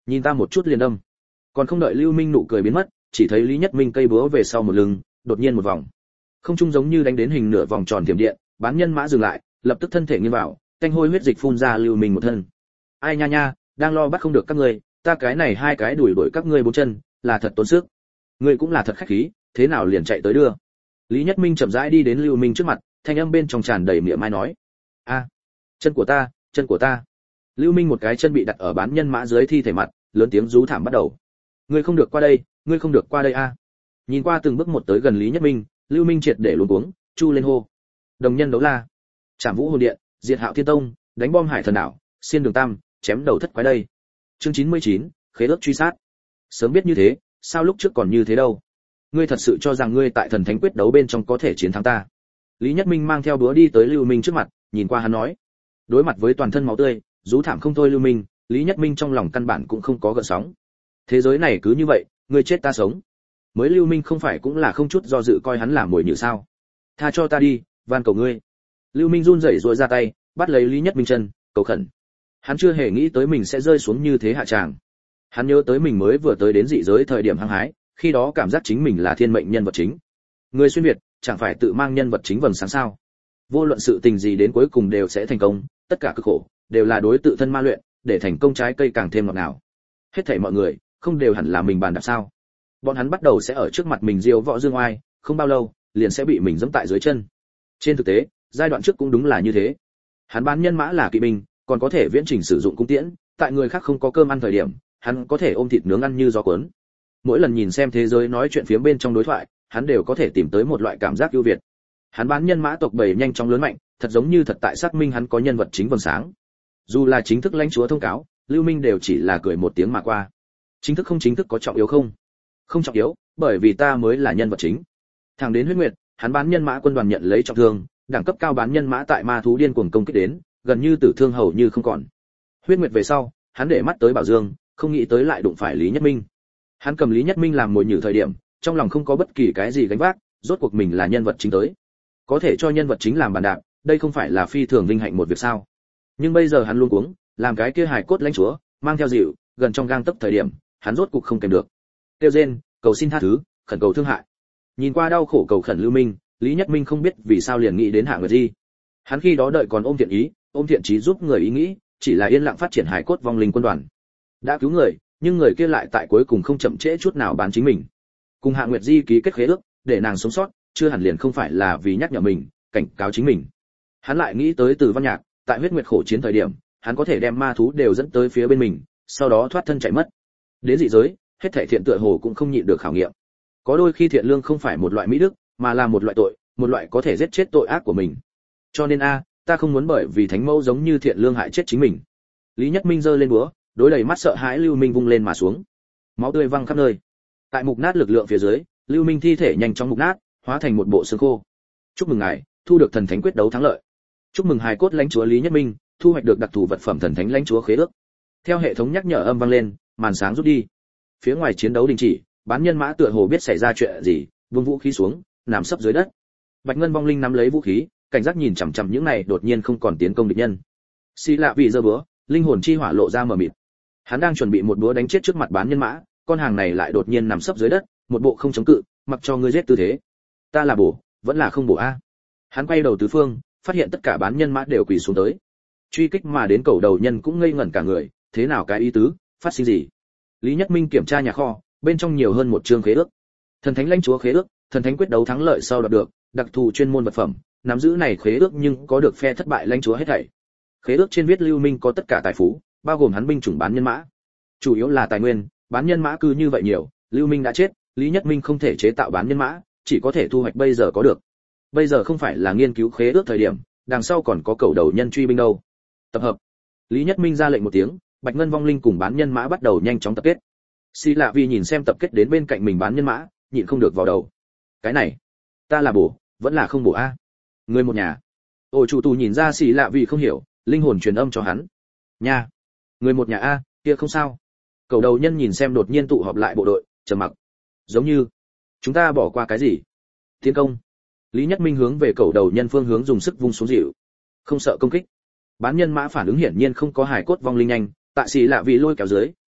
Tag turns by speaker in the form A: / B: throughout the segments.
A: Nhìn ta một chút liền đâm. Còn không đợi Lưu Minh nụ cười biến mất, chỉ thấy Lý Nhất Minh cây búa về sau một lưng, đột nhiên một vòng. Không trung giống như đánh đến hình nửa vòng tròn tiềm điện, bán nhân mã dừng lại, lập tức thân thể nghiêng vào, tanh hôi huyết dịch phun ra Lưu Minh một thân. Ai nha nha, đang lo bắt không được các ngươi, ta cái này hai cái đuổi đuổi các ngươi bốn chân, là thật tốn sức. Ngươi cũng là thật khách khí, thế nào liền chạy tới đưa. Lý Nhất Minh chậm rãi đi đến Lưu Minh trước mặt, thanh âm bên trong tràn đầy mỉa mai nói: "A, chân của ta, chân của ta." Lưu Minh một cái chân bị đặt ở bán nhân mã dưới thi thể mặt, lớn tiếng rú thảm bắt đầu. "Ngươi không được qua đây, ngươi không được qua đây a." Nhìn qua từng bước một tới gần Lý Nhất Minh, Lưu Minh triệt để luống cuống, chu lên hô: "Đồng nhân đấu la, Trảm Vũ Hồn Điện, Diệt Hạo Thiên Tông, đánh bom Hải Thần Đảo, xiên đường tam, chém đầu thất quái đây." Chương 99, khế ước truy sát. Sớm biết như thế, sao lúc trước còn như thế đâu? Ngươi thật sự cho rằng ngươi tại thần thánh quyết đấu bên trong có thể chiến thắng ta? Lý Nhất Minh mang theo búa đi tới Lưu Minh trước mặt, nhìn qua hắn nói. Đối mặt với toàn thân máu tươi, rú thảm không thôi Lưu Minh, Lý Nhất Minh trong lòng căn bản cũng không có gợn sóng. Thế giới này cứ như vậy, ngươi chết ta sống. Mới Lưu Minh không phải cũng là không chút do dự coi hắn là mồi nhử sao? Tha cho ta đi, van cầu ngươi. Lưu Minh run rẩy duỗi ra tay, bắt lấy Lý Nhất Minh chân, cầu khẩn. Hắn chưa hề nghĩ tới mình sẽ rơi xuống như thế hạ tràng. Hắn nhớ tới mình mới vừa tới đến dị giới thời điểm hăng hái, khi đó cảm giác chính mình là thiên mệnh nhân vật chính. Người xuyên việt, chẳng phải tự mang nhân vật chính vầng sáng sao? Vô luận sự tình gì đến cuối cùng đều sẽ thành công, tất cả cực khổ đều là đối tự thân ma luyện, để thành công trái cây càng thêm ngọt ngào. Hết thảy mọi người, không đều hẳn là mình bàn đạp sao? Bọn hắn bắt đầu sẽ ở trước mặt mình diêu võ dương oai, không bao lâu, liền sẽ bị mình giẫm tại dưới chân. Trên thực tế, giai đoạn trước cũng đúng là như thế. Hắn bán nhân mã là kỵ binh, còn có thể viễn trình sử dụng cung tiễn, tại người khác không có cơm ăn thời điểm, hắn có thể ôm thịt nướng ăn như gió cuốn. Mỗi lần nhìn xem thế giới nói chuyện phía bên trong đối thoại, hắn đều có thể tìm tới một loại cảm giác ưu việt. Hắn bán nhân mã tộc bầy nhanh chóng lớn mạnh, thật giống như thật tại xác minh hắn có nhân vật chính vầng sáng. Dù là chính thức lãnh chúa thông cáo, Lưu Minh đều chỉ là cười một tiếng mà qua. Chính thức không chính thức có trọng yếu không? Không trọng yếu, bởi vì ta mới là nhân vật chính. Thẳng đến Huyết Nguyệt, hắn bán nhân mã quân đoàn nhận lấy trọng thương, đẳng cấp cao bán nhân mã tại ma thú điên cuồng công kích đến, gần như tử thương hầu như không còn. Huyết Nguyệt về sau, hắn để mắt tới Bảo Dương, không nghĩ tới lại đụng phải Lý Nhất Minh. Hắn cầm Lý Nhất Minh làm mồi nhử thời điểm, trong lòng không có bất kỳ cái gì gánh vác, rốt cuộc mình là nhân vật chính tới. Có thể cho nhân vật chính làm bàn đạp, đây không phải là phi thường vinh hạnh một việc sao? Nhưng bây giờ hắn luôn cuống, làm cái kia hài cốt lãnh chúa, mang theo dịu, gần trong gang tấc thời điểm, hắn rốt cuộc không kèm được. Tiêu rên, cầu xin tha thứ, khẩn cầu thương hại. Nhìn qua đau khổ cầu khẩn Lưu Minh, Lý Nhất Minh không biết vì sao liền nghĩ đến Hạ Nguyệt Di. Hắn khi đó đợi còn ôm thiện ý, ôm thiện chí giúp người ý nghĩ, chỉ là yên lặng phát triển hài cốt vong linh quân đoàn. Đã cứu người, nhưng người kia lại tại cuối cùng không chậm trễ chút nào bán chính mình. Cùng Hạ Nguyệt Di ký kết khế ước, để nàng sống sót, chưa hẳn liền không phải là vì nhắc nhở mình, cảnh cáo chính mình. Hắn lại nghĩ tới Từ Văn Nhạc, tại Huyết Nguyệt khổ chiến thời điểm, hắn có thể đem ma thú đều dẫn tới phía bên mình, sau đó thoát thân chạy mất. Đến dị giới, hết thảy thiện tựa hồ cũng không nhịn được khảo nghiệm. Có đôi khi thiện lương không phải một loại mỹ đức, mà là một loại tội, một loại có thể giết chết tội ác của mình. Cho nên ta không muốn bởi vì thánh mẫu giống như thiện lương hại chết chính mình. Lý Nhất Minh giơ lên búa, đối đầy mắt sợ hãi Lưu Minh vung lên mà xuống. Máu tươi văng khắp nơi. Tại mục nát lực lượng phía dưới, Lưu Minh thi thể nhanh chóng mục nát, hóa thành một bộ xương khô. Chúc mừng ngài, thu được thần thánh quyết đấu thắng lợi. Chúc mừng hài cốt lãnh chúa Lý Nhất Minh, thu hoạch được đặc thù vật phẩm thần thánh lãnh chúa khế ước. Theo hệ thống nhắc nhở âm vang lên, màn sáng rút đi. Phía ngoài chiến đấu đình chỉ, bán nhân mã tựa hồ biết xảy ra chuyện gì, vung vũ khí xuống, nằm sấp dưới đất. Bạch Ngân vong linh nắm lấy vũ khí, cảnh giác nhìn chằm chằm những này đột nhiên không còn tiến công địch nhân. Xì lạ vị giơ búa, linh hồn chi hỏa lộ ra mờ mịt. Hắn đang chuẩn bị một búa đánh chết trước mặt bán nhân mã, con hàng này lại đột nhiên nằm sấp dưới đất, một bộ không chống cự, mặc cho ngươi giết tư thế. Ta là bổ, vẫn là không bổ a. Hắn quay đầu tứ phương, phát hiện tất cả bán nhân mã đều quỳ xuống tới. Truy kích mà đến cầu đầu nhân cũng ngây ngẩn cả người, thế nào cái ý tứ, phát sinh gì? Lý Nhất Minh kiểm tra nhà kho, bên trong nhiều hơn một chương khế ước. Thần thánh lãnh chúa khế ước, thần thánh quyết đấu thắng lợi sau đạt được, đặc thù chuyên môn vật phẩm, nắm giữ này khế ước nhưng có được phe thất bại lãnh chúa hết thảy. Khế ước trên viết Lưu Minh có tất cả tài phú, bao gồm hắn binh chủng bán nhân mã. Chủ yếu là tài nguyên, bán nhân mã cứ như vậy nhiều, Lưu Minh đã chết, Lý Nhất Minh không thể chế tạo bán nhân mã, chỉ có thể thu hoạch bây giờ có được. Bây giờ không phải là nghiên cứu khế ước thời điểm, đằng sau còn có cầu đầu nhân truy binh đâu. Tập hợp. Lý Nhất Minh ra lệnh một tiếng, Bạch Ngân vong linh cùng bán nhân mã bắt đầu nhanh chóng tập kết. Xì Lạ Vi nhìn xem tập kết đến bên cạnh mình bán nhân mã, nhịn không được vào đầu. Cái này, ta là bổ, vẫn là không bổ a? Người một nhà. Ôi chủ tù nhìn ra Xì Lạ Vi không hiểu, linh hồn truyền âm cho hắn. Nha, người một nhà a, kia không sao. Cầu đầu nhân nhìn xem đột nhiên tụ họp lại bộ đội, trầm mặc. Giống như chúng ta bỏ qua cái gì? Tiến công. Lý Nhất Minh hướng về cầu đầu nhân phương hướng dùng sức vung xuống dịu. Không sợ công kích. Bán nhân mã phản ứng hiển nhiên không có hài cốt vong linh nhanh, tại Xì Lạ Vi lôi kéo dưới,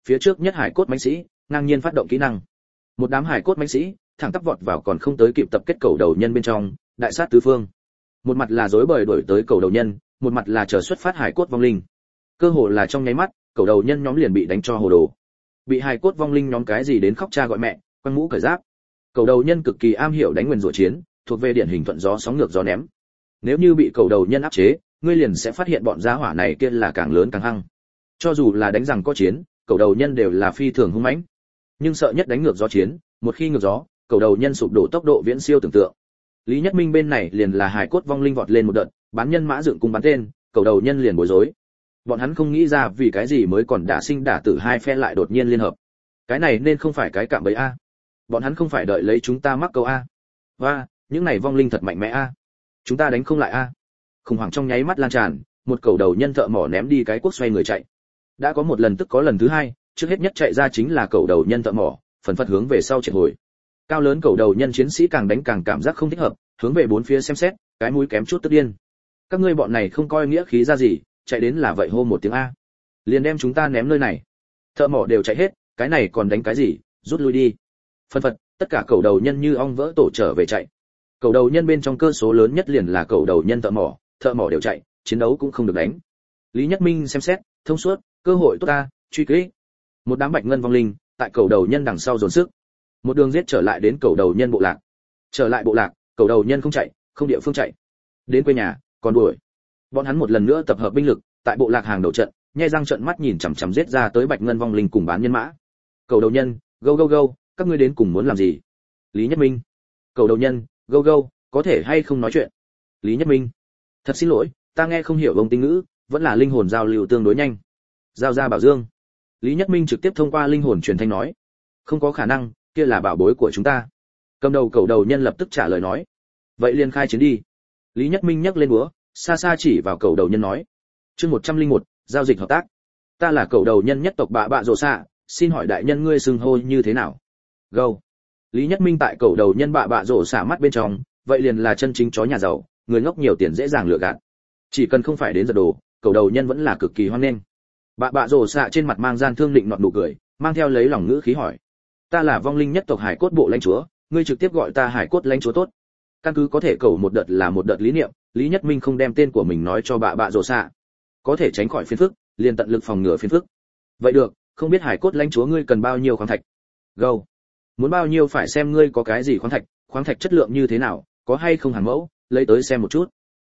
A: phía trước nhất hải cốt mãnh sĩ ngang nhiên phát động kỹ năng. Một đám hải cốt mãnh sĩ thẳng tắp vọt vào còn không tới kịp tập kết cầu đầu nhân bên trong, đại sát tứ phương. Một mặt là rối bời đuổi tới cầu đầu nhân, một mặt là chờ xuất phát hải cốt vong linh. Cơ hồ là trong nháy mắt, cầu đầu nhân nhóm liền bị đánh cho hồ đồ. Bị hải cốt vong linh nhóm cái gì đến khóc cha gọi mẹ, quăng mũ cởi giáp. Cầu đầu nhân cực kỳ am hiểu đánh nguyền rủa chiến, thuộc về điển hình thuận gió sóng ngược gió ném. Nếu như bị cầu đầu nhân áp chế, ngươi liền sẽ phát hiện bọn gia hỏa này kia là càng lớn càng hăng. Cho dù là đánh rằng có chiến, cầu đầu nhân đều là phi thường hung mãnh. Nhưng sợ nhất đánh ngược gió chiến, một khi ngược gió, cầu đầu nhân sụp đổ tốc độ viễn siêu tưởng tượng. Lý Nhất Minh bên này liền là hài cốt vong linh vọt lên một đợt, bán nhân mã dựng cùng bắn tên, cầu đầu nhân liền bối rối. Bọn hắn không nghĩ ra vì cái gì mới còn đả sinh đả tử hai phe lại đột nhiên liên hợp. Cái này nên không phải cái cạm bẫy a. Bọn hắn không phải đợi lấy chúng ta mắc câu a. Và, những này vong linh thật mạnh mẽ a. Chúng ta đánh không lại a. Khủng hoảng trong nháy mắt lan tràn, một cầu đầu nhân thợ mỏ ném đi cái cuốc xoay người chạy. Đã có một lần tức có lần thứ hai, trước hết nhất chạy ra chính là cầu đầu nhân thợ mỏ, phần phật hướng về sau chạy hồi. Cao lớn cầu đầu nhân chiến sĩ càng đánh càng cảm giác không thích hợp, hướng về bốn phía xem xét, cái mũi kém chút tức điên. Các ngươi bọn này không coi nghĩa khí ra gì, chạy đến là vậy hô một tiếng a, liền đem chúng ta ném nơi này. Thợ mỏ đều chạy hết, cái này còn đánh cái gì, rút lui đi. Phân phật, tất cả cầu đầu nhân như ong vỡ tổ trở về chạy. Cầu đầu nhân bên trong cơ số lớn nhất liền là cầu đầu nhân thợ mỏ đều chạy, chiến đấu cũng không được đánh. Lý Nhất Minh xem xét, thông suốt, cơ hội tốt ta, truy kích. Một đám bạch ngân vong linh tại cầu đầu nhân đằng sau dồn sức, một đường giết trở lại đến cầu đầu nhân bộ lạc. Trở lại bộ lạc, cầu đầu nhân không chạy, không địa phương chạy. Đến quê nhà, còn đuổi. Bọn hắn một lần nữa tập hợp binh lực, tại bộ lạc hàng đầu trận, nhe răng trợn mắt nhìn chằm chằm giết ra tới bạch ngân vong linh cùng bán nhân mã. Cầu đầu nhân, go go go, các ngươi đến cùng muốn làm gì? Lý Nhất Minh. Cầu đầu nhân, go go, có thể hay không nói chuyện? Lý Nhất Minh. Thật xin lỗi, ta nghe không hiểu ông tinh ngữ, vẫn là linh hồn giao lưu tương đối nhanh. Giao ra bảo dương. Lý Nhất Minh trực tiếp thông qua linh hồn truyền thanh nói. Không có khả năng, kia là bảo bối của chúng ta. Cầm đầu cầu đầu nhân lập tức trả lời nói. Vậy liền khai chiến đi. Lý Nhất Minh nhấc lên búa, xa xa chỉ vào cầu đầu nhân nói. Chương 101, giao dịch hợp tác. Ta là cầu đầu nhân nhất tộc bạ bạ rồ xạ, xin hỏi đại nhân ngươi xưng hô như thế nào? Go. Lý Nhất Minh tại cầu đầu nhân bạ bạ rồ xạ mắt bên trong, vậy liền là chân chính chó nhà giàu, người ngốc nhiều tiền dễ dàng lừa gạt. Chỉ cần không phải đến giật đồ, cầu đầu nhân vẫn là cực kỳ hoan nghênh. Bạ bạ rồ xạ trên mặt mang gian thương định nọt nụ cười, mang theo lấy lòng ngữ khí hỏi. Ta là vong linh nhất tộc hải cốt bộ lãnh chúa, ngươi trực tiếp gọi ta hải cốt lãnh chúa tốt. Căn cứ có thể cầu một đợt là một đợt lý niệm, Lý Nhất Minh không đem tên của mình nói cho bạ bạ rồ xạ. Có thể tránh khỏi phiền phức, liền tận lực phòng ngừa phiền phức. Vậy được, không biết hải cốt lãnh chúa ngươi cần bao nhiêu khoáng thạch? Go. Muốn bao nhiêu phải xem ngươi có cái gì khoáng thạch chất lượng như thế nào, có hay không hàng mẫu, lấy tới xem một chút.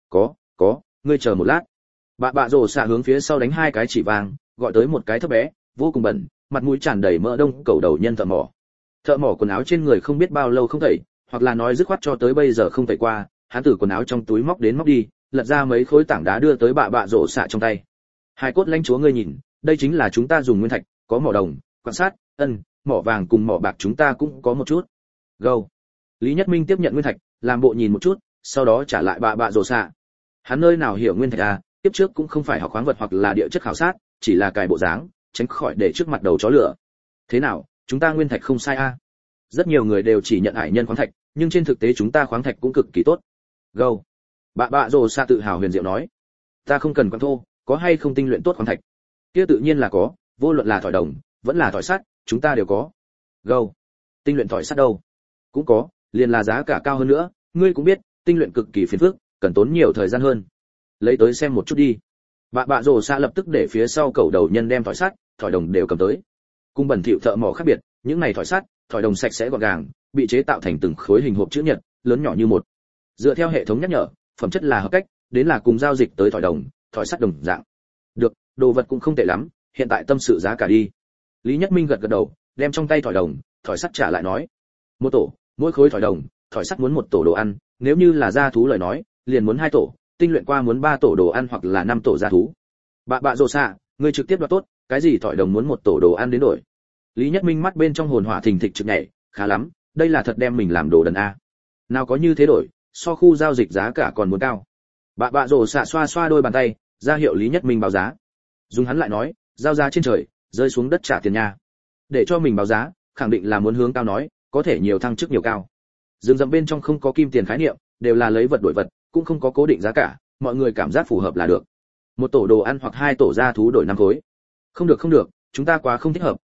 A: Có, ngươi chờ một lát. Bạ bạ rồ xạ hướng phía sau đánh hai cái chỉ vàng, gọi tới một cái thấp bé, vô cùng bẩn, mặt mũi tràn đầy mỡ đông cầu đầu nhân thợ mỏ. Thợ mỏ quần áo trên người không biết bao lâu không tẩy, hoặc là nói dứt khoát cho tới bây giờ không tẩy qua, hắn từ quần áo trong túi móc đến móc đi, lật ra mấy khối tảng đá đưa tới bạ bạ rồ xạ trong tay. Hải cốt lãnh chúa ngươi nhìn, đây chính là chúng ta dùng nguyên thạch, có mỏ đồng, quan sát, mỏ vàng cùng mỏ bạc chúng ta cũng có một chút. Go. Lý Nhất Minh tiếp nhận nguyên thạch, làm bộ nhìn một chút, sau đó trả lại bạ bạ rồ xạ. Hắn nơi nào hiểu nguyên thạch à, tiếp trước cũng không phải học khoáng vật hoặc là địa chất khảo sát, chỉ là cài bộ dáng, tránh khỏi để trước mặt đầu chó lửa. Thế nào, chúng ta nguyên thạch không sai a? Rất nhiều người đều chỉ nhận hải nhân khoáng thạch, nhưng trên thực tế chúng ta khoáng thạch cũng cực kỳ tốt. Go. Bạ bạ rồ xạ tự hào huyền diệu nói. Ta không cần quan thô, có hay không tinh luyện tốt khoáng thạch? Kia tự nhiên là có, vô luận là thỏi đồng, vẫn là thỏi sắt, chúng ta đều có. Go. Tinh luyện thỏi sắt đâu? Cũng có, liền là giá cả cao hơn nữa, ngươi cũng biết, tinh luyện cực kỳ phiền phức, cần tốn nhiều thời gian hơn. Lấy tới xem một chút đi. Bạ bạ rồ xạ lập tức để phía sau cầu đầu nhân đem thỏi sắt, thỏi đồng đều cầm tới. Cung bẩn thỉu thợ mỏ khác biệt, những này thỏi sắt, thỏi đồng sạch sẽ gọn gàng, bị chế tạo thành từng khối hình hộp chữ nhật, lớn nhỏ như một. Dựa theo hệ thống nhắc nhở, phẩm chất là hợp cách, đến là cùng giao dịch tới thỏi đồng, thỏi sắt đồng dạng. Được, đồ vật cũng không tệ lắm, hiện tại tâm sự giá cả đi. Lý Nhất Minh gật gật đầu, đem trong tay thỏi đồng, thỏi sắt trả lại nói. Một tổ, mỗi khối thỏi đồng, thỏi sắt muốn một tổ đồ ăn, nếu như là gia thú lời nói, liền muốn hai tổ, tinh luyện qua muốn 3 tổ đồ ăn hoặc là 5 tổ gia thú. Bạ bạ rồ xạ, ngươi trực tiếp đoạt tốt, cái gì thỏi đồng muốn một tổ đồ ăn đến đổi. Lý Nhất Minh mắt bên trong hồn hỏa thình thịch trực nhảy, khá lắm, đây là thật đem mình làm đồ đần a. Nào có như thế đổi, so khu giao dịch giá cả còn muốn cao. Bạ bạ rồ xạ xoa xoa đôi bàn tay, ra hiệu Lý Nhất Minh báo giá. Dùng hắn lại nói, giao giá trên trời, rơi xuống đất trả tiền nha. Để cho mình báo giá, khẳng định là muốn hướng cao nói, có thể nhiều thăng chức nhiều cao. Rừng rậm bên trong không có kim tiền khái niệm, đều là lấy vật đổi vật, cũng không có cố định giá cả, mọi người cảm giác phù hợp là được. Một tổ đồ ăn hoặc 2 tổ gia thú đổi 5 khối. Không được, chúng ta quá không thích hợp,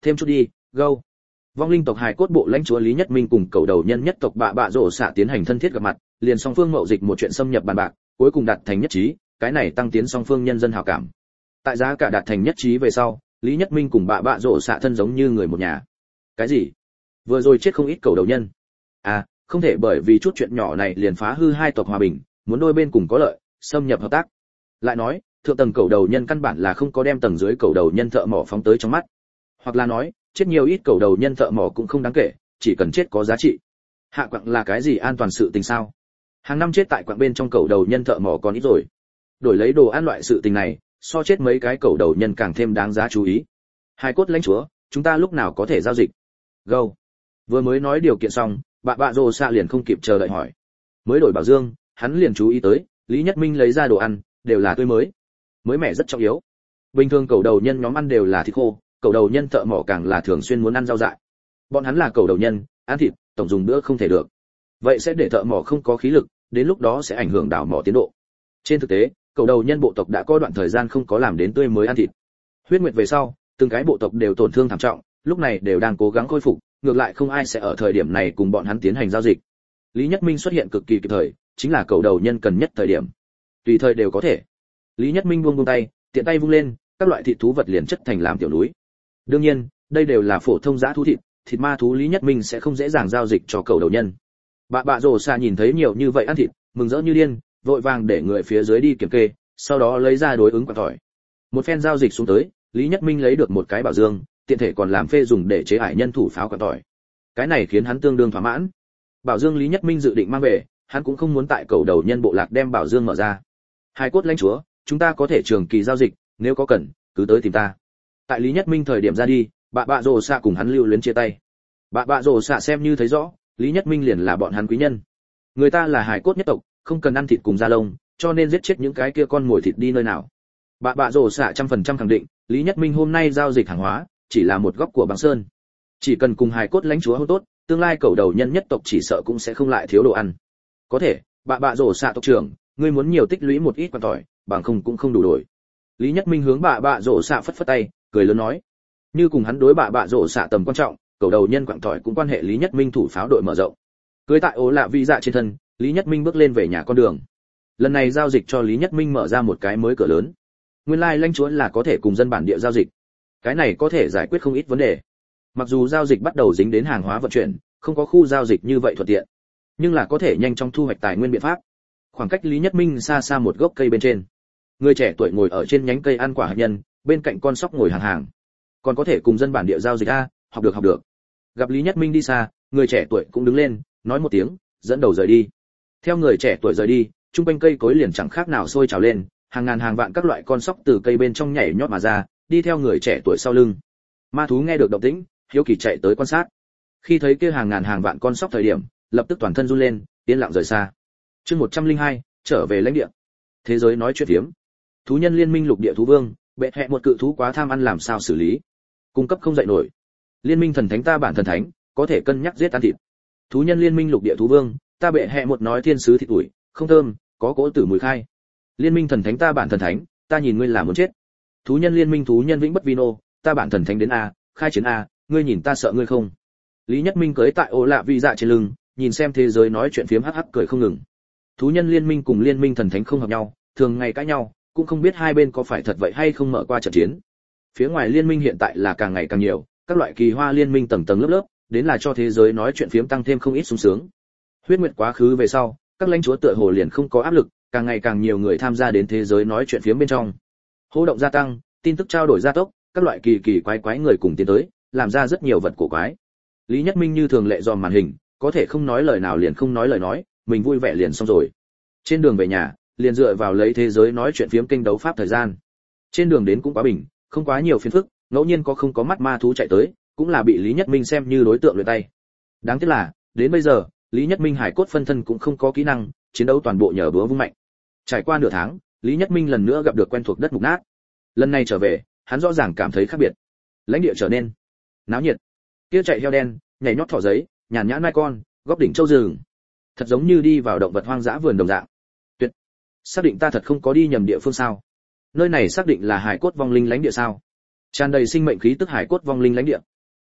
A: Thêm chút đi, go. Vong linh tộc hài cốt bộ lãnh chúa Lý Nhất Minh cùng cầu đầu nhân nhất tộc bạ rổ xạ tiến hành thân thiết gặp mặt, liền song phương mậu dịch một chuyện xâm nhập bàn bạc, cuối cùng đạt thành nhất trí, cái này tăng tiến song phương nhân dân hảo cảm. Tại giá cả đạt thành nhất trí về sau, Lý Nhất Minh cùng bạ rổ xạ thân giống như người một nhà. Cái gì? Vừa rồi chết không ít cầu đầu nhân. À, không thể bởi vì chút chuyện nhỏ này liền phá hư hai tộc hòa bình, muốn đôi bên cùng có lợi, xâm nhập hợp tác. Lại nói, thượng tầng cầu đầu nhân căn bản là không có đem tầng dưới cầu đầu nhân thợ mỏ phóng tới trong mắt. Hoặc là nói, chết nhiều ít cầu đầu nhân thợ mỏ cũng không đáng kể, chỉ cần chết có giá trị. Hạ quặng là cái gì an toàn sự tình sao? Hàng năm chết tại quặng bên trong cầu đầu nhân thợ mỏ còn ít rồi. Đổi lấy đồ ăn loại sự tình này, so chết mấy cái cầu đầu nhân càng thêm đáng giá chú ý. Hai cốt lãnh chúa, chúng ta lúc nào có thể giao dịch? Go. Vừa mới nói điều kiện xong, bạ rồ xạ liền không kịp chờ đợi hỏi. Mới đổi bảo dương, hắn liền chú ý tới, Lý Nhất Minh lấy ra đồ ăn, đều là tươi mới. Mới mẻ rất trọng yếu. Bình thường cầu đầu nhân nhóm ăn đều là thịt khô, cầu đầu nhân thợ mỏ càng là thường xuyên muốn ăn rau dại. Bọn hắn là cầu đầu nhân, ăn thịt, tổng dùng bữa không thể được. Vậy sẽ để thợ mỏ không có khí lực, đến lúc đó sẽ ảnh hưởng đào mỏ tiến độ. Trên thực tế, cầu đầu nhân bộ tộc đã có đoạn thời gian không có làm đến tươi mới ăn thịt. Huyết nguyệt về sau, từng cái bộ tộc đều tổn thương thảm trọng, lúc này đều đang cố gắng khôi phục, ngược lại không ai sẽ ở thời điểm này cùng bọn hắn tiến hành giao dịch. Lý Nhất Minh xuất hiện cực kỳ kịp thời, chính là cầu đầu nhân cần nhất thời điểm. Tùy thời đều có thể. Lý Nhất Minh buông tay, tiện tay vung lên, các loại thịt thú vật liền chất thành làm tiểu núi. Đương nhiên, đây đều là phổ thông dã thú thịt, thịt ma thú Lý Nhất Minh sẽ không dễ dàng giao dịch cho cầu đầu nhân. Bạ rồ xạ nhìn thấy nhiều như vậy ăn thịt, mừng rỡ như điên, vội vàng để người phía dưới đi kiểm kê, sau đó lấy ra đối ứng quả tỏi. Một phen giao dịch xuống tới, Lý Nhất Minh lấy được một cái bảo dương, tiện thể còn làm phê dùng để chế ải nhân thủ pháo quả tỏi. Cái này khiến hắn tương đương thỏa mãn. Bảo dương Lý Nhất Minh dự định mang về, hắn cũng không muốn tại cầu đầu nhân bộ lạc đem bảo dương mở ra. Hai cốt lãnh chúa, chúng ta có thể trường kỳ giao dịch, nếu có cần, cứ tới tìm ta. Tại Lý Nhất Minh thời điểm ra đi, bạ rồ xạ cùng hắn lưu luyến chia tay. Bạ rồ xạ xem như thấy rõ, Lý Nhất Minh liền là bọn hắn quý nhân. Người ta là hải cốt nhất tộc, không cần ăn thịt cùng da lông, cho nên giết chết những cái kia con mồi thịt đi nơi nào. Bạ rồ xạ 100% khẳng định, Lý Nhất Minh hôm nay giao dịch hàng hóa, chỉ là một góc của băng sơn. Chỉ cần cùng hải cốt lãnh chúa hôn tốt, tương lai cầu đầu nhân nhất tộc chỉ sợ cũng sẽ không lại thiếu đồ ăn. Có thể, bạ rồ xạ tộc trưởng, ngươi muốn nhiều tích lũy một ít quả tỏi, bằng không cũng không đủ đổi. Lý Nhất Minh hướng bạ rồ xạ phất phất tay, cười lớn nói. Như cùng hắn đối bạ rồ xạ tầm quan trọng, cầu đầu nhân quặng tỏi cũng quan hệ Lý Nhất Minh thủ pháo đội mở rộng. Cưới tại ố lạ vi dạ trên thân, Lý Nhất Minh bước lên về nhà con đường. Lần này giao dịch cho Lý Nhất Minh mở ra một cái mới cửa lớn. Nguyên lai lãnh chúa là có thể cùng dân bản địa giao dịch. Cái này có thể giải quyết không ít vấn đề. Mặc dù giao dịch bắt đầu dính đến hàng hóa vận chuyển, không có khu giao dịch như vậy thuận tiện, nhưng là có thể nhanh chóng thu hoạch tài nguyên biện pháp. Khoảng cách Lý Nhất Minh xa xa một gốc cây bên trên, người trẻ tuổi ngồi ở trên nhánh cây ăn quả hạt nhân, bên cạnh con sóc ngồi hàng hàng. Còn có thể cùng dân bản địa giao dịch a, học được. Gặp Lý Nhất Minh đi xa, người trẻ tuổi cũng đứng lên, nói một tiếng, dẫn đầu rời đi. Theo người trẻ tuổi rời đi, trung quanh cây cối liền chẳng khác nào sôi trào lên, hàng ngàn hàng vạn các loại con sóc từ cây bên trong nhảy nhót mà ra, đi theo người trẻ tuổi sau lưng. Ma thú nghe được động tĩnh, hiếu kỳ chạy tới quan sát. Khi thấy kia hàng ngàn hàng vạn con sóc thời điểm, lập tức toàn thân run lên, yên lặng rời xa. Chương 102, trở về lãnh địa. Thế giới nói chuyện phiếm. Thú nhân liên minh lục địa thú vương, bệ hệ một cự thú quá tham ăn làm sao xử lý? Cung cấp không dậy nổi. Liên minh thần thánh ta bản thần thánh, có thể cân nhắc giết ăn thịt. Thú nhân liên minh lục địa thú vương, ta bệ hệ một nói thiên sứ thịt ủi, không thơm, có cỗ tử mùi khai. Liên minh thần thánh ta bản thần thánh, ta nhìn ngươi là muốn chết. Thú nhân liên minh thú nhân vĩnh bất vino, ta bản thần thánh đến a, khai chiến a, ngươi nhìn ta sợ ngươi không? Lý Nhất Minh cưỡi tại ô lạ vi dạ trên lưng, nhìn xem thế giới nói chuyện phiếm hắc hắc cười không ngừng. Thú nhân liên minh cùng liên minh thần thánh không hợp nhau, thường ngày cãi nhau, cũng không biết hai bên có phải thật vậy hay không mở qua trận chiến. Phía ngoài liên minh hiện tại là càng ngày càng nhiều, các loại kỳ hoa liên minh tầng tầng lớp lớp, đến là cho thế giới nói chuyện phiếm tăng thêm không ít sung sướng. Huyết nguyệt quá khứ về sau, các lãnh chúa tựa hồ liền không có áp lực, càng ngày càng nhiều người tham gia đến thế giới nói chuyện phiếm bên trong. Hô động gia tăng, tin tức trao đổi gia tốc, các loại kỳ kỳ quái người cùng tiến tới, làm ra rất nhiều vật cổ quái. Lý Nhất Minh như thường lệ dòm màn hình, có thể không nói lời nào liền không nói lời nói, mình vui vẻ liền xong rồi. Trên đường về nhà, liền dựa vào lấy thế giới nói chuyện phiếm kênh đấu pháp thời gian. Trên đường đến cũng quá bình, không quá nhiều phiền phức, ngẫu nhiên có không có mắt ma thú chạy tới, cũng là bị Lý Nhất Minh xem như đối tượng luyện tay. Đáng tiếc là, đến bây giờ, Lý Nhất Minh hải cốt phân thân cũng không có kỹ năng, chiến đấu toàn bộ nhờ búa vung mạnh. Trải qua nửa tháng, Lý Nhất Minh lần nữa gặp được quen thuộc đất mục nát. Lần này trở về, hắn rõ ràng cảm thấy khác biệt. Lãnh địa trở nên náo nhiệt. Kia chạy heo đen, nhảy nhót thỏ giấy, nhàn nhã nai con, góc đỉnh châu rừng. Thật giống như đi vào động vật hoang dã vườn đồng dạng. Tuyệt. Xác định ta thật không có đi nhầm địa phương sao? Nơi này xác định là hải cốt vong linh lãnh địa sao? Tràn đầy sinh mệnh khí tức hải cốt vong linh lãnh địa.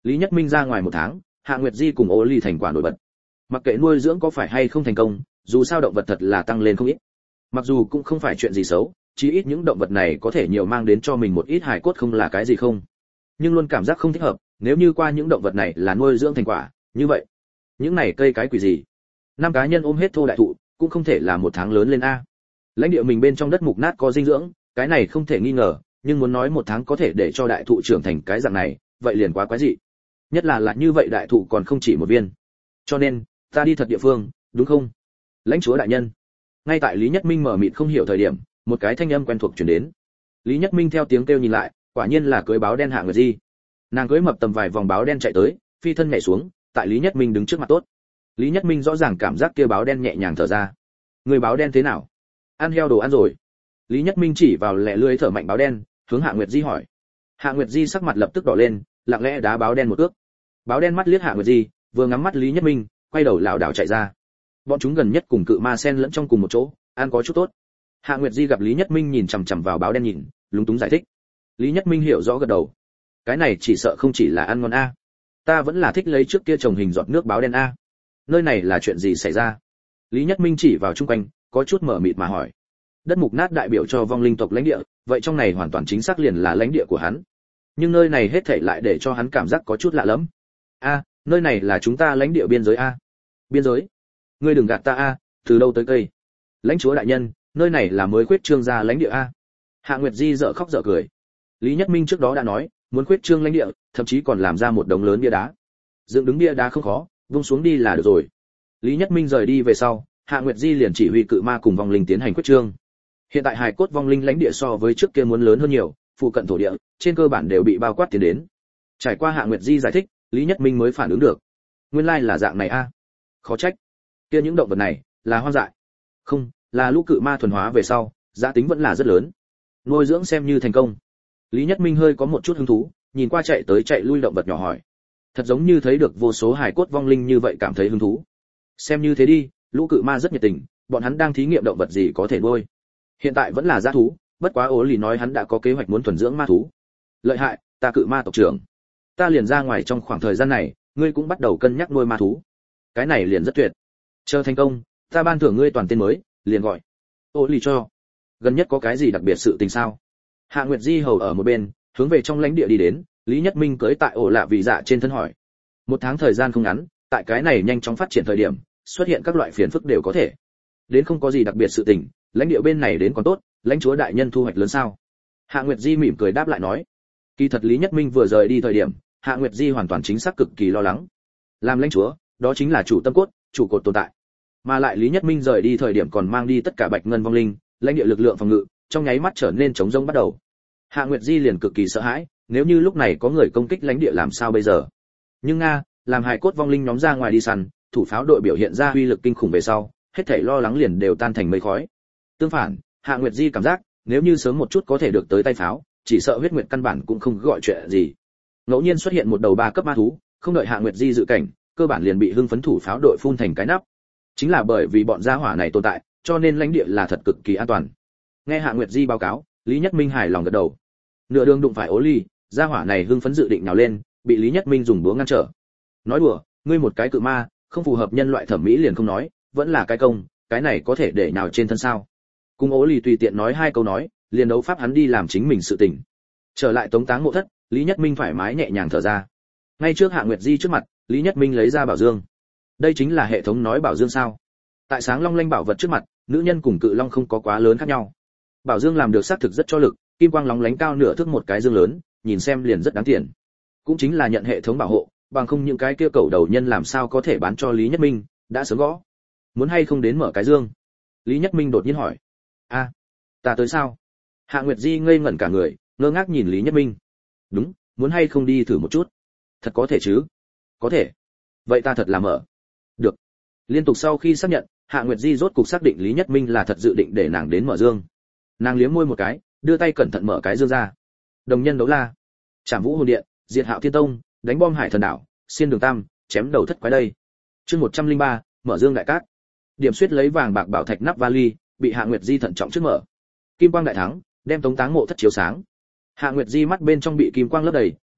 A: Lý Nhất Minh ra ngoài một tháng, Hạ Nguyệt Di cùng Ô Ly thành quả nổi bật. Mặc kệ nuôi dưỡng có phải hay không thành công, dù sao động vật thật là tăng lên không ít. Mặc dù cũng không phải chuyện gì xấu, chí ít những động vật này có thể nhiều mang đến cho mình một ít hài cốt không là cái gì không. Nhưng luôn cảm giác không thích hợp, nếu như qua những động vật này là nuôi dưỡng thành quả, như vậy, những này cây cái quỷ gì? 5 cá nhân ôm hết thô đại thụ, cũng không thể là một tháng lớn lên a. Lãnh địa mình bên trong đất mục nát có dinh dưỡng, cái này không thể nghi ngờ, nhưng muốn nói một tháng có thể để cho đại thụ trưởng thành cái dạng này, vậy liền quá quái dị. Nhất là như vậy đại thụ còn không chỉ một viên. Cho nên, ta đi thật địa phương, đúng không? Lãnh chúa đại nhân. Ngay tại Lý Nhất Minh mở mịt không hiểu thời điểm, một cái thanh âm quen thuộc truyền đến. Lý Nhất Minh theo tiếng kêu nhìn lại, quả nhiên là cưới báo đen Hạ Nguyệt Di. Nàng cưới mập tầm vài vòng báo đen chạy tới, phi thân nhảy xuống, tại Lý Nhất Minh đứng trước mặt tốt. Lý Nhất Minh rõ ràng cảm giác kia báo đen nhẹ nhàng thở ra. Người báo đen thế nào? Ăn heo đồ ăn rồi. Lý Nhất Minh chỉ vào lẹ lưỡi thở mạnh báo đen, hướng Hạ Nguyệt Di hỏi. Hạ Nguyệt Di sắc mặt lập tức đỏ lên, lặng lẽ đá báo đen một cước. Báo đen mắt liếc Hạ Nguyệt Di, vừa ngắm mắt Lý Nhất Minh, quay đầu lảo đảo chạy ra. Bọn chúng gần nhất cùng cự ma sen lẫn trong cùng một chỗ, ăn có chút tốt. Hạ Nguyệt Di gặp Lý Nhất Minh nhìn chằm chằm vào báo đen nhìn, lúng túng giải thích. Lý Nhất Minh hiểu rõ gật đầu. Cái này chỉ sợ không chỉ là ăn ngon a. Ta vẫn là thích lấy trước kia trồng hình giọt nước báo đen a. Nơi này là chuyện gì xảy ra? Lý Nhất Minh chỉ vào chung quanh, có chút mở mịt mà hỏi. Đất mục nát đại biểu cho vong linh tộc lãnh địa, vậy trong này hoàn toàn chính xác liền là lãnh địa của hắn. Nhưng nơi này hết thảy lại để cho hắn cảm giác có chút lạ lẫm. A, nơi này là chúng ta lãnh địa biên giới a. Biên giới? Ngươi đừng gạt ta a, từ đâu tới cây? Lãnh chúa đại nhân, nơi này là mới khuyết trương ra lãnh địa a. Hạ Nguyệt Di dở khóc dở cười. Lý Nhất Minh trước đó đã nói, muốn khuyết trương lãnh địa, thậm chí còn làm ra một đống lớn bia đá. Dựng đứng bia đá không khó, vung xuống đi là được rồi. Lý Nhất Minh rời đi về sau, Hạ Nguyệt Di liền chỉ huy cự ma cùng vong linh tiến hành quyết trương. Hiện tại hài cốt vong linh lãnh địa so với trước kia muốn lớn hơn nhiều, phụ cận thổ địa trên cơ bản đều bị bao quát tiến đến. Trải qua Hạ Nguyệt Di giải thích, Lý Nhất Minh mới phản ứng được. Nguyên lai là dạng này a. Khó trách. Kia những động vật này là hoang dại. Không, là lũ cự ma thuần hóa về sau, giá tính vẫn là rất lớn. Nuôi dưỡng xem như thành công. Lý Nhất Minh hơi có một chút hứng thú, nhìn qua chạy tới chạy lui động vật nhỏ hỏi. Thật giống như thấy được vô số hài cốt vong linh như vậy cảm thấy hứng thú. Xem như thế đi, lũ cự ma rất nhiệt tình, bọn hắn đang thí nghiệm động vật gì có thể nuôi. Hiện tại vẫn là dã thú, bất quá Ố Lì nói hắn đã có kế hoạch muốn thuần dưỡng ma thú. Lợi hại, ta cự ma tộc trưởng. Ta liền ra ngoài trong khoảng thời gian này, ngươi cũng bắt đầu cân nhắc nuôi ma thú. Cái này liền rất tuyệt. Chờ thành công, ta ban thưởng ngươi toàn tên mới, liền gọi Ố Lì cho. Gần nhất có cái gì đặc biệt sự tình sao? Hạ Nguyệt Di hầu ở một bên, hướng về trong lãnh địa đi đến, Lý Nhất Minh cưỡi tại ổ lạ vị dạ trên thân hỏi. Một tháng thời gian không ngắn, tại cái này nhanh chóng phát triển thời điểm, xuất hiện các loại phiền phức đều có thể. Đến không có gì đặc biệt sự tình, lãnh địa bên này đến còn tốt, lãnh chúa đại nhân thu hoạch lớn sao? Hạ Nguyệt Di mỉm cười đáp lại nói. Kỳ thật Lý Nhất Minh vừa rời đi thời điểm, Hạ Nguyệt Di hoàn toàn chính xác cực kỳ lo lắng. Làm lãnh chúa, đó chính là chủ tâm cốt, trụ cột tồn tại. Mà lại Lý Nhất Minh rời đi thời điểm còn mang đi tất cả bạch ngân vong linh, lãnh địa lực lượng phòng ngự, trong nháy mắt trở nên trống rỗng bắt đầu. Hạ Nguyệt Di liền cực kỳ sợ hãi, nếu như lúc này có người công kích lãnh địa làm sao bây giờ? Nhưng nga, làm hài cốt vong linh nhóm ra ngoài đi săn, thủ pháo đội biểu hiện ra uy lực kinh khủng về sau, hết thảy lo lắng liền đều tan thành mây khói. Tương phản, Hạ Nguyệt Di cảm giác, nếu như sớm một chút có thể được tới tay pháo, chỉ sợ huyết nguyệt căn bản cũng không gọi chuyện gì. Ngẫu nhiên xuất hiện một đầu 3 cấp ma thú, không đợi Hạ Nguyệt Di dự cảnh, cơ bản liền bị hưng phấn thủ pháo đội phun thành cái nắp. Chính là bởi vì bọn gia hỏa này tồn tại, cho nên lãnh địa là thật cực kỳ an toàn. Nghe Hạ Nguyệt Di báo cáo, Lý Nhất Minh hài lòng gật đầu. Nửa đường đụng phải Ố Ly, gia hỏa này hưng phấn dự định nào lên, bị Lý Nhất Minh dùng búa ngăn trở. Nói đùa, ngươi một cái cự ma, không phù hợp nhân loại thẩm mỹ liền không nói, vẫn là cái công, cái này có thể để nào trên thân sao? Cùng Ố Ly tùy tiện nói 2 câu nói, liền đấu pháp hắn đi làm chính mình sự tình. Trở lại Tống Táng mộ thất, Lý Nhất Minh thoải mái nhẹ nhàng thở ra. Ngay trước Hạ Nguyệt Di trước mặt, Lý Nhất Minh lấy ra bảo dương. Đây chính là hệ thống nói bảo dương sao? Tại sáng long lanh bảo vật trước mặt, nữ nhân cùng cự long không có quá lớn khác nhau. Bảo dương làm được xác thực rất cho lực, kim quang lóng lánh cao nửa thước một cái dương lớn, nhìn xem liền rất đáng tiền. Cũng chính là nhận hệ thống bảo hộ, bằng không những cái kia cẩu đầu nhân làm sao có thể bán cho Lý Nhất Minh, đã sớm gõ. Muốn hay không đến mở cái dương? Lý Nhất Minh đột nhiên hỏi. A, ta tới sao? Hạ Nguyệt Di ngây ngẩn cả người, ngơ ngác nhìn Lý Nhất Minh. Đúng, muốn hay không đi thử một chút? Thật có thể chứ? Có thể. Vậy ta thật là mở. Được. Liên tục sau khi xác nhận, Hạ Nguyệt Di rốt cục xác định Lý Nhất Minh là thật dự định để nàng đến mở dương. Nàng liếm môi một cái, đưa tay cẩn thận mở cái dương ra. Đồng nhân đấu la, Trảm Vũ Hồn Điện, Diệt Hạo Thiên Tông, đánh bom Hải Thần Đảo, xiên đường tam, chém đầu thất quái đây. Chương 103, mở dương đại cát. Điểm Xuyết lấy vàng bạc bảo thạch nắp vali, bị Hạ Nguyệt Di thận trọng trước mở. Kim quang đại thắng, đem Tống Táng mộ thất chiếu sáng. Hạ Nguyệt Di mắt bên trong bị kim quang lấp đầy,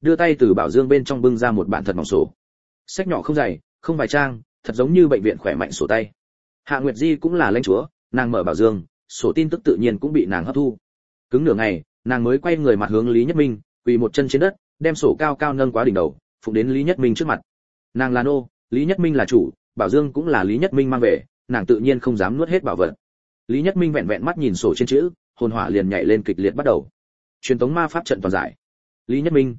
A: đưa tay từ bảo dương bên trong bưng ra một bản thật mỏng sổ. Sách nhỏ không dày, không vài trang, thật giống như bệnh viện khỏe mạnh sổ tay. Hạ Nguyệt Di cũng là lãnh chúa, nàng mở bảo dương, sổ tin tức tự nhiên cũng bị nàng hấp thu. Cứng nửa ngày, nàng mới quay người mặt hướng Lý Nhất Minh, quỳ một chân trên đất, đem sổ cao cao nâng quá đỉnh đầu, phụng đến Lý Nhất Minh trước mặt. Nàng là nô, Lý Nhất Minh là chủ, bảo dương cũng là Lý Nhất Minh mang về, nàng tự nhiên không dám nuốt hết bảo vật. Lý Nhất Minh vẹn vẹn mắt nhìn sổ trên chữ, hồn hỏa liền nhảy lên kịch liệt bắt đầu. Truyền tống ma pháp trận toàn giải. Lý Nhất Minh,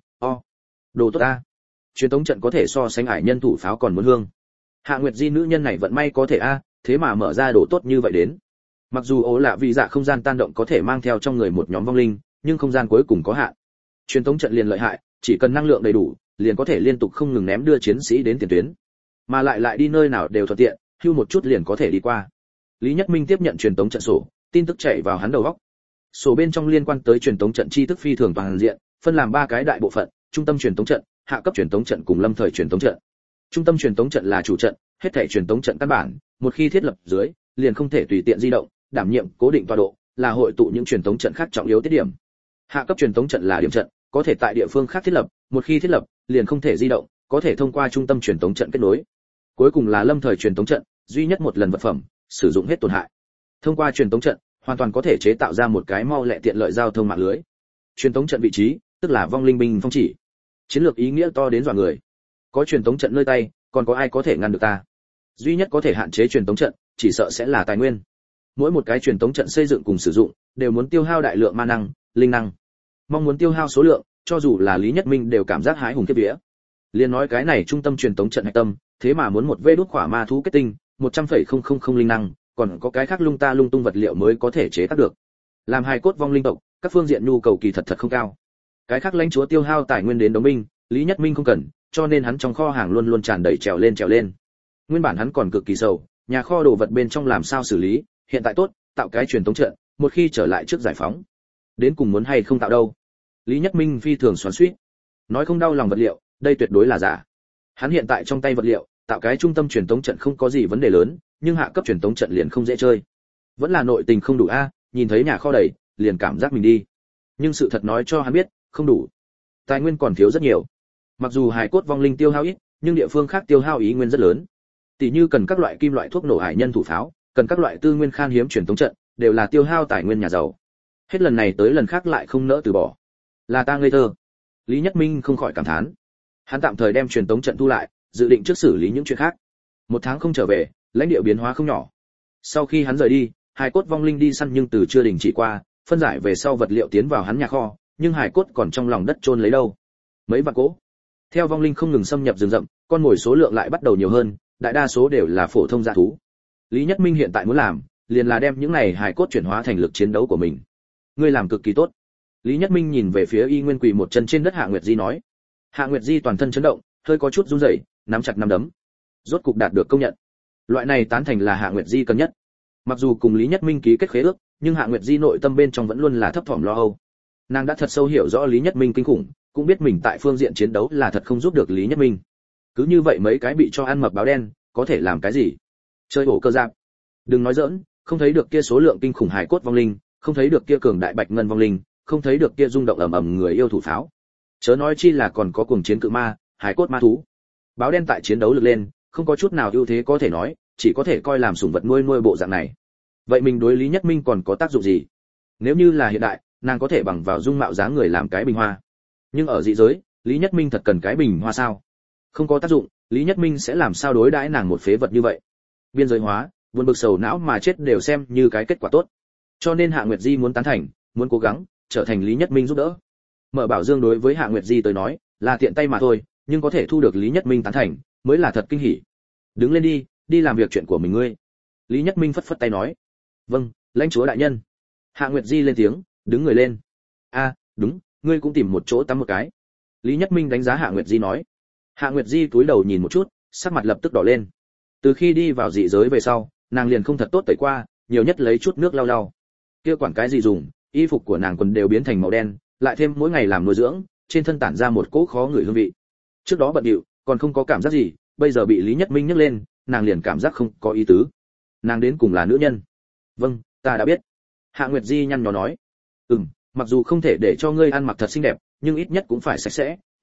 A: đồ tốt ta. Truyền tống trận có thể so sánh ải nhân thủ pháo còn muốn hương. Hạ Nguyệt Di nữ nhân này vận may có thể thế mà mở ra đồ tốt như vậy đến. Mặc dù ố lạ vì dạ không gian tan động có thể mang theo trong người một nhóm vong linh, nhưng không gian cuối cùng có hạn. Truyền tống trận liền lợi hại, chỉ cần năng lượng đầy đủ, liền có thể liên tục không ngừng ném đưa chiến sĩ đến tiền tuyến, mà lại đi nơi nào đều thuận tiện, hưu một chút liền có thể đi qua. Lý Nhất Minh tiếp nhận truyền tống trận sổ, tin tức chạy vào hắn đầu óc. Sổ bên trong liên quan tới truyền tống trận tri thức phi thường toàn diện, phân làm 3 cái đại bộ phận: trung tâm truyền tống trận, hạ cấp truyền tống trận cùng lâm thời truyền tống trận. Trung tâm truyền tống trận là chủ trận, hết thảy truyền tống trận căn bản, một khi thiết lập dưới, liền không thể tùy tiện di động, đảm nhiệm cố định tọa độ, là hội tụ những truyền tống trận khác trọng yếu tiết điểm. Hạ cấp truyền tống trận là điểm trận, có thể tại địa phương khác thiết lập, một khi thiết lập, liền không thể di động, có thể thông qua trung tâm truyền tống trận kết nối. Cuối cùng là lâm thời truyền tống trận, duy nhất một lần vật phẩm, sử dụng hết tổn hại. Thông qua truyền tống trận, hoàn toàn có thể chế tạo ra một cái mau lẹ tiện lợi giao thông mạng lưới. Truyền tống trận vị trí, tức là vong linh binh phong chỉ. Chiến lược ý nghĩa to đến dọa người. Có truyền tống trận nơi tay, còn có ai có thể ngăn được ta? Duy nhất có thể hạn chế truyền tống trận, chỉ sợ sẽ là tài nguyên. Mỗi một cái truyền tống trận xây dựng cùng sử dụng, đều muốn tiêu hao đại lượng ma năng, linh năng. Mong muốn tiêu hao số lượng, cho dù là Lý Nhất Minh đều cảm giác hái hùng kiếp vía. Liên nói cái này trung tâm truyền tống trận hạch tâm, thế mà muốn một vê đốt khỏa ma thú kết tinh, 100,000 linh năng, còn có cái khác lung ta lung tung vật liệu mới có thể chế tác được. Làm hài cốt vong linh tộc, các phương diện nhu cầu kỳ thật không cao. Cái khác lãnh chúa tiêu hao tài nguyên đến đóng binh, Lý Nhất Minh không cần, cho nên hắn trong kho hàng luôn luôn tràn đầy trèo lên. Nguyên bản hắn còn cực kỳ sầu, nhà kho đồ vật bên trong làm sao xử lý, hiện tại tốt, tạo cái truyền tống trận, một khi trở lại trước giải phóng. Đến cùng muốn hay không tạo đâu? Lý Nhất Minh phi thường xoắn xuýt. Nói không đau lòng vật liệu, đây tuyệt đối là giả. Hắn hiện tại trong tay vật liệu, tạo cái trung tâm truyền tống trận không có gì vấn đề lớn, nhưng hạ cấp truyền tống trận liền không dễ chơi. Vẫn là nội tình không đủ nhìn thấy nhà kho đầy, liền cảm giác mình đi. Nhưng sự thật nói cho hắn biết, không đủ. Tài nguyên còn thiếu rất nhiều. Mặc dù hài cốt vong linh tiêu hao ít, nhưng địa phương khác tiêu hao ý nguyên rất lớn. Tỷ như cần các loại kim loại thuốc nổ hải nhân thủ pháo, cần các loại tư nguyên khan hiếm truyền tống trận, đều là tiêu hao tài nguyên nhà giàu. Hết lần này tới lần khác lại không nỡ từ bỏ. Là ta ngây thơ. Lý Nhất Minh không khỏi cảm thán. Hắn tạm thời đem truyền tống trận thu lại, dự định trước xử lý những chuyện khác. 1 tháng không trở về, lãnh địa biến hóa không nhỏ. Sau khi hắn rời đi, hài cốt vong linh đi săn nhưng từ chưa đình chỉ qua, phân giải về sau vật liệu tiến vào hắn nhà kho, nhưng hài cốt còn trong lòng đất chôn lấy đâu. Mấy vạn cỗ. Theo vong linh không ngừng xâm nhập rừng rậm, con mồi số lượng lại bắt đầu nhiều hơn, đại đa số đều là phổ thông dã thú. Lý Nhất Minh hiện tại muốn làm, liền là đem những này hài cốt chuyển hóa thành lực chiến đấu của mình. Ngươi làm cực kỳ tốt. Lý Nhất Minh nhìn về phía Y Nguyên quỳ một chân trên đất Hạ Nguyệt Di nói. Hạ Nguyệt Di toàn thân chấn động, hơi có chút run rẩy, nắm chặt nắm đấm. Rốt cục đạt được công nhận. Loại này tán thành là Hạ Nguyệt Di cần nhất. Mặc dù cùng Lý Nhất Minh ký kết khế ước, nhưng Hạ Nguyệt Di nội tâm bên trong vẫn luôn là thấp thỏm lo âu. Nàng đã thật sâu hiểu rõ Lý Nhất Minh kinh khủng, cũng biết mình tại phương diện chiến đấu là thật không giúp được Lý Nhất Minh. Cứ như vậy mấy cái bị cho ăn mập báo đen, có thể làm cái gì? Chơi ổ cơ giáp. Đừng nói giỡn, không thấy được kia số lượng kinh khủng hải cốt vong linh, không thấy được kia cường đại bạch ngân vong linh, không thấy được kia rung động ầm ầm người yêu thủ pháo. Chớ nói chi là còn có cuồng chiến cự ma, hải cốt ma thú. Báo đen tại chiến đấu lực lên, không có chút nào ưu thế có thể nói, chỉ có thể coi làm sủng vật nuôi bộ dạng này. Vậy mình đối Lý Nhất Minh còn có tác dụng gì? Nếu như là hiện đại, nàng có thể bằng vào dung mạo dáng người làm cái bình hoa. Nhưng ở dị giới, Lý Nhất Minh thật cần cái bình hoa sao? Không có tác dụng, Lý Nhất Minh sẽ làm sao đối đãi nàng một phế vật như vậy? Biên giới hóa, buồn bực sầu não mà chết đều xem như cái kết quả tốt. Cho nên Hạ Nguyệt Di muốn tán thành, muốn cố gắng trở thành Lý Nhất Minh giúp đỡ. Mở bảo dương đối với Hạ Nguyệt Di tới nói, là tiện tay mà thôi, nhưng có thể thu được Lý Nhất Minh tán thành, mới là thật kinh hỉ. Đứng lên đi, đi làm việc chuyện của mình ngươi. Lý Nhất Minh phất phất tay nói. Vâng, lãnh chúa đại nhân. Hạ Nguyệt Di lên tiếng, đứng người lên. Đúng, ngươi cũng tìm một chỗ tắm một cái. Lý Nhất Minh đánh giá Hạ Nguyệt Di nói. Hạ Nguyệt Di cúi đầu nhìn một chút, sắc mặt lập tức đỏ lên. Từ khi đi vào dị giới về sau, nàng liền không thật tốt tẩy qua, nhiều nhất lấy chút nước lau lau. Kia quản cái gì dùng, y phục của nàng quần đều biến thành màu đen, lại thêm mỗi ngày làm nuôi dưỡng, trên thân tản ra một cỗ khó ngửi hương vị. Trước đó bận điệu, còn không có cảm giác gì, bây giờ bị Lý Nhất Minh nhắc lên, nàng liền cảm giác không có ý tứ. Nàng đến cùng là nữ nhân. Vâng, ta đã biết. Hạ Nguyệt Di nhăn nhó nói. Mặc dù không thể để cho ngươi ăn mặc thật xinh đẹp, nhưng ít nhất cũng phải sạch sẽ,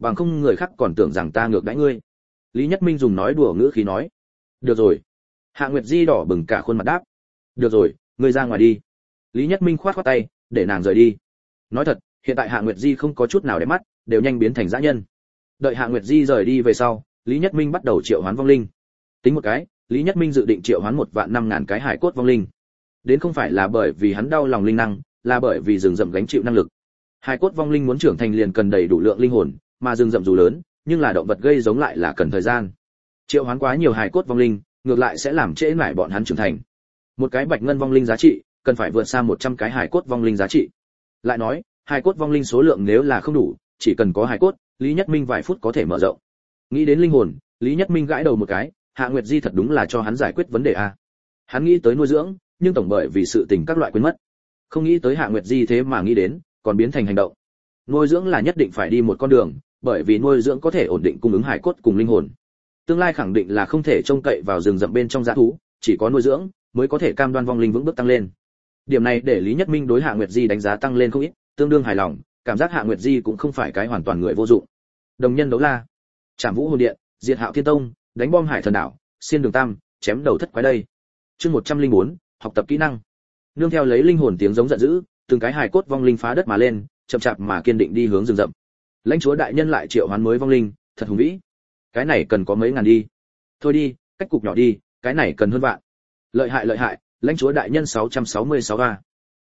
A: bằng không người khác còn tưởng rằng ta ngược đãi ngươi. Lý Nhất Minh dùng nói đùa ngữ khí nói. Được rồi. Hạ Nguyệt Di đỏ bừng cả khuôn mặt đáp. Được rồi, ngươi ra ngoài đi. Lý Nhất Minh khoát khoát tay, để nàng rời đi. Nói thật, hiện tại Hạ Nguyệt Di không có chút nào đẹp mắt, đều nhanh biến thành dã nhân. Đợi Hạ Nguyệt Di rời đi về sau, Lý Nhất Minh bắt đầu triệu hoán vong linh. Tính một cái, Lý Nhất Minh dự định triệu hoán 1.500.000 cái hải cốt vong linh. Đến không phải là bởi vì hắn đau lòng linh năng, là bởi vì rừng rậm gánh chịu năng lực. Hải cốt vong linh muốn trưởng thành liền cần đầy đủ lượng linh hồn, mà rừng rậm dù lớn, nhưng là động vật gây giống lại là cần thời gian. Triệu hoán quá nhiều hải cốt vong linh, ngược lại sẽ làm trễ nải bọn hắn trưởng thành. Một cái bạch ngân vong linh giá trị, cần phải vượt xa 100 cái hải cốt vong linh giá trị. Lại nói, hải cốt vong linh số lượng nếu là không đủ, chỉ cần có hải cốt, Lý Nhất Minh vài phút có thể mở rộng. Nghĩ đến linh hồn, Lý Nhất Minh gãi đầu một cái, Hạ Nguyệt Di thật đúng là cho hắn giải quyết vấn đề a. Hắn nghĩ tới nuôi dưỡng, nhưng tổng bởi vì sự tình các loại quên mất. Không nghĩ tới Hạ Nguyệt Di thế mà nghĩ đến, còn biến thành hành động. Nuôi dưỡng là nhất định phải đi một con đường, bởi vì nuôi dưỡng có thể ổn định cung ứng hải cốt cùng linh hồn. Tương lai khẳng định là không thể trông cậy vào rừng rậm bên trong dã thú, chỉ có nuôi dưỡng mới có thể cam đoan vong linh vững bước tăng lên. Điểm này để Lý Nhất Minh đối Hạ Nguyệt Di đánh giá tăng lên không ít, tương đương hài lòng, cảm giác Hạ Nguyệt Di cũng không phải cái hoàn toàn người vô dụng. Đồng nhân đấu la, Trảm Vũ Hồn Điện, Diệt Hạo Thiên Tông, đánh bom Hải Thần Đảo, xiên đường tam, chém đầu thất quái đây. Chương 104, học tập kỹ năng. Nương theo lấy linh hồn tiếng giống giận dữ, từng cái hài cốt vong linh phá đất mà lên, chậm chạp mà kiên định đi hướng rừng rậm. Lãnh chúa đại nhân lại triệu hoán mới vong linh, thật hùng vĩ. Cái này cần có mấy ngàn đi. Thôi đi, cách cục nhỏ đi, cái này cần hơn vạn. Lợi hại, lãnh chúa đại nhân 666 a.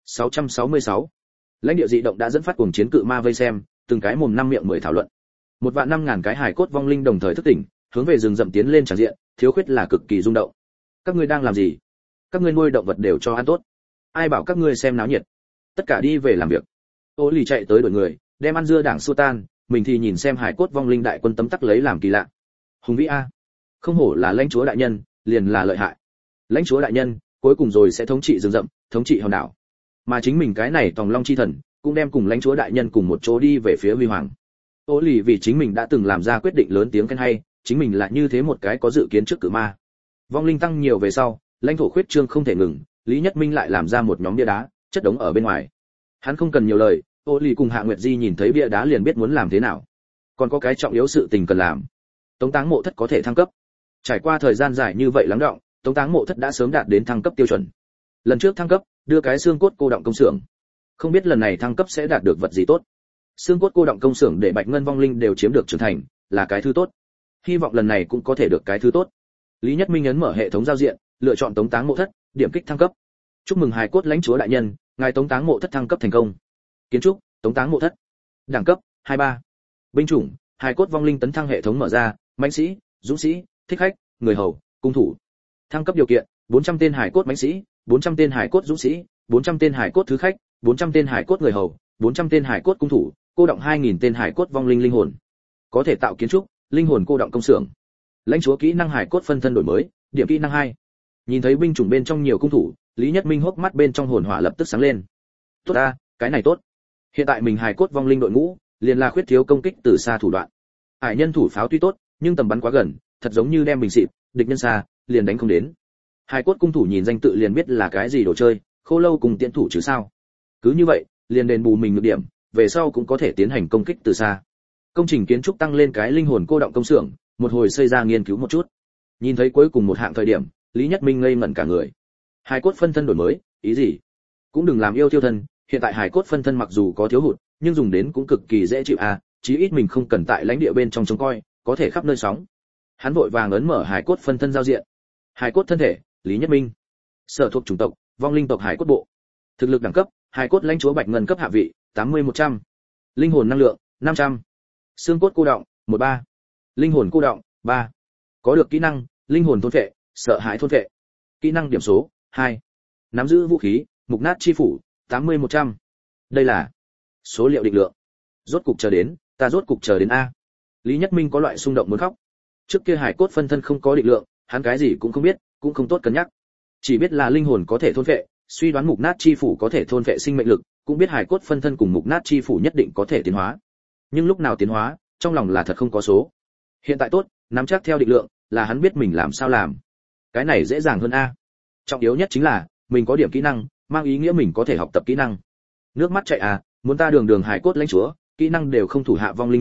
A: 666. Lãnh địa dị động đã dẫn phát cuồng chiến cự ma vây xem, từng cái mồm năm miệng mười thảo luận. 1.500.000 cái hài cốt vong linh đồng thời thức tỉnh, hướng về rừng rậm tiến lên tràn diện, thiếu khuyết là cực kỳ rung động. Các ngươi đang làm gì? Các ngươi nuôi động vật đều cho ăn tốt. Ai bảo các ngươi xem náo nhiệt? Tất cả đi về làm việc. Ô Lì chạy tới đuổi người, đem ăn dưa đảng xua tan, mình thì nhìn xem hài cốt vong linh đại quân tấm tắc lấy làm kỳ lạ. Hùng vĩ a, không hổ là lãnh chúa đại nhân, liền là lợi hại. Lãnh chúa đại nhân, cuối cùng rồi sẽ thống trị rừng rậm, thống trị hòn đảo. Mà chính mình cái này tòng long chi thần, cũng đem cùng lãnh chúa đại nhân cùng một chỗ đi về phía huy hoàng. Ô Lì vì chính mình đã từng làm ra quyết định lớn tiếng khen hay, chính mình là như thế một cái có dự kiến trước cử ma. Vong linh tăng nhiều về sau, lãnh thổ khuyết trương không thể ngừng, Lý Nhất Minh lại làm ra một nhóm bia đá, chất đống ở bên ngoài. Hắn không cần nhiều lời, Ô Lì cùng Hạ Nguyệt Di nhìn thấy bia đá liền biết muốn làm thế nào. Còn có cái trọng yếu sự tình cần làm. Tống Táng Mộ Thất có thể thăng cấp. Trải qua thời gian dài như vậy lắng đọng, Tống Táng Mộ Thất đã sớm đạt đến thăng cấp tiêu chuẩn. Lần trước thăng cấp, đưa cái xương cốt cô động công xưởng. Không biết lần này thăng cấp sẽ đạt được vật gì tốt. Xương cốt cô động công xưởng để bạch ngân vong linh đều chiếm được trưởng thành, là cái thứ tốt. Hy vọng lần này cũng có thể được cái thứ tốt. Lý Nhất Minh ấn mở hệ thống giao diện, lựa chọn Tống Táng Mộ Thất, điểm kích thăng cấp. Chúc mừng hài cốt lãnh chúa đại nhân, ngài Tống Táng Mộ Thất thăng cấp thành công. Kiến trúc, Tống Táng Mộ Thất. Đẳng cấp, 23. Binh chủng, hài cốt vong linh tấn thăng hệ thống mở ra, mãnh sĩ, dũng sĩ, thích khách, người hầu, cung thủ. Thăng cấp điều kiện, 400 tên hài cốt mãnh sĩ, 400 tên hài cốt dũng sĩ, 400 tên hài cốt thứ khách, 400 tên hài cốt người hầu, 400 tên hài cốt cung thủ, cô động 2000 tên hài cốt vong linh linh hồn. Có thể tạo kiến trúc, linh hồn cô động công xưởng. Lãnh chúa kỹ năng hài cốt phân thân đổi mới, điểm kỹ năng 2. Nhìn thấy binh chủng bên trong nhiều cung thủ, Lý Nhất Minh hốc mắt bên trong hồn hỏa lập tức sáng lên. Tốt a, cái này tốt. Hiện tại mình hài cốt vong linh đội ngũ, liền là khuyết thiếu công kích từ xa thủ đoạn. Hải nhân thủ pháo tuy tốt, nhưng tầm bắn quá gần, thật giống như đem bình xịt, địch nhân xa, liền đánh không đến. Hài cốt cung thủ nhìn danh tự liền biết là cái gì đồ chơi, Khô Lâu cùng tiễn thủ chứ sao. Cứ như vậy, liền đền bù mình nhược điểm, về sau cũng có thể tiến hành công kích từ xa. Công trình kiến trúc tăng lên cái linh hồn cô động công xưởng, một hồi xây ra nghiên cứu một chút. Nhìn thấy cuối cùng một hạng thời điểm, Lý Nhất Minh ngây ngẩn cả người. Hài cốt phân thân đổi mới, ý gì? Cũng đừng làm yêu tiêu thân, hiện tại hài cốt phân thân mặc dù có thiếu hụt, nhưng dùng đến cũng cực kỳ dễ chịu à, chí ít mình không cần tại lãnh địa bên trong trông coi, có thể khắp nơi sóng. Hắn vội vàng ấn mở hài cốt phân thân giao diện. Hài cốt thân thể, Lý Nhất Minh. Sở thuộc chủng tộc, vong linh tộc hài cốt bộ. Thực lực đẳng cấp, hài cốt lãnh chúa bạch ngân cấp hạ vị, 80-100. Linh hồn năng lượng, 500. Xương cốt cô động, 13. Linh hồn cô động, 3. Có được kỹ năng, linh hồn thôn phệ, sợ hãi thôn phệ. Kỹ năng điểm số, 2. Nắm giữ vũ khí, mục nát chi phủ, 80-100. Đây là số liệu định lượng. Rốt cục chờ đến, ta rốt cục chờ đến a. Lý Nhất Minh có loại xung động muốn khóc. Trước kia hải cốt phân thân không có định lượng, hắn cái gì cũng không biết, cũng không tốt cân nhắc. Chỉ biết là linh hồn có thể thôn phệ, suy đoán mục nát chi phủ có thể thôn phệ sinh mệnh lực, cũng biết hải cốt phân thân cùng mục nát chi phủ nhất định có thể tiến hóa. Nhưng lúc nào tiến hóa, trong lòng là thật không có số. Hiện tại tốt, nắm chắc theo định lượng, là hắn biết mình làm sao làm. Cái này dễ dàng hơn a. Trọng yếu nhất chính là mình có điểm kỹ năng, mang ý nghĩa mình có thể học tập kỹ năng. Nước mắt chạy à, muốn ta đường đường hải cốt lãnh chúa, kỹ năng đều không thủ hạ vong linh nhiều,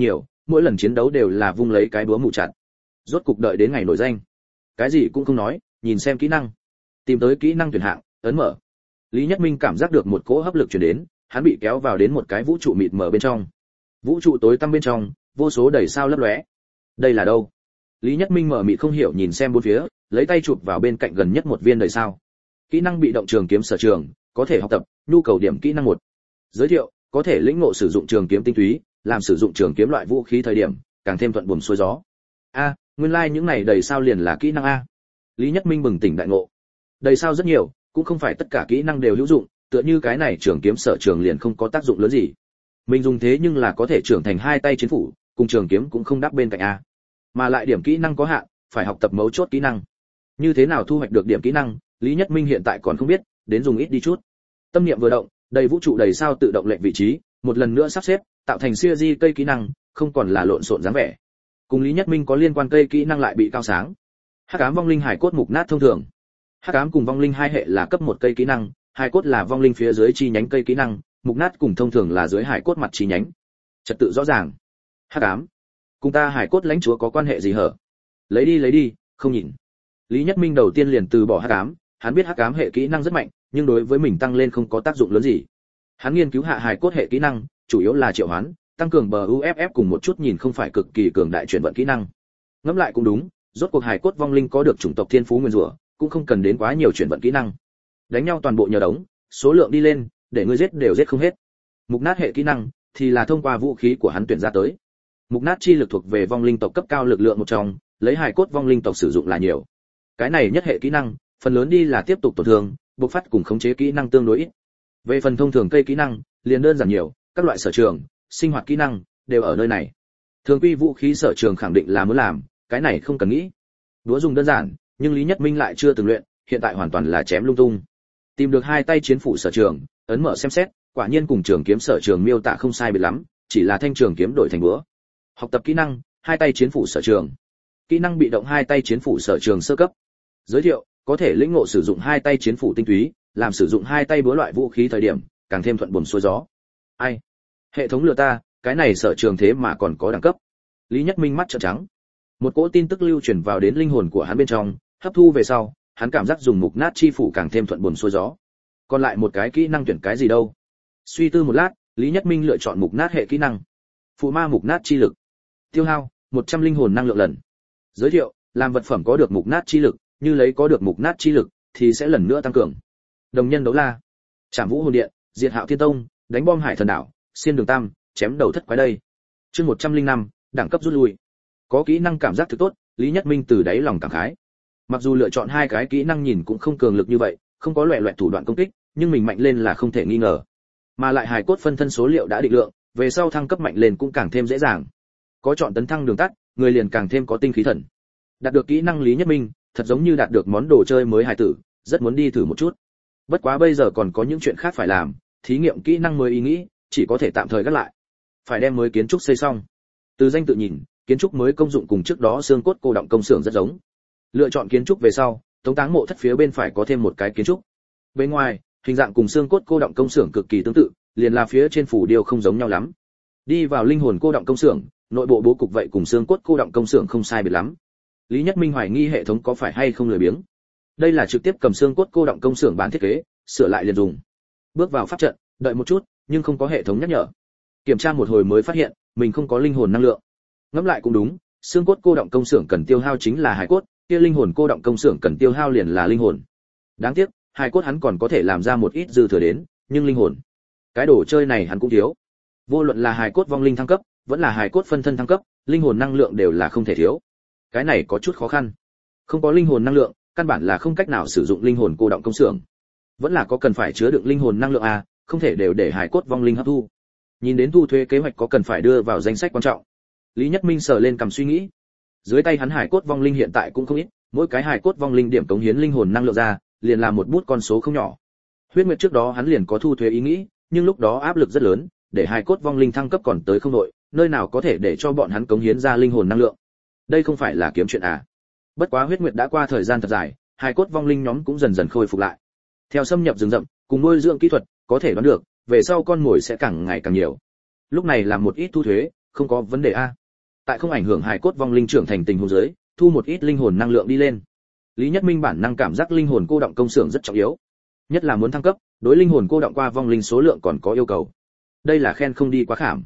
A: mỗi lần chiến đấu đều là vung lấy cái búa mù chặt. Rốt cục đợi đến ngày nổi danh. Cái gì cũng không nói, nhìn xem kỹ năng. Tìm tới kỹ năng tuyển hạng, ấn mở. Lý Nhất Minh cảm giác được một cỗ hấp lực truyền đến, hắn bị kéo vào đến một cái vũ trụ mịt mờ bên trong. Vũ trụ tối tăm bên trong, vô số đầy sao lấp lóe. Đây là đâu? Lý Nhất Minh mở mịt không hiểu nhìn xem bốn phía, lấy tay chụp vào bên cạnh gần nhất một viên đầy sao. Kỹ năng bị động trường kiếm sở trường, có thể học tập, nhu cầu điểm kỹ năng 1. Giới thiệu, có thể lĩnh ngộ sử dụng trường kiếm tinh túy, làm sử dụng trường kiếm loại vũ khí thời điểm, càng thêm thuận buồm xuôi gió. A, nguyên lai like những này đầy sao liền là kỹ năng a. Lý Nhất Minh bừng tỉnh đại ngộ. Đầy sao rất nhiều, cũng không phải tất cả kỹ năng đều hữu dụng, tựa như cái này trường kiếm sở trường liền không có tác dụng lớn gì. Mình dùng thế nhưng là có thể trưởng thành hai tay chiến phủ, cùng trường kiếm cũng không đáp bên cạnh a. Mà lại điểm kỹ năng có hạn, phải học tập mấu chốt kỹ năng. Như thế nào thu hoạch được điểm kỹ năng, Lý Nhất Minh hiện tại còn không biết, đến dùng ít đi chút. Tâm niệm vừa động, đầy vũ trụ đầy sao tự động lệnh vị trí, một lần nữa sắp xếp, tạo thành series cây kỹ năng, không còn là lộn xộn dáng vẻ. Cùng Lý Nhất Minh có liên quan cây kỹ năng lại bị cao sáng. Hắc ám vong linh hải cốt mục nát thông thường. Hắc ám cùng vong linh hai hệ là cấp một cây kỹ năng, hải cốt là vong linh phía dưới chi nhánh cây kỹ năng, mục nát cùng thông thường là dưới hải cốt mặt chi nhánh. Trật tự rõ ràng. Hắc ám, cùng ta hải cốt lãnh chúa có quan hệ gì hở? Lấy đi, không nhìn. Lý Nhất Minh đầu tiên liền từ bỏ hắc ám, hắn biết hắc ám hệ kỹ năng rất mạnh, nhưng đối với mình tăng lên không có tác dụng lớn gì. Hắn nghiên cứu hạ hải cốt hệ kỹ năng, chủ yếu là triệu hoán, tăng cường bờ UFF cùng một chút nhìn không phải cực kỳ cường đại chuyển vận kỹ năng. Ngẫm lại cũng đúng, rốt cuộc hải cốt vong linh có được chủng tộc thiên phú nguyên rủa, cũng không cần đến quá nhiều chuyển vận kỹ năng. Đánh nhau toàn bộ nhờ đống, số lượng đi lên, để ngươi giết đều giết không hết. Mục nát hệ kỹ năng thì là thông qua vũ khí của hắn tuyển ra tới. Mục nát chi lực thuộc về vong linh tộc cấp cao lực lượng một trong, lấy hải cốt vong linh tộc sử dụng là nhiều. Cái này nhất hệ kỹ năng, phần lớn đi là tiếp tục tổn thương, bộc phát cùng khống chế kỹ năng tương đối ít. Về phần thông thường cây kỹ năng, liền đơn giản nhiều, các loại sở trường, sinh hoạt kỹ năng đều ở nơi này. Thường quy vũ khí sở trường khẳng định là muốn làm, cái này không cần nghĩ. Đũa dùng đơn giản, nhưng Lý Nhất Minh lại chưa từng luyện, hiện tại hoàn toàn là chém lung tung. Tìm được hai tay chiến phủ sở trường, ấn mở xem xét, quả nhiên cùng trường kiếm sở trường miêu tả không sai biệt lắm, chỉ là thanh trường kiếm đổi thành búa. Học tập kỹ năng, hai tay chiến phủ sở trường. Kỹ năng bị động hai tay chiến phủ sở trường sơ cấp. Giới thiệu, có thể lĩnh ngộ sử dụng hai tay chiến phủ tinh túy, làm sử dụng hai tay búa loại vũ khí thời điểm, càng thêm thuận buồm xuôi gió. Ai? Hệ thống lừa ta, cái này sở trường thế mà còn có đẳng cấp. Lý Nhất Minh mắt trợn trắng. Một cỗ tin tức lưu truyền vào đến linh hồn của hắn bên trong, hấp thu về sau, hắn cảm giác dùng mục nát chi phủ càng thêm thuận buồm xuôi gió. Còn lại một cái kỹ năng tuyển cái gì đâu? Suy tư một lát, Lý Nhất Minh lựa chọn mục nát hệ kỹ năng. Phụ ma mục nát chi lực. Tiêu hao 100 linh hồn năng lượng lần. Giới thiệu, làm vật phẩm có được mục nát chi lực, như lấy có được mục nát chi lực thì sẽ lần nữa tăng cường. Đồng nhân đấu la, Trảm Vũ hồn điện, diệt Hạo Thiên Tông, đánh bom Hải Thần đảo, xiên đường tam, chém đầu thất quái đây. Chương 105, đẳng cấp rút lui. Có kỹ năng cảm giác thực tốt, Lý Nhất Minh từ đáy lòng cảm khái. Mặc dù lựa chọn hai cái kỹ năng nhìn cũng không cường lực như vậy, không có loẻ loẹt thủ đoạn công kích, nhưng mình mạnh lên là không thể nghi ngờ. Mà lại hài cốt phân thân số liệu đã định lượng, về sau thăng cấp mạnh lên cũng càng thêm dễ dàng. Có chọn tấn thăng đường tắt, người liền càng thêm có tinh khí thần. Đạt được kỹ năng Lý Nhất Minh, thật giống như đạt được món đồ chơi mới hài tử, rất muốn đi thử một chút. Bất quá bây giờ còn có những chuyện khác phải làm, thí nghiệm kỹ năng mới ý nghĩ, chỉ có thể tạm thời gác lại. Phải đem mới kiến trúc xây xong. Từ danh tự nhìn, kiến trúc mới công dụng cùng trước đó xương cốt cô động công xưởng rất giống. Lựa chọn kiến trúc về sau, tống táng mộ thất phía bên phải có thêm một cái kiến trúc. Bên ngoài, hình dạng cùng xương cốt cô động công xưởng cực kỳ tương tự, liền là phía trên phủ điêu không giống nhau lắm. Đi vào linh hồn cô động công xưởng, nội bộ bố cục vậy cùng xương cốt cô động công xưởng không sai biệt lắm. Lý Nhất Minh hoài nghi hệ thống có phải hay không lười biếng. Đây là trực tiếp cầm xương cốt cô động công xưởng bán thiết kế, sửa lại liền dùng. Bước vào pháp trận, đợi một chút, nhưng không có hệ thống nhắc nhở. Kiểm tra một hồi mới phát hiện, mình không có linh hồn năng lượng. Ngẫm lại cũng đúng, xương cốt cô động công xưởng cần tiêu hao chính là hài cốt, kia linh hồn cô động công xưởng cần tiêu hao liền là linh hồn. Đáng tiếc, hài cốt hắn còn có thể làm ra một ít dư thừa đến, nhưng linh hồn, cái đồ chơi này hắn cũng thiếu. Vô luận là hài cốt vong linh thăng cấp, vẫn là hài cốt phân thân thăng cấp, linh hồn năng lượng đều là không thể thiếu. Cái này có chút khó khăn. Không có linh hồn năng lượng, căn bản là không cách nào sử dụng linh hồn cô động công xưởng. Vẫn là có cần phải chứa đựng linh hồn năng lượng à, không thể đều để hài cốt vong linh hấp thu. Nhìn đến thu thuế kế hoạch có cần phải đưa vào danh sách quan trọng. Lý Nhất Minh sờ lên cầm suy nghĩ. Dưới tay hắn hài cốt vong linh hiện tại cũng không ít, mỗi cái hài cốt vong linh điểm cống hiến linh hồn năng lượng ra, liền là một bút con số không nhỏ. Huyết Nguyệt trước đó hắn liền có thu thuế ý nghĩ, nhưng lúc đó áp lực rất lớn, để hài cốt vong linh thăng cấp còn tới không đội, nơi nào có thể để cho bọn hắn cống hiến ra linh hồn năng lượng. Đây không phải là kiếm chuyện à? Bất quá Huyết Nguyệt đã qua thời gian thật dài, hài cốt vong linh nhóm cũng dần dần khôi phục lại. Theo xâm nhập rừng rậm, cùng nuôi dưỡng kỹ thuật, có thể đoán được, về sau con mồi sẽ càng ngày càng nhiều. Lúc này làm một ít thu thuế, không có vấn đề a. tại không ảnh hưởng hài cốt vong linh trưởng thành tình huống dưới, thu một ít linh hồn năng lượng đi lên. Lý Nhất Minh bản năng cảm giác linh hồn cô động công xưởng rất trọng yếu, nhất là muốn thăng cấp, đối linh hồn cô động qua vong linh số lượng còn có yêu cầu. Đây là khen không đi quá khảm.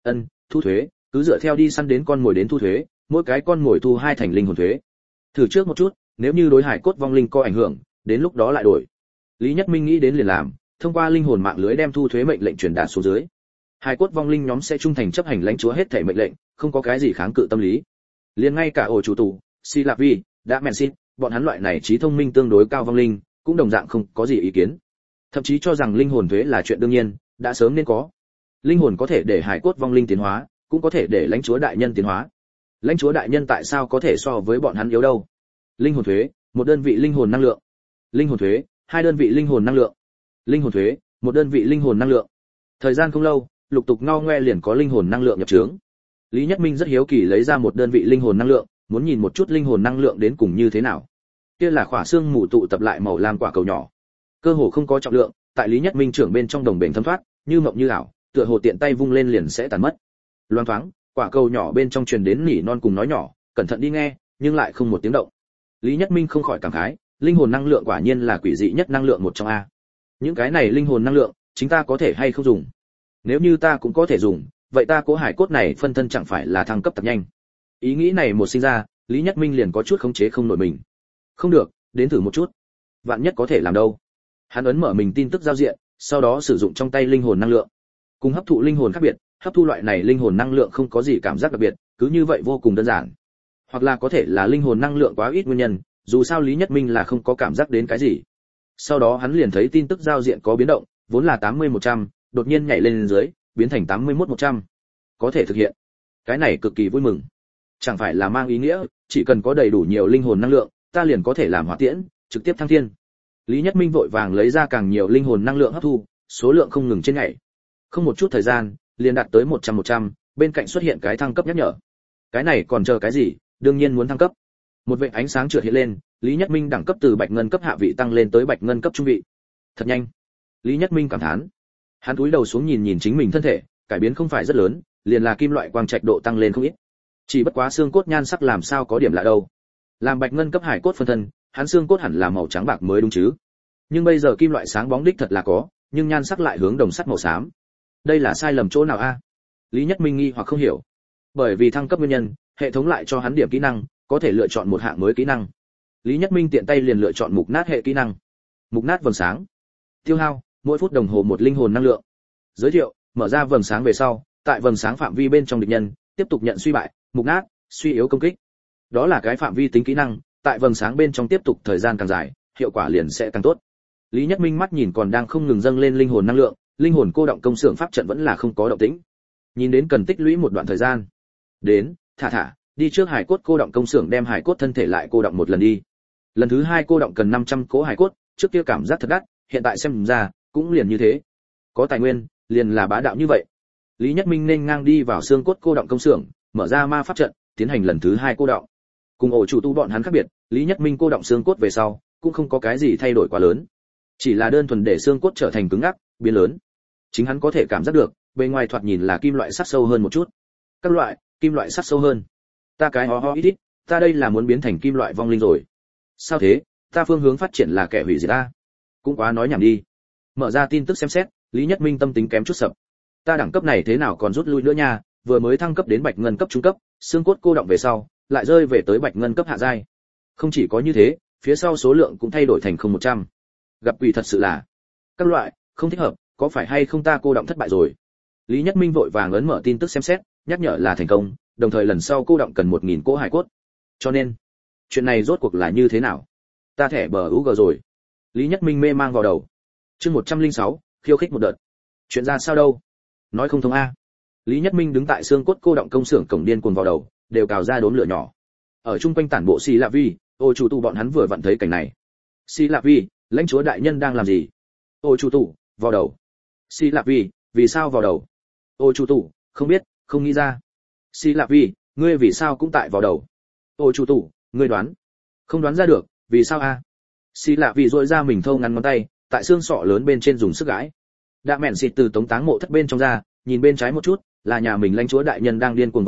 A: Thu thuế, cứ dựa theo đi săn đến con mồi đến thu thuế, mỗi cái con mồi thu 2 thành linh hồn thuế. Thử trước một chút, nếu như đối hài cốt vong linh có ảnh hưởng, đến lúc đó lại đổi. Lý Nhất Minh nghĩ đến liền làm, thông qua linh hồn mạng lưới đem thu thuế mệnh lệnh truyền đạt xuống dưới. Hài cốt vong linh nhóm sẽ trung thành chấp hành lãnh chúa hết thảy mệnh lệnh, không có cái gì kháng cự tâm lý. Liền ngay cả ổ chủ tù, Si Lạp Vi, đã mèn xin, bọn hắn loại này trí thông minh tương đối cao vong linh, cũng đồng dạng không có gì ý kiến. Thậm chí cho rằng linh hồn thuế là chuyện đương nhiên, đã sớm nên có. Linh hồn có thể để hài cốt vong linh tiến hóa, cũng có thể để lãnh chúa đại nhân tiến hóa. Lãnh chúa đại nhân tại sao có thể so với bọn hắn yếu đâu? Linh hồn thuế, một đơn vị linh hồn năng lượng. Linh hồn thuế, 2 đơn vị linh hồn năng lượng. Linh hồn thuế, một đơn vị linh hồn năng lượng. Thời gian không lâu, lục tục ngao ngoe liền có linh hồn năng lượng nhập trướng. Lý Nhất Minh rất hiếu kỳ lấy ra một đơn vị linh hồn năng lượng, muốn nhìn một chút linh hồn năng lượng đến cùng như thế nào. Kia là khỏa xương mù tụ tập lại màu lam quả cầu nhỏ, cơ hồ không có trọng lượng, tại Lý Nhất Minh trưởng bên trong đồng bền thấm thoát, như mộng như ảo, tựa hồ tiện tay vung lên liền sẽ tàn mất. Loan thoáng, quả cầu nhỏ bên trong truyền đến nỉ non cùng nói nhỏ, cẩn thận đi nghe, nhưng lại không một tiếng động. Lý Nhất Minh không khỏi cảm khái, linh hồn năng lượng quả nhiên là quỷ dị nhất năng lượng một trong a. Những cái này linh hồn năng lượng, chính ta có thể hay không dùng? Nếu như ta cũng có thể dùng, vậy ta cố hải cốt này phân thân chẳng phải là thăng cấp tập nhanh? Ý nghĩ này một sinh ra, Lý Nhất Minh liền có chút khống chế không nổi mình. Không được, đến thử một chút. Vạn nhất có thể làm đâu. Hắn ấn mở mình tin tức giao diện, sau đó sử dụng trong tay linh hồn năng lượng. Cùng hấp thụ linh hồn khác biệt, hấp thu loại này linh hồn năng lượng không có gì cảm giác đặc biệt, cứ như vậy vô cùng đơn giản. Hoặc là có thể là linh hồn năng lượng quá ít nguyên nhân, dù sao Lý Nhất Minh là không có cảm giác đến cái gì. Sau đó hắn liền thấy tin tức giao diện có biến động, vốn là 80-100, đột nhiên nhảy lên dưới, biến thành 81-100. Có thể thực hiện. Cái này cực kỳ vui mừng. Chẳng phải là mang ý nghĩa, chỉ cần có đầy đủ nhiều linh hồn năng lượng, ta liền có thể làm hỏa tiễn, trực tiếp thăng thiên. Lý Nhất Minh vội vàng lấy ra càng nhiều linh hồn năng lượng hấp thu, số lượng không ngừng trên ngày. Không một chút thời gian, liền đạt tới 100-100, bên cạnh xuất hiện cái thăng cấp nhắc nhở. Cái này còn chờ cái gì, đương nhiên muốn thăng cấp. Một vệt ánh sáng chợt hiện lên, Lý Nhất Minh đẳng cấp từ bạch ngân cấp hạ vị tăng lên tới bạch ngân cấp trung vị. Thật nhanh. Lý Nhất Minh cảm thán. Hắn cúi đầu xuống nhìn nhìn chính mình thân thể, cải biến không phải rất lớn, liền là kim loại quang trạch độ tăng lên không ít. Chỉ bất quá xương cốt nhan sắc làm sao có điểm lạ đâu. Làm bạch ngân cấp hải cốt phân thân, hắn xương cốt hẳn là màu trắng bạc mới đúng chứ. Nhưng bây giờ kim loại sáng bóng đích thật là có, nhưng nhan sắc lại hướng đồng sắt màu xám. Đây là sai lầm chỗ nào a? Lý Nhất Minh nghi hoặc không hiểu. Bởi vì thăng cấp nguyên nhân, hệ thống lại cho hắn điểm kỹ năng, có thể lựa chọn một hạng mới kỹ năng. Lý Nhất Minh tiện tay liền lựa chọn mục nát hệ kỹ năng. Mục nát vầng sáng. Tiêu hao, mỗi phút đồng hồ một linh hồn năng lượng. Giới thiệu, mở ra vầng sáng về sau, tại vầng sáng phạm vi bên trong địch nhân, tiếp tục nhận suy bại, mục nát, suy yếu công kích. Đó là cái phạm vi tính kỹ năng, tại vầng sáng bên trong tiếp tục thời gian càng dài, hiệu quả liền sẽ càng tốt. Lý Nhất Minh mắt nhìn còn đang không ngừng dâng lên linh hồn năng lượng, linh hồn cô động công xưởng pháp trận vẫn là không có động tĩnh. Nhìn đến cần tích lũy một đoạn thời gian. Đến, thả, đi trước hải cốt cô động công xưởng đem hải cốt thân thể lại cô động một lần đi. Lần thứ 2 cô động cần 500 cỗ hải cốt, trước kia cảm giác thật đắt, hiện tại xem ra cũng liền như thế. Có tài nguyên, liền là bá đạo như vậy. Lý Nhất Minh nên ngang đi vào xương cốt cô động công xưởng, mở ra ma pháp trận, tiến hành lần thứ 2 cô động. Cùng ổ chủ tu bọn hắn khác biệt, Lý Nhất Minh cô động xương cốt về sau, cũng không có cái gì thay đổi quá lớn. Chỉ là đơn thuần để xương cốt trở thành cứng ngắc, biến lớn. Chính hắn có thể cảm giác được, bề ngoài thoạt nhìn là kim loại sắc sâu hơn một chút. Các loại, kim loại sắc sâu hơn. Ta cái ho ít, ta đây là muốn biến thành kim loại vong linh rồi. Sao thế, ta phương hướng phát triển là kẻ hủy diệt ta. Cũng quá nói nhảm đi. Mở ra tin tức xem xét, Lý Nhất Minh tâm tính kém chút sập. Ta đẳng cấp này thế nào còn rút lui nữa nha, vừa mới thăng cấp đến bạch ngân cấp trung cấp, xương cốt cô động về sau, lại rơi về tới bạch ngân cấp hạ giai. Không chỉ có như thế, phía sau số lượng cũng thay đổi thành 100. Gặp quỷ thật sự là. Các loại, không thích hợp, có phải hay không ta cô động thất bại rồi. Lý Nhất Minh vội vàng ấn mở tin tức xem xét, nhắc nhở là thành công, đồng thời lần sau cô động cần 1000 cỗ hải cốt. Cho nên, chuyện này rốt cuộc là như thế nào? Ta thẻ bờ UG rồi. Lý Nhất Minh mê mang vào đầu. Chương 106, khiêu khích một đợt. Chuyện ra sao đâu? Nói không thông a. Lý Nhất Minh đứng tại xương cốt cô động công xưởng cổng điên cuồng vào đầu, đều cào ra đốm lửa nhỏ. Ở trung quanh tản bộ Xi Lạp Vi, ô chủ tụ bọn hắn vừa vặn thấy cảnh này. Xi Lạp Vi, lãnh chúa đại nhân đang làm gì? Ô chủ tụ, vào đầu. Xi Lạp Vi, vì sao vào đầu? Ô chủ tụ, không biết, không nghĩ ra. Xi Lạp Vi, ngươi vì sao cũng tại vào đầu? Ô chủ tụ, ngươi đoán? Không đoán ra được, vì sao a? Xi Lạp Vi duỗi ra mình thâu ngắn ngón tay, tại xương sọ lớn bên trên dùng sức gãi. Đã mẹn xịt từ tống táng mộ thất bên trong ra, nhìn bên trái một chút, là nhà mình lãnh chúa đại nhân đang điên cuồng vào đầu,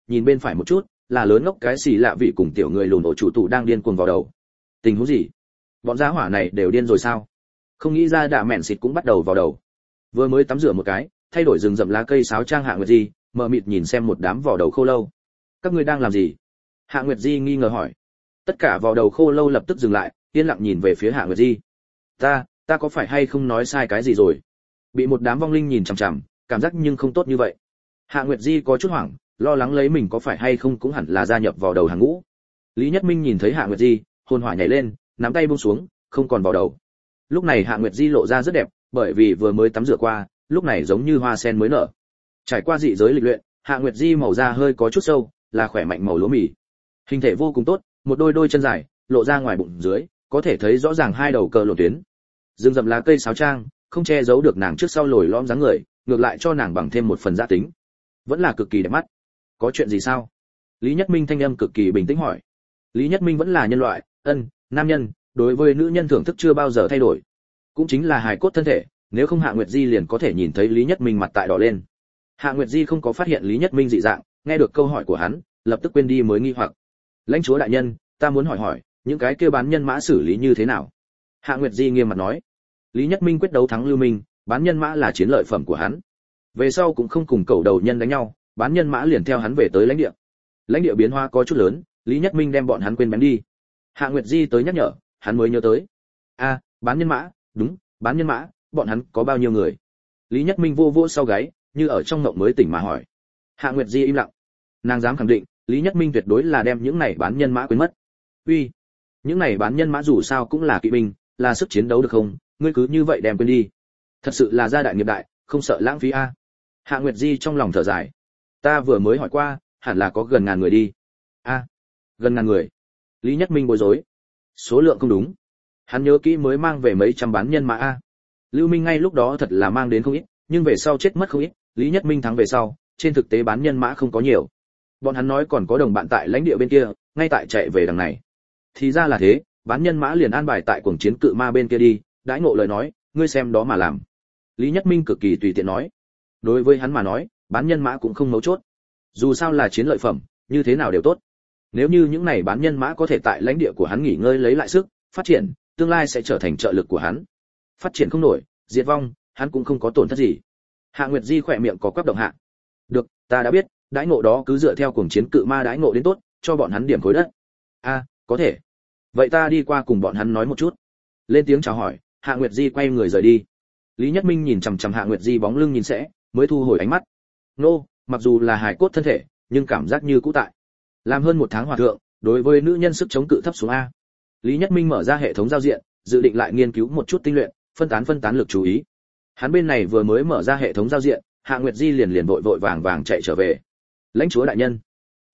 A: nhìn bên phải một chút, là lớn ngốc cái xì lạ vị cùng tiểu người lùn ổ chủ tụ đang điên cuồng vào đầu. Tình huống gì? Bọn giá hỏa này đều điên rồi sao? Không nghĩ ra đạ mẹn xịt cũng bắt đầu vào đầu. Vừa mới tắm rửa một cái, thay đổi rừng rậm lá cây sáo trang Hạ Nguyệt Di, mờ mịt nhìn xem một đám vỏ đầu khô lâu. Các ngươi đang làm gì? Hạ Nguyệt Di nghi ngờ hỏi. Tất cả vỏ đầu khô lâu lập tức dừng lại, yên lặng nhìn về phía Hạ Nguyệt Di. Ta có phải hay không nói sai cái gì rồi? Bị một đám vong linh nhìn chằm chằm, cảm giác nhưng không tốt như vậy. Hạ Nguyệt Di có chút hoảng, lo lắng lấy mình có phải hay không cũng hẳn là gia nhập vào đầu hàng ngũ. Lý Nhất Minh nhìn thấy Hạ Nguyệt Di, hồn hỏa nhảy lên, nắm tay buông xuống, không còn vào đầu. Lúc này Hạ Nguyệt Di lộ ra rất đẹp, bởi vì vừa mới tắm rửa qua, lúc này giống như hoa sen mới nở. Trải qua dị giới lịch luyện, Hạ Nguyệt Di màu da hơi có chút sâu, là khỏe mạnh màu lúa mì. Hình thể vô cùng tốt, một đôi chân dài, lộ ra ngoài bụng dưới, có thể thấy rõ ràng hai đầu cờ lộn tuyến. Rừng rậm lá cây sáo trang, không che giấu được nàng trước sau lồi lõm dáng người, ngược lại cho nàng bằng thêm một phần gia tính. Vẫn là cực kỳ đẹp mắt. Có chuyện gì sao? Lý Nhất Minh thanh âm cực kỳ bình tĩnh hỏi. Lý Nhất Minh vẫn là nhân loại, nam nhân, đối với nữ nhân thưởng thức chưa bao giờ thay đổi. Cũng chính là hài cốt thân thể, nếu không Hạ Nguyệt Di liền có thể nhìn thấy Lý Nhất Minh mặt tại đỏ lên. Hạ Nguyệt Di không có phát hiện Lý Nhất Minh dị dạng, nghe được câu hỏi của hắn, lập tức quên đi mới nghi hoặc. Lãnh chúa đại nhân, ta muốn hỏi, những cái kia bán nhân mã xử lý như thế nào? Hạ Nguyệt Di nghiêm mặt nói. Lý Nhất Minh quyết đấu thắng Lưu Minh, bán nhân mã là chiến lợi phẩm của hắn. Về sau cũng không cùng cẩu đầu nhân đánh nhau, bán nhân mã liền theo hắn về tới lãnh địa. Lãnh địa biến hóa có chút lớn, Lý Nhất Minh đem bọn hắn quên bén đi. Hạ Nguyệt Di tới nhắc nhở, hắn mới nhớ tới. Bán nhân mã, đúng, bán nhân mã, bọn hắn có bao nhiêu người? Lý Nhất Minh vô vô sau gáy, như ở trong ngộng mới tỉnh mà hỏi. Hạ Nguyệt Di im lặng. Nàng dám khẳng định, Lý Nhất Minh tuyệt đối là đem những này bán nhân mã quên mất. Uy, những này bán nhân mã dù sao cũng là kỵ binh, là sức chiến đấu được không? Ngươi cứ như vậy đem quên đi. Thật sự là gia đại nghiệp đại, không sợ lãng phí a. Hạ Nguyệt Di trong lòng thở dài. Ta vừa mới hỏi qua, hẳn là có gần 1000 người đi. Gần 1000 người. Lý Nhất Minh bối rối. Số lượng không đúng. Hắn nhớ kỹ mới mang về mấy trăm bán nhân mã a. Lưu Minh ngay lúc đó thật là mang đến không ít, nhưng về sau chết mất không ít, Lý Nhất Minh thắng về sau, trên thực tế bán nhân mã không có nhiều. Bọn hắn nói còn có đồng bạn tại lãnh địa bên kia, ngay tại chạy về đằng này. Thì ra là thế, bán nhân mã liền an bài tại cuồng chiến cự ma bên kia đi, đãi ngộ lời nói, ngươi xem đó mà làm. Lý Nhất Minh cực kỳ tùy tiện nói. Đối với hắn mà nói, bán nhân mã cũng không mấu chốt. Dù sao là chiến lợi phẩm, như thế nào đều tốt. Nếu như những này bán nhân mã có thể tại lãnh địa của hắn nghỉ ngơi lấy lại sức, phát triển, tương lai sẽ trở thành trợ lực của hắn. Phát triển không nổi, diệt vong, hắn cũng không có tổn thất gì. Hạ Nguyệt Di khỏe miệng có quắp động hạ. Được, ta đã biết, đãi ngộ đó cứ dựa theo cuồng chiến cự ma đãi ngộ đến tốt, cho bọn hắn điểm khối đất. Có thể. Vậy ta đi qua cùng bọn hắn nói một chút. Lên tiếng chào hỏi, Hạ Nguyệt Di quay người rời đi. Lý Nhất Minh nhìn chằm chằm Hạ Nguyệt Di bóng lưng nhìn sẽ, mới thu hồi ánh mắt. Mặc dù là hài cốt thân thể, nhưng cảm giác như cũ tại. Làm hơn 1 tháng hòa thượng, đối với nữ nhân sức chống cự thấp xuống a. Lý Nhất Minh mở ra hệ thống giao diện, dự định lại nghiên cứu một chút tinh luyện, phân tán lực chú ý. Hắn bên này vừa mới mở ra hệ thống giao diện, Hạ Nguyệt Di liền vội vàng chạy trở về. Lãnh chúa đại nhân.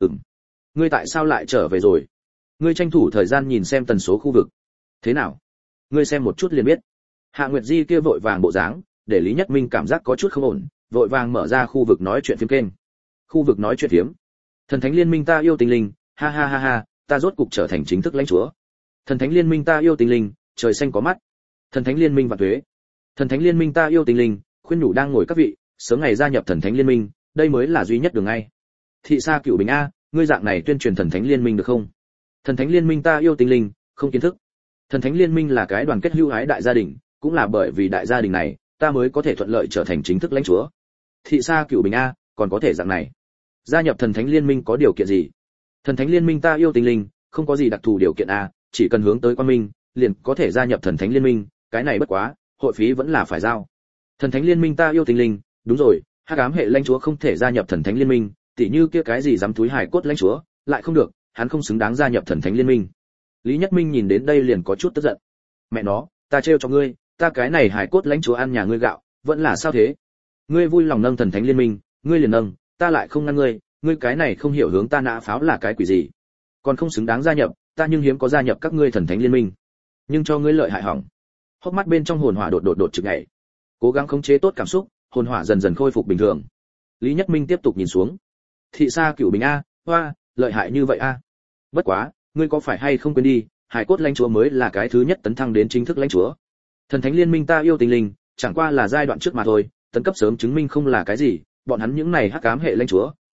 A: Ngươi tại sao lại trở về rồi? Ngươi tranh thủ thời gian nhìn xem tần số khu vực. Thế nào? Ngươi xem một chút liền biết. Hạ Nguyệt Di kia vội vàng bộ dáng, để Lý Nhất Minh cảm giác có chút không ổn, vội vàng mở ra khu vực nói chuyện phiếm kênh. Khu vực nói chuyện phiếm. Thần Thánh Liên Minh ta yêu tinh linh, ha, ta rốt cục trở thành chính thức lãnh chúa. Thần Thánh Liên Minh ta yêu tinh linh, trời xanh có mắt. Thần Thánh Liên Minh vạn tuế. Thần Thánh Liên Minh ta yêu tinh linh, khuyên nhủ đang ngồi các vị, sớm ngày gia nhập Thần Thánh Liên Minh, đây mới là duy nhất đường ngay. Thị Sa Cửu Bình a, ngươi dạng này tuyên truyền Thần Thánh Liên Minh được không? Thần Thánh Liên Minh ta yêu tinh linh, không kiến thức. Thần Thánh Liên Minh là cái đoàn kết hữu ái đại gia đình, cũng là bởi vì đại gia đình này, ta mới có thể thuận lợi trở thành chính thức lãnh chúa. Thị Sa Cửu Bình a, còn có thể dạng này. Gia nhập Thần Thánh Liên Minh có điều kiện gì? Thần Thánh Liên Minh ta yêu tinh linh, không có gì đặc thù điều kiện a, chỉ cần hướng tới Quan Minh, liền có thể gia nhập Thần Thánh Liên Minh, cái này bất quá, hội phí vẫn là phải giao. Thần Thánh Liên Minh ta yêu tinh linh, đúng rồi, hắc ám hệ lãnh chúa không thể gia nhập Thần Thánh Liên Minh, tỉ như kia cái gì dám túi hài cốt lãnh chúa, lại không được, hắn không xứng đáng gia nhập Thần Thánh Liên Minh. Lý Nhất Minh nhìn đến đây liền có chút tức giận. Mẹ nó, ta trêu cho ngươi, ta cái này hài cốt lãnh chúa ăn nhà ngươi gạo, vẫn là sao thế? Ngươi vui lòng nâng Thần Thánh Liên Minh, ngươi liền nâng, ta lại không ngăn ngươi, ngươi cái này không hiểu hướng ta nã pháo là cái quỷ gì? Còn không xứng đáng gia nhập, ta nhưng hiếm có gia nhập các ngươi Thần Thánh Liên Minh. Nhưng cho ngươi lợi hại hỏng. Hốc mắt bên trong hồn hỏa đột trực nhảy. Cố gắng khống chế tốt cảm xúc, hồn hỏa dần dần khôi phục bình thường. Lý Nhất Minh tiếp tục nhìn xuống. Thị Sa Cửu Bình a, hoa, lợi hại như vậy a. Bất quá, ngươi có phải hay không quên đi, hải cốt lãnh chúa mới là cái thứ nhất tấn thăng đến chính thức lãnh chúa. Thần Thánh Liên Minh ta yêu tinh linh, chẳng qua là giai đoạn trước mà thôi, tấn cấp sớm chứng minh không là cái gì, bọn hắn những này hắc ám hệ lãnh chúa,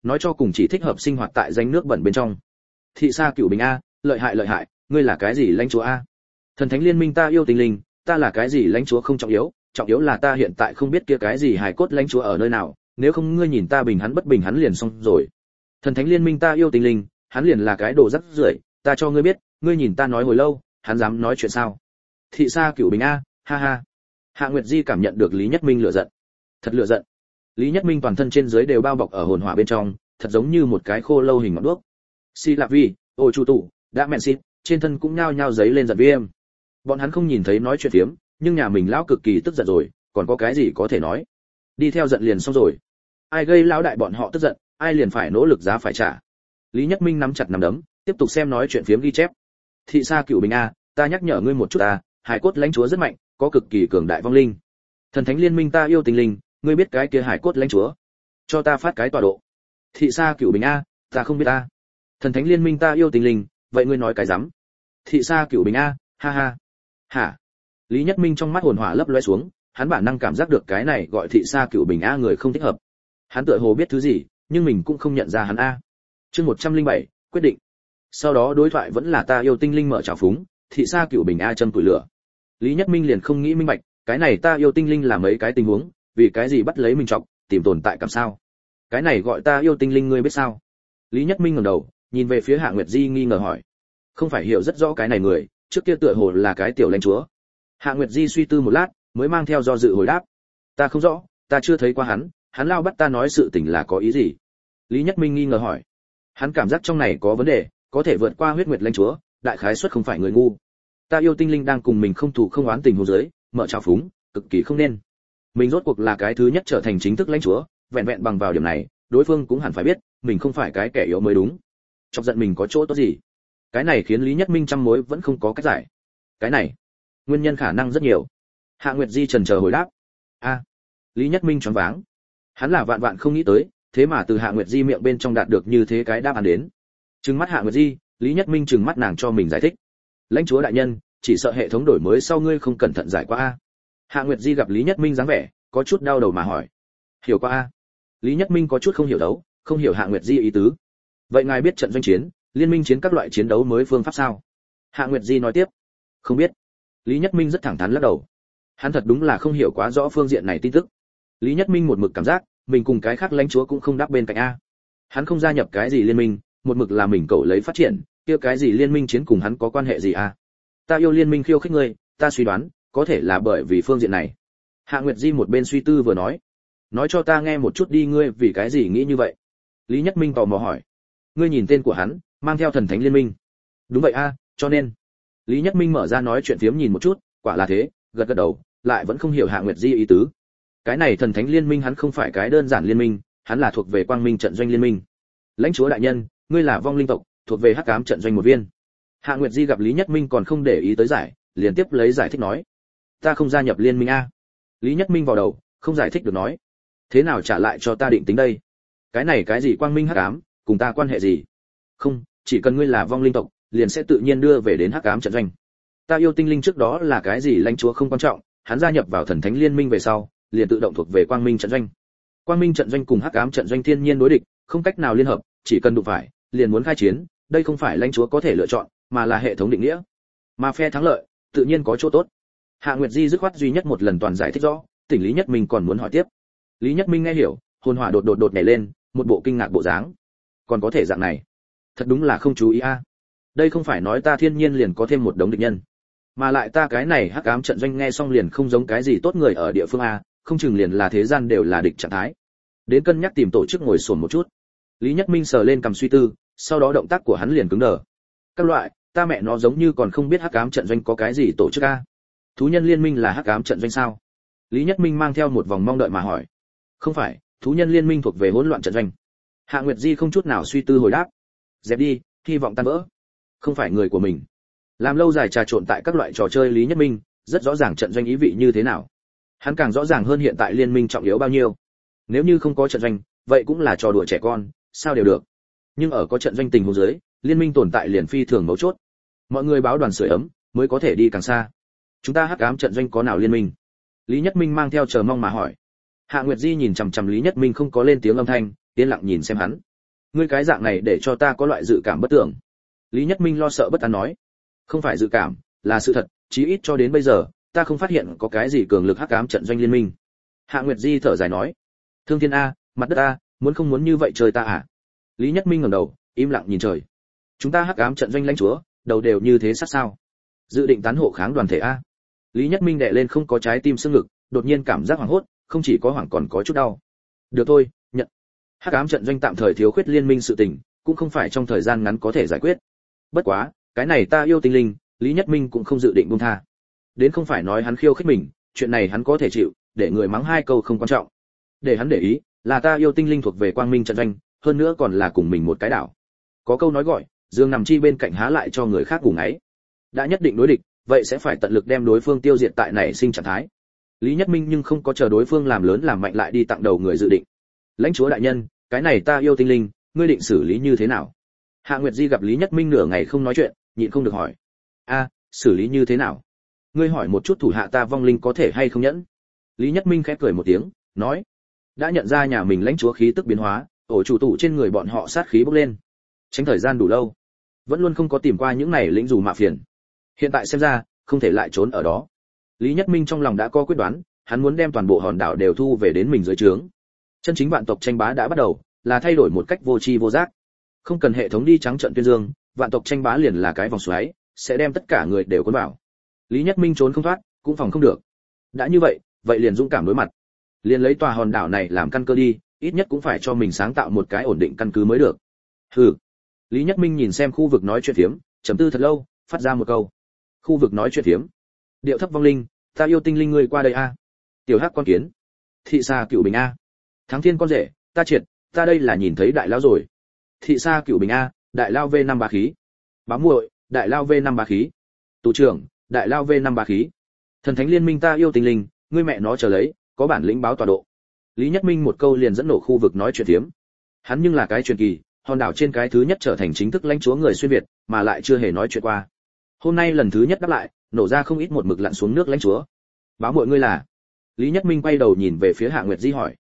A: nói cho cùng chỉ thích hợp sinh hoạt tại danh nước bẩn bên trong. Thị Sa Cửu Bình a, lợi hại, ngươi là cái gì lãnh chúa a? Thần thánh liên minh ta yêu tinh linh, ta là cái gì lãnh chúa không trọng yếu là ta hiện tại không biết kia cái gì hài cốt lãnh chúa ở nơi nào, nếu không ngươi nhìn ta bình hắn bất bình hắn liền xong rồi. Thần thánh liên minh ta yêu tinh linh, hắn liền là cái đồ rắc rưởi, ta cho ngươi biết, ngươi nhìn ta nói hồi lâu, hắn dám nói chuyện sao? Thị Sa Cửu Bình a, ha ha. Hạ Nguyệt Di cảm nhận được Lý Nhất Minh lửa giận. Thật lửa giận. Lý Nhất Minh toàn thân trên dưới đều bao bọc ở hồn hỏa bên trong, thật giống như một cái khô lâu hình ngọn đuốc. Si Lạp Vi, Ô Chu Tụ, đã mẹn xịt, trên thân cũng nhao nhao giấy lên giận viêm. Bọn hắn không nhìn thấy nói chuyện phiếm, nhưng nhà mình lão cực kỳ tức giận rồi, còn có cái gì có thể nói? Đi theo giận liền xong rồi. Ai gây lão đại bọn họ tức giận, ai liền phải nỗ lực giá phải trả. Lý Nhất Minh nắm chặt nắm đấm, tiếp tục xem nói chuyện phiếm ghi chép. Thị Sa Cửu Bình a, ta nhắc nhở ngươi một chút a, hải cốt lãnh chúa rất mạnh, có cực kỳ cường đại vong linh. Thần thánh liên minh ta yêu tinh linh, ngươi biết cái kia hải cốt lãnh chúa? Cho ta phát cái tọa độ. Thị Sa Cửu Bình a, ta không biết a. Thần thánh liên minh ta yêu tinh linh, vậy ngươi nói cái rắm? Thị Sa Cửu Bình a, ha ha. Hả? Lý Nhất Minh trong mắt hồn hỏa lấp lóe xuống, hắn bản năng cảm giác được cái này gọi Thị Sa Cửu Bình a người không thích hợp. Hắn tựa hồ biết thứ gì, nhưng mình cũng không nhận ra hắn a. Chương 107, quyết định. Sau đó đối thoại vẫn là ta yêu tinh linh mở trào phúng, Thị Sa Cửu Bình a châm tuổi lửa. Lý Nhất Minh liền không nghĩ minh bạch, cái này ta yêu tinh linh là mấy cái tình huống, vì cái gì bắt lấy mình trọng, tìm tồn tại cảm sao? Cái này gọi ta yêu tinh linh ngươi biết sao? Lý Nhất Minh ngẩng đầu, nhìn về phía Hạ Nguyệt Di nghi ngờ hỏi. Không phải hiểu rất rõ cái này người, trước kia tựa hồ là cái tiểu lãnh chúa. Hạ Nguyệt Di suy tư một lát, mới mang theo do dự hồi đáp. Ta không rõ, ta chưa thấy qua hắn lao bắt ta nói sự tình là có ý gì? Lý Nhất Minh nghi ngờ hỏi. Hắn cảm giác trong này có vấn đề, có thể vượt qua huyết nguyệt lãnh chúa, đại khái suất không phải người ngu. Ta yêu tinh linh đang cùng mình không thù không oán tình huống dưới, mở trào phúng, cực kỳ không nên. Mình rốt cuộc là cái thứ nhất trở thành chính thức lãnh chúa, vẹn vẹn bằng vào điểm này, đối phương cũng hẳn phải biết, mình không phải cái kẻ yếu mới đúng. Chọc giận mình có chỗ tốt gì? Cái này khiến Lý Nhất Minh trăm mối vẫn không có cách giải. Cái này, nguyên nhân khả năng rất nhiều. Hạ Nguyệt Di chần chờ hồi đáp. A. Lý Nhất Minh choáng váng. Hắn là vạn vạn không nghĩ tới, thế mà từ Hạ Nguyệt Di miệng bên trong đạt được như thế cái đáp án đến. Trừng mắt Hạ Nguyệt Di, Lý Nhất Minh trừng mắt nàng cho mình giải thích. Lãnh chúa đại nhân, chỉ sợ hệ thống đổi mới sau ngươi không cẩn thận giải qua a. Hạ Nguyệt Di gặp Lý Nhất Minh dáng vẻ, có chút đau đầu mà hỏi. Hiểu qua a. Lý Nhất Minh có chút không hiểu đấu, không hiểu Hạ Nguyệt Di ý tứ. Vậy ngài biết trận doanh chiến, liên minh chiến các loại chiến đấu mới phương pháp sao? Hạ Nguyệt Di nói tiếp. Không biết. Lý Nhất Minh rất thẳng thắn lắc đầu. Hắn thật đúng là không hiểu quá rõ phương diện này tin tức. Lý Nhất Minh một mực cảm giác, mình cùng cái khác lãnh chúa cũng không đáp bên cạnh a. Hắn không gia nhập cái gì liên minh, một mực là mình cậu lấy phát triển, kia cái gì liên minh chiến cùng hắn có quan hệ gì a? Ta yêu liên minh khiêu khích ngươi, ta suy đoán, có thể là bởi vì phương diện này. Hạ Nguyệt Di một bên suy tư vừa nói cho ta nghe một chút đi, ngươi vì cái gì nghĩ như vậy? Lý Nhất Minh tò mò hỏi. Ngươi nhìn tên của hắn, mang theo thần thánh liên minh. Đúng vậy a, cho nên. Lý Nhất Minh mở ra nói chuyện phiếm nhìn một chút, quả là thế, gật gật đầu, lại vẫn không hiểu Hạ Nguyệt Di ý tứ. Cái này thần thánh liên minh hắn không phải cái đơn giản liên minh, hắn là thuộc về quang minh trận doanh liên minh. Lãnh chúa đại nhân, ngươi là vong linh tộc, thuộc về hắc ám trận doanh một viên. Hạ Nguyệt Di gặp Lý Nhất Minh còn không để ý tới giải, liền tiếp lấy giải thích nói. Ta không gia nhập liên minh a. Lý Nhất Minh vào đầu, không giải thích được nói. Thế nào trả lại cho ta định tính đây? Cái này cái gì quang minh hắc ám, cùng ta quan hệ gì? Không, chỉ cần ngươi là vong linh tộc, liền sẽ tự nhiên đưa về đến hắc ám trận doanh. Ta yêu tinh linh trước đó là cái gì lãnh chúa không quan trọng, hắn gia nhập vào thần thánh liên minh về sau, liền tự động thuộc về quang minh trận doanh. Quang minh trận doanh cùng hắc ám trận doanh thiên nhiên đối địch, không cách nào liên hợp, chỉ cần đụng phải, liền muốn khai chiến, đây không phải lãnh chúa có thể lựa chọn, mà là hệ thống định nghĩa. Mà phe thắng lợi, tự nhiên có chỗ tốt. Hạ Nguyệt Di dứt khoát duy nhất một lần toàn giải thích rõ, tỉnh Lý Nhất Minh còn muốn hỏi tiếp. Lý Nhất Minh nghe hiểu, hồn hỏa đột nhảy lên, một bộ kinh ngạc bộ dáng. Còn có thể dạng này, thật đúng là không chú ý a. Đây không phải nói ta thiên nhiên liền có thêm một đống địch nhân, mà lại ta cái này hắc ám trận doanh nghe xong liền không giống cái gì tốt người ở địa phương a, không chừng liền là thế gian đều là địch trạng thái. Đến cân nhắc tìm tổ chức ngồi xổm một chút. Lý Nhất Minh sờ lên cầm suy tư, sau đó động tác của hắn liền cứng đờ. Các loại, ta mẹ nó giống như còn không biết hắc ám trận doanh có cái gì tổ chức a. Thú nhân liên minh là hắc ám trận doanh sao? Lý Nhất Minh mang theo một vòng mong đợi mà hỏi. Không phải, thú nhân liên minh thuộc về hỗn loạn trận doanh. Hạ Nguyệt Di không chút nào suy tư hồi đáp. Dẹp đi, hy vọng tan vỡ. Không phải người của mình. Làm lâu dài trà trộn tại các loại trò chơi Lý Nhất Minh, rất rõ ràng trận doanh ý vị như thế nào. Hắn càng rõ ràng hơn hiện tại liên minh trọng yếu bao nhiêu. Nếu như không có trận doanh, vậy cũng là trò đùa trẻ con, sao đều được. Nhưng ở có trận doanh tình huống dưới, liên minh tồn tại liền phi thường mấu chốt. Mọi người báo đoàn sưởi ấm, mới có thể đi càng xa. Chúng ta hắc ám trận doanh có nào liên minh? Lý Nhất Minh mang theo chờ mong mà hỏi. Hạ Nguyệt Di nhìn chằm chằm Lý Nhất Minh không có lên tiếng âm thanh, yên lặng nhìn xem hắn. Ngươi cái dạng này để cho ta có loại dự cảm bất tưởng. Lý Nhất Minh lo sợ bất an nói. Không phải dự cảm, là sự thật, chí ít cho đến bây giờ, ta không phát hiện có cái gì cường lực hắc ám trận doanh liên minh. Hạ Nguyệt Di thở dài nói. Thương thiên a, mặt đất a, muốn không muốn như vậy trời ta à? Lý Nhất Minh ngẩng đầu, im lặng nhìn trời. Chúng ta hắc ám trận doanh lãnh chúa, đầu đều như thế sát sao? Dự định tán hộ kháng đoàn thể a? Lý Nhất Minh đè lên không có trái tim xương ngực, đột nhiên cảm giác hoảng hốt, không chỉ có hoảng còn có chút đau. Được thôi, nhận. Hắc ám trận doanh tạm thời thiếu khuyết liên minh sự tình, cũng không phải trong thời gian ngắn có thể giải quyết. Bất quá, cái này ta yêu tinh linh, Lý Nhất Minh cũng không dự định buông tha. Đến không phải nói hắn khiêu khích mình, chuyện này hắn có thể chịu, để người mắng hai câu không quan trọng. Để hắn để ý, là ta yêu tinh linh thuộc về quang minh trận doanh, hơn nữa còn là cùng mình một cái đảo. Có câu nói gọi, dương nằm chi bên cạnh há lại cho người khác cùng ấy. Đã nhất định đối địch, vậy sẽ phải tận lực đem đối phương tiêu diệt tại nảy sinh trạng thái. Lý Nhất Minh nhưng không có chờ đối phương làm lớn làm mạnh lại đi tặng đầu người dự định. Lãnh chúa đại nhân, cái này ta yêu tinh linh, ngươi định xử lý như thế nào? Hạ Nguyệt Di gặp Lý Nhất Minh nửa ngày không nói chuyện, nhịn không được hỏi. A, xử lý như thế nào? Ngươi hỏi một chút thủ hạ ta vong linh có thể hay không nhẫn? Lý Nhất Minh khẽ cười một tiếng, nói. Đã nhận ra nhà mình lãnh chúa khí tức biến hóa, ổ chủ tụ trên người bọn họ sát khí bốc lên. Tránh thời gian đủ lâu, vẫn luôn không có tìm qua những này lĩnh dù mạ phiền. Hiện tại xem ra, không thể lại trốn ở đó. Lý Nhất Minh trong lòng đã có quyết đoán, hắn muốn đem toàn bộ hòn đảo đều thu về đến mình dưới trướng. Chân chính vạn tộc tranh bá đã bắt đầu, là thay đổi một cách vô tri vô giác. Không cần hệ thống đi trắng trận tuyên dương, vạn tộc tranh bá liền là cái vòng xoáy, sẽ đem tất cả người đều cuốn vào. Lý Nhất Minh trốn không thoát, cũng phòng không được. Đã như vậy, vậy liền dũng cảm đối mặt. Liền lấy tòa hòn đảo này làm căn cơ đi, ít nhất cũng phải cho mình sáng tạo một cái ổn định căn cứ mới được. Hừ. Lý Nhất Minh nhìn xem khu vực nói chuyện phiếm, trầm tư thật lâu, phát ra một câu. Khu vực nói chuyện phiếm. Điệu thấp vong linh, ta yêu tinh linh ngươi qua đây a. Tiểu hắc con kiến. Thị xa cựu bình a. Thắng thiên con rể, ta triệt, ta đây là nhìn thấy đại lão rồi. Thị xa cựu bình a, đại lao V5 bá khí. Bám muội, đại lao V5 bá khí. Tù trưởng, đại lao V5 bá khí. Thần thánh liên minh ta yêu tinh linh, ngươi mẹ nó chờ lấy, có bản lĩnh báo tọa độ. Lý Nhất Minh một câu liền dẫn nổ khu vực nói chuyện phiếm. Hắn nhưng là cái truyền kỳ, hòn đảo trên cái thứ nhất trở thành chính thức lãnh chúa người xuyên việt, mà lại chưa hề nói chuyện qua. Hôm nay lần thứ nhất đáp lại, nổ ra không ít một mực lặn xuống nước lãnh chúa. Báo muội ngươi là? Lý Nhất Minh quay đầu nhìn về phía Hạ Nguyệt Di hỏi.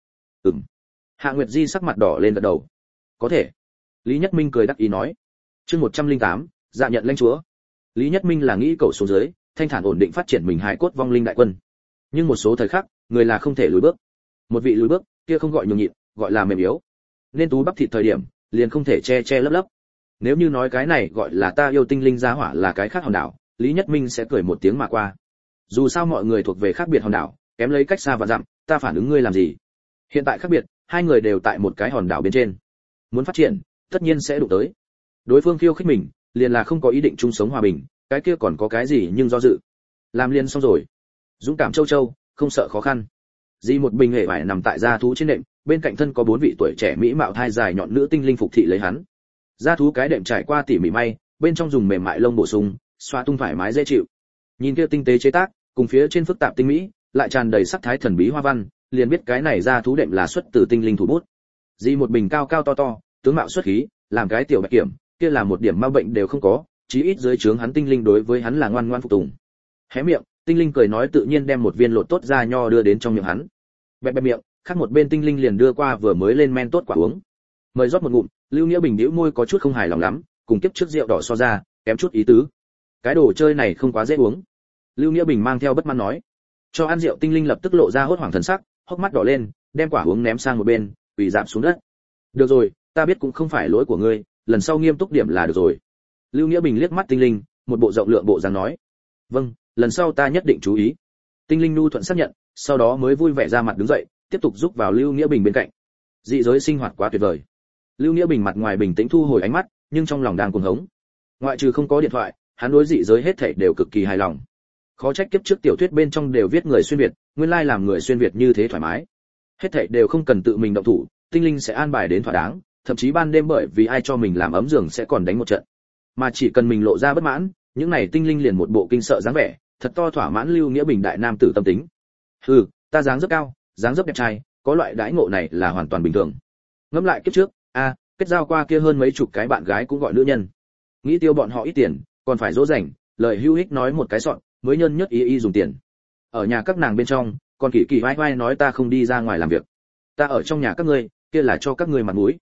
A: Hạ Nguyệt Di sắc mặt đỏ lên gật đầu. Có thể. Lý Nhất Minh cười đắc ý nói. Chương 108, dạ nhận lãnh chúa. Lý Nhất Minh là nghĩ cầu xuống dưới, thanh thản ổn định phát triển mình hài cốt vong linh đại quân. Nhưng một số thời khắc, người là không thể lùi bước. Một vị lùi bước, kia không gọi nhường nhịn, gọi là mềm yếu. Nên tú bắp thịt thời điểm, liền không thể che che lấp lấp. Nếu như nói cái này gọi là ta yêu tinh linh giá hỏa là cái khác hòn đảo, Lý Nhất Minh sẽ cười một tiếng mà qua. Dù sao mọi người thuộc về khác biệt hòn đảo, kém lấy cách xa và dặm, ta phản ứng ngươi làm gì? Hiện tại khác biệt, hai người đều tại một cái hòn đảo bên trên. Muốn phát triển, tất nhiên sẽ đụng tới. Đối phương khiêu khích mình, liền là không có ý định chung sống hòa bình, cái kia còn có cái gì nhưng do dự. Làm liền xong rồi. Dũng cảm châu châu, không sợ khó khăn. Di một bình hề vải nằm tại gia thú trên đệm, bên cạnh thân có bốn vị tuổi trẻ mỹ mạo thai dài nhọn nữ tinh linh phục thị lấy hắn. Gia thú cái đệm trải qua tỉ mỉ may, bên trong dùng mềm mại lông bổ sung, xoa tung thoải mái dễ chịu. Nhìn kia tinh tế chế tác, cùng phía trên phức tạp tinh mỹ, lại tràn đầy sắc thái thần bí hoa văn, liền biết cái này gia thú đệm là xuất từ tinh linh thủ bút. Di một bình cao cao to to, tướng mạo xuất khí, làm cái tiểu bạch kiểm, kia là một điểm ma bệnh đều không có, chí ít dưới trướng hắn tinh linh đối với hắn là ngoan ngoãn phục tùng. Hé miệng, tinh linh cười nói tự nhiên đem một viên lột tốt ra nho đưa đến trong miệng hắn. Bẹp bẹp miệng, khác một bên tinh linh liền đưa qua vừa mới lên men tốt quả uống. Mời rót một ngụm, Lưu Nghĩa Bình nhíu môi có chút không hài lòng lắm, cùng kiếp trước rượu đỏ so ra, kém chút ý tứ. Cái đồ chơi này không quá dễ uống. Lưu Nghĩa Bình mang theo bất mãn nói. Cho ăn rượu tinh linh lập tức lộ ra hốt hoảng thần sắc, hốc mắt đỏ lên, đem quả uống ném sang một bên, quỳ rạp xuống đất. Được rồi, ta biết cũng không phải lỗi của ngươi, lần sau nghiêm túc điểm là được rồi. Lưu Nghĩa Bình liếc mắt tinh linh, một bộ rộng lượng bộ dáng nói. Vâng, lần sau ta nhất định chú ý. Tinh linh nu thuận xác nhận, sau đó mới vui vẻ ra mặt đứng dậy, tiếp tục giúp vào Lưu Nghĩa Bình bên cạnh. Dị giới sinh hoạt quá tuyệt vời. Lưu Nghĩa Bình mặt ngoài bình tĩnh thu hồi ánh mắt, nhưng trong lòng đang cuồng hống. Ngoại trừ không có điện thoại, hắn đối dị giới hết thảy đều cực kỳ hài lòng. Khó trách kiếp trước tiểu thuyết bên trong đều viết người xuyên việt, nguyên lai làm người xuyên việt như thế thoải mái. Hết thảy đều không cần tự mình động thủ, tinh linh sẽ an bài đến thỏa đáng, thậm chí ban đêm bởi vì ai cho mình làm ấm giường sẽ còn đánh một trận. Mà chỉ cần mình lộ ra bất mãn, những này tinh linh liền một bộ kinh sợ dáng vẻ, thật to thỏa mãn Lưu Nghĩa Bình đại nam tử tâm tính. Hừ, ta dáng rất cao, dáng dấp đẹp trai, có loại đãi ngộ này là hoàn toàn bình thường. Ngẫm lại kiếp trước, kết giao qua kia hơn mấy chục cái bạn gái cũng gọi nữ nhân. Nghĩ tiêu bọn họ ít tiền, còn phải dỗ dành, lời hữu ích nói một cái sọn, mới nhân nhất ý dùng tiền. Ở nhà các nàng bên trong, còn kỳ kỳ vai vai nói ta không đi ra ngoài làm việc. Ta ở trong nhà các ngươi, kia là cho các ngươi mặt mũi.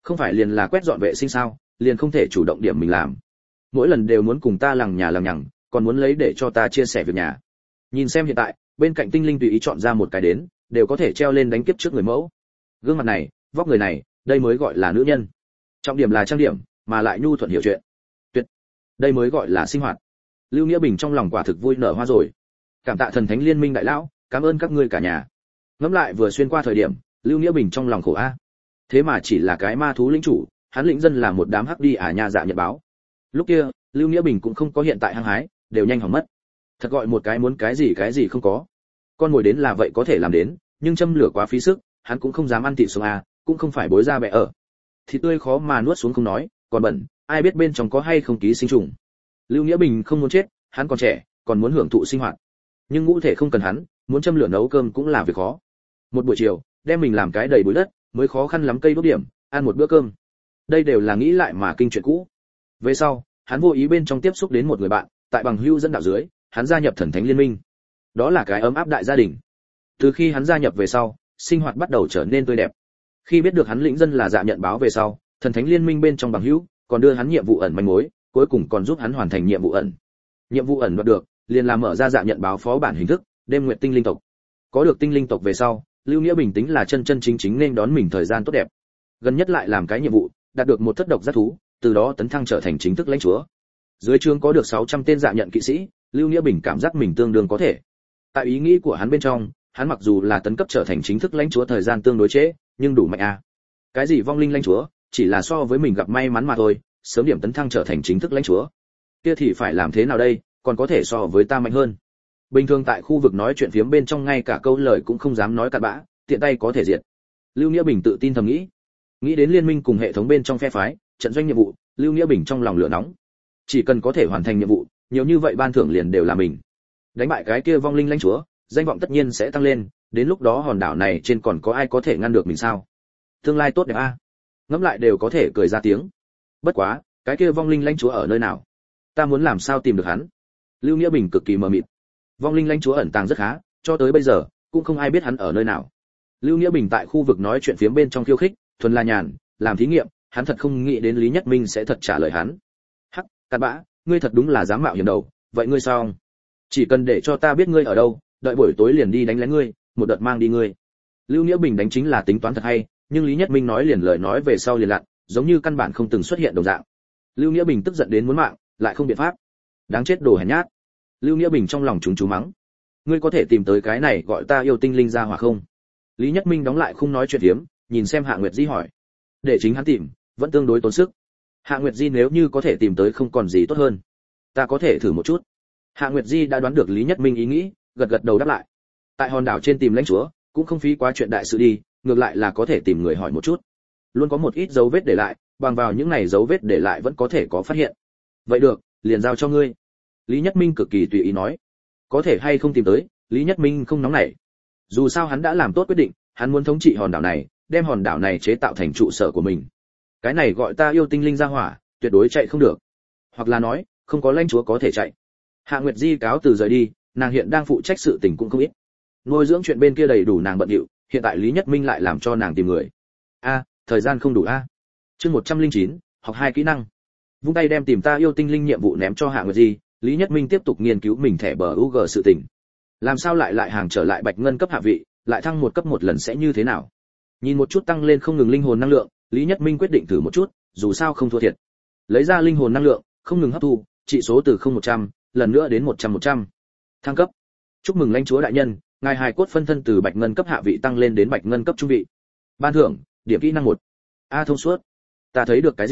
A: Không phải liền là quét dọn vệ sinh sao, liền không thể chủ động điểm mình làm. Mỗi lần đều muốn cùng ta lằng nhà lằng nhằng, còn muốn lấy để cho ta chia sẻ việc nhà. Nhìn xem hiện tại, bên cạnh tinh linh tùy ý chọn ra một cái đến, đều có thể treo lên đánh kiếp trước người mẫu. Gương mặt này, vóc người này, đây mới gọi là nữ nhân. Trọng điểm là trang điểm, mà lại nhu thuận hiểu chuyện. Tuyệt. Đây mới gọi là sinh hoạt. Lưu Nghĩa Bình trong lòng quả thực vui nở hoa rồi. Cảm tạ thần thánh liên minh đại lão, cảm ơn các ngươi cả nhà. Ngẫm lại vừa xuyên qua thời điểm, Lưu Nghĩa Bình trong lòng khổ a. Thế mà chỉ là cái ma thú lĩnh chủ, hắn lĩnh dân là một đám hắc đi nhà dạ nhận báo. Lúc kia, Lưu Nghĩa Bình cũng không có hiện tại hăng hái, đều nhanh hỏng mất. Thật gọi một cái muốn cái gì không có. Con ngồi đến là vậy có thể làm đến, nhưng châm lửa quá phí sức, hắn cũng không dám ăn thịt sống a, cũng không phải bối ra bẹ ở. Thịt tươi khó mà nuốt xuống không nói, còn bẩn, ai biết bên trong có hay không ký sinh trùng. Lưu Nghĩa Bình không muốn chết, hắn còn trẻ, còn muốn hưởng thụ sinh hoạt. Nhưng ngũ thể không cần hắn, muốn châm lửa nấu cơm cũng là việc khó. Một buổi chiều, đem mình làm cái đầy bụi đất, mới khó khăn lắm cây đốt điểm, ăn một bữa cơm. Đây đều là nghĩ lại mà kinh chuyện cũ. Về sau, hắn vô ý bên trong tiếp xúc đến một người bạn, tại bằng hữu dẫn đạo dưới, hắn gia nhập thần thánh liên minh. Đó là cái ấm áp đại gia đình. Từ khi hắn gia nhập về sau, sinh hoạt bắt đầu trở nên tươi đẹp. Khi biết được hắn lĩnh dân là dạ nhận báo về sau, thần thánh liên minh bên trong bằng hữu còn đưa hắn nhiệm vụ ẩn manh mối, cuối cùng còn giúp hắn hoàn thành nhiệm vụ ẩn. Nhiệm vụ ẩn đoạt được, liền làm mở ra dạ nhận báo phó bản hình thức, đêm nguyện tinh linh tộc. Có được tinh linh tộc về sau, Lưu Nghĩa bình tĩnh là chân chính nên đón mình thời gian tốt đẹp. Gần nhất lại làm cái nhiệm vụ, đạt được một thất độc giác thú, từ đó tấn thăng trở thành chính thức lãnh chúa. Dưới trướng có được 600 tên dạ nhận kỵ sĩ, Lưu Nghĩa bình cảm giác mình tương đương có thể. Tại ý nghĩ của hắn bên trong, hắn mặc dù là tấn cấp trở thành chính thức lãnh chúa thời gian tương đối trễ, nhưng đủ mạnh a. Cái gì vong linh lãnh chúa, chỉ là so với mình gặp may mắn mà thôi, sớm điểm tấn thăng trở thành chính thức lãnh chúa. Kia thì phải làm thế nào đây, còn có thể so với ta mạnh hơn. Bình thường tại khu vực nói chuyện phiếm bên trong ngay cả câu lời cũng không dám nói cặn bã, tiện tay có thể diệt. Lưu Nghĩa bình tự tin thầm nghĩ đến liên minh cùng hệ thống bên trong phe phái, trận doanh nhiệm vụ, Lưu Nghĩa bình trong lòng lửa nóng. Chỉ cần có thể hoàn thành nhiệm vụ, nhiều như vậy ban thưởng liền đều là mình. Đánh bại cái kia vong linh lãnh chúa, danh vọng tất nhiên sẽ tăng lên, đến lúc đó hòn đảo này trên còn có ai có thể ngăn được mình sao? Tương lai tốt đẹp a. Ngẫm lại đều có thể cười ra tiếng. Bất quá, cái kia vong linh lãnh chúa ở nơi nào? Ta muốn làm sao tìm được hắn? Lưu Nghĩa bình cực kỳ mờ mịt. Vong linh lãnh chúa ẩn tàng rất khá, cho tới bây giờ cũng không ai biết hắn ở nơi nào. Lưu Nghĩa bình tại khu vực nói chuyện phiếm bên trong khiêu khích, thuần là nhàn, làm thí nghiệm, hắn thật không nghĩ đến Lý Nhất Minh sẽ thật trả lời hắn. Hắc, cặn bã, ngươi thật đúng là dám mạo hiểm đầu, vậy ngươi sao? Chỉ cần để cho ta biết ngươi ở đâu, đợi buổi tối liền đi đánh lén ngươi, một đợt mang đi ngươi. Lưu Nghĩa bình đánh chính là tính toán thật hay, nhưng Lý Nhất Minh nói liền lời nói về sau liền lặn, giống như căn bản không từng xuất hiện đồng dạng. Lưu Nghĩa bình tức giận đến muốn mạng, lại không biện pháp. Đáng chết đồ hèn nhát. Lưu Nghĩa bình trong lòng chúng chú mắng. Ngươi có thể tìm tới cái này gọi ta yêu tinh linh ra hỏa không? Lý Nhất Minh đóng lại không nói chuyện hiếm, nhìn xem Hạ Nguyệt Di hỏi. Để chính hắn tìm, vẫn tương đối tốn sức. Hạ Nguyệt Di nếu như có thể tìm tới không còn gì tốt hơn. Ta có thể thử một chút. Hạ Nguyệt Di đã đoán được Lý Nhất Minh ý nghĩ, gật gật đầu đáp lại. Tại hòn đảo trên tìm lãnh chúa, cũng không phí quá chuyện đại sự đi, ngược lại là có thể tìm người hỏi một chút. Luôn có một ít dấu vết để lại, bằng vào những này dấu vết để lại vẫn có thể có phát hiện. Vậy được, liền giao cho ngươi. Lý Nhất Minh cực kỳ tùy ý nói. Có thể hay không tìm tới, Lý Nhất Minh không nóng nảy. Dù sao hắn đã làm tốt quyết định, hắn muốn thống trị hòn đảo này, đem hòn đảo này chế tạo thành trụ sở của mình. Cái này gọi ta yêu tinh linh ra hỏa, tuyệt đối chạy không được. Hoặc là nói, không có lãnh chúa có thể chạy. Hạ Nguyệt Di cáo từ rời đi, nàng hiện đang phụ trách sự tình cũng không ít. Nuôi dưỡng chuyện bên kia đầy đủ nàng bận rộn, hiện tại Lý Nhất Minh lại làm cho nàng tìm người. Thời gian không đủ a. Chương 109, học 2 kỹ năng. Vung tay đem tìm ta yêu tinh linh nhiệm vụ ném cho Hạ Nguyệt Di, Lý Nhất Minh tiếp tục nghiên cứu mình thẻ bờ UG sự tình. Làm sao lại hàng trở lại bạch ngân cấp hạ vị, lại thăng một cấp một lần sẽ như thế nào? Nhìn một chút tăng lên không ngừng linh hồn năng lượng, Lý Nhất Minh quyết định thử một chút, dù sao không thua thiệt. Lấy ra linh hồn năng lượng, không ngừng hấp thu, trị số từ 0-100, lần nữa đến 100-100. Thăng cấp. Chúc mừng lãnh chúa đại nhân, ngài hài cốt phân thân từ bạch ngân cấp hạ vị tăng lên đến bạch ngân cấp trung vị. Ban thưởng, điểm kỹ năng 1. Thông suốt. Ta thấy được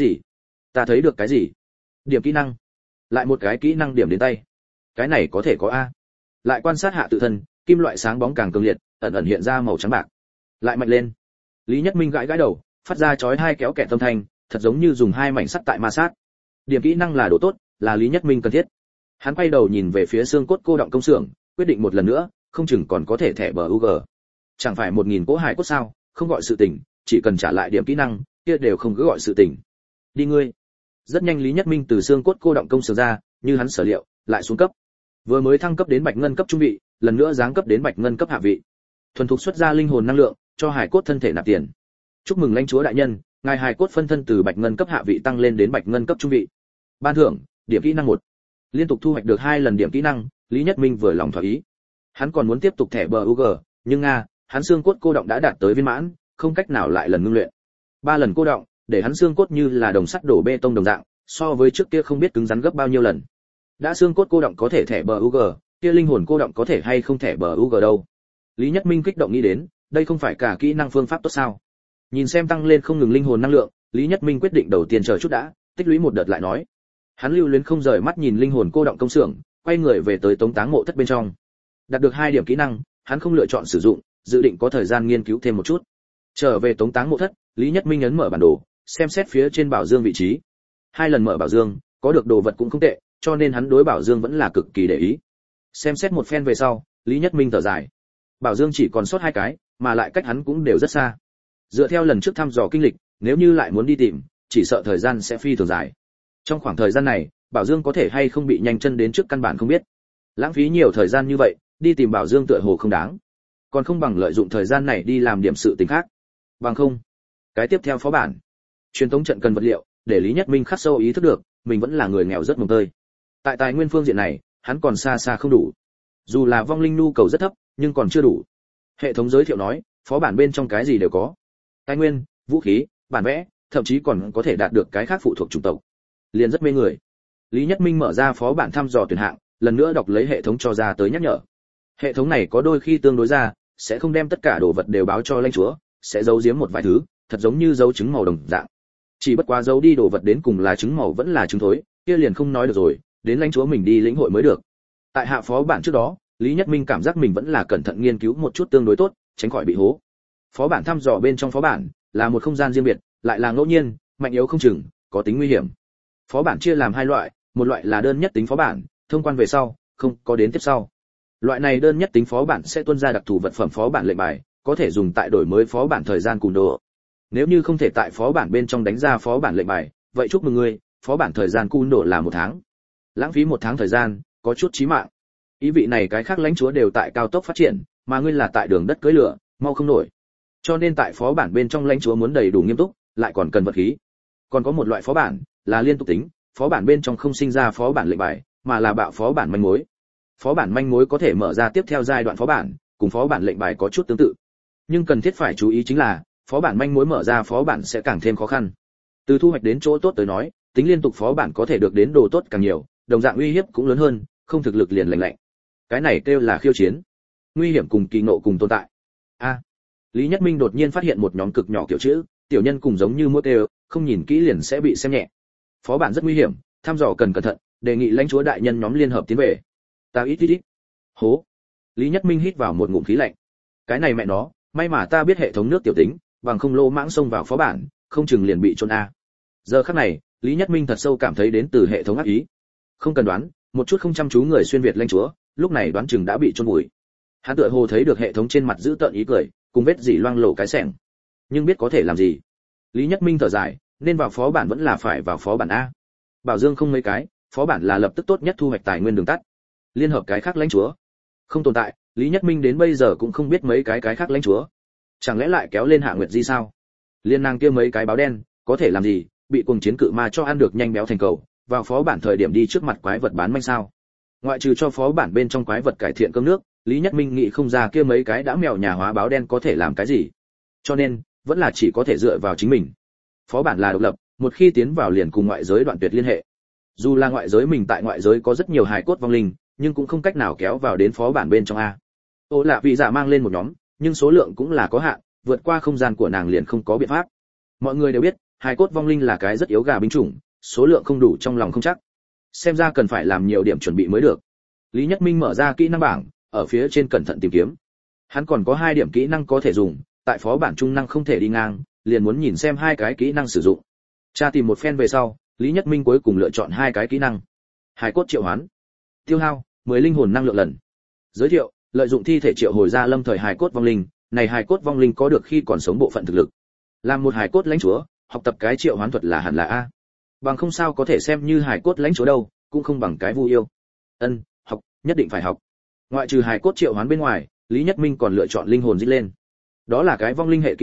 A: cái gì? Điểm kỹ năng. Lại một cái kỹ năng điểm đến tay. Cái này có thể có a. Lại quan sát hạ tự thân, kim loại sáng bóng càng cường liệt, ẩn ẩn hiện ra màu trắng bạc. Lại mạnh lên. Lý Nhất Minh gãi đầu, phát ra chói hai kéo kẹt âm thanh, thật giống như dùng hai mảnh sắt tại ma sát. Điểm kỹ năng là độ tốt, là Lý Nhất Minh cần thiết. Hắn quay đầu nhìn về phía xương cốt cô động công xưởng, quyết định một lần nữa, không chừng còn có thể thẻ bờ UG. Chẳng phải 1000 cỗ hài cốt sao, không gọi sự tình, chỉ cần trả lại điểm kỹ năng, kia đều không cứ gọi sự tình. Đi ngươi. Rất nhanh Lý Nhất Minh từ xương cốt cô động công xưởng ra, như hắn sở liệu, lại xuống cấp. Vừa mới thăng cấp đến bạch ngân cấp trung vị, lần nữa giáng cấp đến bạch ngân cấp hạ vị. Thuần thục xuất ra linh hồn năng lượng, cho hải cốt thân thể nạp tiền. Chúc mừng lãnh chúa đại nhân, ngài hài cốt phân thân từ bạch ngân cấp hạ vị tăng lên đến bạch ngân cấp trung vị. Ban thưởng, điểm kỹ năng 1. Liên tục thu hoạch được 2 lần điểm kỹ năng, Lý Nhất Minh vừa lòng thỏa ý. Hắn còn muốn tiếp tục thẻ bờ UG, nhưng hắn xương cốt cô động đã đạt tới viên mãn, không cách nào lại lần ngưng luyện. 3 lần cô động, để hắn xương cốt như là đồng sắt đổ bê tông đồng dạng, so với trước kia không biết cứng rắn gấp bao nhiêu lần. Đã xương cốt cô động có thể thẻ bờ UG, kia linh hồn cô động có thể hay không thẻ bờ UG đâu? Lý Nhất Minh kích động nghĩ đến, đây không phải cả kỹ năng phương pháp tốt sao? Nhìn xem tăng lên không ngừng linh hồn năng lượng, Lý Nhất Minh quyết định đầu tiên chờ chút đã, tích lũy một đợt lại nói. Hắn lưu luyến không rời mắt nhìn linh hồn cô động công xưởng, quay người về tới Tống Táng mộ thất bên trong. Đạt được 2 điểm kỹ năng, hắn không lựa chọn sử dụng, dự định có thời gian nghiên cứu thêm một chút. Trở về Tống Táng mộ thất, Lý Nhất Minh ấn mở bản đồ, xem xét phía trên bảo dương vị trí. 2 lần mở bảo dương, có được đồ vật cũng không tệ, cho nên hắn đối bảo dương vẫn là cực kỳ để ý. Xem xét một phen về sau, Lý Nhất Minh thở dài. Bảo dương chỉ còn sót 2 cái, mà lại cách hắn cũng đều rất xa. Dựa theo lần trước thăm dò kinh lịch, nếu như lại muốn đi tìm, chỉ sợ thời gian sẽ phi thường dài. Trong khoảng thời gian này, bảo dương có thể hay không bị nhanh chân đến trước căn bản không biết. Lãng phí nhiều thời gian như vậy, đi tìm bảo dương tựa hồ không đáng. Còn không bằng lợi dụng thời gian này đi làm điểm sự tình khác. Bằng không. Cái tiếp theo phó bản. Truyền thống trận cần vật liệu, để Lý Nhất Minh khắc sâu ý thức được, mình vẫn là người nghèo rất mồng tơi. Tại tài nguyên phương diện này, hắn còn xa xa không đủ. Dù là vong linh nhu cầu rất thấp, nhưng còn chưa đủ. Hệ thống giới thiệu nói, phó bản bên trong cái gì đều có. Tài nguyên, vũ khí, bản vẽ, thậm chí còn có thể đạt được cái khác phụ thuộc chủng tộc. Liền rất mê người. Lý Nhất Minh mở ra phó bản thăm dò tuyển hạng, lần nữa đọc lấy hệ thống cho ra tới nhắc nhở. Hệ thống này có đôi khi tương đối ra, sẽ không đem tất cả đồ vật đều báo cho lãnh chúa, sẽ giấu giếm một vài thứ, thật giống như dấu trứng màu đồng dạng. Chỉ bất quá giấu đi đồ vật đến cùng là trứng màu vẫn là trứng thối, kia liền không nói được rồi, đến lãnh chúa mình đi lĩnh hội mới được. Tại hạ phó bản trước đó, Lý Nhất Minh cảm giác mình vẫn là cẩn thận nghiên cứu một chút tương đối tốt, tránh khỏi bị hố. Phó bản thăm dò bên trong phó bản là một không gian riêng biệt, lại là ngẫu nhiên, mạnh yếu không chừng, có tính nguy hiểm. Phó bản chia làm 2 loại, một loại là đơn nhất tính phó bản, thông quan về sau, không có đến tiếp sau. Loại này đơn nhất tính phó bản sẽ tuôn ra đặc thù vật phẩm phó bản lệnh bài, có thể dùng tại đổi mới phó bản thời gian cùng độ. Nếu như không thể tại phó bản bên trong đánh ra phó bản lệnh bài, vậy chúc mừng ngươi, phó bản thời gian cung độ là 1 tháng. Lãng phí 1 tháng thời gian, có chút chí mạng. Ý vị này cái khác lãnh chúa đều tại cao tốc phát triển, mà ngươi là tại đường đất cưỡi lửa, mau không nổi. Cho nên tại phó bản bên trong lãnh chúa muốn đầy đủ nghiêm túc, lại còn cần vật khí. Còn có một loại phó bản là liên tục tính, phó bản bên trong không sinh ra phó bản lệnh bài, mà là bạo phó bản manh mối. Phó bản manh mối có thể mở ra tiếp theo giai đoạn phó bản, cùng phó bản lệnh bài có chút tương tự. Nhưng cần thiết phải chú ý chính là, phó bản manh mối mở ra phó bản sẽ càng thêm khó khăn. Từ thu hoạch đến chỗ tốt tới nói, tính liên tục phó bản có thể được đến đồ tốt càng nhiều, đồng dạng uy hiếp cũng lớn hơn, không thực lực liền lạnh lạnh. Cái này kêu là khiêu chiến. Nguy hiểm cùng kỳ ngộ cùng tồn tại. Lý Nhất Minh đột nhiên phát hiện một nhóm cực nhỏ kiểu chữ, tiểu nhân cùng giống như mũi kêu, không nhìn kỹ liền sẽ bị xem nhẹ. Phó bản rất nguy hiểm, thăm dò cần cẩn thận, đề nghị lãnh chúa đại nhân nhóm liên hợp tiến về. Ta ít. Hố. Lý Nhất Minh hít vào một ngụm khí lạnh. Cái này mẹ nó, may mà ta biết hệ thống nước tiểu tính, bằng không lô mãng xông vào phó bản, không chừng liền bị chôn a. Giờ khắc này, Lý Nhất Minh thật sâu cảm thấy đến từ hệ thống ác ý. Không cần đoán, một chút không chăm chú người xuyên việt lãnh chúa, lúc này đoán chừng đã bị chôn vùi. Hắn tựa hồ thấy được hệ thống trên mặt giữ tợn ý cười, cùng vết dỉ loang lổ cái xẻng. Nhưng biết có thể làm gì? Lý Nhất Minh thở dài, nên vào phó bản vẫn là phải vào phó bản a. Bảo Dương không mấy cái, phó bản là lập tức tốt nhất thu hoạch tài nguyên đường tắt. Liên hợp cái khác lãnh chúa không tồn tại, Lý Nhất Minh đến bây giờ cũng không biết mấy cái khác lãnh chúa. Chẳng lẽ lại kéo lên Hạ Nguyệt Di sao? Liên nàng kia mấy cái báo đen, có thể làm gì, bị cuồng chiến cự ma cho ăn được nhanh béo thành cầu, vào phó bản thời điểm đi trước mặt quái vật bán manh sao? Ngoại trừ cho phó bản bên trong quái vật cải thiện cơm nước, Lý Nhất Minh nghĩ không ra kia mấy cái đã mèo nhà hóa báo đen có thể làm cái gì. Cho nên, vẫn là chỉ có thể dựa vào chính mình. Phó bản là độc lập, một khi tiến vào liền cùng ngoại giới đoạn tuyệt liên hệ. Dù là ngoại giới mình tại ngoại giới có rất nhiều hài cốt vong linh, nhưng cũng không cách nào kéo vào đến phó bản bên trong a. Ô Lạ Vị Dạ mang lên một nhóm, nhưng số lượng cũng là có hạn, vượt qua không gian của nàng liền không có biện pháp. Mọi người đều biết, hài cốt vong linh là cái rất yếu gà binh chủng, số lượng không đủ trong lòng không chắc. Xem ra cần phải làm nhiều điểm chuẩn bị mới được. Lý Nhất Minh mở ra kỹ năng bảng, ở phía trên cẩn thận tìm kiếm. Hắn còn có 2 điểm kỹ năng có thể dùng, tại phó bản trung năng không thể đi ngang, liền muốn nhìn xem 2 cái kỹ năng sử dụng. Tra tìm một phen về sau, Lý Nhất Minh cuối cùng lựa chọn 2 cái kỹ năng. Hài cốt triệu hoán. Tiêu hao 10 linh hồn năng lượng lần. Giới thiệu, lợi dụng thi thể triệu hồi ra lâm thời hài cốt vong linh, này hài cốt vong linh có được khi còn sống bộ phận thực lực. Làm một hài cốt lãnh chúa, học tập cái triệu hoán thuật là hẳn là a. Bằng không sao có thể xem như hài cốt lãnh chúa đâu, cũng không bằng cái Vu yêu. Học, nhất định phải học. Ngoại trừ hài cốt triệu hoán bên ngoài, Lý Nhất Minh còn lựa chọn linh hồn dít lên. Đó là cái vong linh hệ kỹ năng,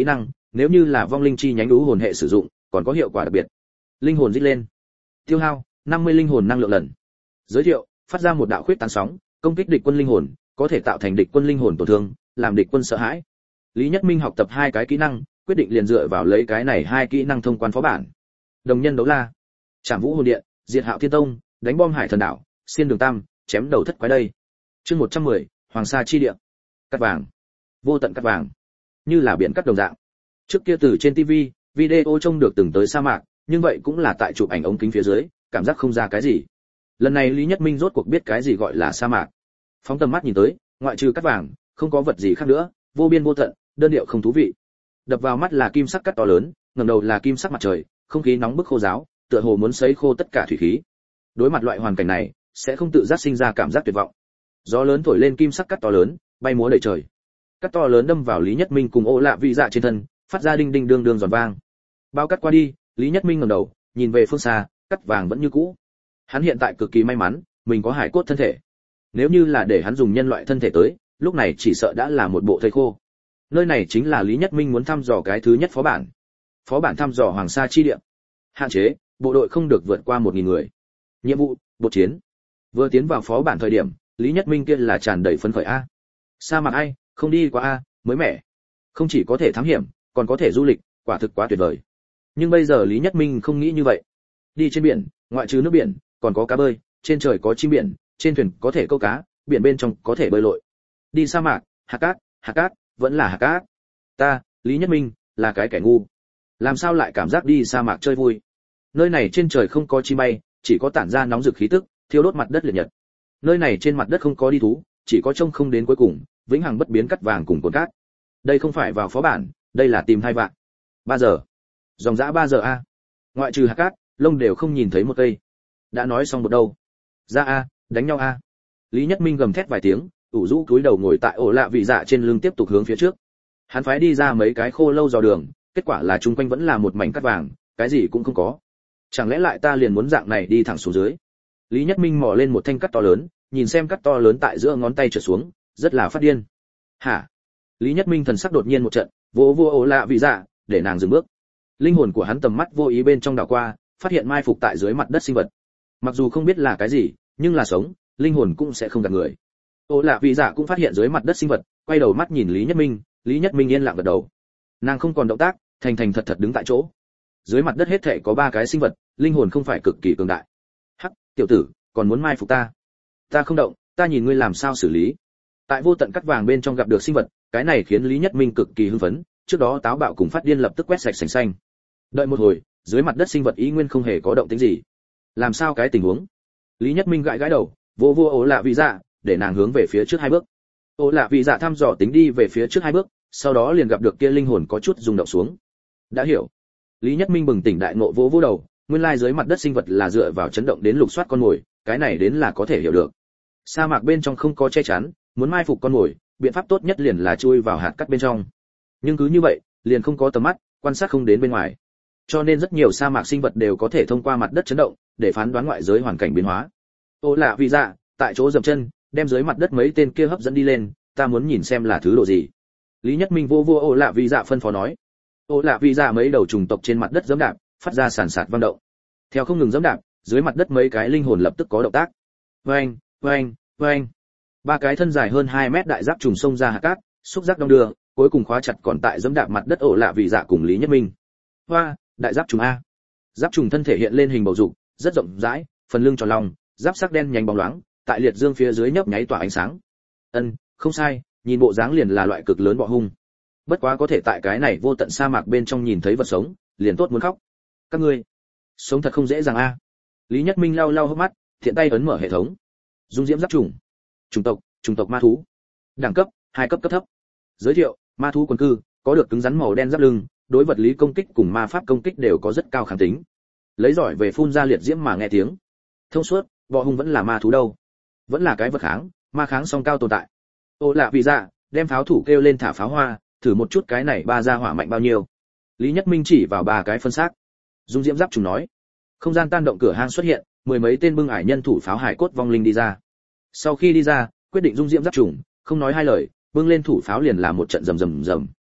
A: nếu như là vong linh chi nhánh ú hồn hệ sử dụng còn có hiệu quả đặc biệt. Linh hồn rít lên, tiêu hao 50 linh hồn năng lượng lần. Giới thiệu, phát ra một đạo khuyết tán sóng, công kích địch quân linh hồn, có thể tạo thành địch quân linh hồn tổn thương, làm địch quân sợ hãi. Lý Nhất Minh học tập 2 cái kỹ năng, quyết định liền dựa vào lấy cái này 2 kỹ năng thông quan phó bản. Đồng nhân đấu la, Trảm Vũ Hồn Điện, Diệt Hạo Thiên Tông, đánh bom Hải Thần Đảo, xiên đường tam, chém đầu thất quái đây. Chương 110, Hoàng Sa chi địa. Cắt vàng, vô tận cắt vàng, như là biển cắt đồng dạng. Trước kia từ trên TV, video trông được từng tới sa mạc, nhưng vậy cũng là tại chụp ảnh ống kính phía dưới, cảm giác không ra cái gì. Lần này Lý Nhất Minh rốt cuộc biết cái gì gọi là sa mạc. Phóng tầm mắt nhìn tới, ngoại trừ cắt vàng, không có vật gì khác nữa, vô biên vô tận, đơn điệu không thú vị. Đập vào mắt là kim sắc cắt to lớn, ngẩng đầu là kim sắc mặt trời, không khí nóng bức khô ráo, tựa hồ muốn sấy khô tất cả thủy khí. Đối mặt loại hoàn cảnh này, sẽ không tự giác sinh ra cảm giác tuyệt vọng. Gió lớn thổi lên kim sắc cắt to lớn, bay múa đầy trời. Cắt to lớn đâm vào Lý Nhất Minh cùng Ô Lạ Vị Dạ trên thân, phát ra đinh đinh đương đương giòn vang. Bao cắt qua đi, Lý Nhất Minh ngẩng đầu, nhìn về phương xa, cắt vàng vẫn như cũ. Hắn hiện tại cực kỳ may mắn, mình có hải cốt thân thể. Nếu như là để hắn dùng nhân loại thân thể tới, lúc này chỉ sợ đã là một bộ thây khô. Nơi này chính là Lý Nhất Minh muốn thăm dò cái thứ nhất phó bản. Phó bản thăm dò Hoàng Sa chi địa. Hạn chế, bộ đội không được vượt qua 1000 người. Nhiệm vụ, bộ chiến. Vừa tiến vào phó bản thời điểm, Lý Nhất Minh kia là tràn đầy phấn khởi a. Sa mạc ai, không đi qua a, mới mẻ. Không chỉ có thể thám hiểm, còn có thể du lịch, quả thực quá tuyệt vời. Nhưng bây giờ Lý Nhất Minh không nghĩ như vậy. Đi trên biển, ngoại trừ nước biển, còn có cá bơi, trên trời có chim biển, trên thuyền có thể câu cá, biển bên trong có thể bơi lội. Đi sa mạc, hạt cát, vẫn là hạt cát. Ta, Lý Nhất Minh, là cái kẻ ngu. Làm sao lại cảm giác đi sa mạc chơi vui? Nơi này trên trời không có chim bay, chỉ có tản ra nóng rực khí tức, thiêu đốt mặt đất liệt nhật. Nơi này trên mặt đất không có đi thú, chỉ có trông không đến cuối cùng, vĩnh hằng bất biến cắt vàng cùng cồn cát. Đây không phải vào phó bản, đây là tìm 2 vạn. 3 giờ. Dòng dã 3 giờ a. Ngoại trừ hạt cát, lông đều không nhìn thấy một cây. Đã nói xong một đâu. Ra a, đánh nhau a. Lý Nhất Minh gầm thét vài tiếng, ủ rũ cúi đầu ngồi tại Ổ Lạ Vị Dạ trên lưng tiếp tục hướng phía trước. Hắn phái đi ra mấy cái khô lâu dò đường, kết quả là chung quanh vẫn là một mảnh cát vàng, cái gì cũng không có. Chẳng lẽ lại ta liền muốn dạng này đi thẳng xuống dưới? Lý Nhất Minh mò lên một thanh cát to lớn, nhìn xem cát to lớn tại giữa ngón tay trượt xuống, rất là phát điên. Hả? Lý Nhất Minh thần sắc đột nhiên một trận, vỗ vỗ Ổ Lạ Vị Dạ, để nàng dừng bước. Linh hồn của hắn tầm mắt vô ý bên trong đảo qua, phát hiện mai phục tại dưới mặt đất sinh vật. Mặc dù không biết là cái gì, nhưng là sống, linh hồn cũng sẽ không gạt người. Ổ Lạ Vị Dạ cũng phát hiện dưới mặt đất sinh vật, quay đầu mắt nhìn Lý Nhất Minh, Lý Nhất Minh yên lặng gật đầu. Nàng không còn động tác, thành thành thật thật đứng tại chỗ. Dưới mặt đất hết thảy có 3 cái sinh vật, linh hồn không phải cực kỳ cường đại. Hắc, tiểu tử, còn muốn mai phục ta? Ta không động, ta nhìn ngươi làm sao xử lý. Tại vô tận cắt vàng bên trong gặp được sinh vật, cái này khiến Lý Nhất Minh cực kỳ hưng phấn, trước đó táo bạo cùng phát điên lập tức quét sạch sành xanh. Đợi một hồi, dưới mặt đất sinh vật ý nguyên không hề có động tĩnh gì. Làm sao cái tình huống? Lý Nhất Minh gãi gãi đầu, vô Ổ Lạ Vị Dạ, để nàng hướng về phía trước 2 bước. Ổ Lạ Vị Dạ thăm dò tính đi về phía trước 2 bước, sau đó liền gặp được kia linh hồn có chút rung động xuống. Đã hiểu. Lý Nhất Minh bừng tỉnh đại ngộ vô đầu, nguyên lai dưới mặt đất sinh vật là dựa vào chấn động đến lục soát con mồi, cái này đến là có thể hiểu được. Sa mạc bên trong không có che chắn, muốn mai phục con mồi, biện pháp tốt nhất liền là chui vào hạt cát bên trong. Nhưng cứ như vậy, liền không có tầm mắt, quan sát không đến bên ngoài. Cho nên rất nhiều sa mạc sinh vật đều có thể thông qua mặt đất chấn động, để phán đoán ngoại giới hoàn cảnh biến hóa. Ổ Lạ Vị Dạ, tại chỗ dậm chân, đem dưới mặt đất mấy tên kia hấp dẫn đi lên, ta muốn nhìn xem là thứ độ gì. Lý Nhất Minh vô Ổ Lạ Vị Dạ phân phó nói. Ổ Lạ Vị Dạ mấy đầu trùng tộc trên mặt đất giẫm đạp, phát ra sàn sạt vang động. Theo không ngừng giẫm đạp, dưới mặt đất mấy cái linh hồn lập tức có động tác. Oeng, oeng, oeng. 3 cái thân dài hơn 2 mét đại giáp trùng xông ra hạt cát, xúc giác đong đưa, cuối cùng khóa chặt còn tại giẫm đạp mặt đất Ổ Lạ Vị Dạ cùng Lý Nhất Minh. Hoa, đại giáp trùng a. Giáp trùng thân thể hiện lên hình bầu dục, rất rộng rãi, phần lưng tròn lòng, giáp sắc đen nhánh bóng loáng, tại liệt dương phía dưới nhấp nháy tỏa ánh sáng. Không sai, nhìn bộ dáng liền là loại cực lớn bọ hung. Bất quá có thể tại cái này vô tận sa mạc bên trong nhìn thấy vật sống, liền tốt muốn khóc. Các ngươi, sống thật không dễ dàng a. Lý Nhất Minh lau lau hốc mắt, thiện tay ấn mở hệ thống. Dung diễm giáp trùng. Chủng tộc ma thú. Đẳng cấp, 2 cấp cấp thấp. Giới thiệu, ma thú quần cư, có được cứng rắn màu đen giáp lưng, đối vật lý công kích cùng ma pháp công kích đều có rất cao kháng tính. Lấy giỏi về phun ra liệt diễm mà nghe tiếng. Thông suốt, bọ hung vẫn là ma thú đâu? Vẫn là cái vật kháng, ma kháng song cao tồn tại. Ổ Lạ Vị Dạ, đem pháo thủ kêu lên thả pháo hoa, thử một chút cái này 3 ra hỏa mạnh bao nhiêu. Lý Nhất Minh chỉ vào 3 cái phân xác. Dung diễm giáp trùng nói. Không gian tan động cửa hang xuất hiện, 10 mấy tên bưng ải nhân thủ pháo hải cốt vong linh đi ra. Sau khi đi ra, quyết định dung diễm giáp trùng, không nói 2 lời, bưng lên thủ pháo liền làm một trận rầm rầm rầm.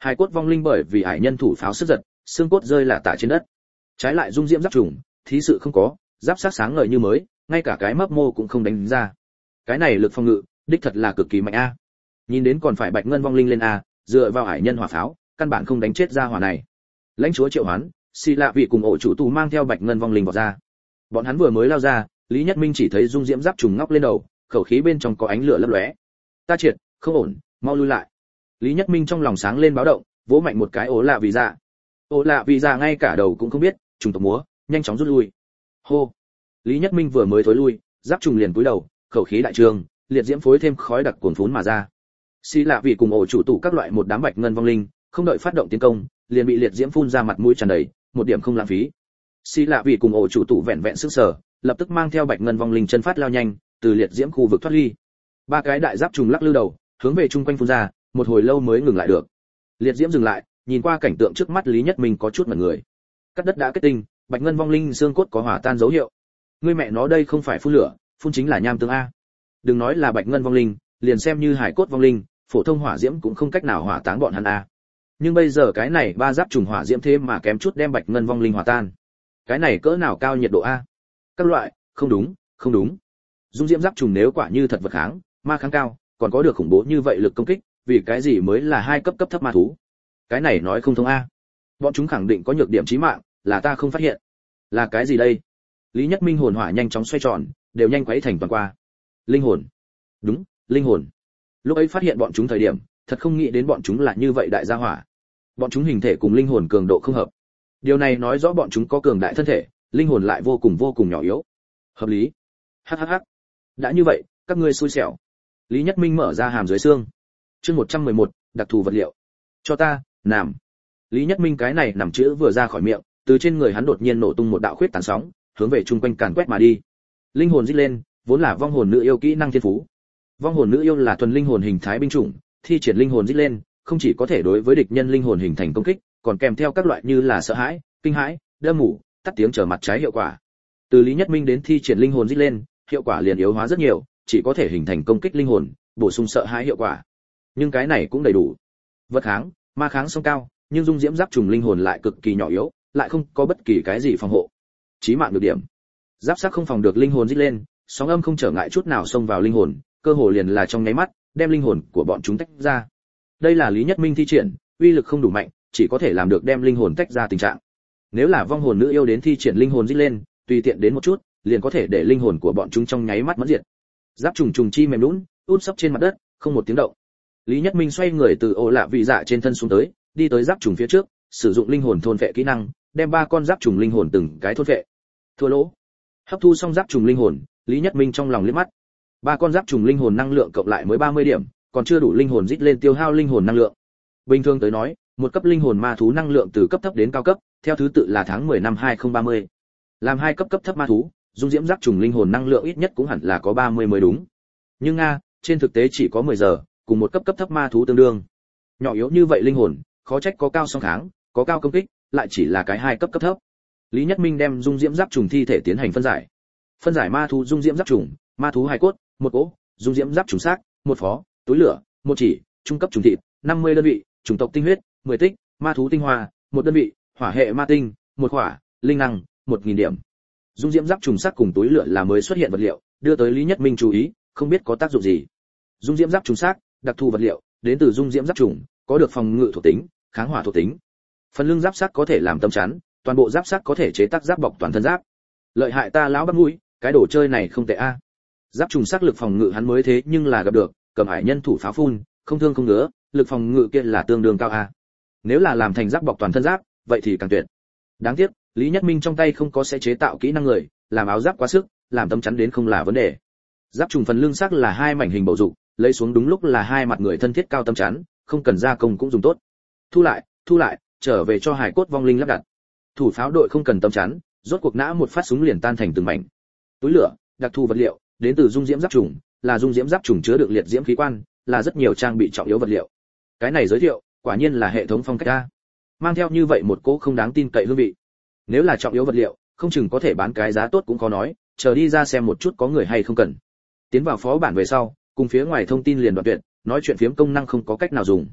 A: Hai cốt vong linh bởi vì ải nhân thủ pháo sức giật, xương cốt rơi lả tả trên đất. Trái lại dung diễm giáp trùng, thí sự không có, giáp sát sáng ngời như mới, ngay cả cái mấp mô cũng không đánh ra. Cái này lực phòng ngự, đích thật là cực kỳ mạnh a. Nhìn đến còn phải bạch ngân vong linh lên a, dựa vào ải nhân hỏa pháo, căn bản không đánh chết ra hỏa này. Lãnh chúa triệu hoán, xì lạ vị cùng ổ chủ tù mang theo bạch ngân vong linh vào ra. Bọn hắn vừa mới lao ra, Lý Nhất Minh chỉ thấy dung diễm giáp trùng ngóc lên đầu, khẩu khí bên trong có ánh lửa lấp lóe. Ta triệt, không ổn, mau lui lại. Lý Nhất Minh trong lòng sáng lên báo động, vỗ mạnh một cái ố lạ vì dạ. Ố lạ vì dạ ngay cả đầu cũng không biết, trùng tộc múa, nhanh chóng rút lui. Hô. Lý Nhất Minh vừa mới thối lui, giáp trùng liền cúi đầu, khẩu khí đại trường, liệt diễm phối thêm khói đặc cuồn phún mà ra. Xì lạ vị cùng ổ chủ tụ các loại một đám bạch ngân vong linh, không đợi phát động tiến công, liền bị liệt diễm phun ra mặt mũi tràn đầy, một điểm không lãng phí. Xì lạ vị cùng ổ chủ tụ vẹn vẹn sức sở, lập tức mang theo bạch ngân vong linh chân phát lao nhanh, từ liệt diễm khu vực thoát ly. Ba cái đại giáp trùng lắc lư đầu, hướng về chung quanh phun ra, một hồi lâu mới ngừng lại được. Liệt diễm dừng lại, nhìn qua cảnh tượng trước mắt Lý Nhất Minh có chút ngẩn người. Cắt đất đã kết tinh, bạch ngân vong linh xương cốt có hỏa tan dấu hiệu. Ngươi mẹ nó đây không phải phun lửa, phun chính là nham tương a. Đừng nói là bạch ngân vong linh, liền xem như hải cốt vong linh, phổ thông hỏa diễm cũng không cách nào hỏa táng bọn hắn a. Nhưng bây giờ cái này ba giáp trùng hỏa diễm thế mà kém chút đem bạch ngân vong linh hòa tan. Cái này cỡ nào cao nhiệt độ a? Các loại, không đúng, không đúng. Dung diễm giáp trùng nếu quả như thật vật kháng, ma kháng cao, còn có được khủng bố như vậy lực công kích, vì cái gì mới là hai cấp cấp thấp ma thú? Cái này nói không thông a. Bọn chúng khẳng định có nhược điểm chí mạng, là ta không phát hiện. Là cái gì đây? Lý Nhất Minh hồn hỏa nhanh chóng xoay tròn, đều nhanh quấy thành toàn qua. Linh hồn. Đúng, linh hồn. Lúc ấy phát hiện bọn chúng thời điểm, thật không nghĩ đến bọn chúng là như vậy đại gia hỏa. Bọn chúng hình thể cùng linh hồn cường độ không hợp. Điều này nói rõ bọn chúng có cường đại thân thể, linh hồn lại vô cùng nhỏ yếu. Hợp lý. Hắc. Đã như vậy, các ngươi xui xẻo. Lý Nhất Minh mở ra hàm dưới xương. Chương 111, đặc thù vật liệu. Cho ta, nằm. Lý Nhất Minh cái này nằm chữ vừa ra khỏi miệng, từ trên người hắn đột nhiên nổ tung một đạo khuyết tán sóng, hướng về chung quanh càn quét mà đi. Linh hồn rít lên, vốn là vong hồn nữ yêu kỹ năng thiên phú. Vong hồn nữ yêu là thuần linh hồn hình thái binh chủng, thi triển linh hồn rít lên, không chỉ có thể đối với địch nhân linh hồn hình thành công kích, còn kèm theo các loại như là sợ hãi, kinh hãi, đâm mù, tắt tiếng trở mặt trái hiệu quả. Từ Lý Nhất Minh đến thi triển linh hồn rít lên, hiệu quả liền yếu hóa rất nhiều, chỉ có thể hình thành công kích linh hồn, bổ sung sợ hãi hiệu quả. Nhưng cái này cũng đầy đủ. Vật kháng, ma kháng song cao, nhưng dung diễm giáp trùng linh hồn lại cực kỳ nhỏ yếu, lại không có bất kỳ cái gì phòng hộ. Chí mạng được điểm. Giáp sắc không phòng được linh hồn rít lên, sóng âm không trở ngại chút nào xông vào linh hồn, cơ hồ liền là trong nháy mắt, đem linh hồn của bọn chúng tách ra. Đây là Lý Nhất Minh thi triển, uy lực không đủ mạnh, chỉ có thể làm được đem linh hồn tách ra tình trạng. Nếu là vong hồn nữ yêu đến thi triển linh hồn rít lên, tùy tiện đến một chút, liền có thể để linh hồn của bọn chúng trong nháy mắt mất diệt. Giáp trùng trùng chi mềm nhũn, út sấp trên mặt đất, không một tiếng động. Lý Nhất Minh xoay người từ ổ lạ vị dạ trên thân xuống tới, đi tới giáp trùng phía trước, sử dụng linh hồn thôn phệ kỹ năng, đem ba con giáp trùng linh hồn từng cái thôn phệ. Thua lỗ. Hấp thu xong giáp trùng linh hồn, Lý Nhất Minh trong lòng liếc mắt. Ba con giáp trùng linh hồn năng lượng cộng lại mới 30 điểm, còn chưa đủ linh hồn rít lên tiêu hao linh hồn năng lượng. Bình thường tới nói, một cấp linh hồn ma thú năng lượng từ cấp thấp đến cao cấp, theo thứ tự là tháng 10 năm 2030. Làm hai cấp cấp thấp ma thú, dung diễm giáp trùng linh hồn năng lượng ít nhất cũng hẳn là có 30 mới đúng. Nhưng trên thực tế chỉ có 10 giờ, cùng một cấp cấp thấp ma thú tương đương. Nhỏ yếu như vậy linh hồn, khó trách có cao song kháng, có cao công kích, lại chỉ là cái hai cấp cấp thấp. Lý Nhất Minh đem dung diễm giáp trùng thi thể tiến hành phân giải. Phân giải ma thú dung diễm giáp trùng, ma thú hài cốt, một cỗ, dung diễm giáp trùng xác, một phó, túi lửa, một chỉ, trung cấp trùng thịt, 50 đơn vị, chủng tộc tinh huyết, 10 tích, ma thú tinh hoa, một đơn vị, hỏa hệ ma tinh, một hỏa, linh năng, 1000 điểm. Dung diễm giáp trùng xác cùng túi lửa là mới xuất hiện vật liệu, đưa tới Lý Nhất Minh chú ý, không biết có tác dụng gì. Dung diễm giáp trùng xác, đặc thù vật liệu, đến từ dung diễm giáp trùng, có được phòng ngự thuộc tính, kháng hỏa thuộc tính. Phần lưng giáp xác có thể làm tấm chắn, toàn bộ giáp xác có thể chế tác giáp bọc toàn thân giáp. Lợi hại ta lão bắp mũi, cái đồ chơi này không tệ a. Giáp trùng xác lực phòng ngự hắn mới thế nhưng là gặp được, cầm hải nhân thủ pháo phun, không thương không ngứa, lực phòng ngự kia là tương đương cao a. Nếu là làm thành giáp bọc toàn thân giáp, vậy thì càng tuyệt. Đáng tiếc, Lý Nhất Minh trong tay không có sẽ chế tạo kỹ năng người, làm áo giáp quá sức, làm tấm chắn đến không là vấn đề. Giáp trùng phần lưng xác là hai mảnh hình bầu dục, lấy xuống đúng lúc là hai mặt người thân thiết cao tấm chắn, không cần gia công cũng dùng tốt. Thu lại, trở về cho hải cốt vong linh lắp đặt. Thủ pháo đội không cần tấm chắn, rốt cuộc nã một phát súng liền tan thành từng mảnh. Túi lửa, đặc thù vật liệu, đến từ dung diễm giáp trùng, là dung diễm giáp trùng chứa được liệt diễm khí quan, là rất nhiều trang bị trọng yếu vật liệu. Cái này giới thiệu, quả nhiên là hệ thống phong cách a. Mang theo như vậy một cỗ không đáng tin cậy hương vị. Nếu là trọng yếu vật liệu, không chừng có thể bán cái giá tốt cũng khó nói, chờ đi ra xem một chút có người hay không cần. Tiến vào phó bản về sau, cùng phía ngoài thông tin liền đoạn tuyệt, nói chuyện phiếm công năng không có cách nào dùng.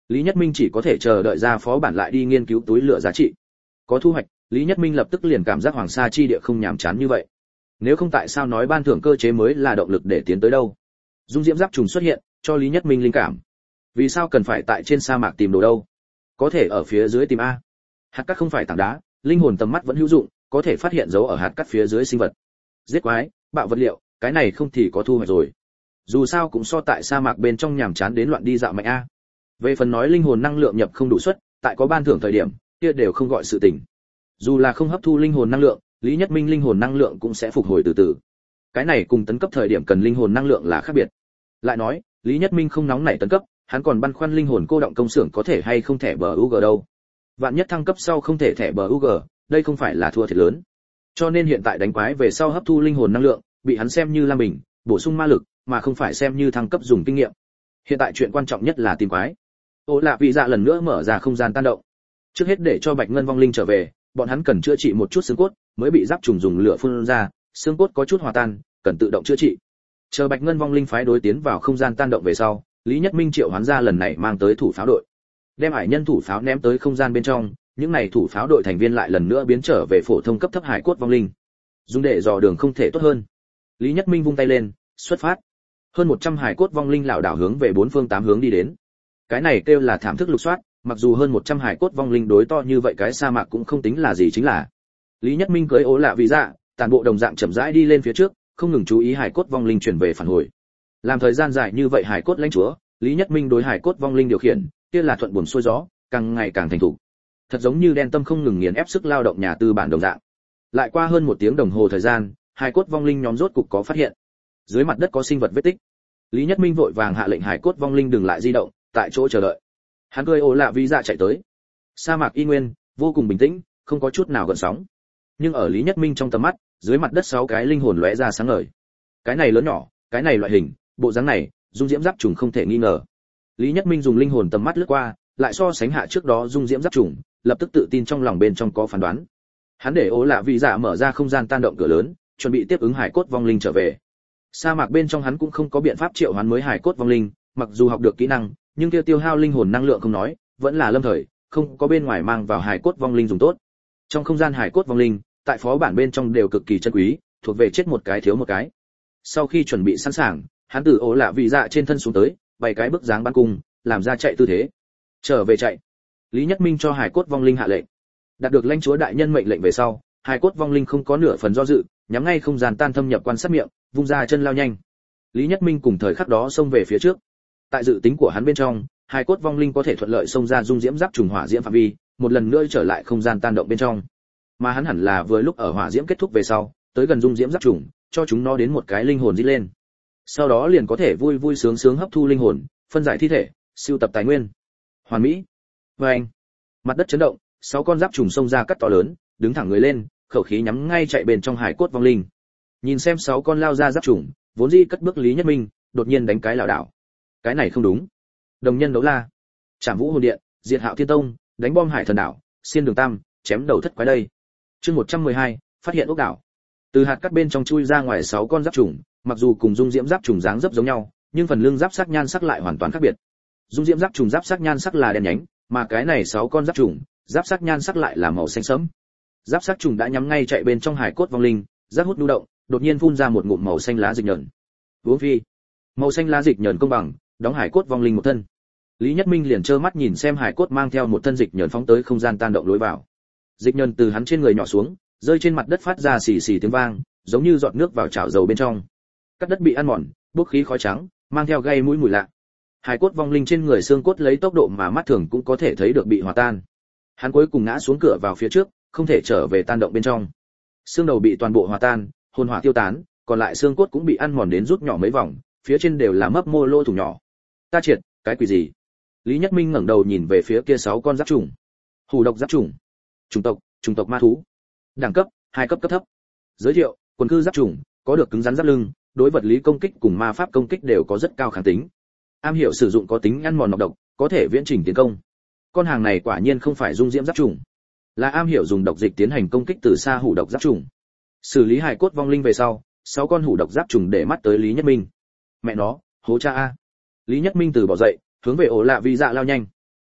A: Lý Nhất Minh chỉ có thể chờ đợi ra phó bản lại đi nghiên cứu túi lửa giá trị. Có thu hoạch, Lý Nhất Minh lập tức liền cảm giác Hoàng Sa chi địa không nhàm chán như vậy. Nếu không tại sao nói ban thưởng cơ chế mới là động lực để tiến tới đâu? Dung diễm giáp trùng xuất hiện, cho Lý Nhất Minh linh cảm. Vì sao cần phải tại trên sa mạc tìm đồ đâu? Có thể ở phía dưới tìm a. Hạt cát không phải tảng đá, linh hồn tầm mắt vẫn hữu dụng, có thể phát hiện dấu ở hạt cát phía dưới sinh vật. Giết quái, bạo vật liệu, cái này không thì có thu hoạch rồi. Dù sao cũng so tại sa mạc bên trong nhàm chán đến loạn đi dạo mạnh a. Về phần nói linh hồn năng lượng nhập không đủ suất, tại có ban thưởng thời điểm, kia đều không gọi sự tình. Dù là không hấp thu linh hồn năng lượng, Lý Nhất Minh linh hồn năng lượng cũng sẽ phục hồi từ từ. Cái này cùng tấn cấp thời điểm cần linh hồn năng lượng là khác biệt. Lại nói, Lý Nhất Minh không nóng nảy tấn cấp, hắn còn băn khoăn linh hồn cô động công xưởng có thể hay không thẻ bờ UG đâu. Vạn nhất thăng cấp sau không thể thẻ bờ UG, đây không phải là thua thiệt lớn. Cho nên hiện tại đánh quái về sau hấp thu linh hồn năng lượng, bị hắn xem như lam bình, bổ sung ma lực, mà không phải xem như thăng cấp dùng kinh nghiệm. Hiện tại chuyện quan trọng nhất là tìm quái. Ô Lạ Vị Dạ lần nữa mở ra không gian tan động. Trước hết để cho Bạch Ngân vong linh trở về, bọn hắn cần chữa trị một chút xương cốt, mới bị giáp trùng dùng lửa phun ra, xương cốt có chút hòa tan, cần tự động chữa trị. Chờ Bạch Ngân vong linh phái đối tiến vào không gian tan động về sau, Lý Nhất Minh triệu hoán ra lần này mang tới thủ pháo đội, đem hải nhân thủ pháo ném tới không gian bên trong, những này thủ pháo đội thành viên lại lần nữa biến trở về phổ thông cấp thấp hải cốt vong linh. Dùng để dò đường không thể tốt hơn. Lý Nhất Minh vung tay lên, xuất phát. Hơn 100 hải cốt vong linh lảo đảo hướng về bốn phương tám hướng đi đến. Cái này kêu là thảm thức lục soát, mặc dù hơn 100 hải cốt vong linh đối to như vậy cái sa mạc cũng không tính là gì chính là. Lý Nhất Minh cưỡi Ố Lạ Vị Dạ, toàn bộ đồng dạng chậm rãi đi lên phía trước, không ngừng chú ý hải cốt vong linh chuyển về phản hồi. Làm thời gian dài như vậy hải cốt lãnh chúa, Lý Nhất Minh đối hải cốt vong linh điều khiển, kia là thuận buồm xuôi gió, càng ngày càng thành thục. Thật giống như đen tâm không ngừng nghiền ép sức lao động nhà tư bản đồng dạng. Lại qua hơn 1 tiếng đồng hồ thời gian, hải cốt vong linh nhóm rốt cục có phát hiện. Dưới mặt đất có sinh vật vết tích. Lý Nhất Minh vội vàng hạ lệnh hải cốt vong linh đừng lại di động, tại chỗ chờ đợi. Hắn cười Ố Lạ Vị Dạ chạy tới. Sa mạc y nguyên, vô cùng bình tĩnh, không có chút nào gợn sóng. Nhưng ở Lý Nhất Minh trong tầm mắt, dưới mặt đất 6 cái linh hồn lóe ra sáng ngời. Cái này lớn nhỏ, cái này loại hình, bộ dáng này, dung diễm giáp trùng không thể nghi ngờ. Lý Nhất Minh dùng linh hồn tầm mắt lướt qua, lại so sánh hạ trước đó dung diễm giáp trùng, lập tức tự tin trong lòng bên trong có phán đoán. Hắn để Ố Lạ Vị Dạ mở ra không gian tan động cửa lớn, chuẩn bị tiếp ứng hải cốt vong linh trở về. Sa mạc bên trong hắn cũng không có biện pháp triệu hoán mới hải cốt vong linh, mặc dù học được kỹ năng, nhưng kia tiêu hao linh hồn năng lượng không nói, vẫn là lâm thời, không có bên ngoài mang vào hải cốt vong linh dùng tốt. Trong không gian hải cốt vong linh, tại phó bản bên trong đều cực kỳ chân quý, thuộc về chết một cái thiếu một cái. Sau khi chuẩn bị sẵn sàng, hắn từ Ố Lạ Vị Dạ trên thân xuống tới, bày cái bước dáng ban cung, làm ra chạy tư thế. Trở về chạy. Lý Nhất Minh cho hải cốt vong linh hạ lệnh. Đạt được lãnh chúa đại nhân mệnh lệnh về sau, hải cốt vong linh không có nửa phần do dự, nhắm ngay không gian tan thâm nhập quan sát miệng, vung ra chân lao nhanh. Lý Nhất Minh cùng thời khắc đó xông về phía trước. Tại dự tính của hắn bên trong, hải cốt vong linh có thể thuận lợi xông ra dung diễm giáp trùng hỏa diễm phạm vi, một lần nữa trở lại không gian tan động bên trong. Mà hắn hẳn là vừa lúc ở hỏa diễm kết thúc về sau, tới gần dung diễm giáp trùng, cho chúng nó đến một cái linh hồn rít lên. Sau đó liền có thể vui vui sướng sướng hấp thu linh hồn, phân giải thi thể, sưu tập tài nguyên. Hoàn mỹ. Vâng. Mặt đất chấn động, 6 con giáp trùng xông ra cắt to lớn, đứng thẳng người lên, khẩu khí nhắm ngay chạy bên trong hải cốt vong linh. Nhìn xem 6 con lao ra giáp trùng, vốn dĩ cất bước Lý Nhất Minh, đột nhiên đánh cái lảo đảo. Cái này không đúng. Đồng nhân đấu la, Trảm Vũ hồn điện, diệt Hạo Thiên Tông, đánh bom hải thần đảo, xiên đường tam, chém đầu thất quái đây. Chương 112, phát hiện ốc đảo. Từ hạt cát bên trong chui ra ngoài 6 con giáp trùng, mặc dù cùng dung diễm giáp trùng dáng dấp giống nhau, nhưng phần lưng giáp sắc nhan sắc lại hoàn toàn khác biệt. Dung diễm giáp trùng giáp sắc nhan sắc là đen nhánh, mà cái này 6 con giáp trùng, giáp sắc nhan sắc lại là màu xanh sẫm. Giáp sắc trùng đã nhắm ngay chạy bên trong hải cốt vong linh, giáp hút nhu động, đột nhiên phun ra một ngụm màu xanh lá dịch nhẫn. Uống phi. Màu xanh lá dịch nhẫn công bằng, đóng hải cốt vong linh một thân. Lý Nhất Minh liền trơ mắt nhìn xem hải cốt mang theo một thân dịch nhẫn phóng tới không gian tan động lối vào. Dịch nhẫn từ hắn trên người nhỏ xuống, rơi trên mặt đất phát ra xì xì tiếng vang, giống như giọt nước vào chảo dầu bên trong. Cắt đất bị ăn mòn, bốc khí khói trắng, mang theo gây mũi mùi lạ. Hải cốt vong linh trên người xương cốt lấy tốc độ mà mắt thường cũng có thể thấy được bị hòa tan. Hắn cuối cùng ngã xuống cửa vào phía trước, không thể trở về tan động bên trong. Xương đầu bị toàn bộ hòa tan, hồn hỏa tiêu tán, còn lại xương cốt cũng bị ăn mòn đến rút nhỏ mấy vòng, phía trên đều là mấp mô lô thủng nhỏ. Ta triệt, cái quỷ gì? Lý Nhất Minh ngẩng đầu nhìn về phía kia 6 con giáp trùng. Hủ độc giáp trùng. Chủng tộc ma thú. Đẳng cấp, 2 cấp cấp thấp. Giới thiệu, quần cư giáp trùng, có được cứng rắn giáp lưng, đối vật lý công kích cùng ma pháp công kích đều có rất cao kháng tính. Am hiểu sử dụng có tính ăn mòn nọc độc, có thể viễn trình tiến công. Con hàng này quả nhiên không phải dung diễm giáp trùng, là am hiểu dùng độc dịch tiến hành công kích từ xa hủ độc giáp trùng. Xử lý hải cốt vong linh về sau, 6 con hủ độc giáp trùng để mắt tới Lý Nhất Minh. Mẹ nó, hố cha a. Lý Nhất Minh từ bỏ dậy, hướng về Ố Lạ Vị Dạ lao nhanh.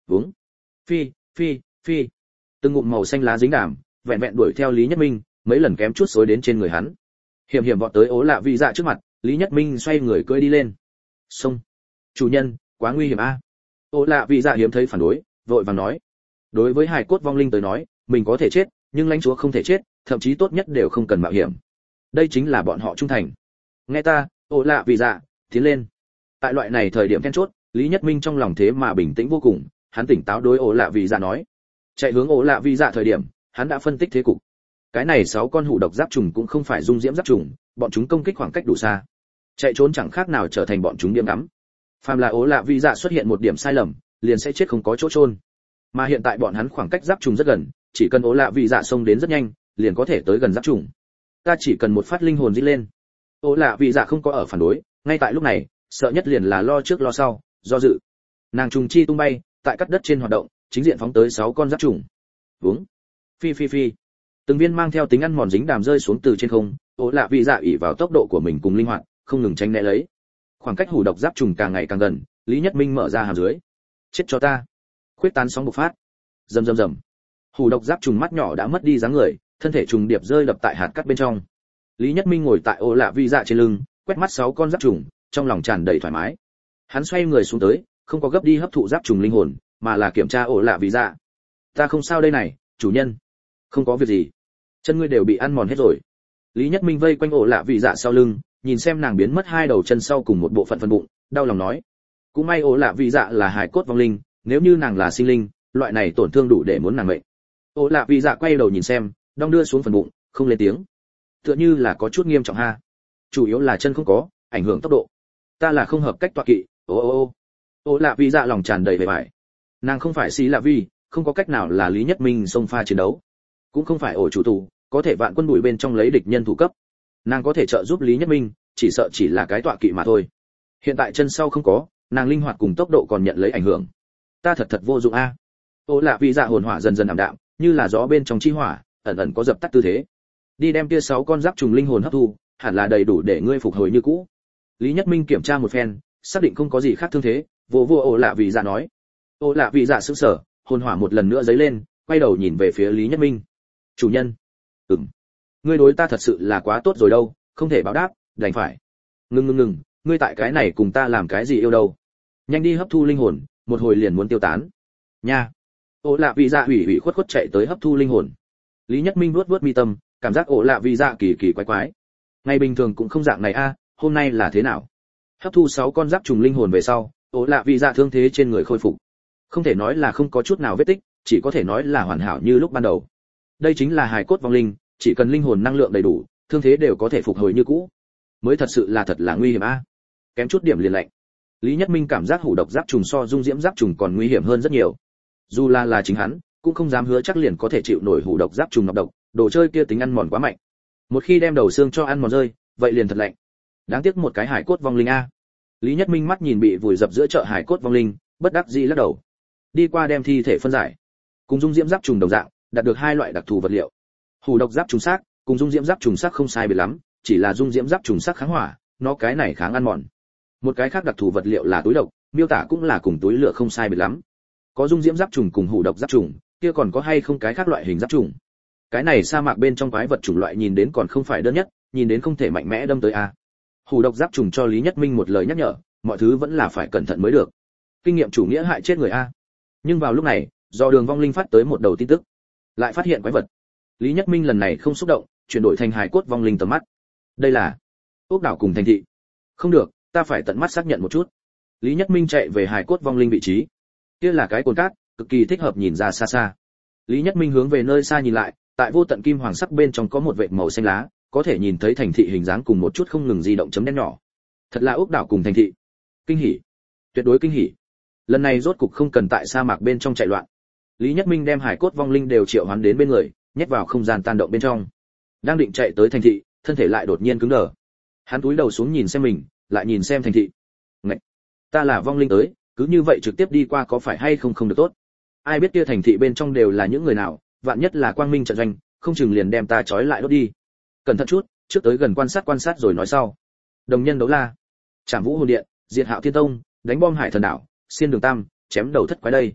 A: Uống. Phi, phi, phi. Từng ngụm màu xanh lá dính đàm, vẹn vẹn đuổi theo Lý Nhất Minh, mấy lần kém chút xối đến trên người hắn. Hiểm hiểm vọt tới Ố Lạ Vị Dạ trước mặt, Lý Nhất Minh xoay người cưỡi đi lên. Xông. Chủ nhân, quá nguy hiểm a. Ố Lạ Vị Dạ hiếm thấy phản đối, vội vàng nói. Đối với hài cốt vong linh tới nói, mình có thể chết, nhưng lãnh chúa không thể chết, thậm chí tốt nhất đều không cần mạo hiểm. Đây chính là bọn họ trung thành. Nghe ta, Ố Lạ Vị Dạ, tiến lên. Tại loại này thời điểm then chốt, Lý Nhất Minh trong lòng thế mà bình tĩnh vô cùng, hắn tỉnh táo đối Ố Lạ Vị Dạ nói. Chạy hướng Ố Lạ Vị Dạ thời điểm, hắn đã phân tích thế cục. Cái này 6 con hủ độc giáp trùng cũng không phải dung diễm giáp trùng, bọn chúng công kích khoảng cách đủ xa, chạy trốn chẳng khác nào trở thành bọn chúng điểm ngắm. Phàm là Ố Lạ Vị Dạ xuất hiện một điểm sai lầm, liền sẽ chết không có chỗ chôn. Mà hiện tại bọn hắn khoảng cách giáp trùng rất gần, chỉ cần Ố Lạ Vị Dạ xông đến rất nhanh, liền có thể tới gần giáp trùng. Ta chỉ cần một phát linh hồn rít lên. Ố Lạ Vị Dạ không có ở phản đối, ngay tại lúc này, sợ nhất liền là lo trước lo sau, do dự. Nàng trùng chi tung bay, tại cắt đất trên hoạt động, chính diện phóng tới 6 con giáp trùng. Vúng. Phi phi phi. Từng viên mang theo tính ăn mòn dính đàm rơi xuống từ trên không, Ố Lạ Vị Dạ ỷ vào tốc độ của mình cùng linh hoạt, không ngừng tránh né lấy. Khoảng cách hủ độc giáp trùng càng ngày càng gần, Lý Nhất Minh mở ra hàm dưới. Chết cho ta. Khuyết tán sóng bộc phát. Rầm rầm rầm. Hủ độc giáp trùng mắt nhỏ đã mất đi dáng người, thân thể trùng điệp rơi đập tại hạt cát bên trong. Lý Nhất Minh ngồi tại Ố Lạ Vị Dạ trên lưng, quét mắt 6 con giáp trùng, trong lòng tràn đầy thoải mái. Hắn xoay người xuống tới, không có gấp đi hấp thụ giáp trùng linh hồn, mà là kiểm tra Ố Lạ Vị Dạ. Ta không sao đây này, chủ nhân. Không có việc gì. Chân ngươi đều bị ăn mòn hết rồi. Lý Nhất Minh vây quanh Ố Lạ Vị Dạ sau lưng, nhìn xem nàng biến mất 2 đầu chân sau cùng một bộ phận phần bụng, đau lòng nói. Cũng may Ố Lạ Vị Dạ là hài cốt vong linh, nếu như nàng là sinh linh, loại này tổn thương đủ để muốn nàng mệnh. Ố Lạ Vị Dạ quay đầu nhìn xem, đong đưa xuống phần bụng, không lên tiếng. Tựa như là có chút nghiêm trọng ha. Chủ yếu là chân không có, ảnh hưởng tốc độ. Ta là không hợp cách tọa kỵ. Ố Lạ Vị Dạ lòng tràn đầy vẻ vải. Nàng không phải Xí Lạ Vi, không có cách nào là Lý Nhất Minh xông pha chiến đấu, cũng không phải ổ chủ tù, có thể vạn quân bụi bên trong lấy địch nhân thủ cấp. Nàng có thể trợ giúp Lý Nhất Minh, chỉ sợ chỉ là cái tọa kỵ mà thôi. Hiện tại chân sau không có, nàng linh hoạt cùng tốc độ còn nhận lấy ảnh hưởng. Ta thật vô dụng a. Ố Lạ Vị Dạ hồn hỏa dần dần ảm đạm, như là gió bên trong chi hỏa, ẩn ẩn có dập tắt tư thế. Đi đem kia 6 con giáp trùng linh hồn hấp thu, hẳn là đầy đủ để ngươi phục hồi như cũ. Lý Nhất Minh kiểm tra một phen, xác định không có gì khác thương thế, vô Ố Lạ Vị Dạ nói. Ố Lạ Vị Dạ sững sờ, hồn hỏa một lần nữa dấy lên, quay đầu nhìn về phía Lý Nhất Minh. Chủ nhân. Ngươi đối ta thật sự là quá tốt rồi đâu, không thể báo đáp, đành phải. Ngừng, ngươi tại cái này cùng ta làm cái gì yêu đâu? Nhanh đi hấp thu linh hồn, một hồi liền muốn tiêu tán. Nha. Ố Lạ Vị Dạ ủy khuất chạy tới hấp thu linh hồn. Lý Nhất Minh vuốt mi tâm, cảm giác Ố Lạ Vị Dạ kỳ quái. Ngày bình thường cũng không dạng này a, hôm nay là thế nào? Hấp thu 6 con giáp trùng linh hồn về sau, Ố Lạ Vị Dạ thương thế trên người khôi phục. Không thể nói là không có chút nào vết tích, chỉ có thể nói là hoàn hảo như lúc ban đầu. Đây chính là hài cốt vong linh, chỉ cần linh hồn năng lượng đầy đủ, thương thế đều có thể phục hồi như cũ. Mới thật là nguy hiểm a. Kém chút điểm liền lạnh. Lý Nhất Minh cảm giác hủ độc giáp trùng so dung diễm giáp trùng còn nguy hiểm hơn rất nhiều. Dù là chính hắn, cũng không dám hứa chắc liền có thể chịu nổi hủ độc giáp trùng nọc độc, đồ chơi kia tính ăn mòn quá mạnh. Một khi đem đầu xương cho ăn mòn rơi, vậy liền thật lạnh. Đáng tiếc một cái hải cốt vong linh a. Lý Nhất Minh mắt nhìn bị vùi dập giữa chợ hải cốt vong linh, bất đắc dĩ lắc đầu. Đi qua đem thi thể phân giải, cùng dung diễm giáp trùng đồng dạng, đạt được 2 loại đặc thù vật liệu. Hủ độc giáp trùng xác, cùng dung diễm giáp trùng xác không sai biệt lắm, chỉ là dung diễm giáp trùng xác kháng hỏa, nó cái này kháng ăn mòn. Một cái khác đặc thù vật liệu là túi độc, miêu tả cũng là cùng túi lửa không sai biệt lắm. Có dung diễm giáp trùng cùng hủ độc giáp trùng, kia còn có hay không cái khác loại hình giáp trùng? Cái này sa mạc bên trong quái vật chủng loại nhìn đến còn không phải đơn nhất, nhìn đến không thể mạnh mẽ đâm tới a. Hủ độc giáp trùng cho Lý Nhất Minh một lời nhắc nhở, mọi thứ vẫn là phải cẩn thận mới được. Kinh nghiệm chủ nghĩa hại chết người a. Nhưng vào lúc này, do Đường Vong Linh phát tới một đầu tin tức, lại phát hiện quái vật. Lý Nhất Minh lần này không xúc động, chuyển đổi thành hài cốt vong linh tầm mắt. Đây là ốc đảo cùng thành thị. Không được, ta phải tận mắt xác nhận một chút. Lý Nhất Minh chạy về hài cốt vong linh vị trí. Kia là cái cồn cát, cực kỳ thích hợp nhìn ra xa xa. Lý Nhất Minh hướng về nơi xa nhìn lại, tại vô tận kim hoàng sắc bên trong có một vệt màu xanh lá, có thể nhìn thấy thành thị hình dáng cùng một chút không ngừng di động chấm đen nhỏ. Thật là ốc đảo cùng thành thị. Kinh hỉ, tuyệt đối kinh hỉ. Lần này rốt cục không cần tại sa mạc bên trong chạy loạn. Lý Nhất Minh đem hải cốt vong linh đều triệu hoán đến bên người, nhét vào không gian tan động bên trong. Đang định chạy tới thành thị, thân thể lại đột nhiên cứng đờ. Hắn cúi đầu xuống nhìn xem mình, lại nhìn xem thành thị. Ngậy, ta là vong linh tới, cứ như vậy trực tiếp đi qua có phải hay không được tốt? Ai biết kia thành thị bên trong đều là những người nào, vạn nhất là quang minh trận doanh, không chừng liền đem ta trói lại đốt đi. Cẩn thận chút, trước tới gần quan sát rồi nói sau. Đồng nhân đấu la, Trảm Vũ hồn điện, diệt Hạo Thiên Tông, đánh bom Hải Thần đảo, xiên đường tam, chém đầu thất quái đây.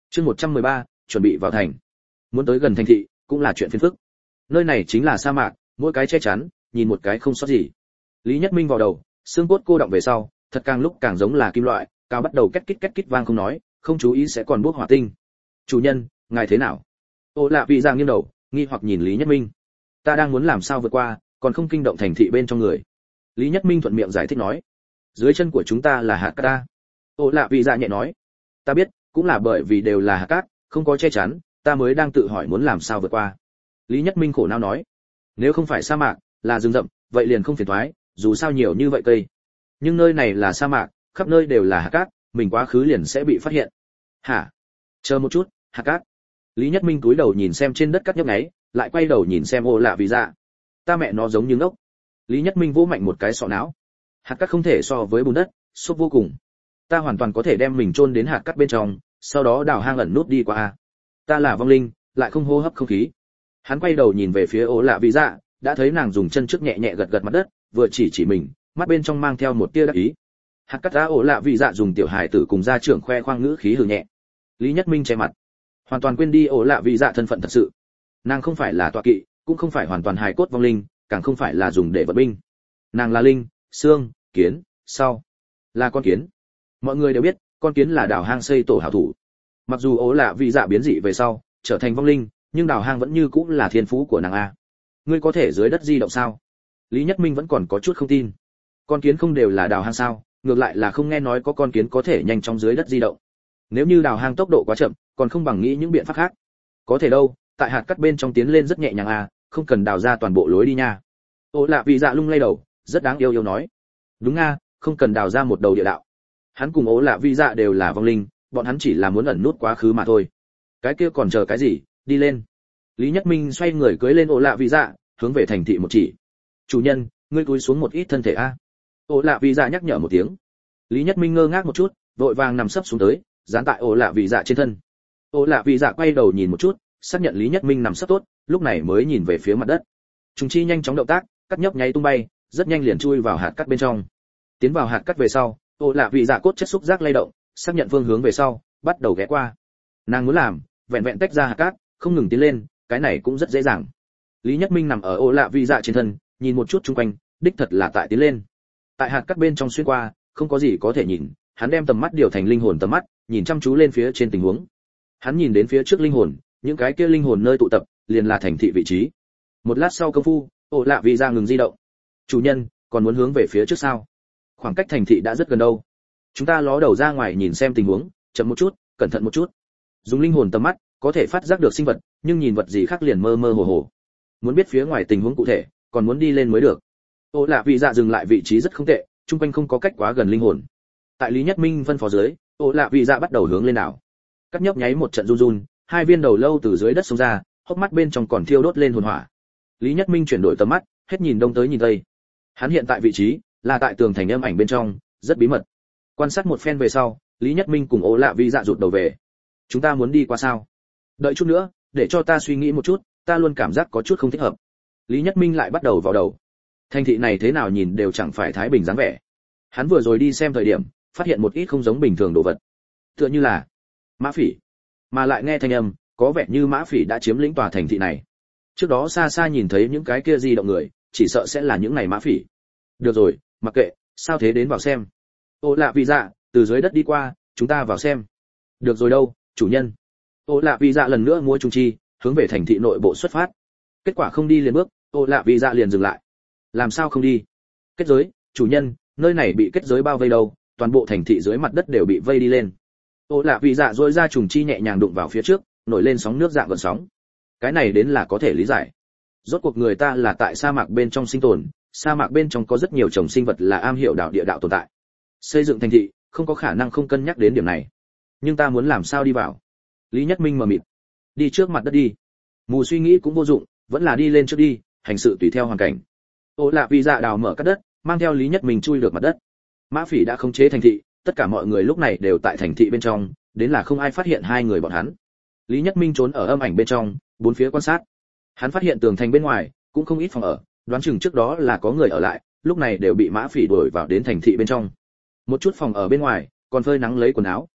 A: Chương 113, chuẩn bị vào thành. Muốn tới gần thành thị cũng là chuyện phiền phức. Nơi này chính là sa mạc, mỗi cái che chắn, nhìn một cái không sót gì. Lý Nhất Minh vào đầu, xương cốt cô động về sau, thật càng lúc càng giống là kim loại, cao bắt đầu két kít vang không nói, không chú ý sẽ còn bốc hỏa tinh. Chủ nhân, ngài thế nào? Ô Lạ Vị Dạ nghiêng đầu, nghi hoặc nhìn Lý Nhất Minh. Ta đang muốn làm sao vượt qua, còn không kinh động thành thị bên trong người. Lý Nhất Minh thuận miệng giải thích nói. Dưới chân của chúng ta là hạt cát ta. Ô Lạ Vị Dạ nhẹ nói. Ta biết, cũng là bởi vì đều là hạt cát, không có che chắn, ta mới đang tự hỏi muốn làm sao vượt qua. Lý Nhất Minh khổ não nói. Nếu không phải sa mạc, là rừng rậm, vậy liền không phiền toái, dù sao nhiều như vậy cây. Nhưng nơi này là sa mạc, khắp nơi đều là hạt cát, mình quá khứ liền sẽ bị phát hiện. Hả? Chờ một chút, hạt cát. Lý Nhất Minh cúi đầu nhìn xem trên đất cát nhấp nháy, lại quay đầu nhìn xem Ô Lạ Vị Dạ. Ta mẹ nó giống như ngốc. Lý Nhất Minh vỗ mạnh một cái sọ não. Hạt cát không thể so với bùn đất, xốp vô cùng. Ta hoàn toàn có thể đem mình chôn đến hạt cát bên trong, sau đó đào hang ẩn nút đi qua a. Ta là vong linh, lại không hô hấp không khí. Hắn quay đầu nhìn về phía Ô Lạ Vị Dạ, đã thấy nàng dùng chân trước nhẹ nhẹ gật gật mặt đất, vừa chỉ mình, mắt bên trong mang theo một tia đắc ý. Hạt cát Ô Lạ Vị Dạ dùng tiểu hài tử cùng gia trưởng khoe khoang ngữ khí hừ nhẹ. Lý Nhất Minh che mặt, hoàn toàn quên đi Ô Lạ Vị Dạ thân phận thật sự. Nàng không phải là tọa kỵ, cũng không phải hoàn toàn hài cốt vong linh, càng không phải là dùng để vận binh. Nàng là linh, xương, kiến, sau là con kiến. Mọi người đều biết, con kiến là đào hang xây tổ hảo thủ. Mặc dù Ô Lạ Vị Dạ biến dị về sau, trở thành vong linh, nhưng đào hang vẫn như cũng là thiên phú của nàng a. Ngươi có thể dưới đất di động sao? Lý Nhất Minh vẫn còn có chút không tin. Con kiến không đều là đào hang sao? Ngược lại là không nghe nói có con kiến có thể nhanh chóng dưới đất di động. Nếu như đào hang tốc độ quá chậm, còn không bằng nghĩ những biện pháp khác. Có thể đâu, tại hạt cát bên trong tiến lên rất nhẹ nhàng à, không cần đào ra toàn bộ lối đi nha. Ô Lạ Vị Dạ lung lay đầu, rất đáng yêu nói. Đúng a, không cần đào ra một đầu địa đạo. Hắn cùng Ô Lạ Vị Dạ đều là vong linh, bọn hắn chỉ là muốn ẩn nút quá khứ mà thôi. Cái kia còn chờ cái gì, đi lên. Lý Nhất Minh xoay người cưỡi lên Ô Lạ Vị Dạ, hướng về thành thị một chỉ. Chủ nhân, ngươi cúi xuống một ít thân thể a. Ô Lạ Vị Dạ nhắc nhở một tiếng. Lý Nhất Minh ngơ ngác một chút, vội vàng nằm sấp xuống tới, dán tại Ô Lạ Vị Dạ trên thân. Ô Lạ Vị Dạ quay đầu nhìn một chút, xác nhận Lý Nhất Minh nằm sấp tốt, lúc này mới nhìn về phía mặt đất. Trùng chi nhanh chóng động tác, cắt nhấp nháy tung bay, rất nhanh liền chui vào hạt cát bên trong. Tiến vào hạt cát về sau, Ô Lạ Vị Dạ cốt chất xúc giác lay động, xác nhận phương hướng về sau, bắt đầu ghé qua. Nàng muốn làm, vẹn vẹn tách ra hạt cát, không ngừng tiến lên, cái này cũng rất dễ dàng. Lý Nhất Minh nằm ở Ô Lạ Vị Dạ trên thân, nhìn một chút xung quanh, đích thật là tại tiến lên. Tại hạt cát bên trong xuyên qua, không có gì có thể nhìn, hắn đem tầm mắt điều thành linh hồn tầm mắt, nhìn chăm chú lên phía trên tình huống. Hắn nhìn đến phía trước linh hồn, những cái kia linh hồn nơi tụ tập, liền là thành thị vị trí. Một lát sau công phu, Ô Lạ Vị Dạ ngừng di động. Chủ nhân, còn muốn hướng về phía trước sao? Khoảng cách thành thị đã rất gần đâu. Chúng ta ló đầu ra ngoài nhìn xem tình huống, chậm một chút, cẩn thận một chút. Dùng linh hồn tầm mắt, có thể phát giác được sinh vật, nhưng nhìn vật gì khác liền mơ mơ hồ hồ. Muốn biết phía ngoài tình huống cụ thể, còn muốn đi lên mới được. Ô Lạ Vị Dạ dừng lại vị trí rất không tệ, chung quanh không có cách quá gần linh hồn. Tại Lý Nhất Minh phân phó dưới, Ô Lạ Vị Dạ bắt đầu hướng lên nào. Cắt nhấp nháy một trận run run, hai viên đầu lâu từ dưới đất xông ra, hốc mắt bên trong còn thiêu đốt lên hồn hỏa. Lý Nhất Minh chuyển đổi tầm mắt, hết nhìn đông tới nhìn tây. Hắn hiện tại vị trí là tại tường thành âm ảnh bên trong, rất bí mật. Quan sát một phen về sau, Lý Nhất Minh cùng Ô Lạ Vị Dạ rụt đầu về. Chúng ta muốn đi qua sao? Đợi chút nữa, để cho ta suy nghĩ một chút, ta luôn cảm giác có chút không thích hợp. Lý Nhất Minh lại bắt đầu vào đầu. Thành thị này thế nào nhìn đều chẳng phải thái bình dáng vẻ. Hắn vừa rồi đi xem thời điểm, phát hiện một ít không giống bình thường đồ vật. Tựa như là mã phỉ, mà lại nghe thanh âm, có vẻ như mã phỉ đã chiếm lĩnh tòa thành thị này. Trước đó xa xa nhìn thấy những cái kia di động người, chỉ sợ sẽ là những này mã phỉ. Được rồi, mặc kệ, sao thế đến vào xem. Ô Lạ Vị Dạ, từ dưới đất đi qua, chúng ta vào xem. Được rồi đâu, chủ nhân. Ô Lạ Vị Dạ lần nữa múa trùng chi, hướng về thành thị nội bộ xuất phát. Kết quả không đi liền bước, Ô Lạ Vị Dạ liền dừng lại. Làm sao không đi? Kết giới, chủ nhân, nơi này bị kết giới bao vây đâu, toàn bộ thành thị dưới mặt đất đều bị vây đi lên. Ô Lạ Vị Dạ rỗi ra trùng chi nhẹ nhàng đụng vào phía trước, nổi lên sóng nước dạng gợn sóng. Cái này đến là có thể lý giải. Rốt cuộc người ta là tại sa mạc bên trong sinh tồn, sa mạc bên trong có rất nhiều chủng sinh vật là am hiểu đạo địa đạo tồn tại. Xây dựng thành thị, không có khả năng không cân nhắc đến điểm này. Nhưng ta muốn làm sao đi vào? Lý Nhất Minh mờ mịt. Đi trước mặt đất đi. Mù suy nghĩ cũng vô dụng, vẫn là đi lên trước đi, hành sự tùy theo hoàn cảnh. Ô Lạ Vị Dạ đào mở cắt đất, mang theo Lý Nhất Minh chui được mặt đất. Mã Phỉ đã khống chế thành thị, tất cả mọi người lúc này đều tại thành thị bên trong, đến là không ai phát hiện hai người bọn hắn. Lý Nhất Minh trốn ở âm ảnh bên trong, bốn phía quan sát. Hắn phát hiện tường thành bên ngoài cũng không ít phòng ở, đoán chừng trước đó là có người ở lại, lúc này đều bị Mã Phỉ đuổi vào đến thành thị bên trong. Một chút phòng ở bên ngoài còn phơi nắng lấy quần áo.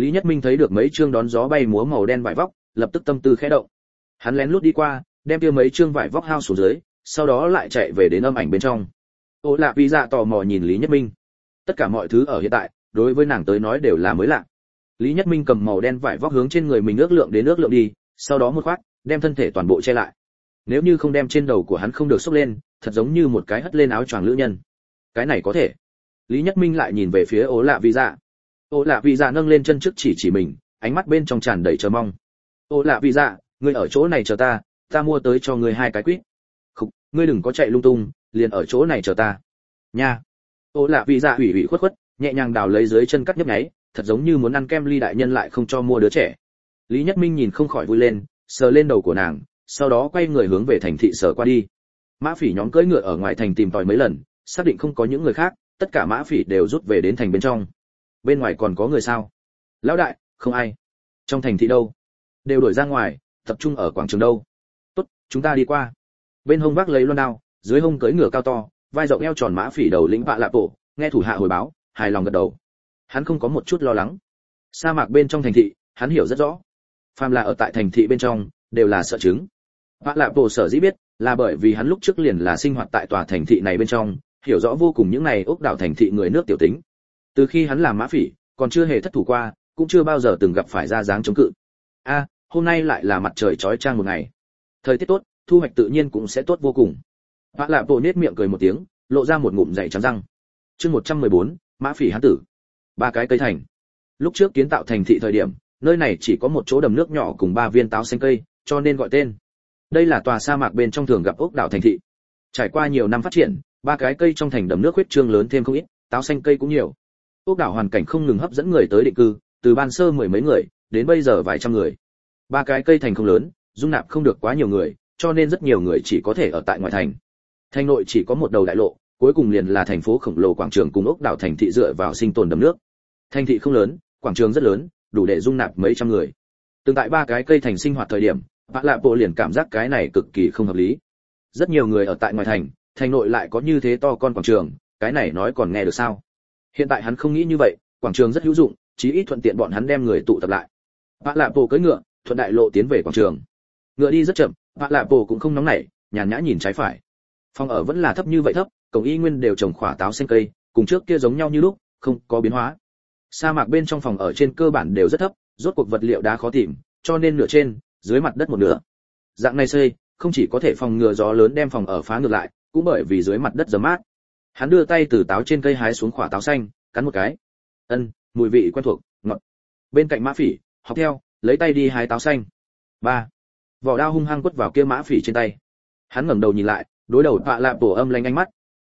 A: Lý Nhất Minh thấy được mấy chương đón gió bay múa màu đen vải vóc, lập tức tâm tư khẽ động. Hắn lén lút đi qua, đem kia mấy chương vải vóc hao xuống dưới, sau đó lại chạy về đến âm ảnh bên trong. Ô Lạ Vĩ Dạ tò mò nhìn Lý Nhất Minh. Tất cả mọi thứ ở hiện tại, đối với nàng tới nói đều là mới lạ. Lý Nhất Minh cầm màu đen vải vóc hướng trên người mình ước lượng đến ước lượng đi, sau đó một khoác, đem thân thể toàn bộ che lại. Nếu như không đem trên đầu của hắn không được xốc lên, thật giống như một cái hất lên áo choàng nữ nhân. Cái này có thể. Lý Nhất Minh lại nhìn về phía Ô Lạ Vĩ Dạ. Ô Lạ Vĩ Dạ nâng lên chân trước chỉ mình, ánh mắt bên trong tràn đầy chờ mong. Ô Lạ Vĩ Dạ, ngươi ở chỗ này chờ ta mua tới cho ngươi 2 cái quýt. Khục, ngươi đừng có chạy lung tung, liền ở chỗ này chờ ta. Nha. Ô Lạ Vĩ Dạ ủy khuất khuất, nhẹ nhàng đào lấy dưới chân cắt nhấp nháy, thật giống như muốn ăn kem ly đại nhân lại không cho mua đứa trẻ. Lý Nhất Minh nhìn không khỏi vui lên, sờ lên đầu của nàng, sau đó quay người hướng về thành thị sở qua đi. Mã phỉ nhóm cưỡi ngựa ở ngoài thành tìm tòi mấy lần, xác định không có những người khác, tất cả mã phỉ đều rút về đến thành bên trong. Bên ngoài còn có người sao? Lão đại, không ai. Trong thành thị đâu? Đều đuổi ra ngoài, tập trung ở quảng trường đâu. Tốt, chúng ta đi qua. Bên hông vác lấy loan đao, dưới hông cưỡi ngựa cao to, vai rộng eo tròn mã phỉ đầu lĩnh Vạ Lạ Bộ, nghe thủ hạ hồi báo, hài lòng gật đầu. Hắn không có một chút lo lắng. Sa mạc bên trong thành thị, hắn hiểu rất rõ. Phàm là ở tại thành thị bên trong, đều là sợ chứng. Vạ Lạ Bộ sở dĩ biết, là bởi vì hắn lúc trước liền là sinh hoạt tại tòa thành thị này bên trong, hiểu rõ vô cùng những này ốc đảo thành thị người nước tiểu tính. Từ khi hắn làm mã phỉ, còn chưa hề thất thủ qua, cũng chưa bao giờ từng gặp phải ra dáng chống cự. Hôm nay lại là mặt trời chói chang một ngày. Thời tiết tốt, thu hoạch tự nhiên cũng sẽ tốt vô cùng. Vạ Lạ Bộ nhếch miệng cười một tiếng, lộ ra một ngụm dày trắng răng. Chương 114, mã phỉ hán tử. 3 cái cây thành. Lúc trước kiến tạo thành thị thời điểm, nơi này chỉ có một chỗ đầm nước nhỏ cùng 3 viên táo xanh cây, cho nên gọi tên. Đây là tòa sa mạc bên trong thường gặp ốc đảo thành thị. Trải qua nhiều năm phát triển, 3 cái cây trong thành đầm nước huyết trương lớn thêm không ít, táo xanh cây cũng nhiều. Ốc đảo hoàn cảnh không ngừng hấp dẫn người tới định cư, từ ban sơ 10 mấy người, đến bây giờ vài trăm người. 3 cái cây thành không lớn, dung nạp không được quá nhiều người, cho nên rất nhiều người chỉ có thể ở tại ngoại thành. Thành nội chỉ có một đầu đại lộ, cuối cùng liền là thành phố khổng lồ quảng trường cùng ốc đảo thành thị dựa vào sinh tồn đầm nước. Thành thị không lớn, quảng trường rất lớn, đủ để dung nạp mấy trăm người. Từng tại 3 cái cây thành sinh hoạt thời điểm, Vạ Lạ Bộ liền cảm giác cái này cực kỳ không hợp lý. Rất nhiều người ở tại ngoài thành, thành nội lại có như thế to con quảng trường, cái này nói còn nghe được sao? Hiện tại hắn không nghĩ như vậy, quảng trường rất hữu dụng, chí ít thuận tiện bọn hắn đem người tụ tập lại. Vạ Lạ Bộ cưỡi ngựa, thuận đại lộ tiến về quảng trường. Ngựa đi rất chậm, Vạ Lạ Bộ cũng không nóng nảy, nhàn nhã nhìn trái phải. Phòng ở vẫn là thấp như vậy thấp, cổng y nguyên đều trồng khỏa táo xanh cây, cùng trước kia giống nhau như lúc, không có biến hóa. Sa mạc bên trong phòng ở trên cơ bản đều rất thấp, rốt cuộc vật liệu đá khó tìm, cho nên nửa trên, dưới mặt đất một nửa. Dạng này xây, không chỉ có thể phòng ngừa gió lớn đem phòng ở phá ngược lại, cũng bởi vì dưới mặt đất giấm mát. Hắn đưa tay từ táo trên cây hái xuống quả táo xanh, cắn một cái. Mùi vị quen thuộc, ngọt. Bên cạnh mã phỉ, học theo, lấy tay đi hái táo xanh. 3. Vỏ đao hung hăng quất vào kia mã phỉ trên tay. Hắn ngẩng đầu nhìn lại, đối đầu Vạ Lạ Bộ âm lanh ánh mắt.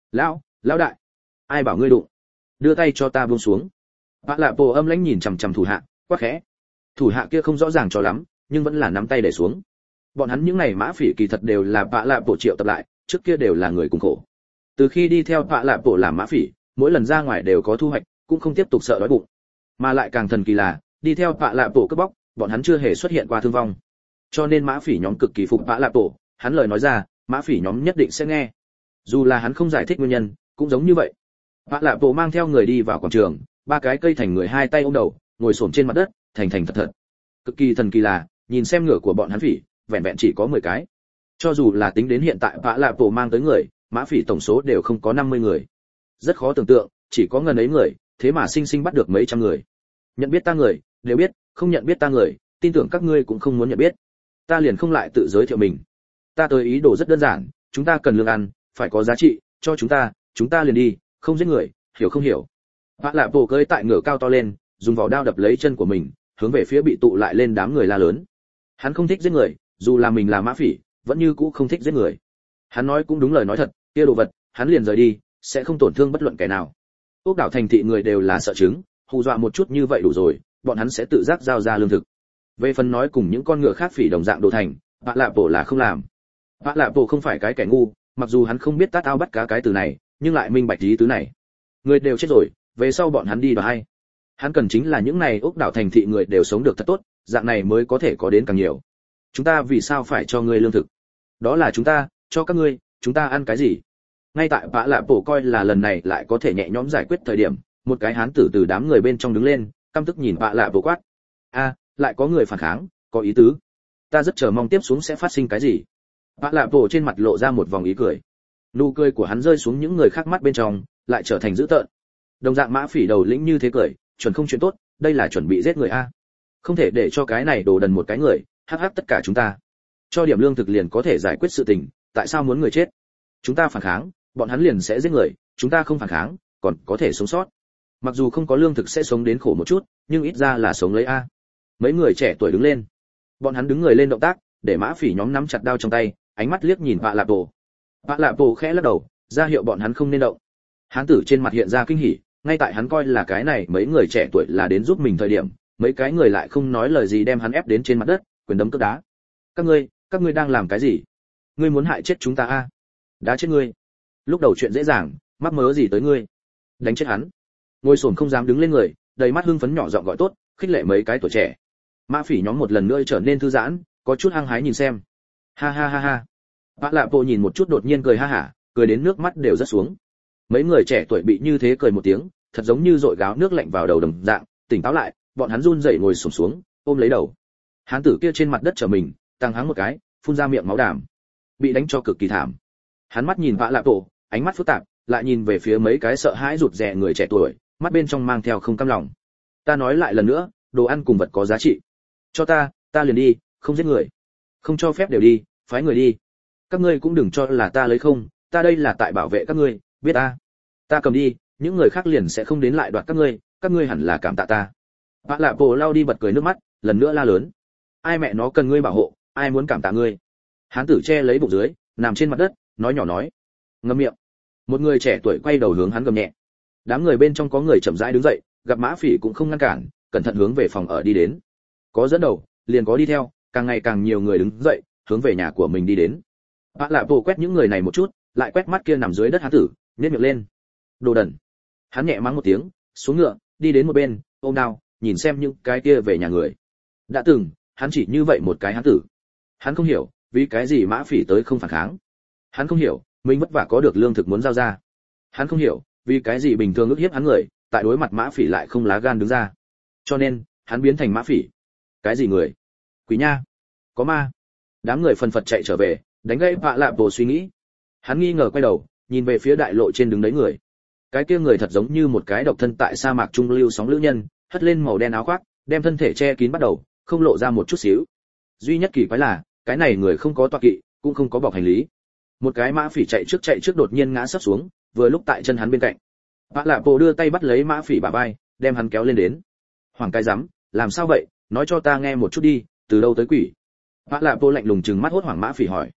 A: Lão đại, ai bảo ngươi đụng? Đưa tay cho ta buông xuống. Vạ Lạ Bộ âm lãnh nhìn chằm chằm thủ hạ, quát khẽ. Thủ hạ kia không rõ ràng cho lắm, nhưng vẫn là nắm tay để xuống. Bọn hắn những này mã phỉ kỳ thật đều là Vạ Lạ Bộ triệu tập lại, trước kia đều là người cùng khổ. Từ khi đi theo Vạ Lạ Bộ làm mã phỉ, mỗi lần ra ngoài đều có thu hoạch, cũng không tiếp tục sợ đói bụng. Mà lại càng thần kỳ là, đi theo Vạ Lạ Bộ cướp bóc, bọn hắn chưa hề xuất hiện qua thương vong. Cho nên mã phỉ nhóm cực kỳ phục Vạ Lạ Bộ, hắn lời nói ra, mã phỉ nhóm nhất định sẽ nghe. Dù là hắn không giải thích nguyên nhân, cũng giống như vậy. Vạ Lạ Bộ mang theo người đi vào quảng trường, 3 cái cây thành người hai tay ôm đầu, ngồi xổm trên mặt đất, thành thật thật. Cực kỳ thần kỳ là, nhìn xem ngựa của bọn hắn phỉ, vẹn vẹn chỉ có 10 cái. Cho dù là tính đến hiện tại Vạ Lạ Bộ mang tới người, mã phỉ tổng số đều không có 50 người. Rất khó tưởng tượng, chỉ có ngần ấy người, thế mà sinh sinh bắt được mấy trăm người. Nhận biết ta người, đều biết, không nhận biết ta người, tin tưởng các ngươi cũng không muốn nhận biết. Ta liền không lại tự giới thiệu mình. Ta tới ý đồ rất đơn giản, chúng ta cần lương ăn, phải có giá trị, cho chúng ta liền đi, không giết người, hiểu không hiểu? Vạ Lạ Bộ cưỡi tại ngựa cao to lên, dùng vỏ đao đập lấy chân của mình, hướng về phía bị tụ lại lên đám người la lớn. Hắn không thích giết người, dù là mình là mã phỉ, vẫn như cũ không thích giết người. Hắn nói cũng đúng lời nói thật, kia đồ vật, hắn liền rời đi, sẽ không tổn thương bất luận kẻ nào. Ốc đảo thành thị người đều là sợ chứng, hù dọa một chút như vậy đủ rồi, bọn hắn sẽ tự giác giao ra lương thực. Về phần nói cùng những con ngựa khác phỉ đồng dạng đồ thành, Vạ Lạ Bộ là không làm. Vạ Lạ Bộ không phải cái kẻ ngu, mặc dù hắn không biết tát ao bắt cá cái từ này, nhưng lại minh bạch ý tứ này. Người đều chết rồi, về sau bọn hắn đi đoạt hay. Hắn cần chính là những này ốc đảo thành thị người đều sống được thật tốt, dạng này mới có thể có đến càng nhiều. Chúng ta vì sao phải cho ngươi lương thực? Đó là chúng ta, cho các ngươi, chúng ta ăn cái gì? Ngay tại Vạ Lạ Bộ coi là lần này lại có thể nhẹ nhõm giải quyết thời điểm, một cái hán tử từ đám người bên trong đứng lên, căm tức nhìn vạ lạ bộ quát. A, lại có người phản kháng, có ý tứ. Ta rất chờ mong tiếp xuống sẽ phát sinh cái gì. Vạ lạ bộ trên mặt lộ ra một vòng ý cười. Nụ cười của hắn rơi xuống những người khác mắt bên trong, lại trở thành dữ tợn. Đồng dạng mã phỉ đầu lĩnh như thế cười, chuẩn không chuyện tốt, đây là chuẩn bị giết người a. Không thể để cho cái này đồ đần một cái người, hắc hắc tất cả chúng ta. Cho điểm lương thực liền có thể giải quyết sự tình, tại sao muốn người chết? Chúng ta phản kháng, bọn hắn liền sẽ giết người, chúng ta không phản kháng, còn có thể sống sót. Mặc dù không có lương thực sẽ sống đến khổ một chút, nhưng ít ra là sống lấy a. Mấy người trẻ tuổi đứng lên. Bọn hắn đứng người lên động tác, để mã phỉ nhóm nắm chặt đao trong tay, ánh mắt liếc nhìn vạ lạp bộ. Vạ lạp bộ khẽ lắc đầu, ra hiệu bọn hắn không nên động. Hán tử trên mặt hiện ra kinh hỉ, ngay tại hắn coi là cái này mấy người trẻ tuổi là đến giúp mình thời điểm, mấy cái người lại không nói lời gì đem hắn ép đến trên mặt đất, quyền đấm cước đá. Các ngươi đang làm cái gì? Ngươi muốn hại chết chúng ta a? Đá chết ngươi. Lúc đầu chuyện dễ dàng, mắc mớ gì tới ngươi? Đánh chết hắn. Ngồi xổm không dám đứng lên người, đầy mắt hưng phấn nhỏ giọng gọi tốt, khích lệ mấy cái tuổi trẻ. Mã phỉ nhóm một lần nữa trở nên thư giãn, có chút hăng hái nhìn xem. Ha ha ha ha. Vạ lạ bộ nhìn một chút đột nhiên cười ha hả, cười đến nước mắt đều rớt xuống. Mấy người trẻ tuổi bị như thế cười một tiếng, thật giống như dội gáo nước lạnh vào đầu đồng dạng, tỉnh táo lại, bọn hắn run rẩy ngồi xổm xuống, ôm lấy đầu. Hán tử kia trên mặt đất trở mình, tăng háng một cái, phun ra miệng máu đàm. Bị đánh cho cực kỳ thảm. Hắn mắt nhìn vạ lạ bộ, ánh mắt phức tạp, lại nhìn về phía mấy cái sợ hãi rụt rè người trẻ tuổi, mắt bên trong mang theo không cam lòng. Ta nói lại lần nữa, đồ ăn cùng vật có giá trị. Cho ta liền đi, không giết người. Không cho phép đều đi, phái người đi. Các ngươi cũng đừng cho là ta lấy không, ta đây là tại bảo vệ các ngươi, biết ta. Ta cầm đi, những người khác liền sẽ không đến lại đoạt các ngươi hẳn là cảm tạ ta. Vạ lạ bộ lau đi bật cười nước mắt, lần nữa la lớn. Ai mẹ nó cần ngươi bảo hộ, ai muốn cảm tạ ngươi. Hán tử che lấy bụng dưới, nằm trên mặt đất, nói nhỏ nói. Ngậm miệng. Một người trẻ tuổi quay đầu hướng hắn gầm nhẹ. Đám người bên trong có người chậm rãi đứng dậy, gặp mã phỉ cũng không ngăn cản, cẩn thận hướng về phòng ở đi đến. Có dẫn đầu, liền có đi theo, càng ngày càng nhiều người đứng dậy, hướng về nhà của mình đi đến. Vạ lạ bộ quét những người này một chút, lại quét mắt kia nằm dưới đất hán tử, nhếch miệng lên. Đồ đần. Hắn nhẹ mắng một tiếng, xuống ngựa, đi đến một bên, ôm đao, nhìn xem những cái kia về nhà người. Đã từng, hắn chỉ như vậy một cái hán tử. Hắn không hiểu, vì cái gì mã phỉ tới không phản kháng. Hắn không hiểu, mình vất vả có được lương thực muốn giao ra. Hắn không hiểu, vì cái gì bình thường ức hiếp hắn người, tại đối mặt mã phỉ lại không lá gan đứng ra. Cho nên, hắn biến thành mã phỉ. Cái gì người? Quỷ nha, có ma. Đám người phần phật chạy trở về, đánh gãy vạ lạ bộ suy nghĩ. Hắn nghi ngờ quay đầu, nhìn về phía đại lộ trên đứng đấy người. Cái kia người thật giống như một cái độc thân tại sa mạc trung lưu sóng lữ nhân, hất lên màu đen áo khoác, đem thân thể che kín bắt đầu, không lộ ra một chút xíu. Duy nhất kỳ quái là, cái này người không có tọa kỵ, cũng không có bọc hành lý. Một cái mã phỉ chạy trước đột nhiên ngã sấp xuống, vừa lúc tại chân hắn bên cạnh. Vạ lạ bộ đưa tay bắt lấy mã phỉ bả vai, đem hắn kéo lên đến. Hoàng cái rắm, làm sao vậy, nói cho ta nghe một chút đi, từ đâu tới quỷ? Vạ lạ bộ lạnh lùng trừng mắt hốt hoảng mã phỉ hỏi.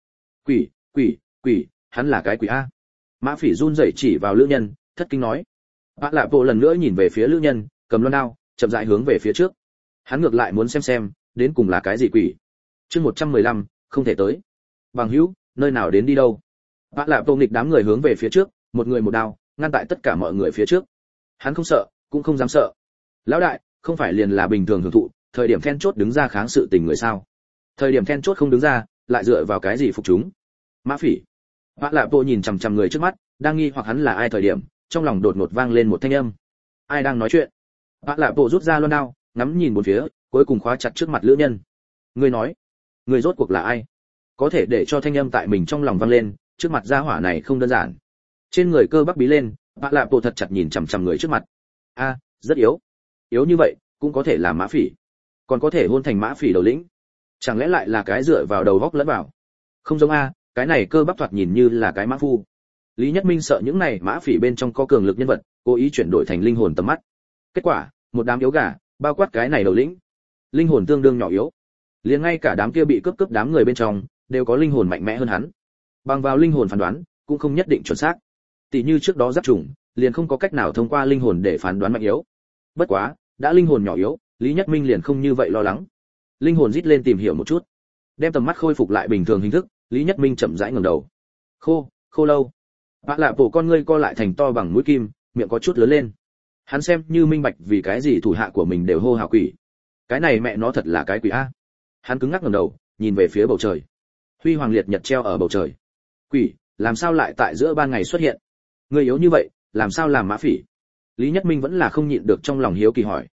A: Quỷ, hắn là cái quỷ a? Mã phỉ run rẩy chỉ vào lữ nhân, thất kinh nói. Vạ lạ bộ lần nữa nhìn về phía lữ nhân, cầm loan đao, chậm rãi hướng về phía trước. Hắn ngược lại muốn xem, đến cùng là cái gì quỷ. Chương 115, không thể tới. Bằng hữu, nơi nào đến đi đâu? Vạ lạ bộ nghịch đám người hướng về phía trước, một người một đao, ngăn tại tất cả mọi người phía trước. Hắn không sợ, cũng không dám sợ. Lão đại, không phải liền là bình thường hưởng thụ, thời điểm then chốt đứng ra kháng sự tình người sao? Thời điểm then chốt không đứng ra, lại dựa vào cái gì phục chúng? Mã phỉ. Vạ lạ bộ nhìn chằm chằm người trước mắt, đang nghi hoặc hắn là ai thời điểm, trong lòng đột ngột vang lên một thanh âm. Ai đang nói chuyện? Vạ lạ bộ rút ra loan đao, ngắm nhìn bốn phía, cuối cùng khóa chặt trước mặt lữ nhân. Ngươi nói, ngươi rốt cuộc là ai? Có thể để cho thanh âm tại mình trong lòng vang lên, trước mặt gia hỏa này không đơn giản. Trên người cơ bắp bí lên, Vạ lạ bộ thật chặt nhìn chằm chằm người trước mặt. A, rất yếu. Yếu như vậy, cũng có thể làm mã phỉ. Còn có thể hôn thành mã phỉ đầu lĩnh. Chẳng lẽ lại là cái dựa vào đầu góc lẫn vào? Không giống a, cái này cơ bắp thoạt nhìn như là cái mã phu. Lý Nhất Minh sợ những này mã phỉ bên trong có cường lực nhân vật, cố ý chuyển đổi thành linh hồn tầm mắt. Kết quả, một đám yếu gà, bao quát cái này đầu lĩnh. Linh hồn tương đương nhỏ yếu. Liền ngay cả đám kia bị cướp đám người bên trong, đều có linh hồn mạnh mẽ hơn hắn. Bằng vào linh hồn phán đoán, cũng không nhất định chuẩn xác. Tỷ như trước đó giáp trùng, liền không có cách nào thông qua linh hồn để phán đoán mạnh yếu. Bất quá, đã linh hồn nhỏ yếu, Lý Nhất Minh liền không như vậy lo lắng. Linh hồn rít lên tìm hiểu một chút, đem tầm mắt khôi phục lại bình thường hình thức, Lý Nhất Minh chậm rãi ngẩng đầu. Khô lâu. Vạ lạ bộ con ngươi co lại thành to bằng mũi kim, miệng có chút lớn lên. Hắn xem như minh bạch vì cái gì thủ hạ của mình đều hô hào quỷ. Cái này mẹ nó thật là cái quỷ a. Hắn cứng ngắc ngẩng đầu, nhìn về phía bầu trời. Huy hoàng liệt nhật treo ở bầu trời. Quỷ, làm sao lại tại giữa ban ngày xuất hiện? Người yếu như vậy, làm sao làm mã phỉ? Lý Nhất Minh vẫn là không nhịn được trong lòng hiếu kỳ hỏi.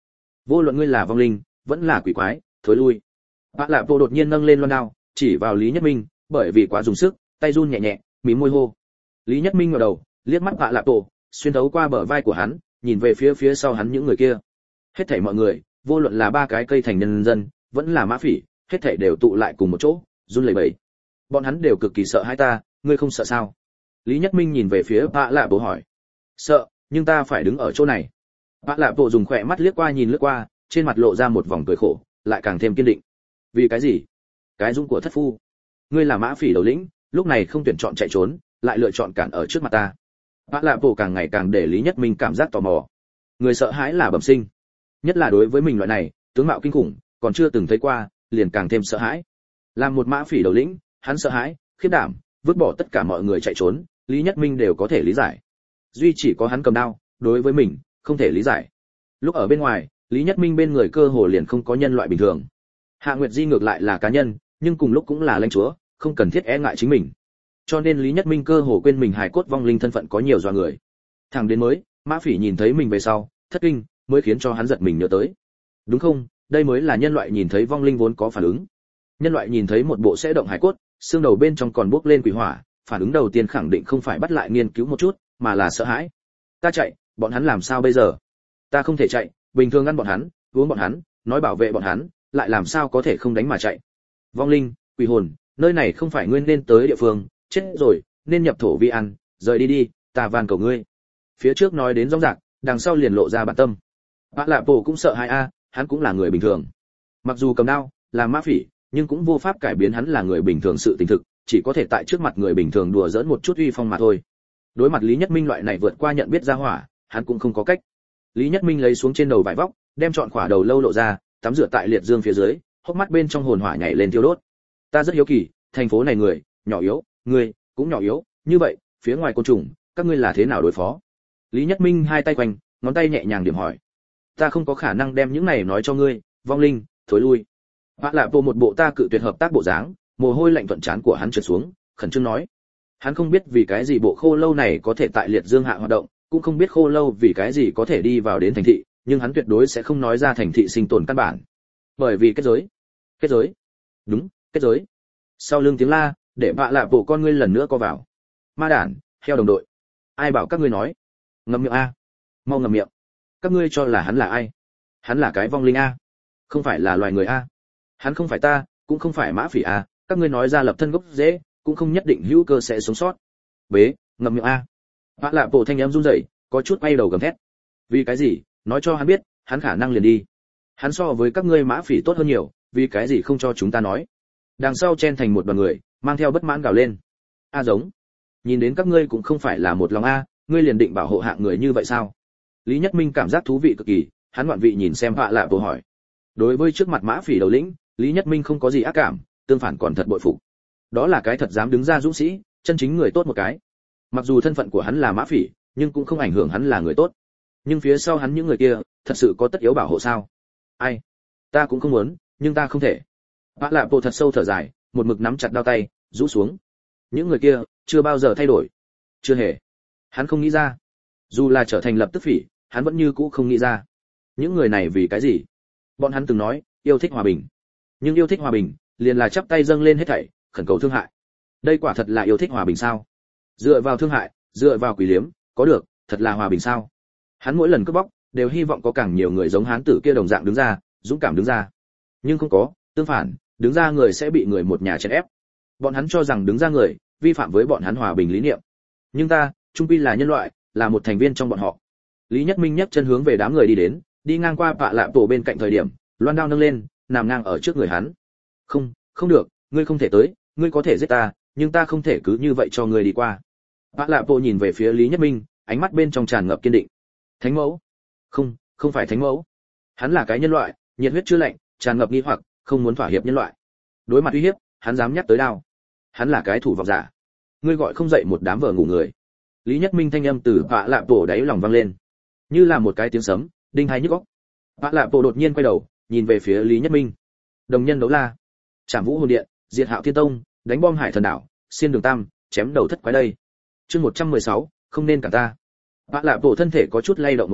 A: Vô luận ngươi là vong linh vẫn là quỷ quái, thối lui. Bạ lạ bộ đột nhiên nâng lên loan đao, chỉ vào Lý Nhất Minh, bởi vì quá dùng sức, tay run nhẹ nhẹ, mím môi hô. Lý Nhất Minh ngẩng đầu, liếc mắt Bạ lạ bộ, xuyên thấu qua bờ vai của hắn, nhìn về phía sau hắn những người kia. Hết thảy mọi người, vô luận là ba cái cây thành nhân dân, vẫn là mã phỉ, hết thảy đều tụ lại cùng một chỗ, run lẩy bẩy. Bọn hắn đều cực kỳ sợ hãi ta, ngươi không sợ sao? Lý Nhất Minh nhìn về phía Bạ lạ bộ hỏi. Sợ, nhưng ta phải đứng ở chỗ này. Bạ lạ bộ dùng khỏe mắt liếc qua nhìn lướt qua, trên mặt lộ ra một vòng cười khổ, lại càng thêm kiên định. Vì cái gì? Cái dũng của thất phu. Ngươi là mã phỉ đầu lĩnh, lúc này không tuyển chọn chạy trốn, lại lựa chọn cản ở trước mặt ta. Bạ lạ bộ càng ngày càng để Lý Nhất Minh cảm giác tò mò. Người sợ hãi là bẩm sinh, nhất là đối với mình loại này tướng mạo kinh khủng, còn chưa từng thấy qua, liền càng thêm sợ hãi. Làm một mã phỉ đầu lĩnh, hắn sợ hãi, khiếp đảm, vứt bỏ tất cả mọi người chạy trốn, Lý Nhất Minh đều có thể lý giải. Duy chỉ có hắn cầm đao, đối với mình, không thể lý giải. Lúc ở bên ngoài, Lý Nhất Minh bên người cơ hồ liền không có nhân loại bình thường. Hạ Nguyệt Di ngược lại là cá nhân, nhưng cùng lúc cũng là lãnh chúa, không cần thiết e ngại chính mình. Cho nên Lý Nhất Minh cơ hồ quên mình hài cốt vong linh thân phận có nhiều doa người. Thằng đến mới, Mã Phỉ nhìn thấy mình về sau, thất kinh, mới khiến cho hắn giật mình nhớ tới. Đúng không, đây mới là nhân loại nhìn thấy vong linh vốn có phản ứng. Nhân loại nhìn thấy một bộ sẽ động hài cốt, xương đầu bên trong còn bốc lên quỷ hỏa, phản ứng đầu tiên khẳng định không phải bắt lại nghiên cứu một chút, mà là sợ hãi. Ta chạy, bọn hắn làm sao bây giờ? Ta không thể chạy, bình thường ăn bọn hắn, uống bọn hắn, nói bảo vệ bọn hắn, lại làm sao có thể không đánh mà chạy? Vong linh, quỷ hồn, nơi này không phải ngươi nên tới địa phương, chết rồi, nên nhập thổ vi ăn, rời đi đi, ta van cầu ngươi. Phía trước nói đến rõ ràng, đằng sau liền lộ ra bản tâm. Bạ lạ bộ cũng sợ hãi a, hắn cũng là người bình thường. Mặc dù cầm đao, là mã phỉ, nhưng cũng vô pháp cải biến hắn là người bình thường sự tình thực, chỉ có thể tại trước mặt người bình thường đùa giỡn một chút uy phong mà thôi. Đối mặt Lý Nhất Minh loại này vượt qua nhận biết ra hỏa, hắn cũng không có cách. Lý Nhất Minh lấy xuống trên đầu vải vóc, đem trọn khỏa đầu lâu lộ ra, tắm rửa tại liệt dương phía dưới, hốc mắt bên trong hồn hỏa nhảy lên thiêu đốt. Ta rất hiếu kỳ, thành phố này người nhỏ yếu, ngươi cũng nhỏ yếu, như vậy, phía ngoài côn trùng, các ngươi là thế nào đối phó? Lý Nhất Minh hai tay quanh, ngón tay nhẹ nhàng điểm hỏi. Ta không có khả năng đem những này nói cho ngươi, vong linh, thối lui. Bạ lạ bộ một bộ ta cự tuyệt hợp tác bộ dáng, mồ hôi lạnh thuận trán của hắn trượt xuống, khẩn trương nói. Hắn không biết vì cái gì bộ khô lâu này có thể tại liệt dương hạ hoạt động, cũng không biết khô lâu vì cái gì có thể đi vào đến thành thị, nhưng hắn tuyệt đối sẽ không nói ra thành thị sinh tồn căn bản. Bởi vì kết giới. Kết giới. Đúng, kết giới. Sau lưng tiếng la, để bạ lạ bộ con ngươi lần nữa co vào. Ma đản, heo đồng đội. Ai bảo các ngươi nói? Ngậm miệng a. Mau ngậm miệng. Các ngươi cho là hắn là ai? Hắn là cái vong linh a. Không phải là loài người a. Hắn không phải ta, cũng không phải mã phỉ a, các ngươi nói ra lập thân gốc rễ, cũng không nhất định hữu cơ sẽ sống sót. Bế, ngậm miệng a. Bạ lạ bộ thanh âm run rẩy, có chút quay đầu gầm thét. Vì cái gì? Nói cho hắn biết, hắn khả năng liền đi. Hắn so với các ngươi mã phỉ tốt hơn nhiều, vì cái gì không cho chúng ta nói? Đằng sau chen thành một đoàn người, mang theo bất mãn gào lên. A giống, nhìn đến các ngươi cũng không phải là một lòng a, ngươi liền định bảo hộ hạng người như vậy sao? Lý Nhất Minh cảm giác thú vị cực kỳ, hắn ngoạn vị nhìn xem Bạ lạ bộ hỏi. Đối với trước mặt mã phỉ đầu lĩnh, Lý Nhất Minh không có gì ác cảm, tương phản còn thật bội phục. Đó là cái thật dám đứng ra dũng sĩ, chân chính người tốt một cái. Mặc dù thân phận của hắn là mã phỉ, nhưng cũng không ảnh hưởng hắn là người tốt. Nhưng phía sau hắn những người kia, thật sự có tất yếu bảo hộ sao? Ai? Ta cũng không muốn, nhưng ta không thể. Bạ lạ bộ thật sâu thở dài, một mực nắm chặt đao tay, rũ xuống. Những người kia, chưa bao giờ thay đổi. Chưa hề. Hắn không nghĩ ra. Dù là trở thành lập tức phỉ, hắn vẫn như cũ không nghĩ ra. Những người này vì cái gì? Bọn hắn từng nói, yêu thích hòa bình. Nhưng yêu thích hòa bình, liền là chắp tay dâng lên hết thảy, khẩn cầu thương hại. Đây quả thật là yêu thích hòa bình sao? Dựa vào thương hại, dựa vào quỷ liếm, có được, thật là hòa bình sao? Hắn mỗi lần cướp bóc, đều hy vọng có càng nhiều người giống hán tử kia đồng dạng đứng ra, dũng cảm đứng ra. Nhưng không có, tương phản, đứng ra người sẽ bị người một nhà chèn ép. Bọn hắn cho rằng đứng ra người vi phạm với bọn hắn hòa bình lý niệm. Nhưng ta, trung quy là nhân loại, là một thành viên trong bọn họ. Lý Nhất Minh nhấc chân hướng về đám người đi đến, đi ngang qua Bạ lạ tổ bên cạnh thời điểm, loan đao nâng lên, nằm ngang ở trước người hắn. Không, không được, ngươi không thể tới, ngươi có thể giết ta, nhưng ta không thể cứ như vậy cho ngươi đi qua. Bạ lạ tổ nhìn về phía Lý Nhất Minh, ánh mắt bên trong tràn ngập kiên định. Thánh mẫu? Không, không phải thánh mẫu. Hắn là cái nhân loại, nhiệt huyết chưa lạnh, tràn ngập nghi hoặc, không muốn thỏa hiệp nhân loại. Đối mặt uy hiếp, hắn dám nhắc tới đao. Hắn là cái thủ vọng giả. Ngươi gọi không dậy một đám vợ ngủ người. Lý Nhất Minh thanh âm từ Bạ lạ tổ đáy lòng vang lên, như là một cái tiếng sấm, đinh tai nhức óc. Bạ lạ tổ đột nhiên quay đầu, nhìn về phía Lý Nhất Minh. Đồng nhân đấu la, Trảm Vũ Hồn Điện, diệt Hạo Thiên Tông, đánh bom Hải Thần Đảo, xiên đường tam, chém đầu thất quái đây. Chương 116, không nên cả ta. Bạ lạ tổ thân thể có chút lay động một cái,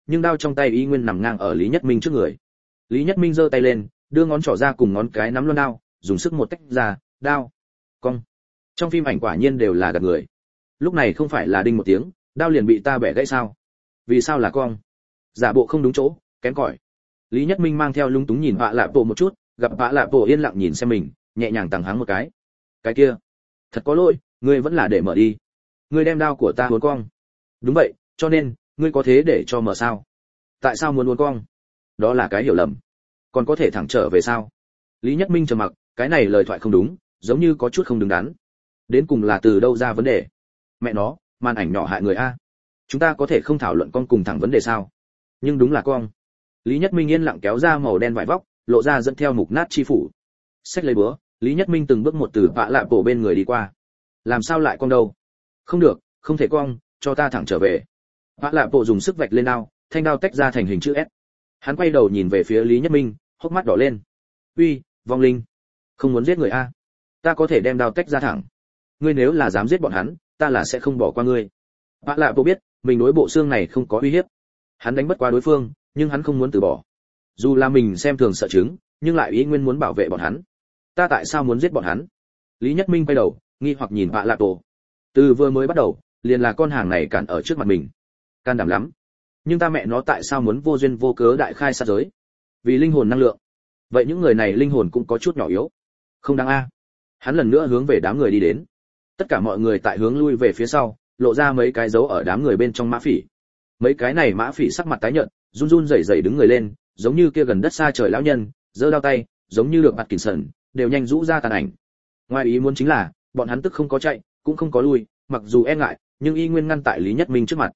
A: nhưng đao trong tay y nguyên nằm ngang ở Lý Nhất Minh trước người. Lý Nhất Minh giơ tay lên, đưa ngón trỏ ra cùng ngón cái nắm loan đao, dùng sức một tách ra, đao, cong. Trong phim ảnh quả nhiên đều là gạt người. Lúc này không phải là đinh một tiếng, đao liền bị ta bẻ gãy sao? Vì sao là cong? Giả bộ không đúng chỗ, kém cỏi. Lý Nhất Minh mang theo lung túng nhìn Vạ Lạ Bộ một chút, gặp Vạ Lạ Bộ yên lặng nhìn xem mình, nhẹ nhàng tằng hắng một cái. Cái kia, thật có lỗi, ngươi vẫn là để mở đi. Ngươi đem đao của ta uốn cong. Đúng vậy, cho nên, ngươi có thế để cho mở sao? Tại sao muốn uốn cong? Đó là cái hiểu lầm. Còn có thể thẳng trở về sao? Lý Nhất Minh trầm mặc, cái này lời thoại không đúng, giống như có chút không đứng đắn. Đến cùng là từ đâu ra vấn đề? Mẹ nó, màn ảnh nhỏ hại người a. Chúng ta có thể không thảo luận con cùng thẳng vấn đề sao? Nhưng đúng là con. Lý Nhất Minh yên lặng kéo ra màu đen vải vóc, lộ ra dẫn theo mục nát chi phủ. Xách lấy búa, Lý Nhất Minh từng bước một từ Vạ Lạ Bộ bên người đi qua. Làm sao lại con đâu? Không được, không thể cong, cho ta thẳng trở về. Vạ Lạ Bộ dùng sức vạch lên đao, thanh đao tách ra thành hình chữ S. Hắn quay đầu nhìn về phía Lý Nhất Minh, hốc mắt đỏ lên. Uy, vong linh, không muốn giết người a? Ta có thể đem đao tách ra thẳng. Ngươi nếu là dám giết bọn hắn, ta là sẽ không bỏ qua ngươi. Vạ Lạ Bộ biết, mình đối bộ xương này không có uy hiếp. Hắn đánh bất qua đối phương, nhưng hắn không muốn từ bỏ. Dù là mình xem thường sợ chứng, nhưng lại ý nguyên muốn bảo vệ bọn hắn. Ta tại sao muốn giết bọn hắn? Lý Nhất Minh quay đầu, nghi hoặc nhìn Vạ Lạ Bộ. Từ vừa mới bắt đầu, liền là con hàng này cản ở trước mặt mình. Can đảm lắm. Nhưng ta mẹ nó tại sao muốn vô duyên vô cớ đại khai sát giới? Vì linh hồn năng lượng. Vậy những người này linh hồn cũng có chút nhỏ yếu. Không đáng a. Hắn lần nữa hướng về đám người đi đến. Tất cả mọi người tại hướng lui về phía sau, lộ ra mấy cái dấu ở đám người bên trong mã phỉ. Mấy cái này mã phỉ sắc mặt tái nhợt, run run rẩy rẩy đứng người lên, giống như kia gần đất xa trời lão nhân, giơ đao tay, giống như được mặt kình sần, đều nhanh rũ ra tàn ảnh. Ngoài ý muốn chính là, bọn hắn tức không có chạy, cũng không có lui, mặc dù e ngại, nhưng y nguyên ngăn tại Lý Nhất Minh trước mặt.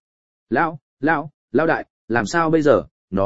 A: Lão đại, làm sao bây giờ?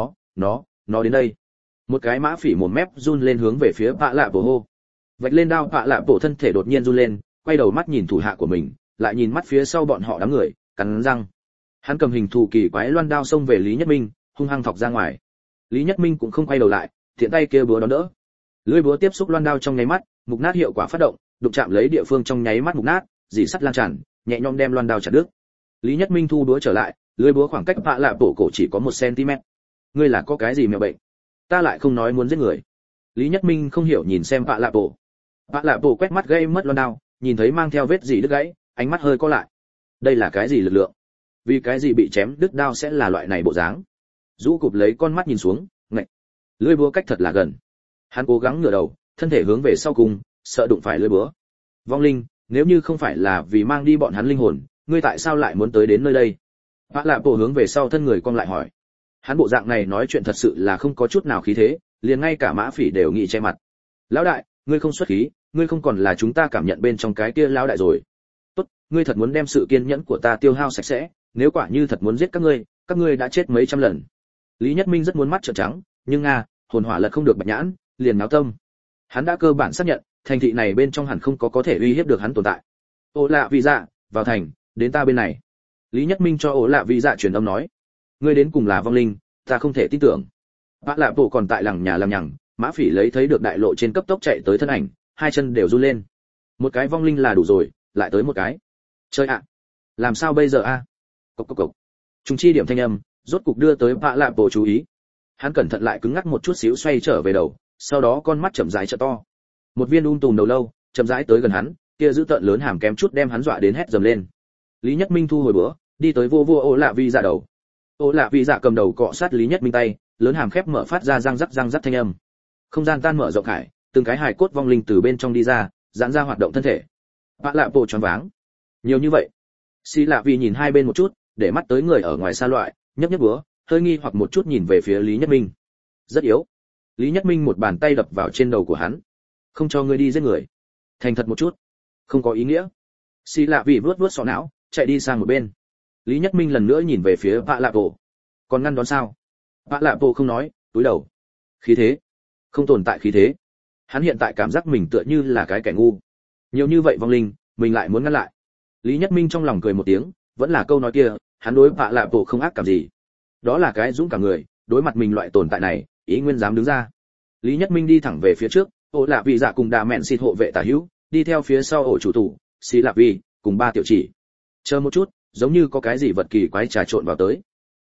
A: Nó đến đây. Một cái mã phỉ mồm mép run lên hướng về phía Vạ Lạ Bộ hô. Vạch lên đao Vạ Lạ Bộ thân thể đột nhiên run lên, quay đầu mắt nhìn thủ hạ của mình, lại nhìn mắt phía sau bọn họ đám người, cắn răng. Hắn cầm hình thù kỳ quái loan đao xông về Lý Nhất Minh, hung hăng thọc ra ngoài. Lý Nhất Minh cũng không quay đầu lại, thiện tay kia búa đón đỡ. Lưỡi búa tiếp xúc loan đao trong nháy mắt, mục nát hiệu quả phát động, đụng chạm lấy địa phương trong nháy mắt mục nát, dỉ sắt lan tràn, nhẹ nhõm đem loan đao chặt đứt. Lý Nhất Minh thu búa trở lại, lưỡi búa khoảng cách Vạ Lạ Bộ cổ chỉ có 1 cm. Ngươi là có cái gì mèo bệnh? Ta lại không nói muốn giết người. Lý Nhất Minh không hiểu nhìn xem Vạ Lạ Bộ. Vạ Lạ Bộ quét mắt gây mất loan đao, nhìn thấy mang theo vết gì đứt gãy, ánh mắt hơi co lại. Đây là cái gì lực lượng? Vì cái gì bị chém đứt đao sẽ là loại này bộ dáng? Rũ cụp lấy con mắt nhìn xuống, ngạch. Lưỡi búa cách thật là gần. Hắn cố gắng ngửa đầu, thân thể hướng về sau cùng, sợ đụng phải lưỡi búa. Vong linh, nếu như không phải là vì mang đi bọn hắn linh hồn, ngươi tại sao lại muốn tới đến nơi đây? Vạ Lạ Bộ hướng về sau thân người cong lại hỏi. Hắn bộ dạng này nói chuyện thật sự là không có chút nào khí thế, liền ngay cả mã phỉ đều nghĩ che mặt. Lão đại, ngươi không xuất khí, ngươi không còn là chúng ta cảm nhận bên trong cái kia lão đại rồi. Tốt, ngươi thật muốn đem sự kiên nhẫn của ta tiêu hao sạch sẽ, nếu quả như thật muốn giết các ngươi đã chết mấy trăm lần. Lý Nhất Minh rất muốn mắt trợn trắng, nhưng hồn hỏa lật không được bạch nhãn, liền náo tâm. Hắn đã cơ bản xác nhận, thành thị này bên trong hẳn không có thể uy hiếp được hắn tồn tại. Ô Lạ Vị Dạ, vào thành, đến ta bên này. Lý Nhất Minh cho Ô Lạ Vị Dạ truyền âm nói. Ngươi đến cùng là vong linh, ta không thể tin tưởng. Vạ Lạ Bộ còn tại lằng nhà làm nhằng, mã phỉ lấy thấy được đại lộ trên cấp tốc chạy tới thân ảnh, hai chân đều run lên. Một cái vong linh là đủ rồi, lại tới một cái. Chơi ạ, làm sao bây giờ a? Cộc cộc cộc. Trùng chi điểm thanh âm, rốt cục đưa tới Vạ Lạ Bộ chú ý. Hắn cẩn thận lại cứng ngắc một chút xíu xoay trở về đầu, sau đó con mắt chậm rãi trợ to. Một viên tùm đầu lâu, chậm rãi tới gần hắn, kia giữ tợn lớn hàm kém chút đem hắn dọa đến hét dầm lên. Lý Nhất Minh thu hồi bữa, đi tới vô Ô Lạ Vị Dạ đầu. Ô Lạ Vị Dạ cầm đầu cọ sát Lý Nhất Minh tay, lớn hàm khép mở phát ra răng rắc thanh âm. Không gian tan mở rộng khải, từng cái hài cốt vong linh từ bên trong đi ra, giãn ra hoạt động thân thể. Vạ Lạ Bộ choáng váng. Nhiều như vậy. Xí Lạ Vị nhìn hai bên một chút, để mắt tới người ở ngoài xa loại, nhấp búa, hơi nghi hoặc một chút nhìn về phía Lý Nhất Minh. Rất yếu. Lý Nhất Minh một bàn tay đập vào trên đầu của hắn. Không cho ngươi đi giết người. Thành thật một chút. Không có ý nghĩa. Xí Lạ Vị vuốt sọ não, chạy đi sang một bên. Lý Nhất Minh lần nữa nhìn về phía Vạ Lạ Bộ. Còn ngăn đón sao? Vạ Lạ Bộ không nói, túi đầu. Khí thế. Không tồn tại khí thế. Hắn hiện tại cảm giác mình tựa như là cái kẻ ngu. Nhiều như vậy vong linh, mình lại muốn ngăn lại. Lý Nhất Minh trong lòng cười một tiếng, vẫn là câu nói kia, hắn đối Vạ Lạ Bộ không ác cảm gì. Đó là cái dũng cảm người, đối mặt mình loại tồn tại này, ý nguyên dám đứng ra. Lý Nhất Minh đi thẳng về phía trước, Ô Lạ Vị Dạ cùng Đà Mẹn xịt hộ vệ tả hữu, đi theo phía sau ổ chủ tủ, Xí Lạ Vị cùng 3 tiểu chỉ. Chờ một chút, giống như có cái gì vật kỳ quái trà trộn vào tới.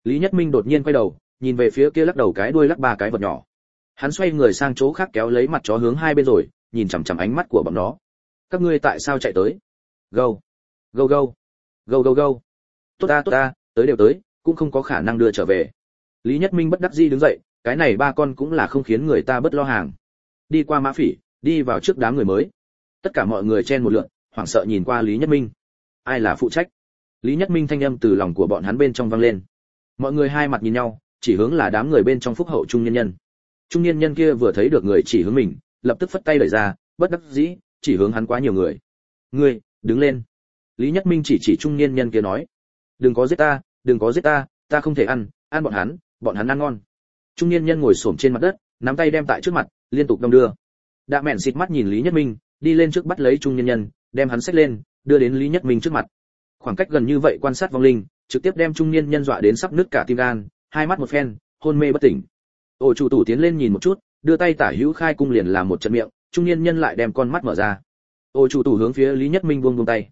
A: Lý Nhất Minh đột nhiên quay đầu, nhìn về phía kia lắc đầu cái đuôi lắc ba cái vật nhỏ. Hắn xoay người sang chỗ khác kéo lấy mặt chó hướng hai bên rồi, nhìn chằm chằm ánh mắt của bọn nó. Các ngươi tại sao chạy tới? Gâu, gâu gâu, gâu gâu gâu. Tốt ta, tới đều tới, cũng không có khả năng đưa trở về. Lý Nhất Minh bất đắc dĩ đứng dậy, cái này ba con cũng là không khiến người ta bất lo hàng. Đi qua Mã Phỉ, đi vào trước đám người mới. Tất cả mọi người chen một lượn, hoảng sợ nhìn qua Lý Nhất Minh. Ai là phụ trách? Lý Nhất Minh thanh âm từ lòng của bọn hắn bên trong vang lên. Mọi người hai mặt nhìn nhau, chỉ hướng là đám người bên trong phúc hậu trung niên nhân. Trung niên nhân kia vừa thấy được người chỉ hướng mình, lập tức phất tay đẩy ra, bất đắc dĩ, chỉ hướng hắn quá nhiều người. Ngươi, đứng lên. Lý Nhất Minh chỉ trung niên nhân kia nói. Đừng có giết ta, ta không thể ăn bọn hắn ăn ngon. Trung niên nhân ngồi xổm trên mặt đất, nắm tay đem tại trước mặt, liên tục đong đưa. Đạ Mẹn xịt mắt nhìn Lý Nhất Minh, đi lên trước bắt lấy trung niên nhân, đem hắn xách lên, đưa đến Lý Nhất Minh trước mặt. Khoảng cách gần như vậy quan sát vong linh, trực tiếp đem trung niên nhân dọa đến sắp nứt cả tim gan, hai mắt một phen, hôn mê bất tỉnh. Ổ chủ tủ tiến lên nhìn một chút, đưa tay tả hữu khai cung liền làm một trận miệng, trung niên nhân lại đem con mắt mở ra. Ổ chủ tủ hướng phía Lý Nhất Minh buông tay.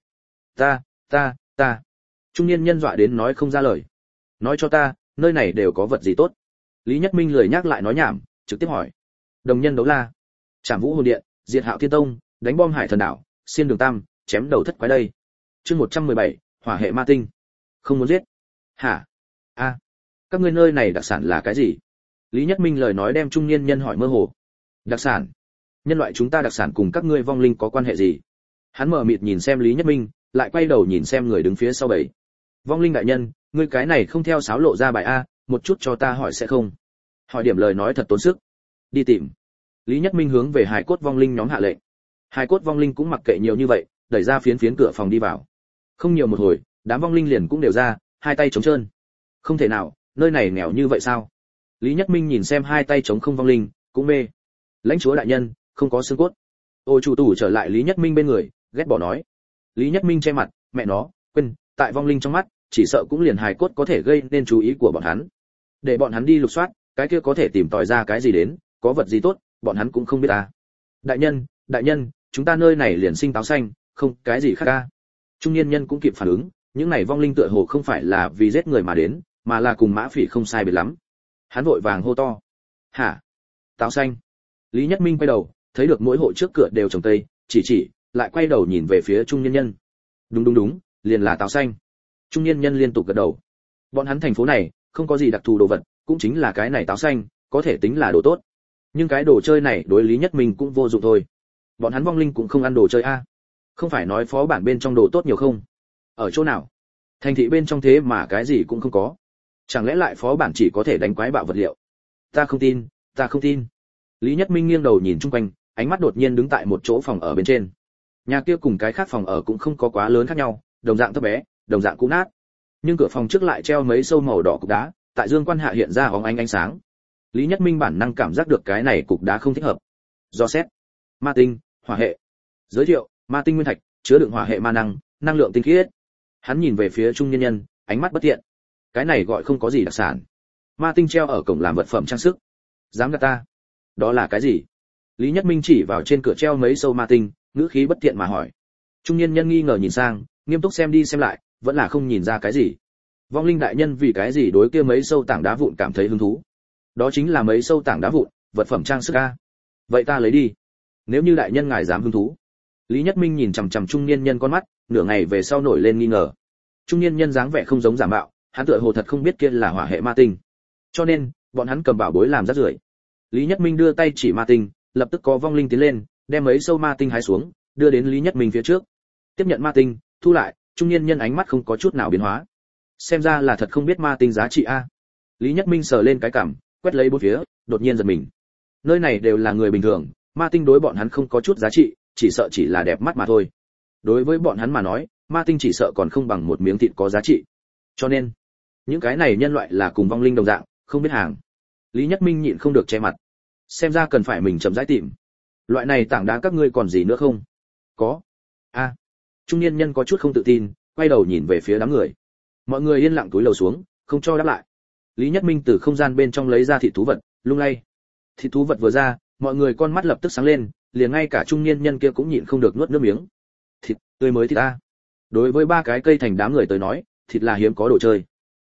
A: Ta. Trung niên nhân dọa đến nói không ra lời. Nói cho ta, nơi này đều có vật gì tốt? Lý Nhất Minh lười nhắc lại nói nhảm, trực tiếp hỏi. Đồng nhân đấu la, Trảm Vũ Hồn Điện, diệt Hạo Thiên Tông, đánh bom Hải Thần Đảo, xiên đường tam, chém đầu thất quái đây. Chương 117, hỏa hệ ma tinh. Không muốn giết. Hả? A, các ngươi nơi này đặc sản là cái gì? Lý Nhất Minh lời nói đem trung niên nhân hỏi mơ hồ. Đặc sản? Nhân loại chúng ta đặc sản cùng các ngươi vong linh có quan hệ gì? Hắn mở mịt nhìn xem Lý Nhất Minh, lại quay đầu nhìn xem người đứng phía sau bầy. Vong linh đại nhân, ngươi cái này không theo sáo lộ ra bài a, một chút cho ta hỏi sẽ không? Hỏi điểm lời nói thật tốn sức. Đi tìm. Lý Nhất Minh hướng về hài cốt vong linh nhóm hạ lệnh. Hài cốt vong linh cũng mặc kệ nhiều như vậy, đẩy ra phiến cửa phòng đi vào. Không nhiều một hồi, đám vong linh liền cũng đều ra, hai tay trống trơn. Không thể nào, nơi này nghèo như vậy sao? Lý Nhất Minh nhìn xem hai tay trống không vong linh, cũng mê. Lãnh chúa đại nhân, không có xương cốt. Ô chủ tủ trở lại Lý Nhất Minh bên người, ghét bỏ nói. Lý Nhất Minh che mặt, mẹ nó, quên, tại vong linh trong mắt, chỉ sợ cũng liền hài cốt có thể gây nên chú ý của bọn hắn. Để bọn hắn đi lục soát, cái kia có thể tìm tòi ra cái gì đến, có vật gì tốt, bọn hắn cũng không biết ta. Đại nhân, chúng ta nơi này liền sinh táo xanh, không cái gì khác ca. Trung niên nhân cũng kịp phản ứng, những này vong linh tựa hồ không phải là vì giết người mà đến, mà là cùng Mã Phỉ không sai biệt lắm. Hắn vội vàng hô to. Hả? Táo xanh? Lý Nhất Minh quay đầu, thấy được mỗi hộ trước cửa đều trồng tây, chỉ, lại quay đầu nhìn về phía trung niên nhân. Đúng, liền là táo xanh. Trung niên nhân liên tục gật đầu. Bọn hắn thành phố này không có gì đặc thù đồ vật, cũng chính là cái này táo xanh, có thể tính là đồ tốt. Nhưng cái đồ chơi này đối Lý Nhất Minh cũng vô dụng thôi. Bọn hắn vong linh cũng không ăn đồ chơi a. Không phải nói phó bản bên trong đồ tốt nhiều không? Ở chỗ nào? Thành thị bên trong thế mà cái gì cũng không có. Chẳng lẽ lại phó bản chỉ có thể đánh quái bạo vật liệu? Ta không tin. Lý Nhất Minh nghiêng đầu nhìn chung quanh, ánh mắt đột nhiên đứng tại một chỗ phòng ở bên trên. Nhà kia cùng cái khác phòng ở cũng không có quá lớn khác nhau, đồng dạng thấp bé, đồng dạng cũ nát. Nhưng cửa phòng trước lại treo mấy sâu màu đỏ cục đá, tại dương quan hạ hiện ra óng ánh sáng. Lý Nhất Minh bản năng cảm giác được cái này cục đá không thích hợp. Do xét, ma tinh, hỏa hệ. Giới thiệu, ma tinh nguyên thạch, chứa đựng hỏa hệ ma năng, năng lượng tinh khiết. Hắn nhìn về phía trung nhân nhân, ánh mắt bất thiện. Cái này gọi không có gì đặc sản. Ma tinh treo ở cổng làm vật phẩm trang sức. Dám gạt ta? Đó là cái gì? Lý Nhất Minh chỉ vào trên cửa treo mấy sâu ma tinh, ngữ khí bất thiện mà hỏi. Trung nhân nhân nghi ngờ nhìn sang, nghiêm túc xem đi xem lại, vẫn là không nhìn ra cái gì. Vong linh đại nhân vì cái gì đối kia mấy sâu tảng đá vụn cảm thấy hứng thú? Đó chính là mấy sâu tảng đá vụn, vật phẩm trang sức a. Vậy ta lấy đi. Nếu như đại nhân ngài dám hứng thú. Lý Nhất Minh nhìn chằm chằm trung niên nhân con mắt, nửa ngày về sau nổi lên nghi ngờ. Trung niên nhân dáng vẻ không giống giả mạo, hắn tựa hồ thật không biết kia là hỏa hệ ma tinh. Cho nên, bọn hắn cầm bảo bối làm rác rưởi. Lý Nhất Minh đưa tay chỉ ma tinh, lập tức có vong linh tiến lên, đem mấy sâu ma tinh hái xuống, đưa đến Lý Nhất Minh phía trước. Tiếp nhận ma tinh, thu lại, trung niên nhân ánh mắt không có chút nào biến hóa. Xem ra là thật không biết ma tinh giá trị a. Lý Nhất Minh sờ lên cái cằm, quét lấy bốn phía, đột nhiên giật mình. Nơi này đều là người bình thường, ma tinh đối bọn hắn không có chút giá trị, chỉ sợ chỉ là đẹp mắt mà thôi. Đối với bọn hắn mà nói, ma tinh chỉ sợ còn không bằng một miếng thịt có giá trị. Cho nên, những cái này nhân loại là cùng vong linh đồng dạng, không biết hàng. Lý Nhất Minh nhịn không được che mặt. Xem ra cần phải mình chậm rãi tìm. Loại này tảng đá các ngươi còn gì nữa không? Có. A. Trung niên nhân có chút không tự tin, quay đầu nhìn về phía đám người. Mọi người yên lặng cúi đầu xuống, không cho đáp lại. Lý Nhất Minh từ không gian bên trong lấy ra thịt thú vật, lung lay. Thịt thú vật vừa ra, mọi người con mắt lập tức sáng lên, liền ngay cả trung niên nhân kia cũng nhịn không được nuốt nước miếng. Thịt tươi mới thịt a. Đối với ba cái cây thành đám người tới nói, thịt là hiếm có đồ chơi.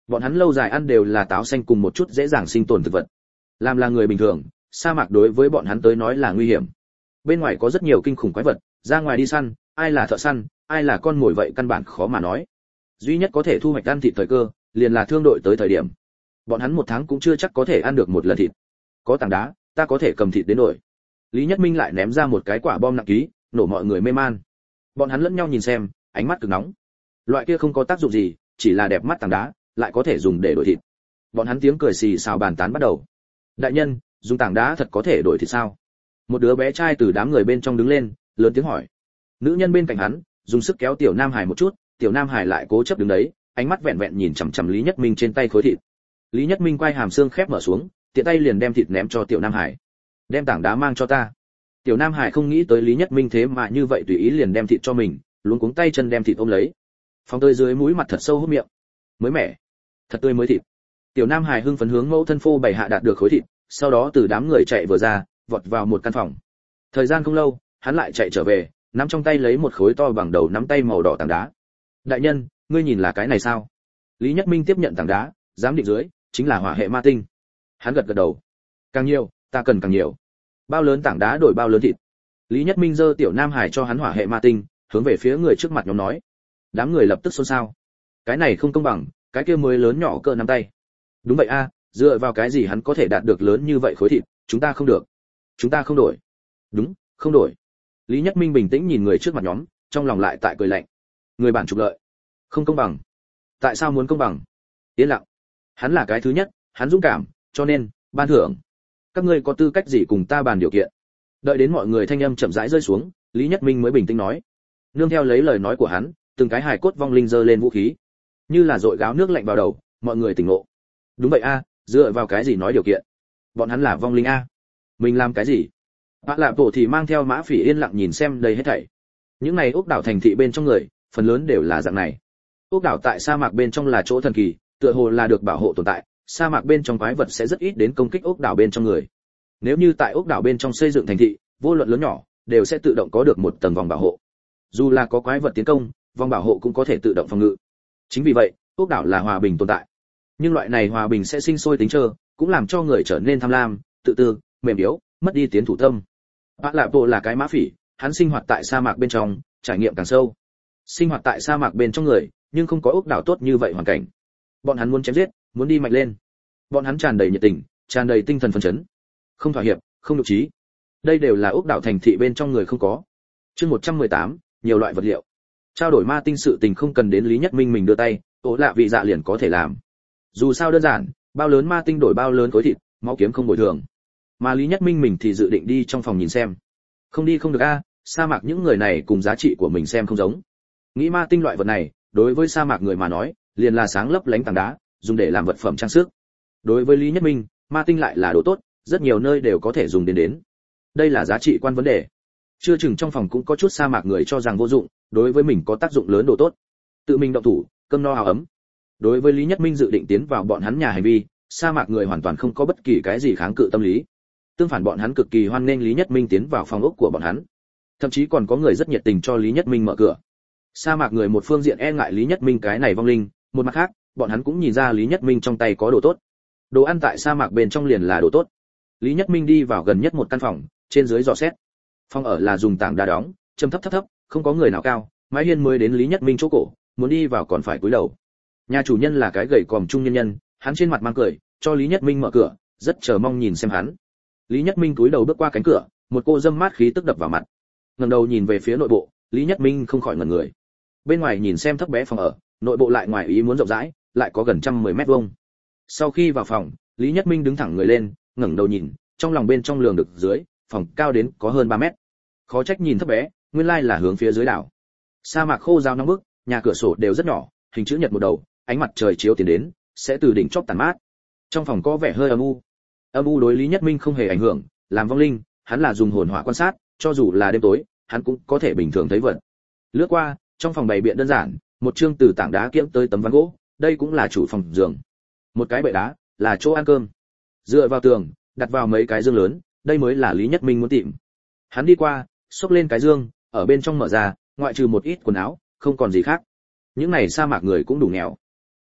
A: Bọn hắn lâu dài ăn đều là táo xanh cùng một chút dễ dàng sinh tồn thực vật. Làm là người bình thường, sa mạc đối với bọn hắn tới nói là nguy hiểm. Bên ngoài có rất nhiều kinh khủng quái vật, ra ngoài đi săn, ai là thợ săn, ai là con mồi vậy căn bản khó mà nói. Duy nhất có thể thu hoạch ăn thịt thời cơ, liền là thương đội tới thời điểm. Bọn hắn một tháng cũng chưa chắc có thể ăn được một lần thịt. Có tảng đá, ta có thể cầm thịt đến đổi. Lý Nhất Minh lại ném ra một cái quả bom nặng ký, nổ mọi người mê man. Bọn hắn lẫn nhau nhìn xem, ánh mắt cực nóng. Loại kia không có tác dụng gì, chỉ là đẹp mắt tảng đá, lại có thể dùng để đổi thịt. Bọn hắn tiếng cười xì xào bàn tán bắt đầu. Đại nhân, dùng tảng đá thật có thể đổi thịt sao? Một đứa bé trai từ đám người bên trong đứng lên, lớn tiếng hỏi. Nữ nhân bên cạnh hắn, dùng sức kéo tiểu Nam Hải một chút, tiểu Nam Hải lại cố chấp đứng đấy, ánh mắt vẹn vẹn nhìn chằm chằm Lý Nhất Minh trên tay khối thịt. Lý Nhất Minh quay hàm xương khép mở xuống, tiện tay liền đem thịt ném cho tiểu Nam Hải. Đem tảng đá mang cho ta. Tiểu Nam Hải không nghĩ tới Lý Nhất Minh thế mà như vậy tùy ý liền đem thịt cho mình, luống cuống tay chân đem thịt ôm lấy. Phóng tới dưới mũi mặt thật sâu hút miệng. Mới mẻ, thật tươi mới thịt. Tiểu Nam Hải hưng phấn hướng mẫu thân phô bày hạ đạt được khối thịt, sau đó từ đám người chạy vừa ra, vọt vào một căn phòng. Thời gian không lâu, hắn lại chạy trở về, nắm trong tay lấy một khối to bằng đầu nắm tay màu đỏ tảng đá. Đại nhân, ngươi nhìn là cái này sao? Lý Nhất Minh tiếp nhận tảng đá, giám định dưới, chính là hỏa hệ ma tinh. Hắn gật gật đầu. Càng nhiều, ta cần càng nhiều. Bao lớn tảng đá đổi bao lớn thịt. Lý Nhất Minh giơ tiểu Nam Hải cho hắn hỏa hệ ma tinh, hướng về phía người trước mặt nhóm nói. Đám người lập tức xôn xao. Cái này không công bằng, cái kia mới lớn nhỏ cỡ nắm tay. Đúng vậy a, dựa vào cái gì hắn có thể đạt được lớn như vậy khối thịt, chúng ta không được. Chúng ta không đổi. Đúng, không đổi. Lý Nhất Minh bình tĩnh nhìn người trước mặt nhóm, trong lòng lại tại cười lạnh. Người bản trục lợi. Không công bằng. Tại sao muốn công bằng? Yên lặng. Hắn là cái thứ nhất, hắn dũng cảm, cho nên ban thưởng. Các ngươi có tư cách gì cùng ta bàn điều kiện? Đợi đến mọi người thanh âm chậm rãi rơi xuống, Lý Nhất Minh mới bình tĩnh nói. Nương theo lấy lời nói của hắn, từng cái hài cốt vong linh giơ lên vũ khí, như là dội gáo nước lạnh vào đầu, mọi người tỉnh ngộ. Đúng vậy a, dựa vào cái gì nói điều kiện? Bọn hắn là vong linh a. Mình làm cái gì? Bạ Lạp Bộ thì mang theo Mã Phỉ yên lặng nhìn xem đây hết thảy. Những này ốc đảo thành thị bên trong người, phần lớn đều là dạng này. Ốc đảo tại sa mạc bên trong là chỗ thần kỳ, tựa hồ là được bảo hộ tồn tại, sa mạc bên trong quái vật sẽ rất ít đến công kích ốc đảo bên trong người. Nếu như tại ốc đảo bên trong xây dựng thành thị, vô luận lớn nhỏ, đều sẽ tự động có được một tầng vòng bảo hộ. Dù là có quái vật tiến công, vòng bảo hộ cũng có thể tự động phòng ngự. Chính vì vậy, ốc đảo là hòa bình tồn tại. Nhưng loại này hòa bình sẽ sinh sôi tính trơ, cũng làm cho người trở nên tham lam, tự tư, mềm yếu, mất đi tiến thủ tâm. Bạ Lạp Bộ là cái Mã Phỉ, hắn sinh hoạt tại sa mạc bên trong, trải nghiệm càng sâu. Sinh hoạt tại sa mạc bên trong người, nhưng không có ốc đảo tốt như vậy hoàn cảnh. Bọn hắn muốn chém giết, muốn đi mạnh lên. Bọn hắn tràn đầy nhiệt tình, tràn đầy tinh thần phấn chấn. Không thỏa hiệp, không nhục trí. Đây đều là ốc đảo thành thị bên trong người không có. Chương 118, nhiều loại vật liệu. Trao đổi ma tinh sự tình không cần đến Lý Nhất Minh mình đưa tay, ố lạ vị dạ liền có thể làm. Dù sao đơn giản, bao lớn ma tinh đổi bao lớn khối thịt, máu kiếm không bồi thường. Mà Lý Nhất Minh mình thì dự định đi trong phòng nhìn xem. Không đi không được a, sa mạc những người này cùng giá trị của mình xem không giống. Nghĩ ma tinh loại vật này, đối với sa mạc người mà nói, liền là sáng lấp lánh tảng đá, dùng để làm vật phẩm trang sức. Đối với Lý Nhất Minh, ma tinh lại là đồ tốt, rất nhiều nơi đều có thể dùng đến. Đây là giá trị quan vấn đề. Chưa chừng trong phòng cũng có chút sa mạc người cho rằng vô dụng, đối với mình có tác dụng lớn đồ tốt. Tự mình động thủ, cơm no áo ấm. Đối với Lý Nhất Minh dự định tiến vào bọn hắn nhà hành vi, sa mạc người hoàn toàn không có bất kỳ cái gì kháng cự tâm lý. Tương phản bọn hắn cực kỳ hoan nghênh Lý Nhất Minh tiến vào phòng ốc của bọn hắn. Thậm chí còn có người rất nhiệt tình cho Lý Nhất Minh mở cửa. Sa mạc người một phương diện e ngại Lý Nhất Minh cái này vong linh, một mặt khác, bọn hắn cũng nhìn ra Lý Nhất Minh trong tay có đồ tốt. Đồ ăn tại sa mạc bên trong liền là đồ tốt. Lý Nhất Minh đi vào gần nhất một căn phòng, trên dưới dò xét. Phòng ở là dùng tảng đá đóng, trầm thấp thấp, không có người nào cao, mái hiên mới đến Lý Nhất Minh chỗ cổ, muốn đi vào còn phải cúi đầu. Nhà chủ nhân là cái gầy còm trung nhân nhân, hắn trên mặt mang cười, cho Lý Nhất Minh mở cửa, rất chờ mong nhìn xem hắn. Lý Nhất Minh cúi đầu bước qua cánh cửa, một cô dâm mát khí tức đập vào mặt. Ngẩng đầu nhìn về phía nội bộ, Lý Nhất Minh không khỏi ngẩn người. Bên ngoài nhìn xem thấp bé phòng ở, nội bộ lại ngoài ý muốn rộng rãi, lại có gần 110 mét vuông. Sau khi vào phòng, Lý Nhất Minh đứng thẳng người lên, ngẩng đầu nhìn, trong lòng bên trong lường được dưới, phòng cao đến có hơn 3 mét. Khó trách nhìn thấp bé, nguyên lai là hướng phía dưới đảo. Sa mạc khô ráo nóng bức, nhà cửa sổ đều rất nhỏ, hình chữ nhật một đầu, ánh mặt trời chiếu tiến đến, sẽ từ đỉnh chóp tàn mát. Trong phòng có vẻ hơi âm u. Âm u đối Lý Nhất Minh không hề ảnh hưởng, làm vong linh, hắn là dùng hồn hỏa quan sát, cho dù là đêm tối, hắn cũng có thể bình thường thấy vật. Lướt qua, trong phòng bày biện đơn giản, một chương từ tảng đá kiễng tới tấm ván gỗ, đây cũng là chủ phòng giường. Một cái bệ đá, là chỗ ăn cơm. Dựa vào tường, đặt vào mấy cái dương lớn, đây mới là Lý Nhất Minh muốn tìm. Hắn đi qua, xốc lên cái dương, ở bên trong mở ra, ngoại trừ một ít quần áo, không còn gì khác. Những này sa mạc người cũng đủ nghèo.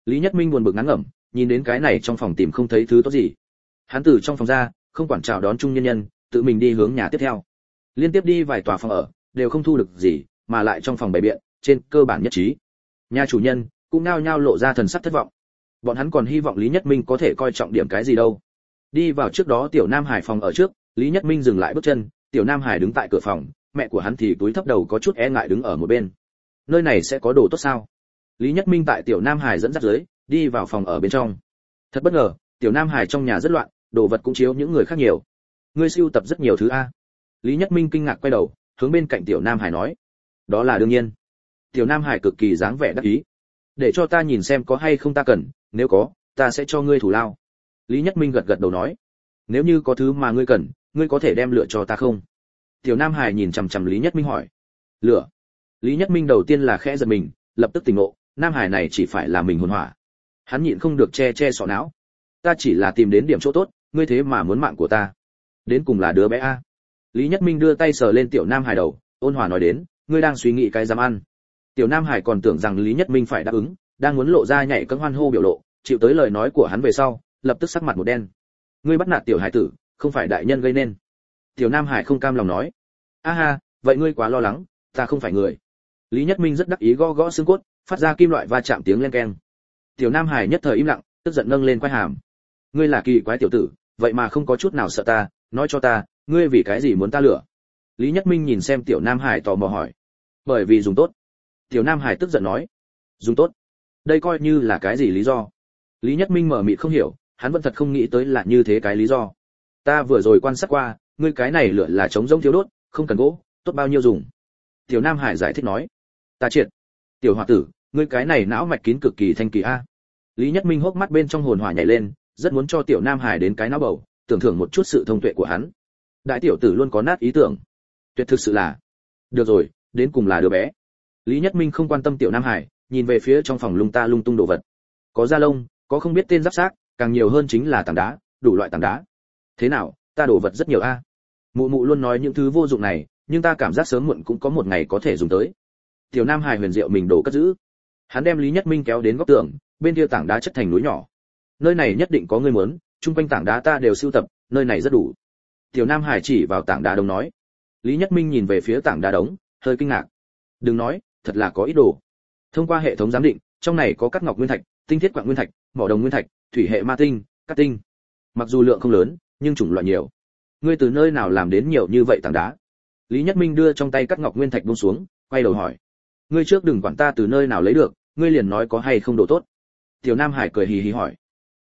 A: Lý Nhất Minh buồn bực ngán ngẩm, nhìn đến cái này trong phòng tìm không thấy thứ tốt gì. Hắn từ trong phòng ra, không quản chào đón trung nhân nhân, tự mình đi hướng nhà tiếp theo. Liên tiếp đi vài tòa phòng ở, đều không thu được gì, mà lại trong phòng bày biện, trên cơ bản nhất trí. Nhà chủ nhân cũng nao nhao lộ ra thần sắc thất vọng. Bọn hắn còn hy vọng Lý Nhất Minh có thể coi trọng điểm cái gì đâu. Đi vào trước đó Tiểu Nam Hải phòng ở trước, Lý Nhất Minh dừng lại bước chân, Tiểu Nam Hải đứng tại cửa phòng, mẹ của hắn thì túi thấp đầu có chút e ngại đứng ở một bên. Nơi này sẽ có đồ tốt sao? Lý Nhất Minh tại Tiểu Nam Hải dẫn dắt dưới, đi vào phòng ở bên trong. Thật bất ngờ, Tiểu Nam Hải trong nhà rất loạn, đồ vật cũng chiếu những người khác nhiều. Ngươi sưu tập rất nhiều thứ a. Lý Nhất Minh kinh ngạc quay đầu, hướng bên cạnh Tiểu Nam Hải nói. Đó là đương nhiên. Tiểu Nam Hải cực kỳ dáng vẻ đắc ý. Để cho ta nhìn xem có hay không ta cần, nếu có, ta sẽ cho ngươi thủ lao. Lý Nhất Minh gật gật đầu nói. Nếu như có thứ mà ngươi cần, ngươi có thể đem lựa cho ta không? Tiểu Nam Hải nhìn chằm chằm Lý Nhất Minh hỏi. Lựa? Lý Nhất Minh đầu tiên là khẽ giật mình, lập tức tỉnh ngộ, Nam Hải này chỉ phải là mình hồn hỏa. Hắn nhịn không được che sọ não. Ta chỉ là tìm đến điểm chỗ tốt, ngươi thế mà muốn mạng của ta. Đến cùng là đứa bé a. Lý Nhất Minh đưa tay sờ lên Tiểu Nam Hải đầu, ôn hòa nói đến, ngươi đang suy nghĩ cái dám ăn. Tiểu Nam Hải còn tưởng rằng Lý Nhất Minh phải đáp ứng, đang muốn lộ ra nhảy cẫng hoan hô biểu lộ, chịu tới lời nói của hắn về sau, lập tức sắc mặt một đen. Ngươi bắt nạt tiểu hải tử, không phải đại nhân gây nên. Tiểu Nam Hải không cam lòng nói. A ha, vậy ngươi quá lo lắng, ta không phải người. Lý Nhất Minh rất đắc ý gõ gõ xương cốt, phát ra kim loại va chạm tiếng len keng. Tiểu Nam Hải nhất thời im lặng, tức giận nâng lên quai hàm. Ngươi là kỳ quái tiểu tử, vậy mà không có chút nào sợ ta, nói cho ta, ngươi vì cái gì muốn ta lừa? Lý Nhất Minh nhìn xem Tiểu Nam Hải tò mò hỏi. Bởi vì dùng tốt. Tiểu Nam Hải tức giận nói. Dùng tốt? Đây coi như là cái gì lý do? Lý Nhất Minh mở mịt không hiểu, hắn vẫn thật không nghĩ tới là như thế cái lý do. Ta vừa rồi quan sát qua, ngươi cái này lửa là chống rỗng thiếu đốt, không cần gỗ, tốt bao nhiêu dùng. Tiểu Nam Hải giải thích nói. Ta triệt. Tiểu hòa tử, ngươi cái này não mạch kín cực kỳ thanh kỳ a. Lý Nhất Minh hốc mắt bên trong hồn hỏa nhảy lên, rất muốn cho Tiểu Nam Hải đến cái não bầu, tưởng thưởng một chút sự thông tuệ của hắn. Đại tiểu tử luôn có nát ý tưởng. Tuyệt thực sự là. Được rồi, đến cùng là đứa bé. Lý Nhất Minh không quan tâm Tiểu Nam Hải, nhìn về phía trong phòng lung ta lung tung đồ vật. Có da lông, có không biết tên giáp xác, càng nhiều hơn chính là tảng đá, đủ loại tảng đá. Thế nào, ta đồ vật rất nhiều a. Mụ mụ luôn nói những thứ vô dụng này, nhưng ta cảm giác sớm muộn cũng có một ngày có thể dùng tới. Tiểu Nam Hải huyền diệu mình đổ cất giữ. Hắn đem Lý Nhất Minh kéo đến góc tường, bên kia tảng đá chất thành núi nhỏ. Nơi này nhất định có người muốn, chung quanh tảng đá ta đều sưu tập, nơi này rất đủ. Tiểu Nam Hải chỉ vào tảng đá đống nói. Lý Nhất Minh nhìn về phía tảng đá đống, hơi kinh ngạc. Đừng nói, thật là có ít đồ. Thông qua hệ thống giám định, trong này có cát ngọc nguyên thạch, tinh thiết quặng nguyên thạch, mỏ đồng nguyên thạch, thủy hệ ma tinh, cát tinh. Mặc dù lượng không lớn, nhưng chủng loại nhiều. Ngươi từ nơi nào làm đến nhiều như vậy tảng đá? Lý Nhất Minh đưa trong tay cát ngọc nguyên thạch buông xuống, quay đầu hỏi. Ngươi trước đừng quản ta từ nơi nào lấy được, ngươi liền nói có hay không đồ tốt. Tiểu Nam Hải cười hì hì hỏi.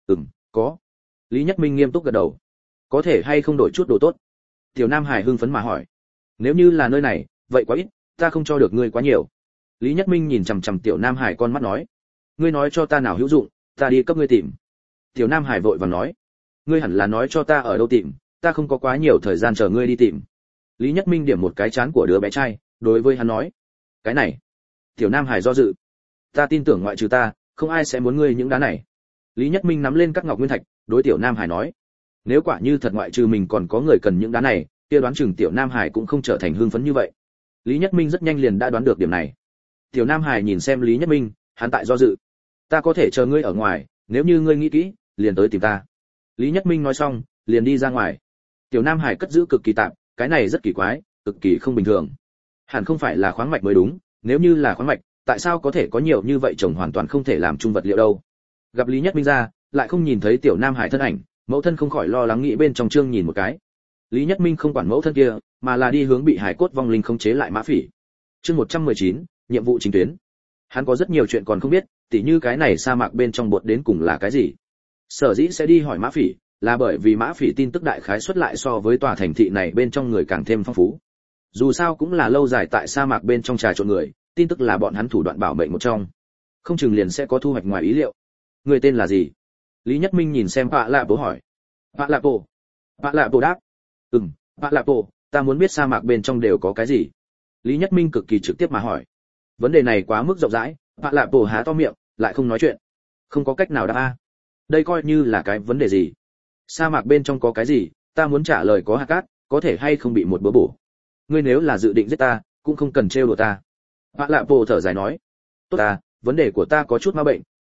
A: Có. Lý Nhất Minh nghiêm túc gật đầu. Có thể hay không đổi chút đồ tốt? Tiểu Nam Hải hưng phấn mà hỏi. Nếu như là nơi này, vậy quá ít, ta không cho được ngươi quá nhiều. Lý Nhất Minh nhìn chằm chằm Tiểu Nam Hải con mắt nói. Ngươi nói cho ta nào hữu dụng, ta đi cấp ngươi tìm. Tiểu Nam Hải vội vàng nói. Ngươi hẳn là nói cho ta ở đâu tìm, ta không có quá nhiều thời gian chờ ngươi đi tìm. Lý Nhất Minh điểm một cái trán của đứa bé trai, đối với hắn nói. Cái này. Tiểu Nam Hải do dự. Ta tin tưởng ngoại trừ ta, không ai sẽ muốn ngươi những đá này. Lý Nhất Minh nắm lên các ngọc nguyên thạch, đối Tiểu Nam Hải nói. Nếu quả như thật ngoại trừ mình còn có người cần những đá này, kia đoán chừng Tiểu Nam Hải cũng không trở thành hưng phấn như vậy. Lý Nhất Minh rất nhanh liền đã đoán được điểm này. Tiểu Nam Hải nhìn xem Lý Nhất Minh, hắn tại do dự. Ta có thể chờ ngươi ở ngoài, nếu như ngươi nghĩ kỹ, liền tới tìm ta. Lý Nhất Minh nói xong, liền đi ra ngoài. Tiểu Nam Hải cất giữ cực kỳ tạm, cái này rất kỳ quái, cực kỳ không bình thường. Hẳn không phải là khoáng mạch mới đúng, nếu như là khoáng mạch, tại sao có thể có nhiều như vậy trồng hoàn toàn không thể làm chung vật liệu đâu? Gặp Lý Nhất Minh ra, lại không nhìn thấy Tiểu Nam Hải thân ảnh, mẫu thân không khỏi lo lắng nghĩ bên trong chương nhìn một cái. Lý Nhất Minh không quản mẫu thân kia, mà là đi hướng bị hải cốt vong linh khống chế lại Mã Phỉ. Chương 119, nhiệm vụ chính tuyến. Hắn có rất nhiều chuyện còn không biết, tỉ như cái này sa mạc bên trong bột đến cùng là cái gì. Sở dĩ sẽ đi hỏi Mã Phỉ, là bởi vì Mã Phỉ tin tức đại khái xuất lại so với tòa thành thị này bên trong người càng thêm phong phú. Dù sao cũng là lâu dài tại sa mạc bên trong trà trộn người, tin tức là bọn hắn thủ đoạn bảo mệnh một trong. Không chừng liền sẽ có thu hoạch ngoài ý liệu. Người tên là gì? Lý Nhất Minh nhìn xem Pạ Lạ Bố hỏi. Pạ Lạ Bố. Pạ Lạ Bố đáp. Pạ Lạ Bố, ta muốn biết sa mạc bên trong đều có cái gì. Lý Nhất Minh cực kỳ trực tiếp mà hỏi. Vấn đề này quá mức rộng rãi, Pạ Lạ Bố há to miệng, lại không nói chuyện. Không có cách nào đáp a. Đây coi như là cái vấn đề gì? Sa mạc bên trong có cái gì, ta muốn trả lời có hạt cát, có thể hay không bị một bữa bổ. Ngươi nếu là dự định giết ta, cũng không cần trêu đùa ta. Pạ Lạ Bố thở dài nói. Tốt ta, vấn đề của ta có chút ma bệnh,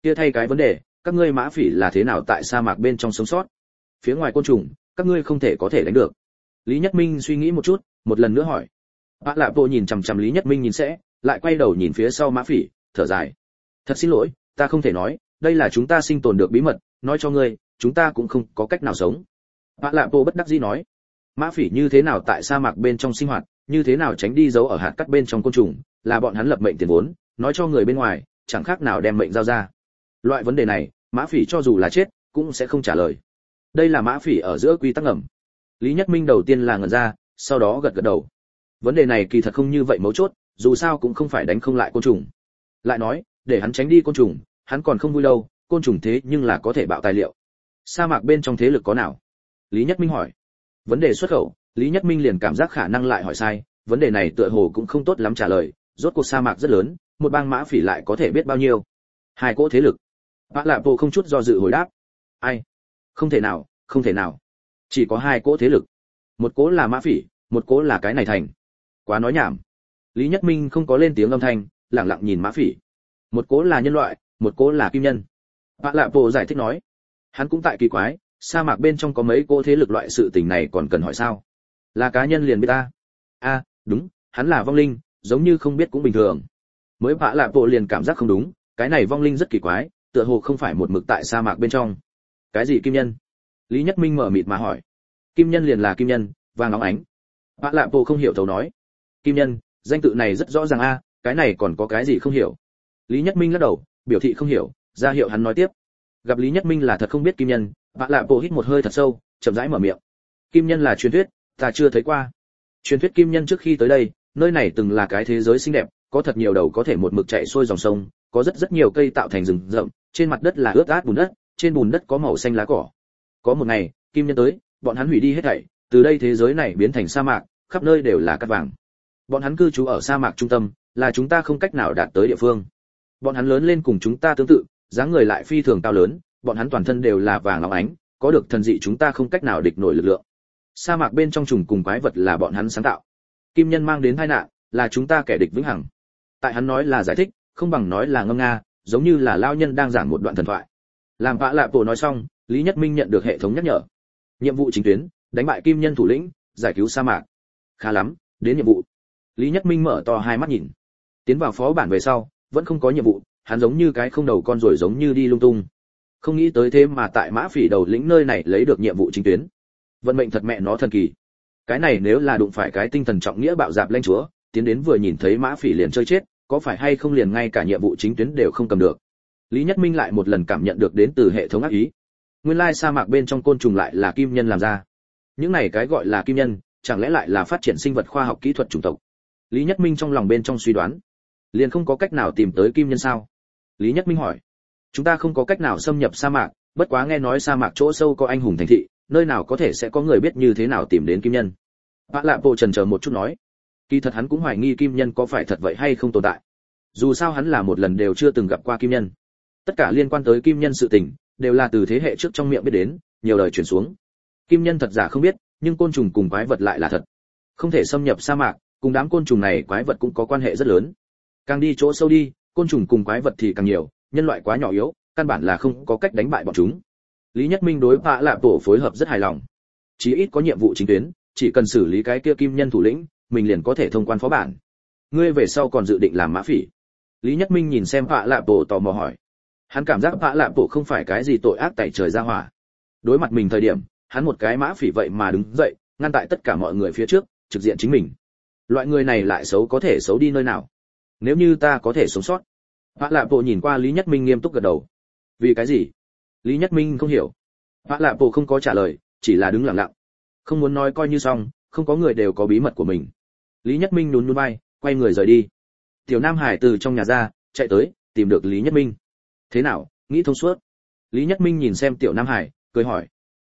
A: Kia thay cái vấn đề, các ngươi mã phỉ là thế nào tại sa mạc bên trong sống sót? Phía ngoài côn trùng, các ngươi không thể có thể đánh được. Lý Nhất Minh suy nghĩ một chút, một lần nữa hỏi. Bạ Lạp Bộ nhìn chằm chằm Lý Nhất Minh nhìn sẽ, lại quay đầu nhìn phía sau mã phỉ, thở dài. Thật xin lỗi, ta không thể nói, đây là chúng ta sinh tồn được bí mật, nói cho ngươi, chúng ta cũng không có cách nào sống. Bạ Lạp Bộ bất đắc dĩ nói. Mã phỉ như thế nào tại sa mạc bên trong sinh hoạt, như thế nào tránh đi giấu ở hạt cát bên trong côn trùng, là bọn hắn lập mệnh tiền vốn, nói cho người bên ngoài, chẳng khác nào đem mệnh giao ra. Loại vấn đề này, mã phỉ cho dù là chết, cũng sẽ không trả lời. Đây là mã phỉ ở giữa quy tắc ngầm. Lý Nhất Minh đầu tiên là ngẩn ra, sau đó gật gật đầu. Vấn đề này kỳ thật không như vậy mấu chốt, dù sao cũng không phải đánh không lại côn trùng. Lại nói, để hắn tránh đi côn trùng, hắn còn không vui đâu, côn trùng thế nhưng là có thể bạo tài liệu. Sa mạc bên trong thế lực có nào? Lý Nhất Minh hỏi. Vấn đề xuất khẩu, Lý Nhất Minh liền cảm giác khả năng lại hỏi sai, vấn đề này tựa hồ cũng không tốt lắm trả lời, rốt cuộc sa mạc rất lớn, một bang mã phỉ lại có thể biết bao nhiêu. Hai cỗ thế lực. Bạ Lạp Bộ không chút do dự hồi đáp. Ai? Không thể nào, không thể nào. Chỉ có hai cỗ thế lực. Một cỗ là mã phỉ, một cỗ là cái này thành. Quá nói nhảm. Lý Nhất Minh không có lên tiếng âm thanh, lặng lặng nhìn mã phỉ. Một cỗ là nhân loại, một cỗ là kim nhân. Bạ Lạp Bộ giải thích nói. Hắn cũng tại kỳ quái, sa mạc bên trong có mấy cỗ thế lực loại sự tình này còn cần hỏi sao? Là cá nhân liền biết ta. A, đúng, hắn là vong linh, giống như không biết cũng bình thường. Mới Bạ Lạp Bộ liền cảm giác không đúng, cái này vong linh rất kỳ quái, tựa hồ không phải một mực tại sa mạc bên trong. Cái gì kim nhân? Lý Nhất Minh mở mịt mà hỏi. Kim nhân liền là kim nhân, vàng óng ánh. Bạ Lạp Bộ không hiểu thấu nói. Kim nhân, danh tự này rất rõ ràng a, cái này còn có cái gì không hiểu? Lý Nhất Minh lắc đầu, biểu thị không hiểu, ra hiệu hắn nói tiếp. Gặp Lý Nhất Minh là thật không biết kim nhân, Bạ Lạp Bộ hít một hơi thật sâu, chậm rãi mở miệng. Kim nhân là truyền thuyết, ta chưa thấy qua. Truyền thuyết kim nhân trước khi tới đây, nơi này từng là cái thế giới xinh đẹp, có thật nhiều đầu có thể một mực chạy xuôi dòng sông, có rất nhiều cây tạo thành rừng rậm, trên mặt đất là ướt át bùn đất, trên bùn đất có màu xanh lá cỏ. Có một ngày, kim nhân tới, bọn hắn hủy đi hết thảy, từ đây thế giới này biến thành sa mạc, khắp nơi đều là cát vàng. Bọn hắn cư trú ở sa mạc trung tâm, là chúng ta không cách nào đạt tới địa phương. Bọn hắn lớn lên cùng chúng ta tương tự, dáng người lại phi thường cao lớn, bọn hắn toàn thân đều là vàng óng ánh, có được thần dị chúng ta không cách nào địch nổi lực lượng. Sa mạc bên trong trùng cùng quái vật là bọn hắn sáng tạo. Kim nhân mang đến tai nạn, là chúng ta kẻ địch vĩnh hằng. Tại hắn nói là giải thích, không bằng nói là ngâm nga, giống như là lao nhân đang giảng một đoạn thần thoại. Làm Bạ Lạp Bộ nói xong, Lý Nhất Minh nhận được hệ thống nhắc nhở. Nhiệm vụ chính tuyến, đánh bại kim nhân thủ lĩnh, giải cứu sa mạc. Khá lắm, đến nhiệm vụ. Lý Nhất Minh mở to hai mắt nhìn. Tiến vào phó bản về sau, vẫn không có nhiệm vụ, hắn giống như cái không đầu con rồi giống như đi lung tung. Không nghĩ tới thế mà tại Mã Phỉ đầu lĩnh nơi này lấy được nhiệm vụ chính tuyến. Vận mệnh thật mẹ nó thần kỳ. Cái này nếu là đụng phải cái tinh thần trọng nghĩa bạo dạn lanh chúa, tiến đến vừa nhìn thấy Mã Phỉ liền chơi chết, có phải hay không liền ngay cả nhiệm vụ chính tuyến đều không cầm được. Lý Nhất Minh lại một lần cảm nhận được đến từ hệ thống ác ý. Nguyên lai sa mạc bên trong côn trùng lại là kim nhân làm ra. Những này cái gọi là kim nhân, chẳng lẽ lại là phát triển sinh vật khoa học kỹ thuật chủng tộc? Lý Nhất Minh trong lòng bên trong suy đoán, liền không có cách nào tìm tới kim nhân sao? Lý Nhất Minh hỏi. Chúng ta không có cách nào xâm nhập sa mạc, bất quá nghe nói sa mạc chỗ sâu có anh hùng thành thị, nơi nào có thể sẽ có người biết như thế nào tìm đến kim nhân. Bạ Lạp Bộ chần chờ một chút nói, kỳ thật hắn cũng hoài nghi kim nhân có phải thật vậy hay không tồn tại. Dù sao hắn là một lần đều chưa từng gặp qua kim nhân. Tất cả liên quan tới kim nhân sự tình đều là từ thế hệ trước trong miệng biết đến, nhiều đời truyền xuống. Kim nhân thật giả không biết, nhưng côn trùng cùng quái vật lại là thật. Không thể xâm nhập sa mạc, cùng đám côn trùng này quái vật cũng có quan hệ rất lớn. Càng đi chỗ sâu đi, côn trùng cùng quái vật thì càng nhiều, nhân loại quá nhỏ yếu, căn bản là không có cách đánh bại bọn chúng. Lý Nhất Minh đối Bạ Lạp Bộ phối hợp rất hài lòng. Chí ít có nhiệm vụ chính tuyến, chỉ cần xử lý cái kia kim nhân thủ lĩnh, mình liền có thể thông quan phó bản. Ngươi về sau còn dự định làm Mã Phỉ? Lý Nhất Minh nhìn xem Bạ Lạp Bộ tò mò hỏi. Hắn cảm giác Bạ Lạp Bộ không phải cái gì tội ác tẩy trời ra hỏa. Đối mặt mình thời điểm, hắn một cái Mã Phỉ vậy mà đứng dậy, ngăn tại tất cả mọi người phía trước, trực diện chính mình. Loại người này lại xấu có thể xấu đi nơi nào? Nếu như ta có thể sống sót. Bạ Lạp Bộ nhìn qua Lý Nhất Minh nghiêm túc gật đầu. Vì cái gì? Lý Nhất Minh không hiểu. Bạ Lạp Bộ không có trả lời, chỉ là đứng lặng lặng. Không muốn nói coi như xong, không có người đều có bí mật của mình. Lý Nhất Minh nhún nhún vai, quay người rời đi. Tiểu Nam Hải từ trong nhà ra, chạy tới, tìm được Lý Nhất Minh. Thế nào, nghĩ thông suốt? Lý Nhất Minh nhìn xem Tiểu Nam Hải, cười hỏi.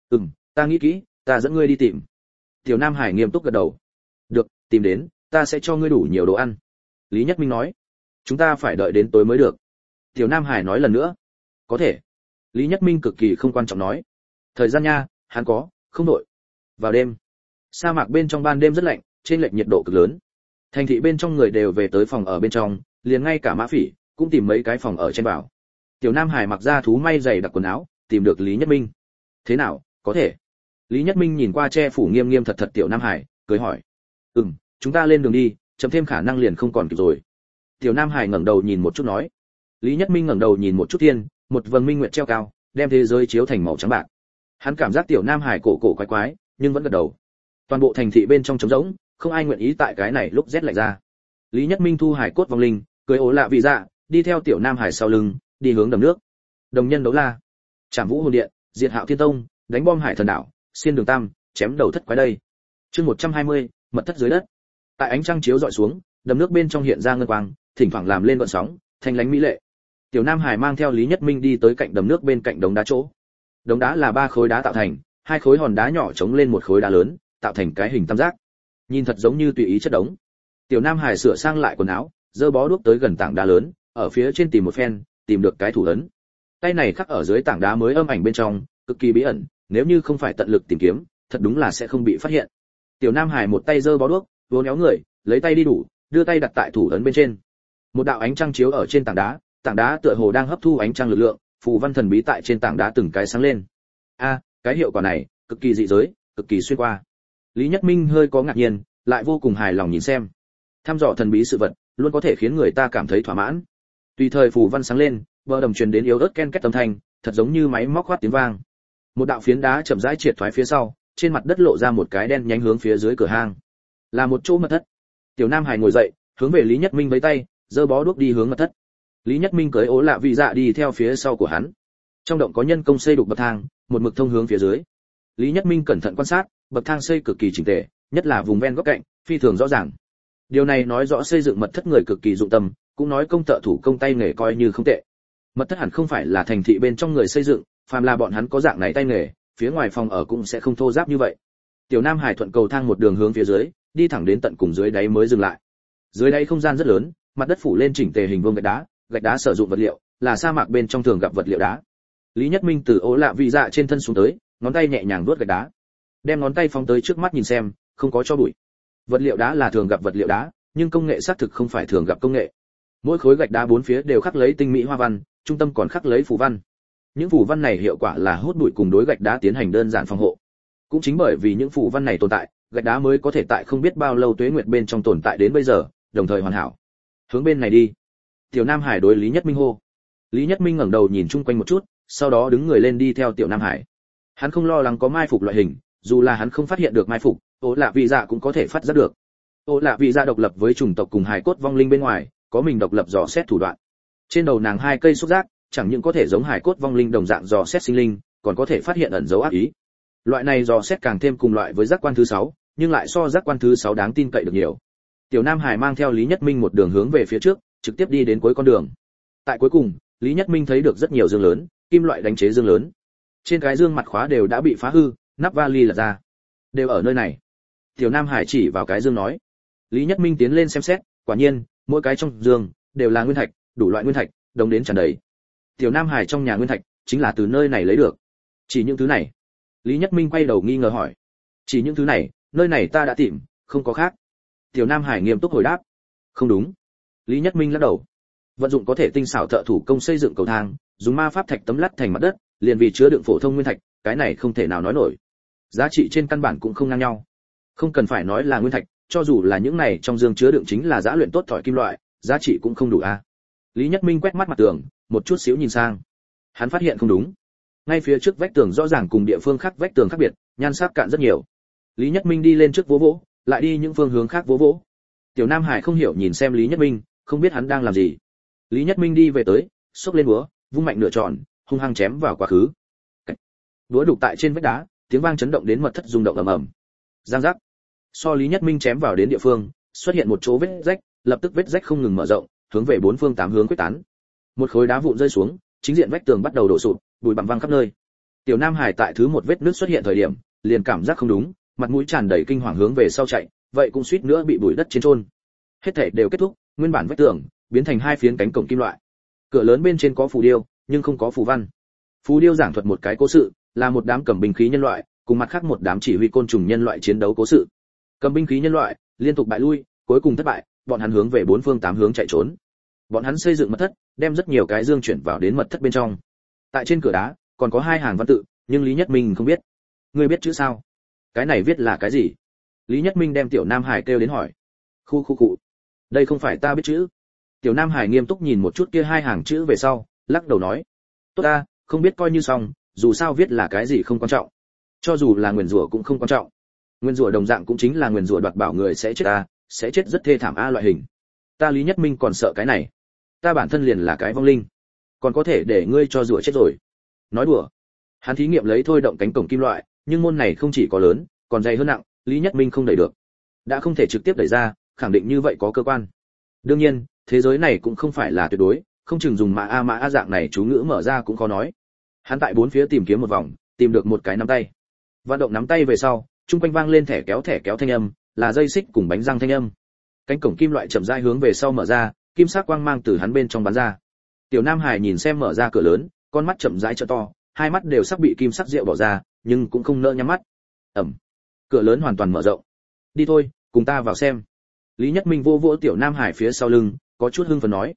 A: Ta nghĩ kỹ, ta dẫn ngươi đi tìm. Tiểu Nam Hải nghiêm túc gật đầu. Được, tìm đến, ta sẽ cho ngươi đủ nhiều đồ ăn. Lý Nhất Minh nói. Chúng ta phải đợi đến tối mới được. Tiểu Nam Hải nói lần nữa. Có thể. Lý Nhất Minh cực kỳ không quan trọng nói. Thời gian nha, hắn có, không đội. Vào đêm, sa mạc bên trong ban đêm rất lạnh, trên lệch nhiệt độ cực lớn. Thành thị bên trong người đều về tới phòng ở bên trong, liền ngay cả Mã Phỉ cũng tìm mấy cái phòng ở trên vào. Tiểu Nam Hải mặc ra thú may giày đặc quần áo, tìm được Lý Nhất Minh. Thế nào, có thể? Lý Nhất Minh nhìn qua che phủ nghiêm nghiêm thật thật Tiểu Nam Hải, cười hỏi. Chúng ta lên đường đi, chậm thêm khả năng liền không còn kịp rồi. Tiểu Nam Hải ngẩng đầu nhìn một chút nói. Lý Nhất Minh ngẩng đầu nhìn một chút thiên, một vầng minh nguyệt treo cao, đem thế giới chiếu thành màu trắng bạc. Hắn cảm giác Tiểu Nam Hải cổ cổ quái quái, nhưng vẫn gật đầu. Toàn bộ thành thị bên trong trống rỗng, không ai nguyện ý tại cái này lúc rét lạnh ra. Lý Nhất Minh thu hải cốt vong linh, cười ố lạ vị dạ, đi theo Tiểu Nam Hải sau lưng, đi hướng đầm nước. Đồng nhân đấu la, Trảm Vũ Hồn Điện, Diệt Hạo Thiên Tông, đánh bom Hải Thần Đảo, xiên đường tam, chém đầu thất quái đây. Chương 120, mật thất dưới đất. Tại ánh trăng chiếu dọi xuống, đầm nước bên trong hiện ra ngân quang, thỉnh thoảng làm lên gợn sóng, thanh lánh mỹ lệ. Tiểu Nam Hải mang theo Lý Nhất Minh đi tới cạnh đầm nước bên cạnh đống đá chỗ. Đống đá là 3 khối đá tạo thành, 2 khối hòn đá nhỏ chống lên một khối đá lớn, tạo thành cái hình tam giác. Nhìn thật giống như tùy ý chất đống. Tiểu Nam Hải sửa sang lại quần áo, giơ bó đuốc tới gần tảng đá lớn, ở phía trên tìm một phen, tìm được cái thủ ấn. Tay này khắc ở dưới tảng đá mới âm ảnh bên trong, cực kỳ bí ẩn, nếu như không phải tận lực tìm kiếm, thật đúng là sẽ không bị phát hiện. Tiểu Nam Hải một tay giơ bó đuốc, vỗ néo người, lấy tay đi đủ, đưa tay đặt tại thủ ấn bên trên. Một đạo ánh trăng chiếu ở trên tảng đá tựa hồ đang hấp thu ánh trăng lực lượng, phù văn thần bí tại trên tảng đá từng cái sáng lên. Cái hiệu quả này, cực kỳ dị giới, cực kỳ xuyên qua. Lý Nhất Minh hơi có ngạc nhiên, lại vô cùng hài lòng nhìn xem. Thăm dò thần bí sự vật, luôn có thể khiến người ta cảm thấy thỏa mãn. Tùy thời phù văn sáng lên, bờ đầm truyền đến yếu ớt ken két âm thanh, thật giống như máy móc khoát tiếng vang. Một đạo phiến đá chậm rãi triệt thoái phía sau, trên mặt đất lộ ra một cái đen nhánh hướng phía dưới cửa hang. Là một chỗ mật thất. Tiểu Nam Hải ngồi dậy, hướng về Lý Nhất Minh với tay, giơ bó đuốc đi hướng mật thất. Lý Nhất Minh cưỡi ố lạ vị dạ đi theo phía sau của hắn. Trong động có nhân công xây đục bậc thang, một mực thông hướng phía dưới. Lý Nhất Minh cẩn thận quan sát, bậc thang xây cực kỳ chỉnh tề, nhất là vùng ven góc cạnh, phi thường rõ ràng. Điều này nói rõ xây dựng mật thất người cực kỳ dụng tâm, cũng nói công thợ thủ công tay nghề coi như không tệ. Mật thất hẳn không phải là thành thị bên trong người xây dựng, phàm là bọn hắn có dạng này tay nghề, phía ngoài phòng ở cũng sẽ không thô ráp như vậy. Tiểu Nam Hải thuận cầu thang một đường hướng phía dưới, đi thẳng đến tận cùng dưới đáy mới dừng lại. Dưới đáy không gian rất lớn, mặt đất phủ lên chỉnh tề hình vuông gạch đá sử dụng vật liệu là sa mạc bên trong thường gặp vật liệu đá. Lý Nhất Minh từ ố lạ vị dạ trên thân xuống tới, ngón tay nhẹ nhàng vuốt gạch đá, đem ngón tay phóng tới trước mắt nhìn xem, không có cho bụi. Vật liệu đá là thường gặp vật liệu đá, nhưng công nghệ xác thực không phải thường gặp công nghệ. Mỗi khối gạch đá bốn phía đều khắc lấy tinh mỹ hoa văn, trung tâm còn khắc lấy phù văn. Những phù văn này hiệu quả là hút bụi cùng đối gạch đá tiến hành đơn giản phòng hộ. Cũng chính bởi vì những phù văn này tồn tại, gạch đá mới có thể tại không biết bao lâu tuế nguyệt bên trong tồn tại đến bây giờ, đồng thời hoàn hảo. Hướng bên này đi. Tiểu Nam Hải đối Lý Nhất Minh hô. Lý Nhất Minh ngẩng đầu nhìn chung quanh một chút, sau đó đứng người lên đi theo Tiểu Nam Hải. Hắn không lo lắng có mai phục loại hình, dù là hắn không phát hiện được mai phục, Ô Lạ Vị Dạ cũng có thể phát giác được. Ô Lạ Vị Dạ độc lập với chủng tộc cùng hài cốt vong linh bên ngoài, có mình độc lập dò xét thủ đoạn. Trên đầu nàng 2 cây xúc giác, chẳng những có thể giống hài cốt vong linh đồng dạng dò xét sinh linh, còn có thể phát hiện ẩn dấu ác ý. Loại này dò xét càng thêm cùng loại với giác quan thứ 6, nhưng lại so giác quan thứ 6 đáng tin cậy được nhiều. Tiểu Nam Hải mang theo Lý Nhất Minh một đường hướng về phía trước, trực tiếp đi đến cuối con đường. Tại cuối cùng, Lý Nhất Minh thấy được rất nhiều dương lớn, kim loại đánh chế dương lớn. Trên cái dương mặt khóa đều đã bị phá hư, nắp vali lật ra. Đều ở nơi này. Tiểu Nam Hải chỉ vào cái dương nói. Lý Nhất Minh tiến lên xem xét, quả nhiên, mỗi cái trong dương đều là nguyên thạch, đủ loại nguyên thạch, đồng đến tràn đầy. Tiểu Nam Hải trong nhà nguyên thạch chính là từ nơi này lấy được. Chỉ những thứ này. Lý Nhất Minh quay đầu nghi ngờ hỏi. Chỉ những thứ này, nơi này ta đã tìm, không có khác. Tiểu Nam Hải nghiêm túc hồi đáp. Không đúng. Lý Nhất Minh lắc đầu. Vận dụng có thể tinh xảo thợ thủ công xây dựng cầu thang, dùng ma pháp thạch tấm lát thành mặt đất, liền vì chứa đựng phổ thông nguyên thạch, cái này không thể nào nói nổi. Giá trị trên căn bản cũng không ngang nhau. Không cần phải nói là nguyên thạch, cho dù là những này trong dương chứa đựng chính là giá luyện tốt thỏi kim loại, giá trị cũng không đủ a. Lý Nhất Minh quét mắt mặt tường, một chút xíu nhìn sang. Hắn phát hiện không đúng. Ngay phía trước vách tường rõ ràng cùng địa phương khác vách tường khác biệt, nhan sắc cạn rất nhiều. Lý Nhất Minh đi lên trước vỗ vỗ, lại đi những phương hướng khác vỗ vỗ. Tiểu Nam Hải không hiểu nhìn xem Lý Nhất Minh, không biết hắn đang làm gì. Lý Nhất Minh đi về tới, xốc lên búa, vung mạnh nửa tròn, hung hăng chém vào quá khứ. Búa đục tại trên vách đá, tiếng vang chấn động đến mật thất rung động ầm ầm. Giang giác. So Lý Nhất Minh chém vào đến địa phương, xuất hiện một chỗ vết rách, lập tức vết rách không ngừng mở rộng, hướng về 4 phương 8 hướng quyết tán. Một khối đá vụn rơi xuống, chính diện vách tường bắt đầu đổ sụp, bụi bặm văng khắp nơi. Tiểu Nam Hải tại thứ một vết nứt xuất hiện thời điểm, liền cảm giác không đúng, mặt mũi tràn đầy kinh hoàng hướng về sau chạy, vậy cũng suýt nữa bị bụi đất trên chôn. Hết thảy đều kết thúc, nguyên bản vách tường biến thành 2 phiến cánh cổng kim loại. Cửa lớn bên trên có phù điêu, nhưng không có phù văn. Phù điêu giảng thuật một cái cố sự, là một đám cầm binh khí nhân loại, cùng mặt khác một đám chỉ huy côn trùng nhân loại chiến đấu cố sự. Cầm binh khí nhân loại liên tục bại lui, cuối cùng thất bại, bọn hắn hướng về 4 phương 8 hướng chạy trốn. Bọn hắn xây dựng mật thất, đem rất nhiều cái dương chuyển vào đến mật thất bên trong. Tại trên cửa đá còn có 2 hàng văn tự, nhưng Lý Nhất Minh không biết. Ngươi biết chữ sao? Cái này viết là cái gì? Lý Nhất Minh đem Tiểu Nam Hải kêu đến hỏi. Khu. Đây không phải ta biết chữ. Tiểu Nam Hải nghiêm túc nhìn một chút kia 2 hàng chữ về sau, lắc đầu nói. Tốt ta, không biết coi như xong, dù sao viết là cái gì không quan trọng. Cho dù là nguyền rủa cũng không quan trọng. Nguyền rủa đồng dạng cũng chính là nguyền rủa đoạt bảo người sẽ chết a, sẽ chết rất thê thảm a loại hình. Ta Lý Nhất Minh còn sợ cái này. Ta bản thân liền là cái vong linh, còn có thể để ngươi cho rủa chết rồi. Nói đùa. Hắn thí nghiệm lấy thôi động cánh cổng kim loại, nhưng môn này không chỉ có lớn, còn dày hơn nặng, Lý Nhất Minh không đẩy được. Đã không thể trực tiếp đẩy ra, khẳng định như vậy có cơ quan. Đương nhiên, thế giới này cũng không phải là tuyệt đối, không chừng dùng mã a dạng này chú ngữ mở ra cũng khó nói. Hắn tại bốn phía tìm kiếm một vòng, tìm được một cái nắm tay. Vận động nắm tay về sau, trung quanh vang lên thẻ kéo thanh âm, là dây xích cùng bánh răng thanh âm. Cánh cổng kim loại chậm rãi hướng về sau mở ra, kim sắc quang mang từ hắn bên trong bắn ra. Tiểu Nam Hải nhìn xem mở ra cửa lớn, con mắt chậm rãi trợ to, hai mắt đều sắp bị kim sắc rượu bỏ ra, nhưng cũng không nỡ nhắm mắt. Cửa lớn hoàn toàn mở rộng. Đi thôi, cùng ta vào xem. Lý Nhất Minh vô vỗ Tiểu Nam Hải phía sau lưng, có chút hưng phấn nói.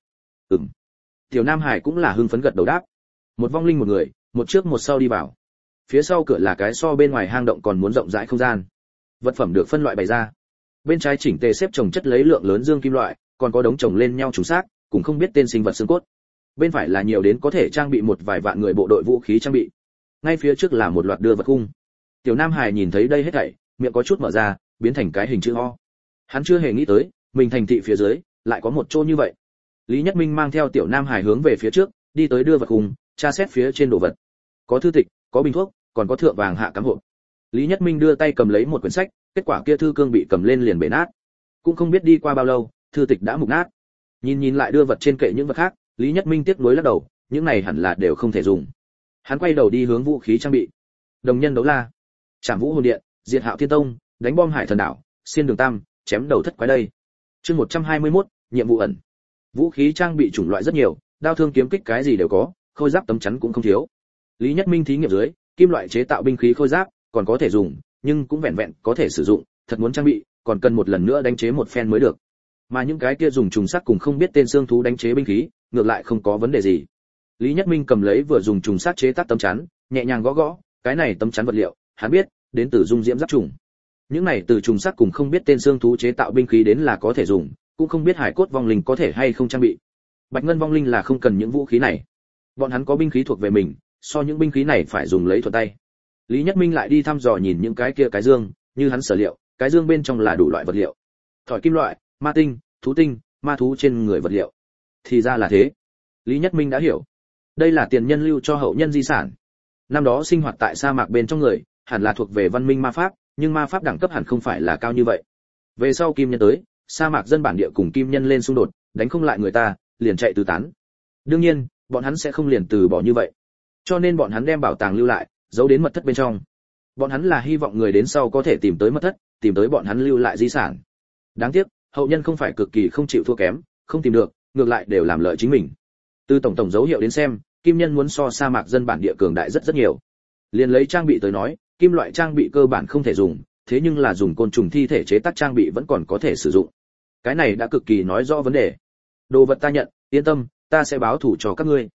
A: Tiểu Nam Hải cũng là hưng phấn gật đầu đáp. Một vong linh một người, một trước một sau đi vào. Phía sau cửa là cái so bên ngoài hang động còn muốn rộng rãi không gian. Vật phẩm được phân loại bày ra. Bên trái chỉnh tề xếp chồng chất lấy lượng lớn dương kim loại, còn có đống chồng lên nhau trùng xác, cũng không biết tên sinh vật xương cốt. Bên phải là nhiều đến có thể trang bị một vài vạn người bộ đội vũ khí trang bị. Ngay phía trước là một loạt đưa vật cung. Tiểu Nam Hải nhìn thấy đây hết thảy, miệng có chút mở ra, biến thành cái hình chữ O. Hắn chưa hề nghĩ tới, mình thành thị phía dưới lại có một chỗ như vậy. Lý Nhất Minh mang theo Tiểu Nam Hải hướng về phía trước, đi tới đưa vật cung, tra xét phía trên đồ vật. Có thư tịch, có bình thuốc, còn có thượng vàng hạ cắm hộp. Lý Nhất Minh đưa tay cầm lấy một quyển sách, kết quả kia thư cương bị cầm lên liền bể nát. Cũng không biết đi qua bao lâu, thư tịch đã mục nát. Nhìn lại đưa vật trên kệ những vật khác, Lý Nhất Minh tiếc nuối lắc đầu, những này hẳn là đều không thể dùng. Hắn quay đầu đi hướng vũ khí trang bị. Đồng nhân đấu la, Trảm Vũ Hồn Điện, Diệt Hạo Thiên Tông, đánh bom Hải Thần Đảo, xiên đường tam, chém đầu thất quái đây. Chương 121, nhiệm vụ ẩn. Vũ khí trang bị chủng loại rất nhiều, đao thương kiếm kích cái gì đều có, khôi giáp tấm chắn cũng không thiếu. Lý Nhất Minh thí nghiệm dưới, kim loại chế tạo binh khí khôi giáp còn có thể dùng, nhưng cũng vẹn vẹn có thể sử dụng, thật muốn trang bị, còn cần một lần nữa đánh chế một phen mới được. Mà những cái kia dùng trùng sắc cùng không biết tên xương thú đánh chế binh khí, ngược lại không có vấn đề gì. Lý Nhất Minh cầm lấy vừa dùng trùng sắc chế tác tấm chắn, nhẹ nhàng gõ, cái này tấm chắn vật liệu, hắn biết, đến từ dung diễm giáp trùng. Những này từ trùng sắc cùng không biết tên xương thú chế tạo binh khí đến là có thể dùng, cũng không biết hải cốt vong linh có thể hay không trang bị. Bạch ngân vong linh là không cần những vũ khí này. Bọn hắn có binh khí thuộc về mình, so những binh khí này phải dùng lấy thuận tay. Lý Nhất Minh lại đi thăm dò nhìn những cái kia cái dương, như hắn sở liệu, cái dương bên trong là đủ loại vật liệu. Thỏi kim loại, ma tinh, thú tinh, ma thú trên người vật liệu. Thì ra là thế. Lý Nhất Minh đã hiểu. Đây là tiền nhân lưu cho hậu nhân di sản. Năm đó sinh hoạt tại sa mạc bên trong người, hẳn là thuộc về văn minh ma pháp, nhưng ma pháp đẳng cấp hẳn không phải là cao như vậy. Về sau kim nhân tới, sa mạc dân bản địa cùng kim nhân lên xung đột, đánh không lại người ta, liền chạy tứ tán. Đương nhiên, bọn hắn sẽ không liền từ bỏ như vậy. Cho nên bọn hắn đem bảo tàng lưu lại, giấu đến mật thất bên trong. Bọn hắn là hy vọng người đến sau có thể tìm tới mật thất, tìm tới bọn hắn lưu lại di sản. Đáng tiếc, hậu nhân không phải cực kỳ không chịu thua kém, không tìm được, ngược lại đều làm lợi chính mình. Từ tổng dấu hiệu đến xem, kim nhân muốn so sa mạc dân bản địa cường đại rất nhiều. Liền lấy trang bị tới nói, kim loại trang bị cơ bản không thể dùng, thế nhưng là dùng côn trùng thi thể chế tác trang bị vẫn còn có thể sử dụng. Cái này đã cực kỳ nói rõ vấn đề. Đồ vật ta nhận, yên tâm, ta sẽ báo thù cho các ngươi.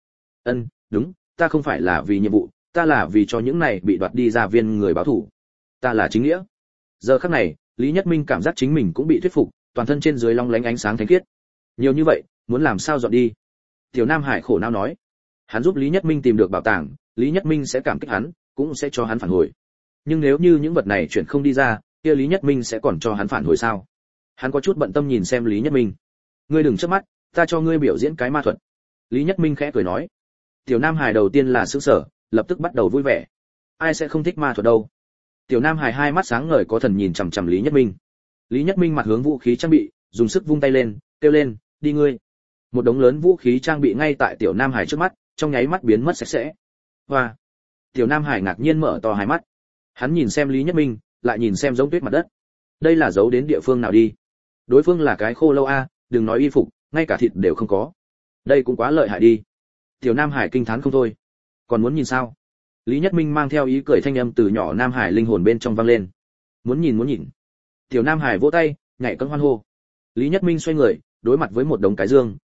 A: Đúng, ta không phải là vì nhiệm vụ, ta là vì cho những này bị đoạt đi ra viên người báo thù. Ta là chính nghĩa. Giờ khắc này, Lý Nhất Minh cảm giác chính mình cũng bị thuyết phục, toàn thân trên dưới long lánh ánh sáng thánh khiết. Nhiều như vậy, muốn làm sao dọn đi? Tiểu Nam Hải khổ não nói. Hắn giúp Lý Nhất Minh tìm được bảo tàng, Lý Nhất Minh sẽ cảm kích hắn, cũng sẽ cho hắn phản hồi. Nhưng nếu như những vật này chuyển không đi ra, kia Lý Nhất Minh sẽ còn cho hắn phản hồi sao? Hắn có chút bận tâm nhìn xem Lý Nhất Minh. Ngươi đừng chớp mắt, ta cho ngươi biểu diễn cái ma thuật. Lý Nhất Minh khẽ cười nói. Tiểu Nam Hải đầu tiên là sửng sở, lập tức bắt đầu vui vẻ. Ai sẽ không thích ma thuật đâu? Tiểu Nam Hải hai mắt sáng ngời có thần nhìn chằm chằm Lý Nhất Minh. Lý Nhất Minh mặt hướng vũ khí trang bị, dùng sức vung tay lên, kêu lên, đi ngươi. Một đống lớn vũ khí trang bị ngay tại Tiểu Nam Hải trước mắt, trong nháy mắt biến mất sạch sẽ. Hoa! Tiểu Nam Hải ngạc nhiên mở to hai mắt. Hắn nhìn xem Lý Nhất Minh, lại nhìn xem giống tuyết mặt đất. Đây là giấu đến địa phương nào đi? Đối phương là cái khô lâu a, đừng nói y phục, ngay cả thịt đều không có. Đây cũng quá lợi hại đi. Tiểu Nam Hải kinh thán không thôi. Còn muốn nhìn sao? Lý Nhất Minh mang theo ý cười thanh âm từ nhỏ Nam Hải linh hồn bên trong vang lên. Muốn nhìn. Tiểu Nam Hải vỗ tay, nhảy cẫng hoan hô. Lý Nhất Minh xoay người, đối mặt với một đống cái dương,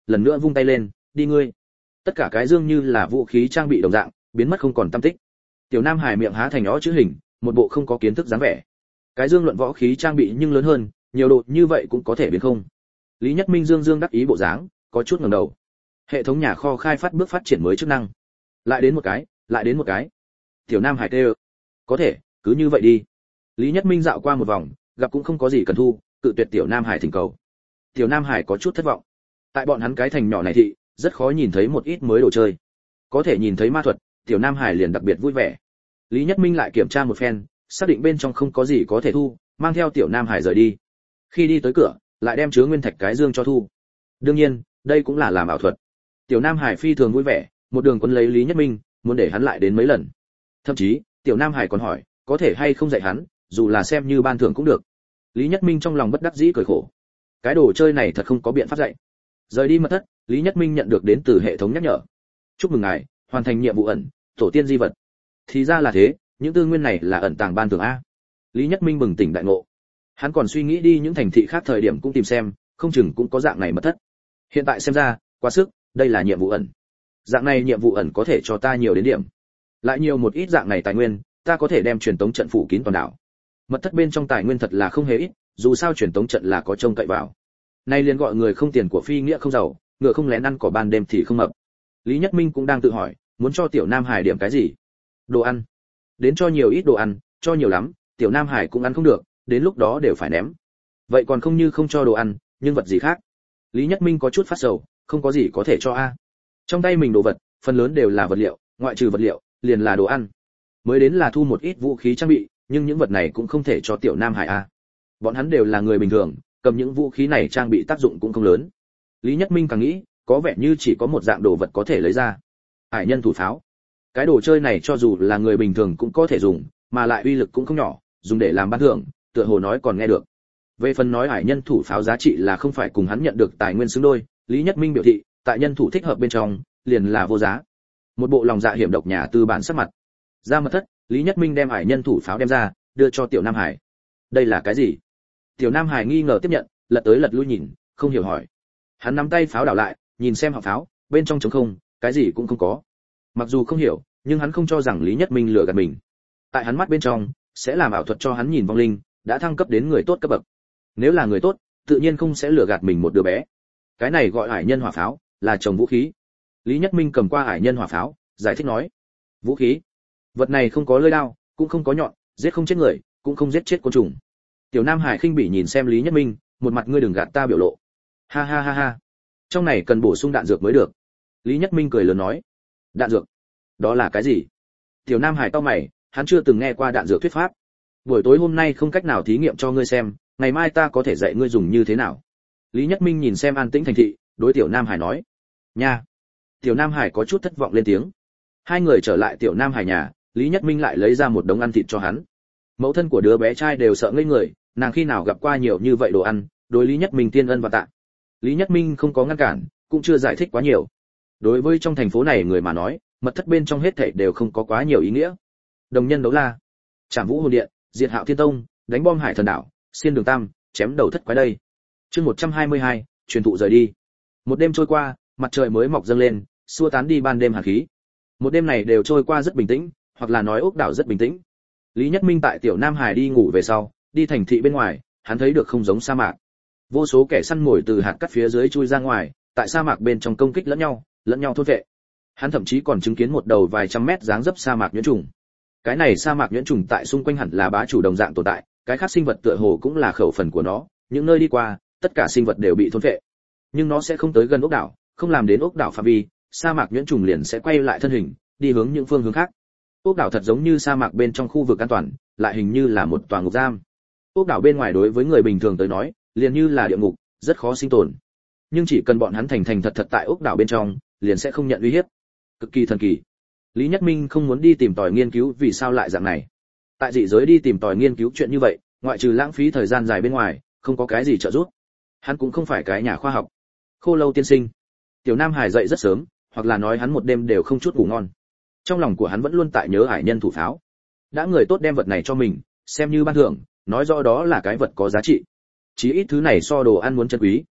A: lần nữa vung tay lên, đi ngươi. Tất cả cái dương như là vũ khí trang bị đồng dạng, biến mất không còn tăm tích. Tiểu Nam Hải miệng há thành ó chữ hình, một bộ không có kiến thức dáng vẻ. Cái dương luận võ khí trang bị nhưng lớn hơn, nhiều độ như vậy cũng có thể biến không. Lý Nhất Minh dương dương đắc ý bộ dáng, có chút ngẩng đầu. Hệ thống nhà kho khai phát bước phát triển mới chức năng. Lại đến một cái, lại đến một cái. Tiểu Nam Hải kêu, có thể, cứ như vậy đi. Lý Nhất Minh dạo qua một vòng, gặp cũng không có gì cần thu, cự tuyệt Tiểu Nam Hải thỉnh cầu. Tiểu Nam Hải có chút thất vọng. Tại bọn hắn cái thành nhỏ này thị, rất khó nhìn thấy một ít mới đồ chơi. Có thể nhìn thấy ma thuật, Tiểu Nam Hải liền đặc biệt vui vẻ. Lý Nhất Minh lại kiểm tra một phen, xác định bên trong không có gì có thể thu, mang theo Tiểu Nam Hải rời đi. Khi đi tới cửa, lại đem chứa nguyên thạch cái dương cho thu. Đương nhiên, đây cũng là làm ảo thuật. Tiểu Nam Hải phi thường vui vẻ, một đường quấn lấy Lý Nhất Minh, muốn để hắn lại đến mấy lần. Thậm chí, Tiểu Nam Hải còn hỏi, có thể hay không dạy hắn, dù là xem như ban thưởng cũng được. Lý Nhất Minh trong lòng bất đắc dĩ cười khổ. Cái đồ chơi này thật không có biện pháp dạy. Rời đi mật thất, Lý Nhất Minh nhận được đến từ hệ thống nhắc nhở. Chúc mừng ngài, hoàn thành nhiệm vụ ẩn, tổ tiên di vật. Thì ra là thế, những tư nguyên này là ẩn tàng ban thưởng a. Lý Nhất Minh bừng tỉnh đại ngộ. Hắn còn suy nghĩ đi những thành thị khác thời điểm cũng tìm xem, không chừng cũng có dạng này mật thất. Hiện tại xem ra, quá sức, đây là nhiệm vụ ẩn. Dạng này nhiệm vụ ẩn có thể cho ta nhiều đến điểm. Lại nhiều một ít dạng này tài nguyên, ta có thể đem truyền tống trận phủ kín toàn đảo. Mật thất bên trong tài nguyên thật là không hề ít, dù sao truyền tống trận là có trông cậy vào. Nay liền gọi người không tiền của phi nghĩa không giàu, ngựa không lén ăn cỏ ban đêm thì không mập. Lý Nhất Minh cũng đang tự hỏi, muốn cho Tiểu Nam Hải điểm cái gì? Đồ ăn. Đến cho nhiều ít đồ ăn, cho nhiều lắm, Tiểu Nam Hải cũng ăn không được, đến lúc đó đều phải ném. Vậy còn không như không cho đồ ăn, nhưng vật gì khác? Lý Nhất Minh có chút phát sầu, không có gì có thể cho a. Trong tay mình đồ vật, phần lớn đều là vật liệu, ngoại trừ vật liệu, liền là đồ ăn. Mới đến là thu một ít vũ khí trang bị, nhưng những vật này cũng không thể cho Tiểu Nam Hải a. Bọn hắn đều là người bình thường, cầm những vũ khí này trang bị tác dụng cũng không lớn. Lý Nhất Minh càng nghĩ, có vẻ như chỉ có một dạng đồ vật có thể lấy ra. Hải nhân thủ pháo. Cái đồ chơi này cho dù là người bình thường cũng có thể dùng, mà lại uy lực cũng không nhỏ, dùng để làm ban thưởng, tựa hồ nói còn nghe được. Về phần nói hải nhân thủ pháo giá trị là không phải cùng hắn nhận được tài nguyên xứng đôi, Lý Nhất Minh biểu thị, tại nhân thủ thích hợp bên trong, liền là vô giá. Một bộ lòng dạ hiểm độc nhà tư bản sắc mặt. Ra mật thất, Lý Nhất Minh đem hải nhân thủ pháo đem ra, đưa cho Tiểu Nam Hải. Đây là cái gì? Tiểu Nam Hải nghi ngờ tiếp nhận, lật tới lật lui nhìn, không hiểu hỏi. Hắn nắm tay pháo đảo lại, nhìn xem họng pháo, bên trong trống không, cái gì cũng không có. Mặc dù không hiểu, nhưng hắn không cho rằng Lý Nhất Minh lừa gạt mình. Tại hắn mắt bên trong, sẽ làm ảo thuật cho hắn nhìn vong linh, đã thăng cấp đến người tốt cấp bậc. Nếu là người tốt, tự nhiên không sẽ lừa gạt mình một đứa bé. Cái này gọi hải nhân hỏa pháo, là trồng vũ khí. Lý Nhất Minh cầm qua hải nhân hỏa pháo, giải thích nói: vũ khí, vật này không có lưỡi dao, cũng không có nhọn, giết không chết người, cũng không giết chết côn trùng. Tiểu Nam Hải khinh bỉ nhìn xem Lý Nhất Minh, một mặt ngươi đừng gạt ta biểu lộ. Ha ha ha ha, trong này cần bổ sung đạn dược mới được. Lý Nhất Minh cười lớn nói: đạn dược? Đó là cái gì? Tiểu Nam Hải cau mày, hắn chưa từng nghe qua đạn dược thuyết pháp. Buổi tối hôm nay không cách nào thí nghiệm cho ngươi xem, ngày mai ta có thể dạy ngươi dùng như thế nào. Lý Nhất Minh nhìn xem an tĩnh thành thị, đối Tiểu Nam Hải nói: nha. Tiểu Nam Hải có chút thất vọng lên tiếng. Hai người trở lại Tiểu Nam Hải nhà, Lý Nhất Minh lại lấy ra một đống ăn thịt cho hắn. Mẫu thân của đứa bé trai đều sợ ngây người, nàng khi nào gặp qua nhiều như vậy đồ ăn, đối Lý Nhất Minh tiên ân và tạ. Lý Nhất Minh không có ngăn cản, cũng chưa giải thích quá nhiều. Đối với trong thành phố này người mà nói, mật thất bên trong hết thảy đều không có quá nhiều ý nghĩa. Đồng nhân đấu la, Trảm Vũ Hồn Điện, diệt Hạo Thiên Tông, đánh bom Hải Thần Đảo, xiên đường tam, chém đầu thất quái đây. Chương 122, truyền thụ rời đi. Một đêm trôi qua, mặt trời mới mọc dâng lên, xua tán đi ban đêm hàn khí. Một đêm này đều trôi qua rất bình tĩnh, hoặc là nói ốc đảo rất bình tĩnh. Lý Nhất Minh tại Tiểu Nam Hải đi ngủ về sau, đi thành thị bên ngoài, hắn thấy được không giống sa mạc. Vô số kẻ săn mồi từ hạt cát phía dưới chui ra ngoài, tại sa mạc bên trong công kích lẫn nhau thôn vệ. Hắn thậm chí còn chứng kiến một đầu vài trăm mét dáng dấp sa mạc nhuyễn trùng. Cái này sa mạc nhuyễn trùng tại xung quanh hẳn là bá chủ đồng dạng tồn tại, cái khác sinh vật tựa hồ cũng là khẩu phần của nó, những nơi đi qua, tất cả sinh vật đều bị thôn vệ. Nhưng nó sẽ không tới gần ốc đảo, không làm đến ốc đảo phạm vi, sa mạc nhuyễn trùng liền sẽ quay lại thân hình, đi hướng những phương hướng khác. Ốc đảo thật giống như sa mạc bên trong khu vực an toàn, lại hình như là một tòa ngục giam. Ốc đảo bên ngoài đối với người bình thường tới nói, liền như là địa ngục, rất khó sinh tồn. Nhưng chỉ cần bọn hắn thành thành thật thật tại ốc đảo bên trong, liền sẽ không nhận uy hiếp. Cực kỳ thần kỳ. Lý Nhất Minh không muốn đi tìm tòi nghiên cứu vì sao lại dạng này. Tại dị giới đi tìm tòi nghiên cứu chuyện như vậy, ngoại trừ lãng phí thời gian dài bên ngoài, không có cái gì trợ giúp. Hắn cũng không phải cái nhà khoa học. Khô Lâu tiên sinh. Tiểu Nam Hải dậy rất sớm, hoặc là nói hắn một đêm đều không chút ngủ ngon. Trong lòng của hắn vẫn luôn tại nhớ hải nhân thủ pháo. Đã người tốt đem vật này cho mình, xem như ban thưởng, nói rõ đó là cái vật có giá trị. Chí ít thứ này so đồ ăn muốn chân quý.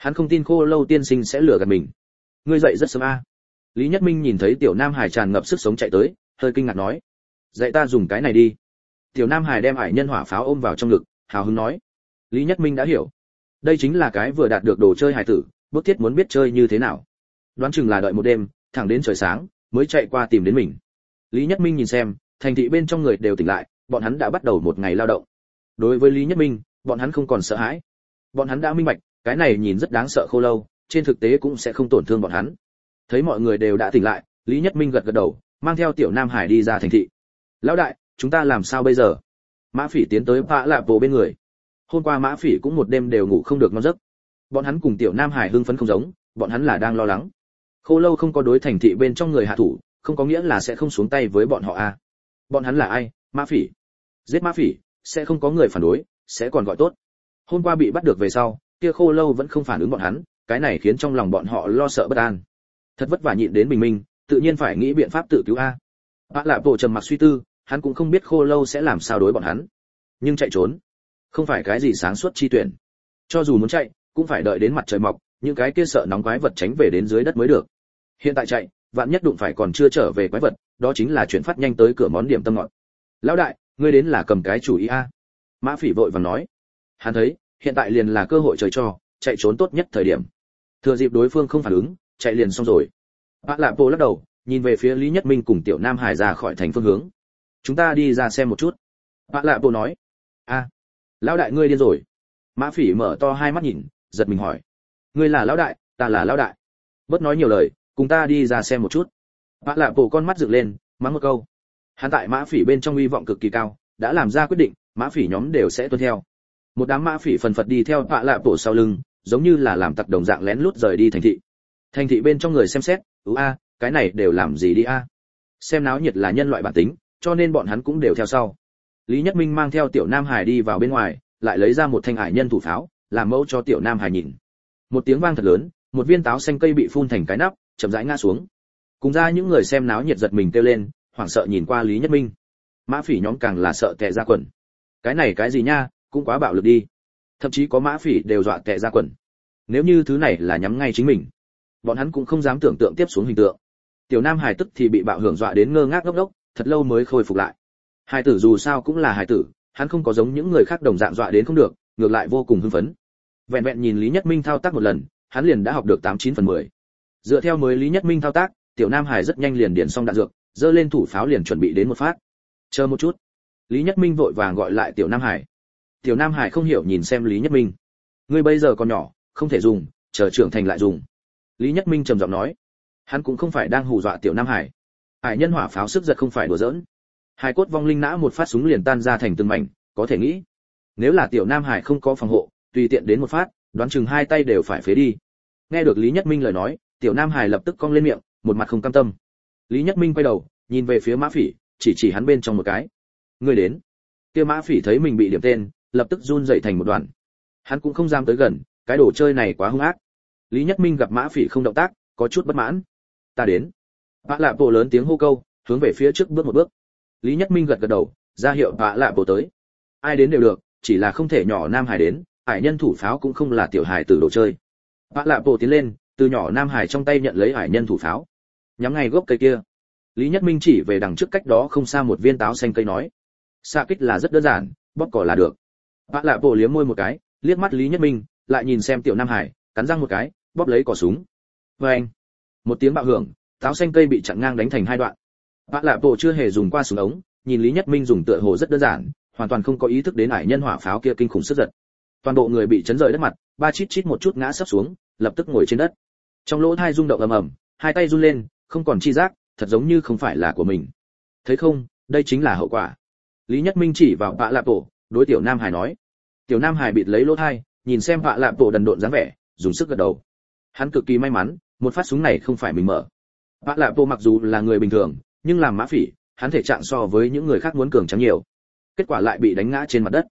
A: Hắn không tin Khô Lâu tiên sinh sẽ lừa gạt mình. Ngươi dậy rất sớm a. Lý Nhất Minh nhìn thấy Tiểu Nam Hải tràn ngập sức sống chạy tới, hơi kinh ngạc nói: "Dạy ta dùng cái này đi." Tiểu Nam Hải đem ải nhân hỏa pháo ôm vào trong ngực, hào hứng nói. Lý Nhất Minh đã hiểu, đây chính là cái vừa đạt được đồ chơi hải tử, bức thiết muốn biết chơi như thế nào. Đoán chừng là đợi một đêm, thẳng đến trời sáng mới chạy qua tìm đến mình. Lý Nhất Minh nhìn xem, thành thị bên trong người đều tỉnh lại, bọn hắn đã bắt đầu một ngày lao động. Đối với Lý Nhất Minh, bọn hắn không còn sợ hãi. Bọn hắn đã minh bạch, cái này nhìn rất đáng sợ Khô Lâu, trên thực tế cũng sẽ không tổn thương bọn hắn. Thấy mọi người đều đã tỉnh lại, Lý Nhất Minh gật gật đầu, mang theo Tiểu Nam Hải đi ra thành thị. Lão đại, chúng ta làm sao bây giờ? Mã Phỉ tiến tới Vạ Lạ Bộ bên người. Hôm qua Mã Phỉ cũng một đêm đều ngủ không được ngon giấc. Bọn hắn cùng Tiểu Nam Hải hưng phấn không giống, bọn hắn là đang lo lắng. Khô Lâu không có đối thành thị bên trong người hạ thủ, không có nghĩa là sẽ không xuống tay với bọn họ a. Bọn hắn là ai? Mã Phỉ. Giết Mã Phỉ, sẽ không có người phản đối, sẽ còn gọi tốt. Hôm qua bị bắt được về sau, kia Khô Lâu vẫn không phản ứng bọn hắn, cái này khiến trong lòng bọn họ lo sợ bất an. Thật vất vả nhịn đến bình minh, tự nhiên phải nghĩ biện pháp tự cứu a. Vạ Lạ Bộ trầm mặc suy tư, hắn cũng không biết Khô Lâu sẽ làm sao đối bọn hắn. Nhưng chạy trốn, không phải cái gì sáng suốt chi tuyển. Cho dù muốn chạy, cũng phải đợi đến mặt trời mọc, những cái kia sợ nóng quái vật tránh về đến dưới đất mới được. Hiện tại chạy, vạn nhất đụng phải còn chưa trở về quái vật, đó chính là chuyển phát nhanh tới cửa món điểm tâm ngọt. Lão đại, ngươi đến là cầm cái chủ ý a. Mã Phỉ vội vàng nói. Hắn thấy, hiện tại liền là cơ hội trời cho, chạy trốn tốt nhất thời điểm. Thừa dịp đối phương không phản ứng, chạy liền xong rồi. Vạ Lạ Bộ lắc đầu, nhìn về phía Lý Nhất Minh cùng Tiểu Nam Hải ra khỏi thành phương hướng. Chúng ta đi ra xem một chút. Vạ Lạ Bộ nói. A, lão đại ngươi điên rồi. Mã Phỉ mở to hai mắt nhìn, giật mình hỏi. Ngươi là lão đại, ta là lão đại. Bớt nói nhiều lời, cùng ta đi ra xem một chút. Vạ Lạ Bộ con mắt dựng lên, mắng một câu. Hắn tại Mã Phỉ bên trong uy vọng cực kỳ cao, đã làm ra quyết định, Mã Phỉ nhóm đều sẽ tuân theo. Một đám Mã Phỉ phần phật đi theo Vạ Lạ Bộ sau lưng, giống như là làm tặc đồng dạng lén lút rời đi thành thị. Thành thị bên trong người xem xét, cái này đều làm gì đi a? Xem náo nhiệt là nhân loại bản tính, cho nên bọn hắn cũng đều theo sau. Lý Nhất Minh mang theo Tiểu Nam Hải đi vào bên ngoài, lại lấy ra một thanh ải nhân thủ pháo, làm mẫu cho Tiểu Nam Hải nhìn. Một tiếng vang thật lớn, một viên táo xanh cây bị phun thành cái nắp, chậm rãi ngã xuống. Cùng ra những người xem náo nhiệt giật mình kêu lên, hoảng sợ nhìn qua Lý Nhất Minh. Mã Phỉ nhóm càng là sợ tè ra quần. Cái này cái gì nha, cũng quá bạo lực đi. Thậm chí có Mã Phỉ đều dọa tè ra quần. Nếu như thứ này là nhắm ngay chính mình, bọn hắn cũng không dám tưởng tượng tiếp xuống hình tượng. Tiểu Nam Hải tức thì bị bạo hưởng dọa đến ngơ ngác ngốc ngốc, thật lâu mới khôi phục lại. Hải tử dù sao cũng là hải tử, hắn không có giống những người khác đồng dạng dọa đến không được, ngược lại vô cùng hưng phấn. Vẹn vẹn nhìn Lý Nhất Minh thao tác một lần, hắn liền đã học được 89/10. Dựa theo mới Lý Nhất Minh thao tác, Tiểu Nam Hải rất nhanh liền điền xong đạn dược, giơ lên thủ pháo liền chuẩn bị đến một phát. Chờ một chút. Lý Nhất Minh vội vàng gọi lại Tiểu Nam Hải. Tiểu Nam Hải không hiểu nhìn xem Lý Nhất Minh. Ngươi bây giờ còn nhỏ, không thể dùng, chờ trưởng thành lại dùng. Lý Nhất Minh trầm giọng nói. Hắn cũng không phải đang hù dọa Tiểu Nam Hải. Hải nhân hỏa pháo sức giật không phải đùa giỡn. Hải cốt vong linh nã một phát súng liền tan ra thành từng mảnh, có thể nghĩ, nếu là Tiểu Nam Hải không có phòng hộ, tùy tiện đến một phát, đoán chừng hai tay đều phải phế đi. Nghe được Lý Nhất Minh lời nói, Tiểu Nam Hải lập tức cong lên miệng, một mặt không cam tâm. Lý Nhất Minh quay đầu, nhìn về phía Mã Phỉ, chỉ hắn bên trong một cái. Ngươi đến. Kia Mã Phỉ thấy mình bị điểm tên, lập tức run rẩy thành một đoàn. Hắn cũng không dám tới gần, cái đồ chơi này quá hung ác. Lý Nhất Minh gặp Mã Phỉ không động tác, có chút bất mãn. Ta đến. Vạ Lạ Bộ lớn tiếng hô câu, hướng về phía trước bước một bước. Lý Nhất Minh gật gật đầu, ra hiệu Vạ Lạ Bộ tới. Ai đến đều được, chỉ là không thể nhỏ Nam Hải đến, hải nhân thủ pháo cũng không là tiểu hải tử đồ chơi. Vạ Lạ Bộ tiến lên, từ nhỏ Nam Hải trong tay nhận lấy hải nhân thủ pháo, nhắm ngay gốc cây kia. Lý Nhất Minh chỉ về đằng trước cách đó không xa một viên táo xanh cây nói, xạ kích là rất đơn giản, bóp cỏ là được. Vạ Lạ Bộ liếm môi một cái, liếc mắt Lý Nhất Minh, lại nhìn xem Tiểu Nam Hải, cắn răng một cái, bóp lấy cò súng. Oeng! Một tiếng bạo hưởng, táo xanh cây bị chặn ngang đánh thành hai đoạn. Vạ Lạ Bộ chưa hề dùng qua súng ống, nhìn Lý Nhất Minh dùng tựa hồ rất đơn giản, hoàn toàn không có ý thức đến hải nhân hỏa pháo kia kinh khủng sức giật. Toàn bộ người bị chấn rời đất mặt, ba chít chít một chút ngã sấp xuống, lập tức ngồi trên đất. Trong lỗ tai rung động ầm ầm, hai tay run lên, không còn chi giác, thật giống như không phải là của mình. Thấy không, đây chính là hậu quả. Lý Nhất Minh chỉ vào Vạ Lạ Bộ, đối Tiểu Nam Hải nói. Tiểu Nam Hải bịt lấy lỗ tai, nhìn xem Vạ Lạ Bộ đần độn dáng vẻ, dùng sức gật đầu. Hắn cực kỳ may mắn, một phát súng này không phải mình mở. Vạ Lạ Bộ mặc dù là người bình thường, nhưng làm Mã Phỉ, hắn thể trạng so với những người khác muốn cường tráng nhiều. Kết quả lại bị đánh ngã trên mặt đất.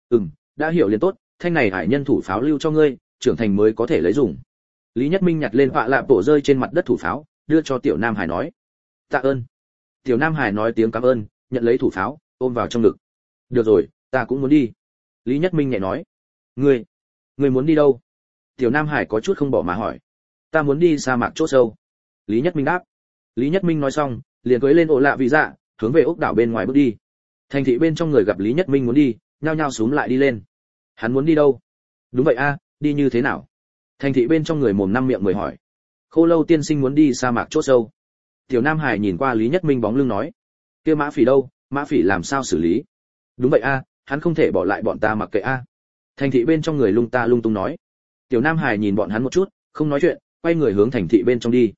A: Đã hiểu liền tốt, thanh này hải nhân thủ pháo lưu cho ngươi, trưởng thành mới có thể lấy dùng. Lý Nhất Minh nhặt lên Vạ Lạ Bộ rơi trên mặt đất thủ pháo, đưa cho Tiểu Nam Hải nói. Tạ ơn. Tiểu Nam Hải nói tiếng cảm ơn, nhận lấy thủ pháo, ôm vào trong ngực. Được rồi, ta cũng muốn đi. Lý Nhất Minh nhẹ nói. Ngươi muốn đi đâu? Tiểu Nam Hải có chút không bỏ mà hỏi. Ta muốn đi sa mạc chỗ sâu. Lý Nhất Minh đáp. Lý Nhất Minh nói xong, liền cưỡi lên ổ lạ vị dạ, hướng về ốc đảo bên ngoài bước đi. Thành thị bên trong người gặp Lý Nhất Minh muốn đi, nhao nhao xúm lại đi lên. Hắn muốn đi đâu? Đúng vậy a, đi như thế nào? Thành thị bên trong người mồm năm miệng mười hỏi. Khô Lâu tiên sinh muốn đi sa mạc chỗ sâu. Tiểu Nam Hải nhìn qua Lý Nhất Minh bóng lưng nói. Kia Mã Phỉ đâu? Mã Phỉ làm sao xử lý? Đúng vậy a, hắn không thể bỏ lại bọn ta mặc kệ a. Thành thị bên trong người lung ta lung tung nói. Tiểu Nam Hải nhìn bọn hắn một chút, không nói chuyện, quay người hướng thành thị bên trong đi.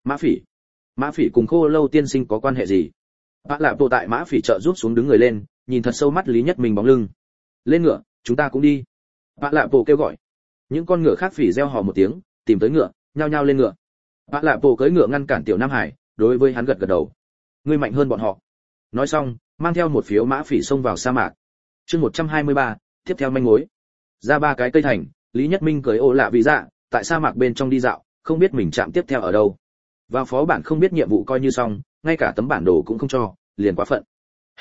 A: Mã Phỉ cùng Khô Lâu tiên sinh có quan hệ gì? Bạ Lạ Bộ tại Mã Phỉ trợ giúp xuống đứng người lên, nhìn thật sâu mắt Lý Nhất Minh bóng lưng. Lên ngựa, chúng ta cũng đi. Bạ Lạ Bộ kêu gọi. Những con ngựa khác phỉ reo hò một tiếng, tìm tới ngựa, nhao nhao lên ngựa. Bạ Lạ Bộ cưỡi ngựa ngăn cản Tiểu Nam Hải, đối với hắn gật gật đầu. Ngươi mạnh hơn bọn họ. Nói xong, mang theo một phiếu Mã Phỉ xông vào sa mạc. Chương 123, tiếp theo manh mối. Ra ba cái cây thành, Lý Nhất Minh cưỡi ô lạ vị dạ, tại sa mạc bên trong đi dạo, không biết mình chạm tiếp theo ở đâu. Vào phó bản không biết nhiệm vụ coi như xong, ngay cả tấm bản đồ cũng không cho, liền quá phận.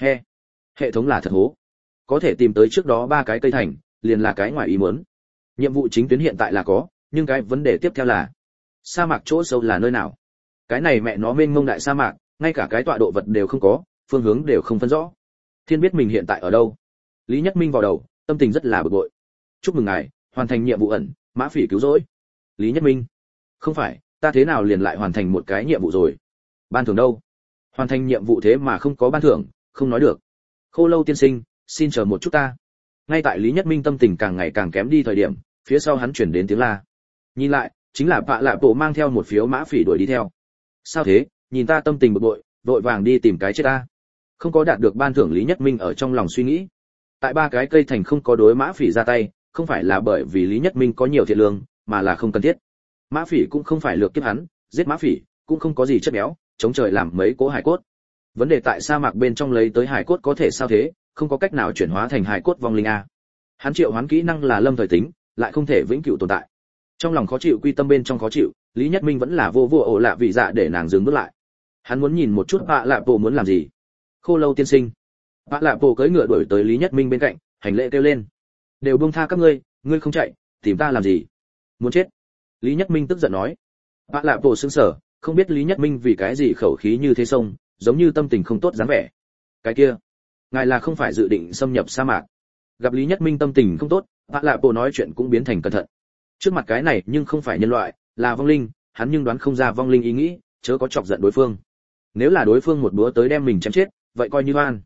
A: Hệ thống là thật hố. Có thể tìm tới trước đó ba cái cây thành, liền là cái ngoài ý muốn. Nhiệm vụ chính tuyến hiện tại là có, nhưng cái vấn đề tiếp theo là sa mạc chỗ sâu là nơi nào? Cái này mẹ nó mênh mông đại sa mạc, ngay cả cái tọa độ vật đều không có, phương hướng đều không phân rõ. Thiên biết mình hiện tại ở đâu. Lý Nhất Minh vào đầu, tâm tình rất là bực bội. Chúc mừng ngài, hoàn thành nhiệm vụ ẩn, Mã Phỉ cứu rỗi. Lý Nhất Minh, không phải, ta thế nào liền lại hoàn thành một cái nhiệm vụ rồi? Ban thưởng đâu? Hoàn thành nhiệm vụ thế mà không có ban thưởng, không nói được. Khô Lâu tiên sinh, xin chờ một chút ta. Ngay tại Lý Nhất Minh tâm tình càng ngày càng kém đi thời điểm, phía sau hắn chuyển đến tiếng la. Nhìn lại, chính là Bạ Lạ Bộ mang theo một phiếu Mã Phỉ đuổi đi theo. Sao thế, nhìn ta tâm tình bực bội, vội vàng đi tìm cái chết ta. Không có đạt được ban thưởng Lý Nhất Minh ở trong lòng suy nghĩ. Tại ba cái cây thành không có đối Mã Phỉ ra tay, không phải là bởi vì Lý Nhất Minh có nhiều thiện lương, mà là không cần thiết. Mã Phỉ cũng không phải lược kiếp hắn, giết Mã Phỉ cũng không có gì chất béo, chống trời làm mấy cố hải cốt. Vấn đề tại sa mạc bên trong lấy tới hải cốt có thể sao thế, không có cách nào chuyển hóa thành hải cốt vong linh a. Hắn triệu hoán kỹ năng là lâm thời tính, lại không thể vĩnh cửu tồn tại. Trong lòng khó chịu quy tâm bên trong khó chịu, Lý Nhất Minh vẫn là vô vô ổ lạ vị dạ để nàng dừng bước lại. Hắn muốn nhìn một chút Bạ Lạ Bộ muốn làm gì. Khô Lâu tiên sinh. Bạ Lạ Bộ cưỡi ngựa đuổi tới Lý Nhất Minh bên cạnh, hành lễ kêu lên. Đều buông tha các ngươi, ngươi không chạy, tìm ta làm gì? Muốn chết. Lý Nhất Minh tức giận nói. Bạ Lạ Bộ sững sờ, không biết Lý Nhất Minh vì cái gì khẩu khí như thế xông, giống như tâm tình không tốt dáng vẻ. Cái kia, ngài là không phải dự định xâm nhập sa mạc? Gặp Lý Nhất Minh tâm tình không tốt, Bạ Lạ Bộ nói chuyện cũng biến thành cẩn thận. Trước mặt cái này nhưng không phải nhân loại, là vong linh, hắn nhưng đoán không ra vong linh ý nghĩ, chớ có chọc giận đối phương. Nếu là đối phương một búa tới đem mình chém chết, vậy coi như oan.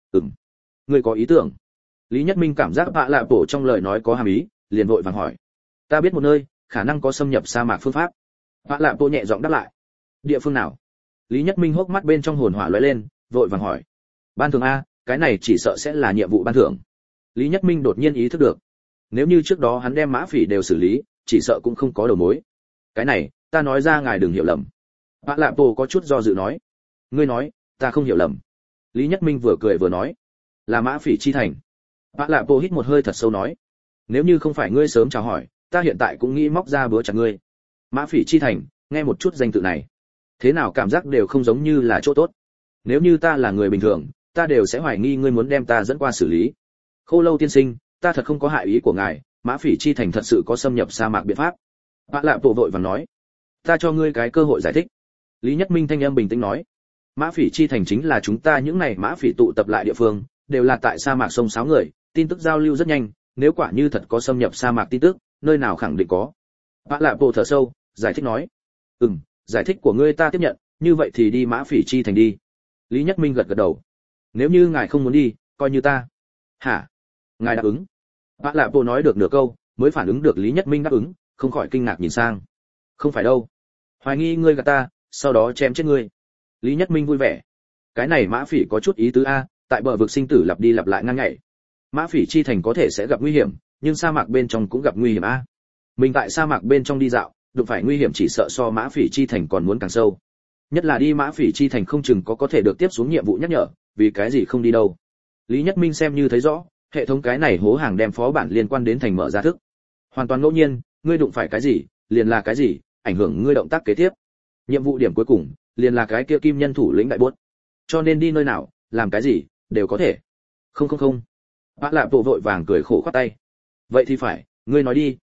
A: Ngươi có ý tưởng? Lý Nhất Minh cảm giác Bạ Lạ Bộ trong lời nói có hàm ý, liền vội vàng hỏi. Ta biết một nơi, khả năng có xâm nhập sa mạc phương pháp. Bạ Lạ Bộ nhẹ giọng đáp lại. Địa phương nào? Lý Nhất Minh hốc mắt bên trong hồn hỏa lóe lên, vội vàng hỏi. Ban thưởng a, cái này chỉ sợ sẽ là nhiệm vụ ban thưởng. Lý Nhất Minh đột nhiên ý thức được, nếu như trước đó hắn đem Mã Phỉ đều xử lý, chỉ sợ cũng không có đầu mối. Cái này, ta nói ra ngài đừng hiểu lầm. Bạ Lạ Bộ có chút do dự nói. Ngươi nói, ta không hiểu lầm. Lý Nhất Minh vừa cười vừa nói. Là Mã Phỉ chi thành. Bạ Lạ Bộ hít một hơi thật sâu nói. Nếu như không phải ngươi sớm chào hỏi, ta hiện tại cũng nghĩ móc ra bữa chặt ngươi. Mã Phỉ chi thành, nghe một chút danh tự này. Thế nào cảm giác đều không giống như là chỗ tốt. Nếu như ta là người bình thường, ta đều sẽ hoài nghi ngươi muốn đem ta dẫn qua xử lý. Khô Lâu tiên sinh, ta thật không có hại ý của ngài, Mã Phỉ chi thành thật sự có xâm nhập sa mạc biện pháp. Bạ Lạ Bộ vội vàng nói. Ta cho ngươi cái cơ hội giải thích. Lý Nhất Minh thanh âm bình tĩnh nói. Mã Phỉ chi thành chính là chúng ta những này Mã Phỉ tụ tập lại địa phương, đều là tại sa mạc sông sáo người, tin tức giao lưu rất nhanh, nếu quả như thật có xâm nhập sa mạc tin tức, nơi nào khẳng định có. Bạ Lạ Bộ thở sâu, giải thích nói. Giải thích của ngươi ta tiếp nhận, như vậy thì đi Mã Phỉ chi thành đi. Lý Nhất Minh gật gật đầu. Nếu như ngài không muốn đi, coi như ta. Hả? Ngài đáp ứng? Bạ Lạ Bộ nói được nửa câu, mới phản ứng được Lý Nhất Minh đáp ứng, không khỏi kinh ngạc nhìn sang. Không phải đâu. Hoài nghi ngươi gạt ta, sau đó chém chết ngươi. Lý Nhất Minh vui vẻ. Cái này Mã Phỉ có chút ý tứ a, tại bờ vực sinh tử lặp đi lặp lại ngang nhảy. Mã Phỉ chi thành có thể sẽ gặp nguy hiểm, nhưng sa mạc bên trong cũng gặp nguy hiểm a. Mình tại sa mạc bên trong đi dạo, đụng phải nguy hiểm chỉ sợ so Mã Phỉ chi thành còn muốn càng sâu. Nhất là đi Mã Phỉ chi thành không chừng có thể được tiếp xuống nhiệm vụ nhắc nhở, vì cái gì không đi đâu. Lý Nhất Minh xem như thấy rõ, hệ thống cái này hố hàng đem phó bản liên quan đến thành mở ra thức. Hoàn toàn ngẫu nhiên, ngươi đụng phải cái gì, liền là cái gì, ảnh hưởng ngươi động tác kế tiếp. Nhiệm vụ điểm cuối cùng, liền là cái kia kim nhân thủ lĩnh đại bốt. Cho nên đi nơi nào, làm cái gì, đều có thể. Không. Bạ Lạ Bộ vội vàng cười khổ khoát tay. Vậy thì phải, ngươi nói đi,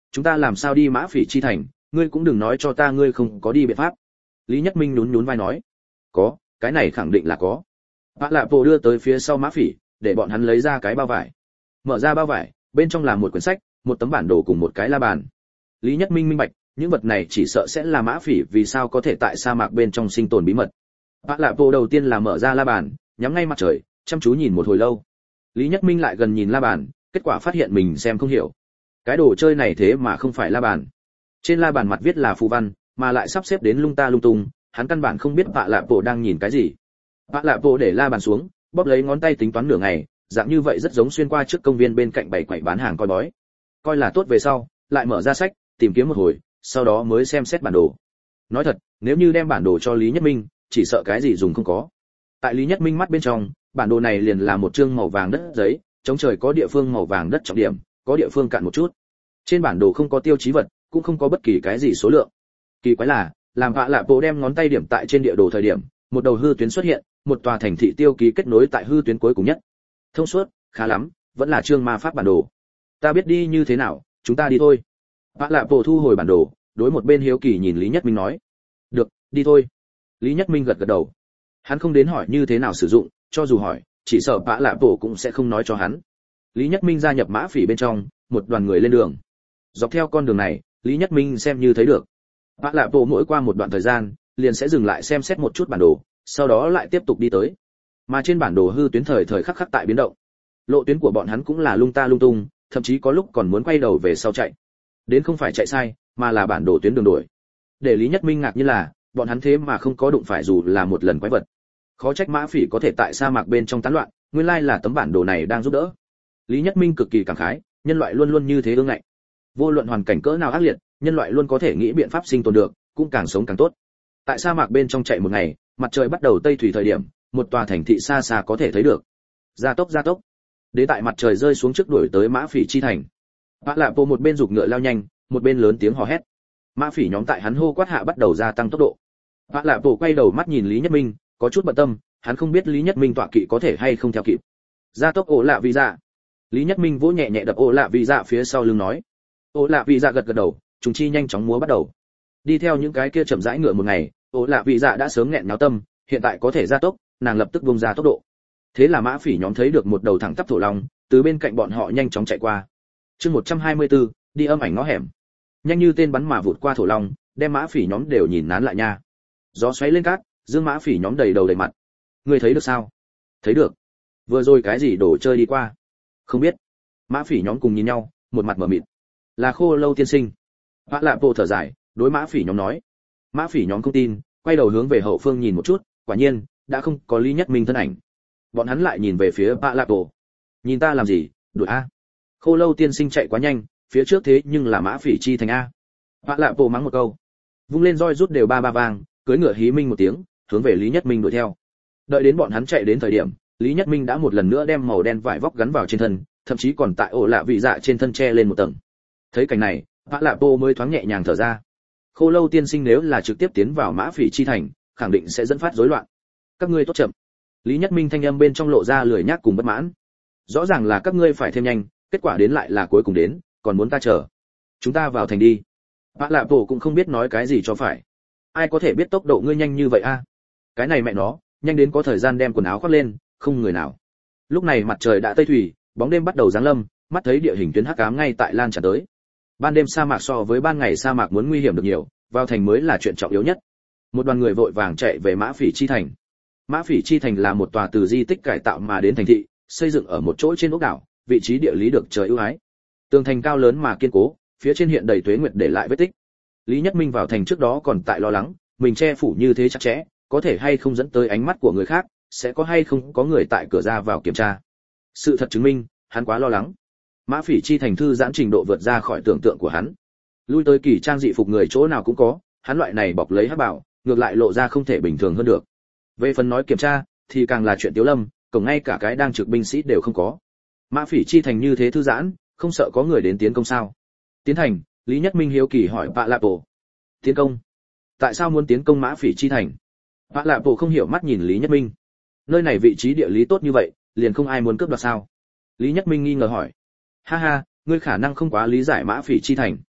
A: chúng ta làm sao đi Mã Phỉ chi thành, ngươi cũng đừng nói cho ta ngươi không có đi biện pháp. Lý Nhất Minh nhún nhún vai nói, có, cái này khẳng định là có. Vã Lạ Bộ đưa tới phía sau Mã Phỉ, để bọn hắn lấy ra cái bao vải. Mở ra bao vải, bên trong là một quyển sách, một tấm bản đồ cùng một cái la bàn. Lý Nhất Minh minh bạch, những vật này chỉ sợ sẽ là Mã Phỉ vì sao có thể tại sa mạc bên trong sinh tồn bí mật. Vã Lạ Bộ đầu tiên là mở ra la bàn, nhắm ngay mặt trời, chăm chú nhìn một hồi lâu. Lý Nhất Minh lại gần nhìn la bàn, kết quả phát hiện mình xem không hiểu. Cái đồ chơi này thế mà không phải la bàn. Trên la bàn mặt viết là phù văn, mà lại sắp xếp đến lung ta lung tung, hắn căn bản không biết Vã Lạ Bộ đang nhìn cái gì. Vã Lạ Bộ để la bàn xuống, bóp lấy ngón tay tính toán nửa ngày, dạng như vậy rất giống xuyên qua trước công viên bên cạnh bày quầy bán hàng coi bói. Coi là tốt về sau, lại mở ra sách, tìm kiếm một hồi, sau đó mới xem xét bản đồ. Nói thật, nếu như đem bản đồ cho Lý Nhất Minh, chỉ sợ cái gì dùng không có. Tại Lý Nhất Minh mắt bên trong, bản đồ này liền là một chương màu vàng đất giấy, chống trời có địa phương màu vàng đất trọng điểm, có địa phương cạn một chút. Trên bản đồ không có tiêu chí vật, cũng không có bất kỳ cái gì số lượng. Kỳ quái là, làm Vã Lạ Bộ đem ngón tay điểm tại trên địa đồ thời điểm, một đầu hư tuyến xuất hiện, một tòa thành thị tiêu ký kết nối tại hư tuyến cuối cùng nhất. Thông suốt, khá lắm, vẫn là chương ma pháp bản đồ. Ta biết đi như thế nào, chúng ta đi thôi. Vã Lạ Bộ thu hồi bản đồ, đối một bên hiếu kỳ nhìn Lý Nhất Minh nói. Được, đi thôi. Lý Nhất Minh gật gật đầu. Hắn không đến hỏi như thế nào sử dụng, cho dù hỏi, chỉ sợ Vã Lạ Bộ cũng sẽ không nói cho hắn. Lý Nhất Minh gia nhập Mã Phỉ bên trong, một đoàn người lên đường. Dọc theo con đường này, Lý Nhất Minh xem như thấy được. Vã Lạ Bộ mỗi qua một đoạn thời gian, liền sẽ dừng lại xem xét một chút bản đồ, sau đó lại tiếp tục đi tới. Mà trên bản đồ hư tuyến thời thời khắc khắc tại biến động. Lộ tuyến của bọn hắn cũng là lung ta lung tung, thậm chí có lúc còn muốn quay đầu về sau chạy. Đến không phải chạy sai, mà là bản đồ tuyến đường đổi. Để Lý Nhất Minh ngạc nhiên là, bọn hắn thế mà không có đụng phải dù là một lần quái vật. Khó trách Mã Phỉ có thể tại sa mạc bên trong tán loạn, nguyên lai là tấm bản đồ này đang giúp đỡ. Lý Nhất Minh cực kỳ cảm khái, nhân loại luôn luôn như thế ương ngạnh. Vô luận hoàn cảnh cỡ nào ác liệt, nhân loại luôn có thể nghĩ biện pháp sinh tồn được, cũng càng sống càng tốt. Tại sa mạc bên trong chạy một ngày, mặt trời bắt đầu tây thủy thời điểm, một tòa thành thị xa xa có thể thấy được. Gia tốc. Đến tại mặt trời rơi xuống trước đuổi tới Mã Phỉ chi thành. Vã Lạ Bộ một bên giục ngựa lao nhanh, một bên lớn tiếng hò hét. Mã Phỉ nhóm tại hắn hô quát hạ bắt đầu gia tăng tốc độ. Vã Lạ Bộ quay đầu mắt nhìn Lý Nhất Minh, có chút bận tâm, hắn không biết Lý Nhất Minh tọa kỵ có thể hay không theo kịp. Gia tốc ổ lạ vì dạ. Lý Nhất Minh vỗ nhẹ nhẹ đập ổ lạ vì dạ phía sau lưng nói. Ổ lạ vì dạ gật gật đầu, chúng chi nhanh chóng múa bắt đầu. Đi theo những cái kia chậm rãi ngựa một ngày, ổ lạ vì dạ đã sớm nghẹn náo tâm, hiện tại có thể gia tốc, nàng lập tức buông ra tốc độ. Thế là Mã Phỉ nhóm thấy được một đầu thẳng tắp thổ long, từ bên cạnh bọn họ nhanh chóng chạy qua. Chương 124, đi âm ảnh ngõ hẻm. Nhanh như tên bắn mà vụt qua thổ long, đem Mã Phỉ nhóm đều nhìn nán lại nha. Gió xoáy lên cát, dương Mã Phỉ nhóm đầy đầu đầy mặt. Ngươi thấy được sao? Thấy được. Vừa rồi cái gì đổ chơi đi qua? Không biết. Mã Phỉ nhóm cùng nhìn nhau, một mặt mở mịt. Là Khô Lâu tiên sinh. Vã Lạ Bộ thở dài, đối Mã Phỉ nhóm nói. Mã Phỉ nhóm không tin, quay đầu hướng về hậu phương nhìn một chút, quả nhiên đã không có Lý Nhất Minh thân ảnh. Bọn hắn lại nhìn về phía Vã Lạ Bộ. Nhìn ta làm gì? Đuổi a. Khô Lâu tiên sinh chạy quá nhanh, phía trước thế nhưng là Mã Phỉ chi thành a. Vã Lạ Bộ mắng một câu, vung lên roi rút đều ba ba vang, cưỡi ngựa hí minh một tiếng, hướng về Lý Nhất Minh đuổi theo. Đợi đến bọn hắn chạy đến thời điểm, Lý Nhất Minh đã một lần nữa đem màu đen vải vóc gắn vào trên thân, thậm chí còn tại ổ lạ vị dạ trên thân che lên một tầng. Thấy cảnh này, Vã Lạ Bộ mới thoáng nhẹ nhàng thở ra. Khô Lâu tiên sinh nếu là trực tiếp tiến vào Mã Phỉ chi thành, khẳng định sẽ dẫn phát rối loạn. Các ngươi tốt chậm. Lý Nhất Minh thanh âm bên trong lộ ra lười nhác cùng bất mãn. Rõ ràng là các ngươi phải thêm nhanh, kết quả đến lại là cuối cùng đến, còn muốn ta chờ. Chúng ta vào thành đi. Vã Lạ Bộ cũng không biết nói cái gì cho phải. Ai có thể biết tốc độ ngươi nhanh như vậy a? Cái này mẹ nó, nhanh đến có thời gian đem quần áo khoác lên, không người nào. Lúc này mặt trời đã tây thủy, bóng đêm bắt đầu giáng lâm, mắt thấy địa hình tuyến hắc ám ngay tại lan tràn tới. Ban đêm sa mạc so với ban ngày sa mạc muốn nguy hiểm được nhiều, vào thành mới là chuyện trọng yếu nhất. Một đoàn người vội vàng chạy về Mã Phỉ chi thành. Mã Phỉ chi thành là một tòa từ di tích cải tạo mà đến thành thị, xây dựng ở một chỗ trên ốc đảo, vị trí địa lý được trời ưu ái. Tường thành cao lớn mà kiên cố, phía trên hiện đầy tuế nguyệt để lại vết tích. Lý Nhất Minh vào thành trước đó còn tại lo lắng, mình che phủ như thế chặt chẽ, có thể hay không dẫn tới ánh mắt của người khác, sẽ có hay không có người tại cửa ra vào kiểm tra. Sự thật chứng minh, hắn quá lo lắng. Mã Phỉ chi thành thư giãn trình độ vượt ra khỏi tưởng tượng của hắn. Lui tới kỳ trang dị phục người chỗ nào cũng có, hắn loại này bọc lấy hắc bảo, ngược lại lộ ra không thể bình thường hơn được. Về phần nói kiểm tra, thì càng là chuyện Tiếu Lâm, cổng ngay cả cái đang trực binh sĩ đều không có. Mã Phỉ chi thành như thế thư giãn, không sợ có người đến tiến công sao? Tiến thành, Lý Nhất Minh hiếu kỳ hỏi Vã Lạ Bộ. Tiến công? Tại sao muốn tiến công Mã Phỉ chi thành? Vã Lạ Bộ không hiểu mắt nhìn Lý Nhất Minh. Nơi này vị trí địa lý tốt như vậy, liền không ai muốn cướp đoạt sao? Lý Nhất Minh nghi ngờ hỏi. Ha ha, ngươi khả năng không quá lý giải Mã Phỉ chi thành.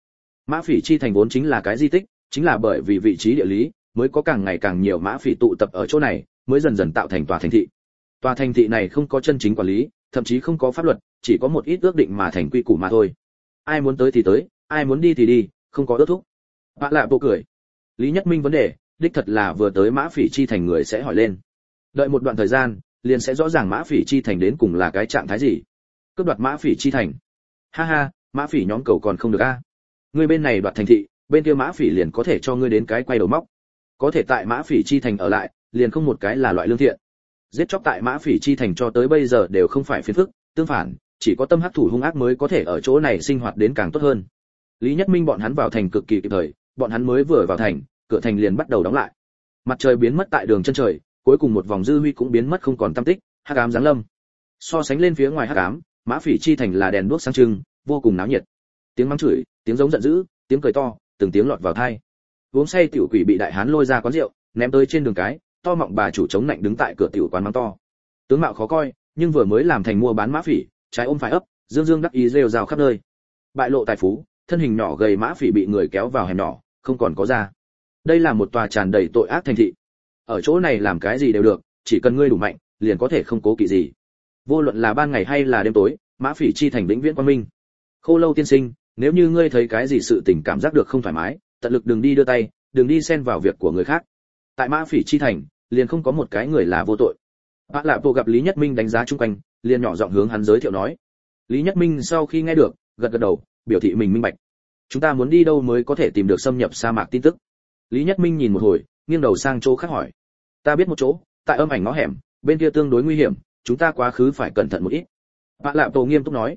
A: Mã Phỉ chi thành vốn chính là cái di tích, chính là bởi vì vị trí địa lý, mới có càng ngày càng nhiều mã phỉ tụ tập ở chỗ này, mới dần dần tạo thành tòa thành thị. Tòa thành thị này không có chân chính quản lý, thậm chí không có pháp luật, chỉ có một ít ước định mà thành quy củ mà thôi. Ai muốn tới thì tới, ai muốn đi thì đi, không có ước thúc. Bạ lạ bộ cười. Lý Nhất Minh vấn đề, đích thật là vừa tới Mã Phỉ chi thành người sẽ hỏi lên. Đợi một đoạn thời gian, liền sẽ rõ ràng Mã Phỉ chi thành đến cùng là cái trạng thái gì. Cướp đoạt Mã Phỉ chi thành. Ha ha, Mã Phỉ nhóm cầu còn không được a. Ngươi bên này đoạt thành thị, bên kia Mã Phỉ liền có thể cho ngươi đến cái quay đầu móc. Có thể tại Mã Phỉ chi thành ở lại, liền không một cái là loại lương thiện. Giết chóc tại Mã Phỉ chi thành cho tới bây giờ đều không phải phiền phức, tương phản, chỉ có tâm hắc thủ hung ác mới có thể ở chỗ này sinh hoạt đến càng tốt hơn. Lý Nhất Minh bọn hắn vào thành cực kỳ kịp thời, bọn hắn mới vừa vào thành, cửa thành liền bắt đầu đóng lại. Mặt trời biến mất tại đường chân trời, cuối cùng một vòng dư huy cũng biến mất không còn tăm tích, hắc ám giáng lâm. So sánh lên phía ngoài hắc ám, Mã Phỉ chi thành là đèn đuốc sáng trưng, vô cùng náo nhiệt. Tiếng mắng chửi, tiếng giống giận dữ, tiếng cười to, từng tiếng lọt vào tai. Uống say tiểu quỷ bị đại hán lôi ra quán rượu, ném tới trên đường cái, to mọng bà chủ chống nạnh đứng tại cửa tiểu quán mắng to. Tướng mạo khó coi, nhưng vừa mới làm thành mua bán Mã Phỉ, trái ôm phải ấp, dương dương đắc ý rêu rao khắp nơi. Bại lộ tài phú, thân hình nhỏ gầy Mã Phỉ bị người kéo vào hẻm nhỏ, không còn có ra. Đây là một tòa tràn đầy tội ác thành thị. Ở chỗ này làm cái gì đều được, chỉ cần ngươi đủ mạnh, liền có thể không cố kỵ gì. Vô luận là ban ngày hay là đêm tối, Mã Phỉ chi thành vĩnh viễn quang minh. Khô Lâu tiên sinh, nếu như ngươi thấy cái gì sự tình cảm giác được không thoải mái, tận lực đừng đi đưa tay, đừng đi xen vào việc của người khác. Tại Mã Phỉ chi thành, liền không có một cái người là vô tội. Bác Lạp Bộ gặp Lý Nhất Minh đánh giá chung quanh, liền nhỏ giọng hướng hắn giới thiệu nói. Lý Nhất Minh sau khi nghe được, gật gật đầu, biểu thị mình minh bạch. Chúng ta muốn đi đâu mới có thể tìm được xâm nhập sa mạc tin tức? Lý Nhất Minh nhìn một hồi, nghiêng đầu sang chỗ khác hỏi. Ta biết một chỗ, tại âm ảnh ngõ hẻm, bên kia tương đối nguy hiểm, chúng ta quá khứ phải cẩn thận một ít. Bác Lạp Bộ nghiêm túc nói.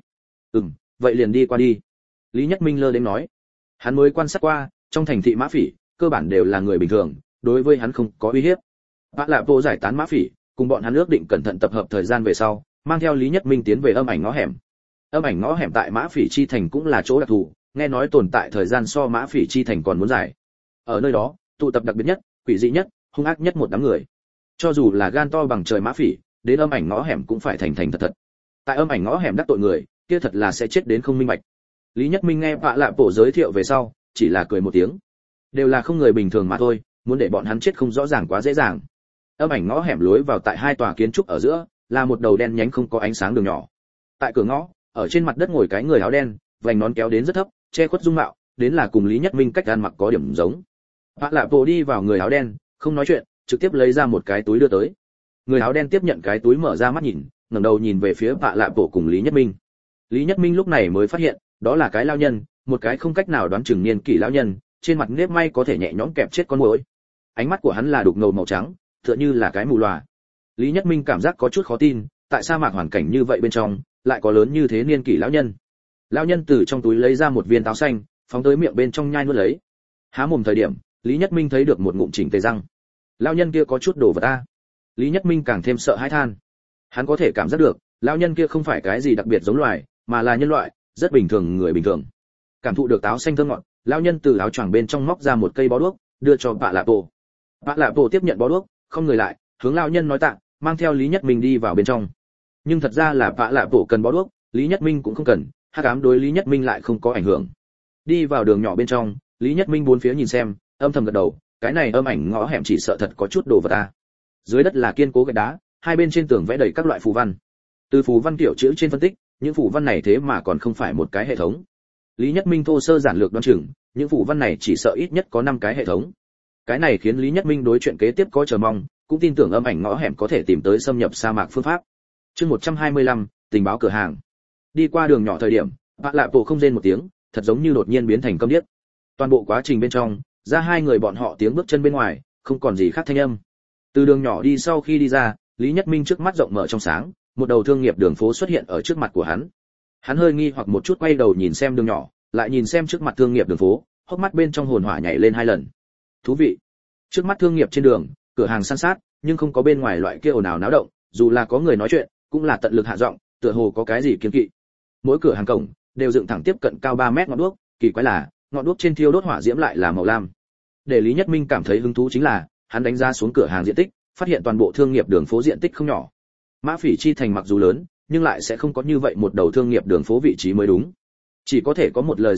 A: Vậy liền đi qua đi. Lý Nhất Minh lơ đến nói. Hắn mới quan sát qua, trong thành thị Mã Phỉ, cơ bản đều là người bình thường, đối với hắn không có uy hiếp. Bác Lạp Bộ giải tán Mã Phỉ, cùng bọn hắn ước định cẩn thận tập hợp thời gian về sau, mang theo Lý Nhất Minh tiến về âm ảnh ngõ hẻm. Âm ảnh ngõ hẻm tại Mã Phỉ chi thành cũng là chỗ đặc thù, nghe nói tồn tại thời gian so Mã Phỉ chi thành còn muốn dài. Ở nơi đó, tụ tập đặc biệt nhất, quỷ dị nhất, hung ác nhất một đám người. Cho dù là gan to bằng trời Mã Phỉ, đến âm ảnh ngõ hẻm cũng phải thành thành thật thật. Tại âm ảnh ngõ hẻm đắc tội người, kia thật là sẽ chết đến không minh bạch. Lý Nhất Minh nghe Bạ Lạ Bộ giới thiệu về sau, chỉ là cười một tiếng. Đều là không người bình thường mà thôi, muốn để bọn hắn chết không rõ ràng quá dễ dàng. Âm ảnh ngõ hẻm lối vào tại hai tòa kiến trúc ở giữa, là một đầu đen nhánh không có ánh sáng đường nhỏ. Tại cửa ngõ, ở trên mặt đất ngồi cái người áo đen, vành nón kéo đến rất thấp, che khuất dung mạo, đến là cùng Lý Nhất Minh cách ăn mặc có điểm giống. Bạ Lạ Bộ đi vào người áo đen, không nói chuyện, trực tiếp lấy ra một cái túi đưa tới. Người áo đen tiếp nhận cái túi mở ra mắt nhìn, ngẩng đầu nhìn về phía Bạ Lạ Bộ cùng Lý Nhất Minh. Lý Nhất Minh lúc này mới phát hiện, đó là cái lão nhân, một cái không cách nào đoán chừng niên kỷ lão nhân, trên mặt nếp may có thể nhẹ nhõm kẹp chết con muỗi. Ánh mắt của hắn là đục ngầu màu trắng, tựa như là cái mù lòa. Lý Nhất Minh cảm giác có chút khó tin, tại sa mạc hoàn cảnh như vậy bên trong, lại có lớn như thế niên kỷ lão nhân. Lão nhân từ trong túi lấy ra một viên táo xanh, phóng tới miệng bên trong nhai nuốt lấy. Há mồm thời điểm, Lý Nhất Minh thấy được một ngụm chỉnh tề răng. Lão nhân kia có chút đồ vật a. Lý Nhất Minh càng thêm sợ hãi than. Hắn có thể cảm giác được, lão nhân kia không phải cái gì đặc biệt giống loài, mà là nhân loại, rất bình thường người bình thường. Cảm thụ được táo xanh thơm ngọt, lão nhân từ áo choàng bên trong móc ra một cây bó đuốc, đưa cho Bạ Lạ Bộ. Bạ Lạ Bộ tiếp nhận bó đuốc, không người lại, hướng lão nhân nói tạ, mang theo Lý Nhất Minh đi vào bên trong. Nhưng thật ra là Bạ Lạ Bộ cần bó đuốc, Lý Nhất Minh cũng không cần, hắc ám đối Lý Nhất Minh lại không có ảnh hưởng. Đi vào đường nhỏ bên trong, Lý Nhất Minh bốn phía nhìn xem, âm thầm gật đầu, cái này âm ảnh ngõ hẻm chỉ sợ thật có chút đồ vật ta. Dưới đất là kiên cố gạch đá, hai bên trên tường vẽ đầy các loại phù văn. Từ phù văn tiểu chữ trên phân tích, những phù văn này thế mà còn không phải một cái hệ thống. Lý Nhất Minh thô sơ giản lược đoán chừng, những phù văn này chỉ sợ ít nhất có 5 cái hệ thống. Cái này khiến Lý Nhất Minh đối chuyện kế tiếp có chờ mong, cũng tin tưởng âm ảnh ngõ hẻm có thể tìm tới xâm nhập sa mạc phương pháp. Chương 125, tình báo cửa hàng. Đi qua đường nhỏ thời điểm, Bạ Lạ Bộ không rên một tiếng, thật giống như đột nhiên biến thành câm điếc. Toàn bộ quá trình bên trong, ra hai người bọn họ tiếng bước chân bên ngoài, không còn gì khác thanh âm. Từ đường nhỏ đi sau khi đi ra, Lý Nhất Minh trước mắt rộng mở trong sáng, một đầu thương nghiệp đường phố xuất hiện ở trước mặt của hắn. Hắn hơi nghi hoặc một chút quay đầu nhìn xem đường nhỏ, lại nhìn xem trước mặt thương nghiệp đường phố, hốc mắt bên trong hồn hỏa nhảy lên 2 lần. Thú vị. Trước mắt thương nghiệp trên đường, cửa hàng san sát, nhưng không có bên ngoài loại kia ồn ào náo động, dù là có người nói chuyện, cũng là tận lực hạ giọng, tựa hồ có cái gì kiêng kỵ. Mỗi cửa hàng cổng đều dựng thẳng tiếp cận cao 3 mét ngọn đuốc, kỳ quái là, ngọn đuốc trên thiêu đốt hỏa diễm lại là màu lam. Để Lý Nhất Minh cảm thấy hứng thú chính là, hắn đánh giá xuống cửa hàng diện tích, phát hiện toàn bộ thương nghiệp đường phố diện tích không nhỏ. Mã Phỉ chi thành mặc dù lớn, nhưng lại sẽ không có như vậy một đầu thương nghiệp đường phố vị trí mới đúng. Chỉ có thể có một lời giải thích,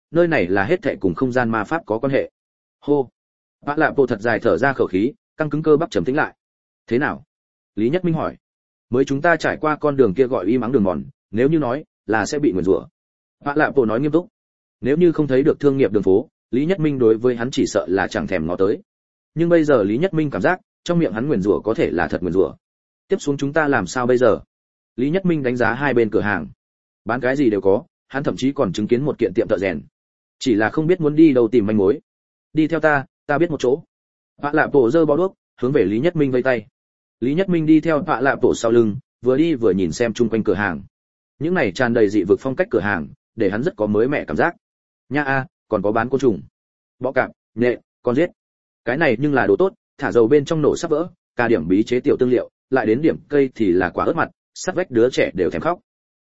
A: nơi này là hết thảy cùng không gian ma pháp có quan hệ. Hô. Vã Lạ Bộ thật dài thở ra khẩu khí, căng cứng cơ bắp trầm tĩnh lại. Thế nào? Lý Nhất Minh hỏi. Mới chúng ta trải qua con đường kia gọi y mắng đường mòn, nếu như nói là sẽ bị nguyền rủa. Vã Lạ Bộ nói nghiêm túc. Nếu như không thấy được thương nghiệp đường phố, Lý Nhất Minh đối với hắn chỉ sợ là chẳng thèm ngó tới. Nhưng bây giờ Lý Nhất Minh cảm giác, trong miệng hắn nguyền rủa có thể là thật nguyền rủa. Tiếp xuống chúng ta làm sao bây giờ? Lý Nhất Minh đánh giá hai bên cửa hàng. Bán cái gì đều có, hắn thậm chí còn chứng kiến một kiện tiệm thợ rèn. Chỉ là không biết muốn đi đâu tìm manh mối. Đi theo ta biết một chỗ. Vã Lạ Bộ giơ bó đuốc, hướng về Lý Nhất Minh vây tay. Lý Nhất Minh đi theo Vã Lạ Bộ sau lưng, vừa đi vừa nhìn xem chung quanh cửa hàng. Những này tràn đầy dị vực phong cách cửa hàng, để hắn rất có mới mẻ cảm giác. Nha a, còn có bán côn trùng, bọ cạp, nhện, con giết. Cái này nhưng là đồ tốt, thả dầu bên trong nổ sắp vỡ, cả điểm bí chế tiểu tương liệu, lại đến điểm cây thì là quả ớt mặt, sắt vách đứa trẻ đều thèm khóc.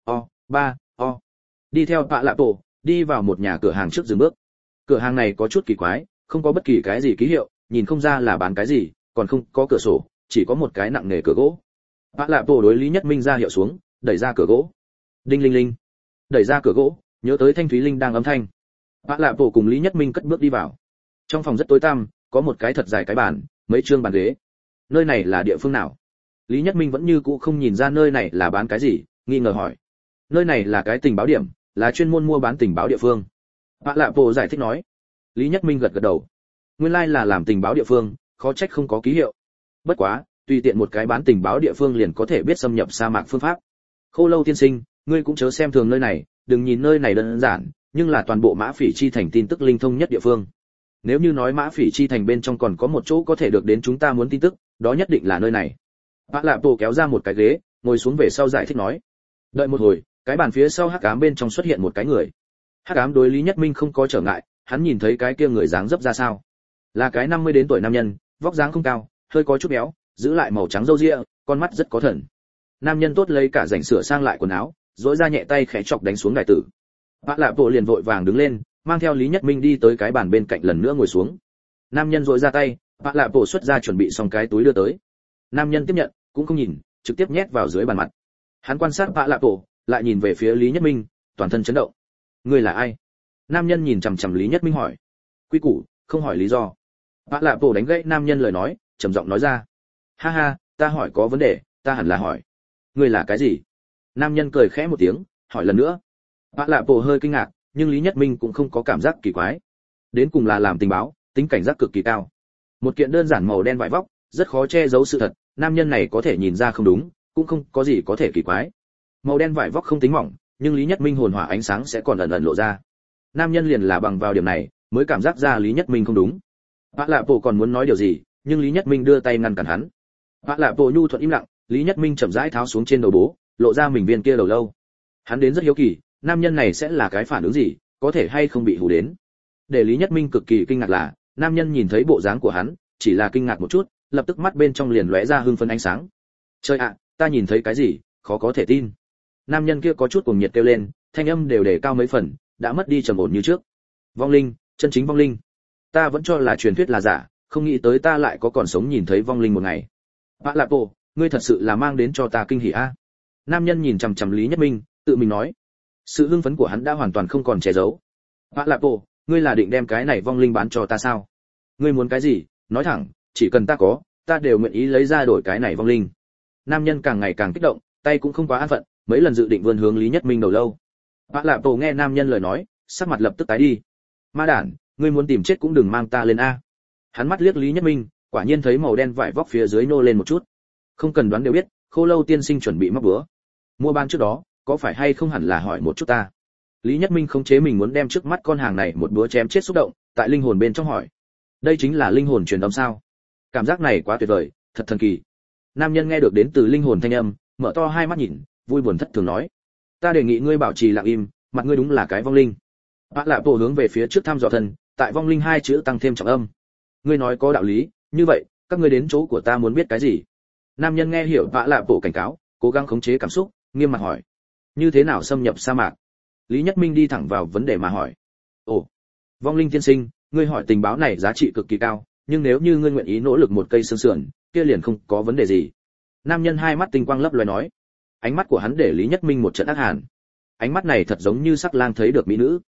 A: Đi theo Vã Lạ Bộ, đi vào một nhà cửa hàng trước dừng bước. Cửa hàng này có chút kỳ quái, không có bất kỳ cái gì ký hiệu, nhìn không ra là bán cái gì, còn không có cửa sổ, chỉ có một cái nặng nề cửa gỗ. Vã Lạ Bộ đối Lý Nhất Minh ra hiệu xuống, đẩy ra cửa gỗ. Đinh linh linh. Đẩy ra cửa gỗ, nhớ tới Thanh Thúy Linh đang âm thanh. Vã Lạ Bộ cùng Lý Nhất Minh cất bước đi vào. Trong phòng rất tối tăm, có một cái thật dài cái bàn, mấy trương bàn ghế. Nơi này là địa phương nào? Lý Nhất Minh vẫn như cũ không nhìn ra nơi này là bán cái gì, nghi ngờ hỏi. Nơi này là cái tình báo điểm, là chuyên môn mua bán tình báo địa phương. Vã Lạ Bộ giải thích nói. Lý Nhất Minh gật gật đầu. Nguyên lai là làm tình báo địa phương, khó trách không có ký hiệu. Bất quá, tùy tiện một cái bán tình báo địa phương liền có thể biết xâm nhập sa mạc phương pháp. Khô Lâu tiên sinh, ngươi cũng chớ xem thường nơi này, đừng nhìn nơi này đơn giản, nhưng là toàn bộ Mã Phỉ chi thành tin tức linh thông nhất địa phương. Nếu như nói Mã Phỉ chi thành bên trong còn có một chỗ có thể được đến chúng ta muốn tin tức, đó nhất định là nơi này. Vã Lạ Bộ kéo ra một cái ghế, ngồi xuống về sau giải thích nói. Đợi một hồi, cái bàn phía sau hắc ám bên trong xuất hiện một cái người. Hắc ám đối Lý Nhất Minh không có trở ngại, hắn nhìn thấy cái kia người dáng dấp ra sao. Là cái 50 đến tuổi nam nhân, vóc dáng không cao, hơi có chút béo, giữ lại màu trắng râu ria, con mắt rất có thần. Nam nhân tốt lấy cả rảnh sửa sang lại quần áo, rỗi ra nhẹ tay khẽ chọc đánh xuống đại tử. Vã Lạ Bộ liền vội vàng đứng lên, mang theo Lý Nhất Minh đi tới cái bàn bên cạnh lần nữa ngồi xuống. Nam nhân rỗi ra tay, Vã Lạ Bộ xuất ra chuẩn bị xong cái túi đưa tới. Nam nhân tiếp nhận, cũng không nhìn, trực tiếp nhét vào dưới bàn mặt. Hắn quan sát Vã Lạ Bộ, lại nhìn về phía Lý Nhất Minh, toàn thân chấn động. Ngươi là ai? Nam nhân nhìn chằm chằm Lý Nhất Minh hỏi. Quy củ, không hỏi lý do. Vã Lạ Bộ đánh gãy nam nhân lời nói, trầm giọng nói ra. Ha ha, ta hỏi có vấn đề, ta hẳn là hỏi. Ngươi là cái gì? Nam nhân cười khẽ một tiếng, hỏi lần nữa. Vã Lạ Bộ hơi kinh ngạc, nhưng Lý Nhất Minh cũng không có cảm giác kỳ quái. Đến cùng là làm tình báo, tính cảnh giác cực kỳ cao. Một kiện đơn giản màu đen vải vóc, rất khó che giấu sự thật, nam nhân này có thể nhìn ra không đúng, cũng không có gì có thể kỳ quái. Màu đen vải vóc không tính mỏng, nhưng Lý Nhất Minh hồn hỏa ánh sáng sẽ còn ẩn ẩn lộ ra. Nam nhân liền là bằng vào điểm này, mới cảm giác ra Lý Nhất Minh không đúng. Vã Lạ Bộ còn muốn nói điều gì, nhưng Lý Nhất Minh đưa tay ngăn cản hắn. Vã Lạ Bộ nhu thuận im lặng, Lý Nhất Minh chậm rãi tháo xuống trên đầu bố, lộ ra mình viên kia đầu lâu. Hắn đến rất hiếu kỳ, nam nhân này sẽ là cái phản ứng gì, có thể hay không bị hù đến. Để Lý Nhất Minh cực kỳ kinh ngạc là, nam nhân nhìn thấy bộ dáng của hắn, chỉ là kinh ngạc một chút, lập tức mắt bên trong liền lóe ra hưng phấn ánh sáng. Trời ạ, ta nhìn thấy cái gì, khó có thể tin. Nam nhân kia có chút cuồng nhiệt kêu lên, thanh âm đều đề cao mấy phần, đã mất đi trầm ổn như trước. Vong linh, chân chính vong linh. Ta vẫn cho là truyền thuyết là giả, không nghĩ tới ta lại có còn sống nhìn thấy vong linh một ngày. Vã Lạ Bộ, ngươi thật sự là mang đến cho ta kinh hỉ a. Nam nhân nhìn chằm chằm Lý Nhất Minh, tự mình nói. Sự hưng phấn của hắn đã hoàn toàn không còn che giấu. Vã Lạ Bộ, ngươi là định đem cái này vong linh bán cho ta sao? Ngươi muốn cái gì, nói thẳng, chỉ cần ta có, ta đều nguyện ý lấy ra đổi cái này vong linh. Nam nhân càng ngày càng kích động, tay cũng không quá an phận, mấy lần dự định vươn hướng Lý Nhất Minh đầu lâu. Vã Lạ Bộ nghe nam nhân lời nói, sắc mặt lập tức tái đi. Ma đản, ngươi muốn tìm chết cũng đừng mang ta lên a. Hắn mắt liếc Lý Nhất Minh, quả nhiên thấy màu đen vải vóc phía dưới nô lên một chút. Không cần đoán đều biết, Khô Lâu tiên sinh chuẩn bị móc búa. Mua bán trước đó, có phải hay không hẳn là hỏi một chút ta. Lý Nhất Minh khống chế mình muốn đem trước mắt con hàng này một búa chém chết xúc động, tại linh hồn bên trong hỏi. Đây chính là linh hồn truyền âm sao? Cảm giác này quá tuyệt vời, thật thần kỳ. Nam nhân nghe được đến từ linh hồn thanh âm, mở to hai mắt nhìn, vui buồn thất thường nói. Ta đề nghị ngươi bảo trì lặng im, mặt ngươi đúng là cái vong linh. Vã Lạ Bộ hướng về phía trước thăm dò thân, tại vong linh hai chữ tăng thêm trọng âm. Ngươi nói có đạo lý, như vậy, các ngươi đến chỗ của ta muốn biết cái gì? Nam nhân nghe hiểu Vã Lạ Bộ cảnh cáo, cố gắng khống chế cảm xúc, nghiêm mặt hỏi. Như thế nào xâm nhập sa mạc? Lý Nhất Minh đi thẳng vào vấn đề mà hỏi. Ồ, vong linh tiên sinh, ngươi hỏi tình báo này giá trị cực kỳ cao, nhưng nếu như ngươi nguyện ý nỗ lực một cây xương sườn, kia liền không có vấn đề gì. Nam nhân hai mắt tinh quang lấp loé nói. Ánh mắt của hắn để Lý Nhất Minh một trận ác hàn. Ánh mắt này thật giống như sắc lang thấy được mỹ nữ.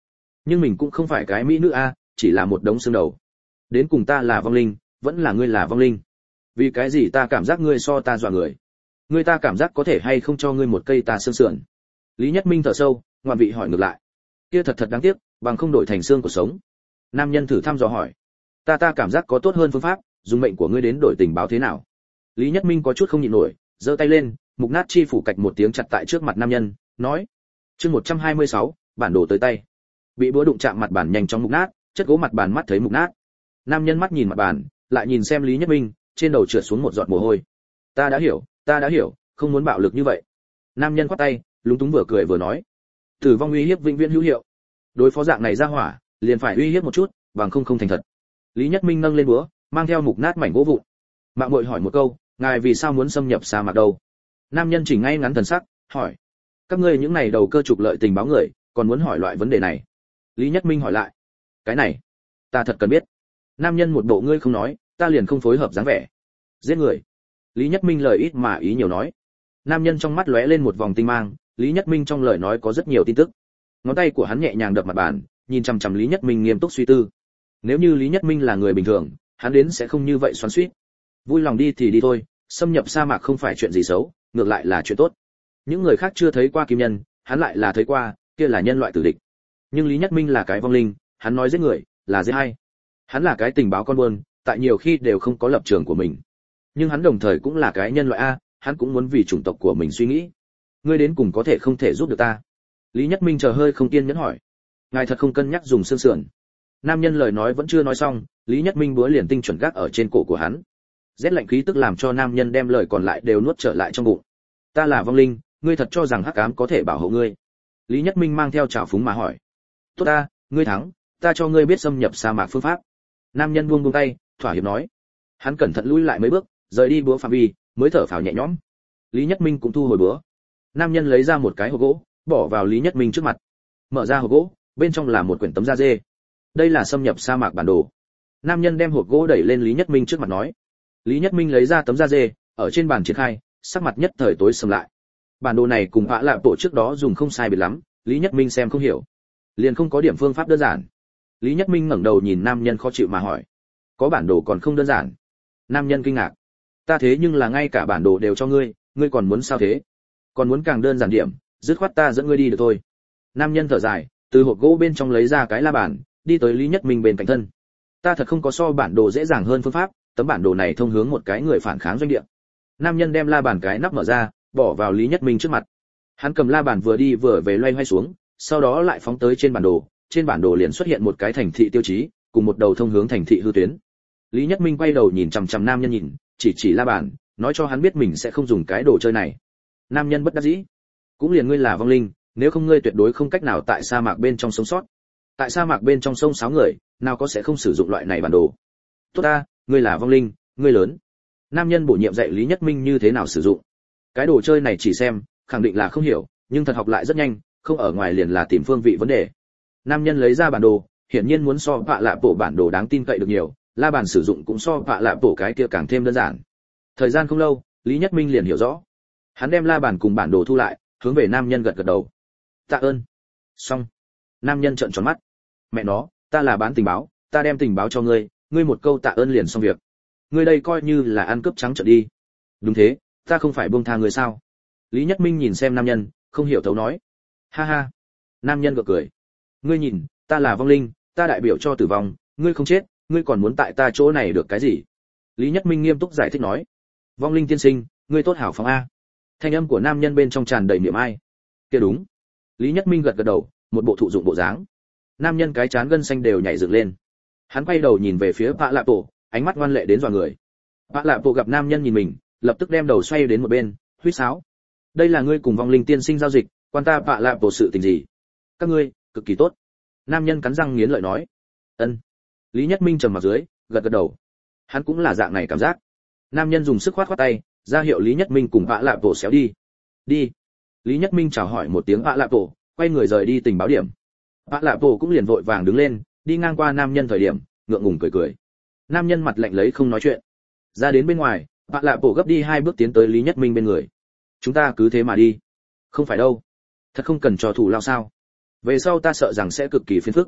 A: nhưng mình cũng không phải cái mỹ nữ a, chỉ là một đống xương đầu. Đến cùng ta là vong linh, vẫn là ngươi là vong linh? Vì cái gì ta cảm giác ngươi so ta dọa người? Ngươi ta cảm giác có thể hay không cho ngươi một cây ta xương sườn? Lý Nhất Minh thở sâu, ngoạn vị hỏi ngược lại. Kia thật thật đáng tiếc, bằng không đổi thành xương của sống. Nam nhân thử thăm dò hỏi. Ta cảm giác có tốt hơn phương pháp, dùng mệnh của ngươi đến đổi tình báo thế nào? Lý Nhất Minh có chút không nhịn nổi, giơ tay lên, mục nát chi phủ cạch một tiếng chặt tại trước mặt nam nhân, nói: chương 126, bản đồ tới tay. Bị búa đụng chạm mặt bàn nhanh chóng mục nát, chất gỗ mặt bàn mắt thấy mục nát. Nam nhân mắt nhìn mặt bàn, lại nhìn xem Lý Nhất Minh, trên đầu trượt xuống một giọt mồ hôi. Ta đã hiểu, không muốn bạo lực như vậy. Nam nhân khoát tay, lúng túng vừa cười vừa nói: tử vong uy hiếp vĩnh viễn hữu hiệu. Đối phó dạng này ra hỏa, liền phải uy hiếp một chút, bằng không thành thật. Lý Nhất Minh nâng lên búa, mang theo mục nát mảnh gỗ vụn. Mạng muội hỏi một câu, ngài vì sao muốn xâm nhập sa mạc đâu? Nam nhân chỉnh ngay ngắn thần sắc, hỏi: các ngươi những này đầu cơ trục lợi tình báo người, còn muốn hỏi loại vấn đề này? Lý Nhất Minh hỏi lại: cái này, ta thật cần biết. Nam nhân một bộ ngươi không nói, ta liền không phối hợp dáng vẻ. Giết người. Lý Nhất Minh lời ít mà ý nhiều nói. Nam nhân trong mắt lóe lên một vòng tinh mang, Lý Nhất Minh trong lời nói có rất nhiều tin tức. Ngón tay của hắn nhẹ nhàng đập mặt bàn, nhìn chằm chằm Lý Nhất Minh nghiêm túc suy tư. Nếu như Lý Nhất Minh là người bình thường, hắn đến sẽ không như vậy xoắn xuýt. Vui lòng đi thì đi thôi, xâm nhập sa mạc không phải chuyện gì xấu, ngược lại là chuyện tốt. Những người khác chưa thấy qua kim nhân, hắn lại là thấy qua, kia là nhân loại tử địch. Nhưng Lý Nhất Minh là cái vong linh, hắn nói giết người, là giết hay. Hắn là cái tình báo con buôn, tại nhiều khi đều không có lập trường của mình. Nhưng hắn đồng thời cũng là cái nhân loại a, hắn cũng muốn vì chủng tộc của mình suy nghĩ. Ngươi đến cùng có thể không thể giúp được ta? Lý Nhất Minh chờ hơi không kiên nhẫn hỏi. Ngài thật không cân nhắc dùng xương sườn? Nam nhân lời nói vẫn chưa nói xong, Lý Nhất Minh búa liền tinh chuẩn gác ở trên cổ của hắn. Rét lạnh khí tức làm cho nam nhân đem lời còn lại đều nuốt trở lại trong bụng. Ta là vong linh, ngươi thật cho rằng hắc ám có thể bảo hộ ngươi? Lý Nhất Minh mang theo trào phúng mà hỏi. Tốt ta, ngươi thắng, ta cho ngươi biết xâm nhập sa mạc phương pháp. Nam nhân buông tay, thỏa hiệp nói. Hắn cẩn thận lùi lại mấy bước, rời đi búa phạm vi, mới thở phào nhẹ nhõm. Lý Nhất Minh cũng thu hồi búa. Nam nhân lấy ra một cái hộp gỗ, bỏ vào Lý Nhất Minh trước mặt. Mở ra hộp gỗ, bên trong là một quyển tấm da dê. Đây là xâm nhập sa mạc bản đồ. Nam nhân đem hộp gỗ đẩy lên Lý Nhất Minh trước mặt nói. Lý Nhất Minh lấy ra tấm da dê, ở trên bàn triển khai, sắc mặt nhất thời tối sầm lại. Bản đồ này cùng vã lạ bộ trước đó dùng không sai biệt lắm, Lý Nhất Minh xem không hiểu, liền không có điểm phương pháp đơn giản. Lý Nhất Minh ngẩng đầu nhìn nam nhân khó chịu mà hỏi: có bản đồ còn không đơn giản? Nam nhân kinh ngạc: ta thế nhưng là ngay cả bản đồ đều cho ngươi, ngươi còn muốn sao thế? Còn muốn càng đơn giản điểm, dứt khoát ta dẫn ngươi đi được thôi. Nam nhân thở dài, từ hộp gỗ bên trong lấy ra cái la bàn, đi tới Lý Nhất Minh bên cạnh thân. Ta thật không có so bản đồ dễ dàng hơn phương pháp, tấm bản đồ này thông hướng một cái người phản kháng doanh địa. Nam nhân đem la bàn cái nắp mở ra, bỏ vào Lý Nhất Minh trước mặt. Hắn cầm la bàn vừa đi vừa về loay hoay xuống, sau đó lại phóng tới trên bản đồ liền xuất hiện một cái thành thị tiêu chí, cùng một đầu thông hướng thành thị hư tuyến. Lý Nhất Minh quay đầu nhìn chằm chằm nam nhân nhìn, chỉ la bàn, nói cho hắn biết mình sẽ không dùng cái đồ chơi này. Nam nhân bất đắc dĩ: cũng liền ngươi là vong linh, nếu không ngươi tuyệt đối không cách nào tại sa mạc bên trong sống sót. Tại sa mạc bên trong sông sáo người, nào có sẽ không sử dụng loại này bản đồ. Tốt ta, ngươi là vong linh, ngươi lớn. Nam nhân bổ nhiệm dạy Lý Nhất Minh như thế nào sử dụng. Cái đồ chơi này chỉ xem, khẳng định là không hiểu, nhưng thật học lại rất nhanh, không ở ngoài liền là tìm phương vị vấn đề. Nam nhân lấy ra bản đồ, hiển nhiên muốn so vạ lạ bộ bản đồ đáng tin cậy được nhiều, la bàn sử dụng cũng so vạ lạ bộ cái kia càng thêm đơn giản. Thời gian không lâu, Lý Nhất Minh liền hiểu rõ. Hắn đem la bàn cùng bản đồ thu lại, hướng về nam nhân gật gật đầu. Tạ ơn. Xong. Nam nhân trợn tròn mắt. Mẹ nó, ta là bán tình báo, ta đem tình báo cho ngươi, ngươi một câu tạ ơn liền xong việc. Ngươi đây coi như là ăn cướp trắng trợn đi. Đúng thế, ta không phải buông tha ngươi sao? Lý Nhất Minh nhìn xem nam nhân, không hiểu thấu nói. Ha ha. Nam nhân gượng cười. Ngươi nhìn, ta là vong linh, ta đại biểu cho tử vong, ngươi không chết, ngươi còn muốn tại ta chỗ này được cái gì? Lý Nhất Minh nghiêm túc giải thích nói. Vong linh tiên sinh, ngươi tốt hảo phóng a. Thanh âm của nam nhân bên trong tràn đầy niềm ai. Kia đúng. Lý Nhất Minh gật gật đầu, một bộ thụ dụng bộ dáng. Nam nhân cái trán gân xanh đều nhảy dựng lên. Hắn quay đầu nhìn về phía Vạ Lạ Tổ, ánh mắt ngoan lệ đến dọa người. Vạ Lạ Tổ gặp nam nhân nhìn mình, lập tức đem đầu xoay đến một bên, huýt sáo. Đây là ngươi cùng vong linh tiên sinh giao dịch, quan ta Vạ Lạ Tổ sự tình gì? Các ngươi, cực kỳ tốt. Nam nhân cắn răng nghiến lợi nói. Ân. Lý Nhất Minh trầm mặt dưới, gật gật đầu. Hắn cũng là dạng này cảm giác. Nam nhân dùng sức khoát khoát tay, ra hiệu Lý Nhất Minh cùng Vạ Lạ Tổ xéo đi. Đi. Lý Nhất Minh chào hỏi một tiếng Vạ Lạ Tổ, quay người rời đi tình báo điểm. Vạ Lạ Tổ cũng liền vội vàng đứng lên, đi ngang qua nam nhân thời điểm, ngượng ngùng cười cười. Nam nhân mặt lạnh lấy không nói chuyện. Ra đến bên ngoài, Vạ Lạ Tổ gấp đi 2 bước tiến tới Lý Nhất Minh bên người. Chúng ta cứ thế mà đi. Không phải đâu. Thật không cần trò thủ lao sao? Về sau ta sợ rằng sẽ cực kỳ phiền phức,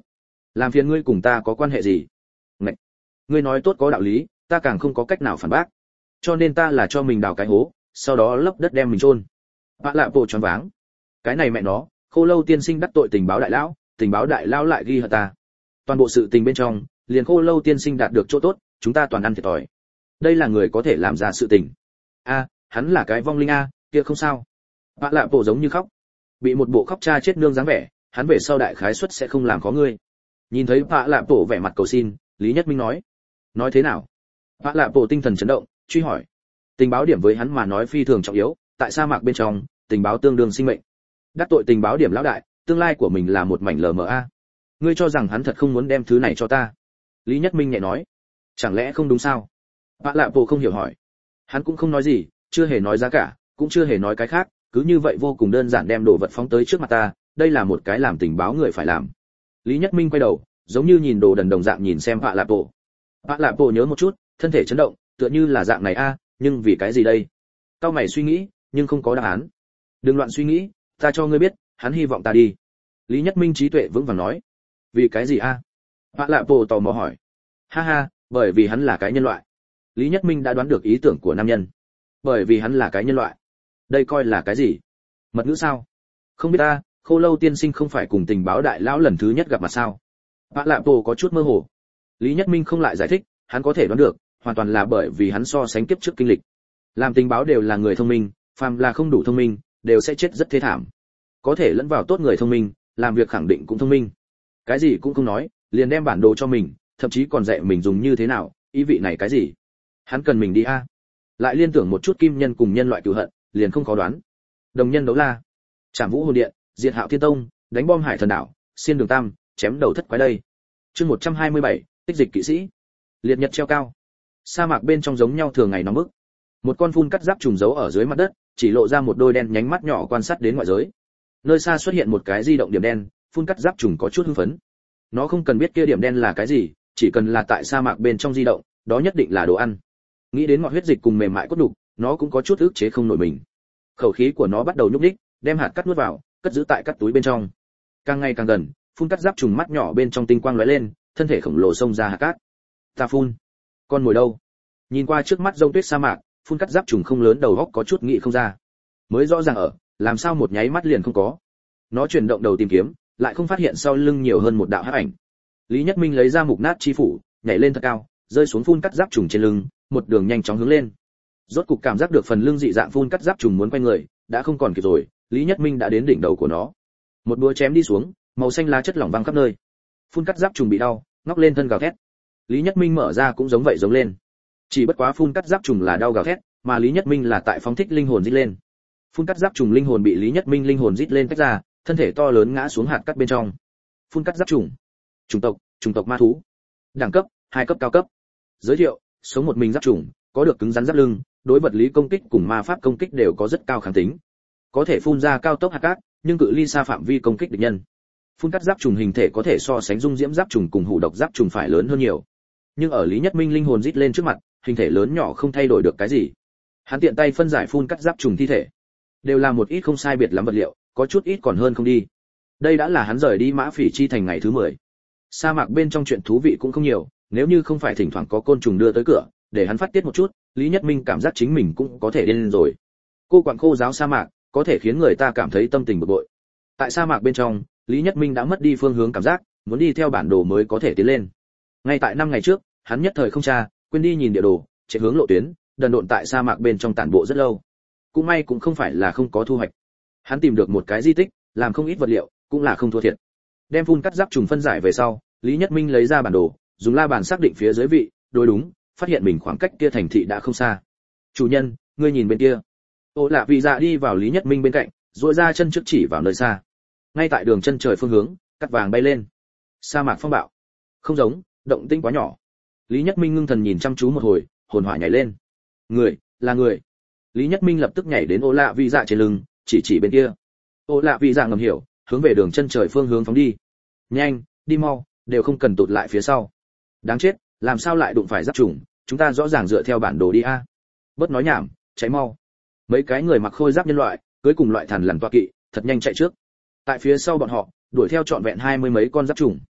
A: Làm phiền ngươi cùng ta có quan hệ gì? Ngậy. Ngươi nói tốt có đạo lý, ta càng không có cách nào phản bác. Cho nên ta là cho mình đào cái hố, sau đó lấp đất đem mình chôn. Vạ lạ bộ choáng váng. Cái này mẹ nó, Khô Lâu tiên sinh đắc tội tình báo đại lão lại ghi hận ta. Toàn bộ sự tình bên trong, liền Khô Lâu tiên sinh đạt được chỗ tốt, chúng ta toàn ăn thiệt thòi. Đây là người có thể làm ra sự tình. A, hắn là cái vong linh a, kia không sao. Vạ lạ bộ giống như khóc. Bị một bộ khóc cha chết nương dáng vẻ, hắn về sau đại khái suất sẽ không làm khó ngươi. Nhìn thấy vạ lạ bộ vẻ mặt cầu xin, Lý Nhất Minh nói thế nào? Vạ lạ bộ tinh thần chấn động, truy hỏi. Tình báo điểm với hắn mà nói phi thường trọng yếu, tại sa mạc bên trong, tình báo tương đương sinh mệnh. Đắc tội tình báo điểm lão đại, tương lai của mình là một mảnh lờ mờ a. Ngươi cho rằng hắn thật không muốn đem thứ này cho ta? Lý Nhất Minh nhẹ nói. Chẳng lẽ không đúng sao? Vạ lạ bộ không hiểu hỏi. Hắn cũng không nói gì, chưa hề nói giá cả, cũng chưa hề nói cái khác, cứ như vậy vô cùng đơn giản đem đồ vật phóng tới trước mặt ta, đây là một cái làm tình báo người phải làm. Lý Nhất Minh quay đầu, giống như nhìn đồ đần đồng dạng nhìn xem vạ lạ bộ. Vạ lạ bộ nhớ một chút, thân thể chấn động, tựa như là dạng này a, nhưng vì cái gì đây? Cao mày suy nghĩ, nhưng không có đáp án. Đừng loạn suy nghĩ, ta cho ngươi biết, hắn hy vọng ta đi. Lý Nhất Minh trí tuệ vững vàng nói. Vì cái gì a? Vạ lạ bộ tò mò hỏi. Ha ha, bởi vì hắn là cái nhân loại. Lý Nhất Minh đã đoán được ý tưởng của nam nhân. Bởi vì hắn là cái nhân loại. Đây coi là cái gì? Mật ngữ sao? Không biết ta, Khô Lâu tiên sinh không phải cùng tình báo đại lão lần thứ nhất gặp mặt sao? Vạ lạ bộ có chút mơ hồ. Lý Nhất Minh không lại giải thích, hắn có thể đoán được, hoàn toàn là bởi vì hắn so sánh kiếp trước kinh lịch. Làm tình báo đều là người thông minh, phàm là không đủ thông minh, đều sẽ chết rất thê thảm. Có thể lẫn vào tốt người thông minh, làm việc khẳng định cũng thông minh. Cái gì cũng không nói, liền đem bản đồ cho mình, thậm chí còn dạy mình dùng như thế nào, ý vị này cái gì? Hắn cần mình đi a. Lại liên tưởng một chút kim nhân cùng nhân loại cừu hận, liền không khó đoán. Đồng nhân đấu la, Trảm Vũ hồn điện, diệt Hạo Thiên Tông, đánh bom Hải Thần đảo, xiên đường tam, chém đầu thất quái đây. Chương 127, tích dịch kỵ sĩ. Liệt nhật treo cao. Sa mạc bên trong giống nhau thường ngày nóng bức. Một con phun cắt giáp trùng giấu ở dưới mặt đất, chỉ lộ ra một đôi đen nhánh mắt nhỏ quan sát đến ngoại giới. Nơi xa xuất hiện một cái di động điểm đen, phun cắt giáp trùng có chút hưng phấn. Nó không cần biết kia điểm đen là cái gì, chỉ cần là tại sa mạc bên trong di động, đó nhất định là đồ ăn. Nghĩ đến ngọn huyết dịch cùng mềm mại cốt đục, nó cũng có chút ức chế không nổi mình. Khẩu khí của nó bắt đầu nhúc nhích, đem hạt cắt nuốt vào, cất giữ tại cắt túi bên trong. Càng ngày càng gần, phun cắt giáp trùng mắt nhỏ bên trong tinh quang lóe lên, thân thể khổng lồ xông ra hạt cát. Ta phun, con mồi đâu? Nhìn qua trước mắt rông tuyết sa mạc, phun cắt giáp trùng không lớn đầu góc có chút nghĩ không ra. Mới rõ ràng ở, làm sao một nháy mắt liền không có. Nó chuyển động đầu tìm kiếm, lại không phát hiện sau lưng nhiều hơn một đạo hắc ảnh. Lý Nhất Minh lấy ra mục nát chi phủ, nhảy lên thật cao, rơi xuống phun cắt giáp trùng trên lưng, một đường nhanh chóng hướng lên. Rốt cục cảm giác được phần lưng dị dạng phun cắt giáp trùng muốn quay người, đã không còn kịp rồi, Lý Nhất Minh đã đến đỉnh đầu của nó. Một búa chém đi xuống, màu xanh lá chất lỏng văng khắp nơi. Phun cắt giáp trùng bị đau, ngóc lên thân gào thét. Lý Nhất Minh mở ra cũng giống vậy giống lên. Chỉ bất quá phun cắt giáp trùng là đau gào thét, mà Lý Nhất Minh là tại phóng thích linh hồn rít lên. Phun cắt giáp trùng linh hồn bị Lý Nhất Minh linh hồn rít lên tách ra, thân thể to lớn ngã xuống hạt cắt bên trong. Phun cắt giáp trùng, chủng tộc ma thú, đẳng cấp 2 cấp cao cấp. Giới thiệu: sống một mình giáp trùng, có được cứng rắn giáp lưng, đối vật lý công kích cùng ma pháp công kích đều có rất cao kháng tính. Có thể phun ra cao tốc hạt cát, nhưng cự ly xa phạm vi công kích địch nhân. Phun cắt giáp trùng hình thể có thể so sánh dung diễm giáp trùng cùng hủ độc giáp trùng phải lớn hơn nhiều. Nhưng ở Lý Nhất Minh linh hồn rít lên trước mặt, hình thể lớn nhỏ không thay đổi được cái gì. Hắn tiện tay phân giải phun cắt giáp trùng thi thể, đều là một ít không sai biệt lắm vật liệu, có chút ít còn hơn không đi. Đây đã là hắn rời đi Mã Phỉ Chi thành ngày thứ 10. Sa mạc bên trong chuyện thú vị cũng không nhiều, nếu như không phải thỉnh thoảng có côn trùng đưa tới cửa, để hắn phát tiết một chút, Lý Nhất Minh cảm giác chính mình cũng có thể điên lên rồi. Cô quặng khô giáo sa mạc, có thể khiến người ta cảm thấy tâm tình bực bội. Tại sa mạc bên trong, Lý Nhất Minh đã mất đi phương hướng cảm giác, muốn đi theo bản đồ mới có thể tiến lên. Ngay tại 5 ngày trước, hắn nhất thời không tra, quên đi nhìn địa đồ, chạy hướng lộ tuyến, đần độn tại sa mạc bên trong tản bộ rất lâu. Cũng may cũng không phải là không có thu hoạch. Hắn tìm được một cái di tích, làm không ít vật liệu, cũng là không thua thiệt. Đem phun cắt giáp trùng phân giải về sau, Lý Nhất Minh lấy ra bản đồ, dùng la bàn xác định phía dưới vị, đối đúng, phát hiện mình khoảng cách kia thành thị đã không xa. Chủ nhân, ngươi nhìn bên kia. Ô Lạ Vị Dạ đi vào Lý Nhất Minh bên cạnh, duỗi ra chân trước chỉ vào nơi xa. Ngay tại đường chân trời phương hướng, cắt vàng bay lên. Sa mạc phong bạo. Không giống, động tĩnh quá nhỏ. Lý Nhất Minh ngưng thần nhìn chăm chú một hồi, hồn hỏa nhảy lên. Người, là người. Lý Nhất Minh lập tức nhảy đến Ô Lạ Vị Dạ trên lưng, chỉ bên kia. Ô Lạ Vị Dạ ngầm hiểu, hướng về đường chân trời phương hướng phóng đi. Nhanh, đi mau, đều không cần tụt lại phía sau. Đáng chết, làm sao lại đụng phải giáp trùng, chúng ta rõ ràng dựa theo bản đồ đi a. Bớt nói nhảm, cháy mau. Mấy cái người mặc khôi giáp nhân loại, cưới cùng loại thằn lằn toa kỵ, thật nhanh chạy trước. Tại phía sau bọn họ, đuổi theo trọn vẹn 20 mấy con giáp trùng.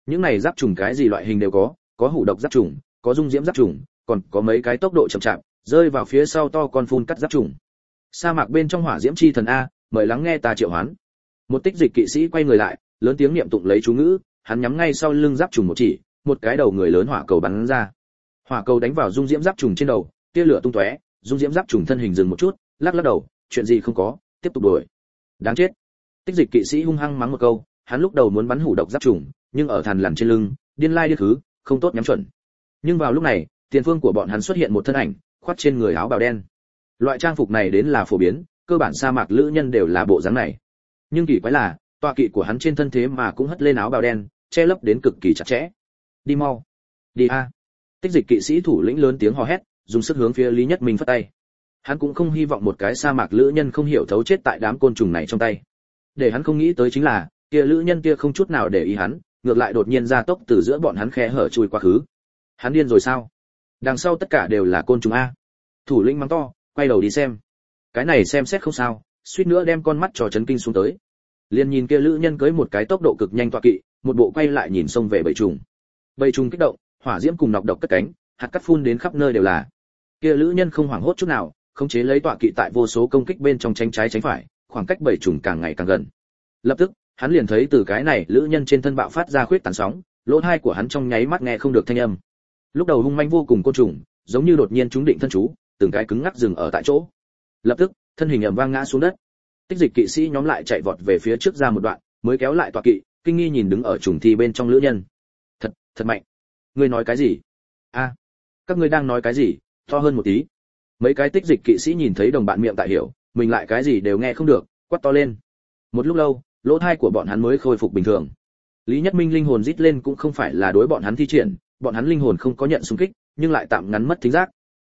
A: Những này giáp trùng cái gì loại hình đều có hủ độc giáp trùng, có dung diễm giáp trùng, còn có mấy cái tốc độ chậm chạp, rơi vào phía sau to con phun cắt giáp trùng. Sa mạc bên trong hỏa diễm chi thần a, mời lắng nghe ta triệu hoán. Một tích dịch kỵ sĩ quay người lại, lớn tiếng niệm tụng lấy chú ngữ, hắn nhắm ngay sau lưng giáp trùng một chỉ, một cái đầu người lớn hỏa cầu bắn ra. Hỏa cầu đánh vào dung diễm giáp trùng trên đầu, tia lửa tung tóe, dung diễm giáp trùng thân hình dừng một chút, lắc lắc đầu, chuyện gì không có, tiếp tục đuổi. Đáng chết. Tích dịch kỵ sĩ hung hăng mắng một câu, hắn lúc đầu muốn bắn hủ độc giáp trùng, nhưng ở thằn lằn trên lưng, điên lai điên khứ, không tốt nhắm chuẩn. Nhưng vào lúc này, tiền phương của bọn hắn xuất hiện một thân ảnh, khoác trên người áo bào đen. Loại trang phục này đến là phổ biến, cơ bản sa mạc lữ nhân đều là bộ dáng này. Nhưng kỳ quái là, tọa kỵ của hắn trên thân thế mà cũng hất lên áo bào đen, che lấp đến cực kỳ chặt chẽ. Đi mau, đi a! Tích dịch kỵ sĩ thủ lĩnh lớn tiếng hò hét, dùng sức hướng phía Lý Nhất Minh phất tay. Hắn cũng không hy vọng một cái sa mạc lữ nhân không hiểu thấu chết tại đám côn trùng này trong tay. Để hắn không nghĩ tới chính là, kia lữ nhân kia không chút nào để ý hắn, ngược lại đột nhiên ra tốc từ giữa bọn hắn khe hở chui qua khứ. Hắn điên rồi sao? Đằng sau tất cả đều là côn trùng a. Thủ lĩnh mắng to, quay đầu đi xem. Cái này xem xét không sao, suýt nữa đem con mắt trò chấn kinh xuống tới. Liền nhìn kia lữ nhân cưỡi một cái tốc độ cực nhanh tọa kỵ, một bộ quay lại nhìn xông về bầy trùng. Bầy trùng kích động, hỏa diễm cùng nọc độc cất cánh, hạt cát phun đến khắp nơi đều là. Kia lữ nhân không hoảng hốt chút nào, khống chế lấy tọa kỵ tại vô số công kích bên trong tránh trái tránh phải, khoảng cách bầy trùng càng ngày càng gần. Lập tức, hắn liền thấy từ cái này lữ nhân trên thân bạo phát ra khuyết tán sóng, lỗ tai của hắn trong nháy mắt nghe không được thanh âm. Lúc đầu hung manh vô cùng côn trùng, giống như đột nhiên trúng định thân chú, từng cái cứng ngắc dừng ở tại chỗ. Lập tức, thân hình ầm vang ngã xuống đất. Tích dịch kỵ sĩ nhóm lại chạy vọt về phía trước ra một đoạn, mới kéo lại tọa kỵ, kinh nghi nhìn đứng ở trùng thi bên trong lữ nhân. Thật mạnh. Ngươi nói cái gì? A, các ngươi đang nói cái gì? To hơn một tí. Mấy cái tích dịch kỵ sĩ nhìn thấy đồng bạn miệng tại hiểu, mình lại cái gì đều nghe không được, quát to lên. Một lúc lâu, lỗ tai của bọn hắn mới khôi phục bình thường. Lý Nhất Minh linh hồn rít lên cũng không phải là đối bọn hắn thi triển, bọn hắn linh hồn không có nhận xung kích, nhưng lại tạm ngắn mất thính giác.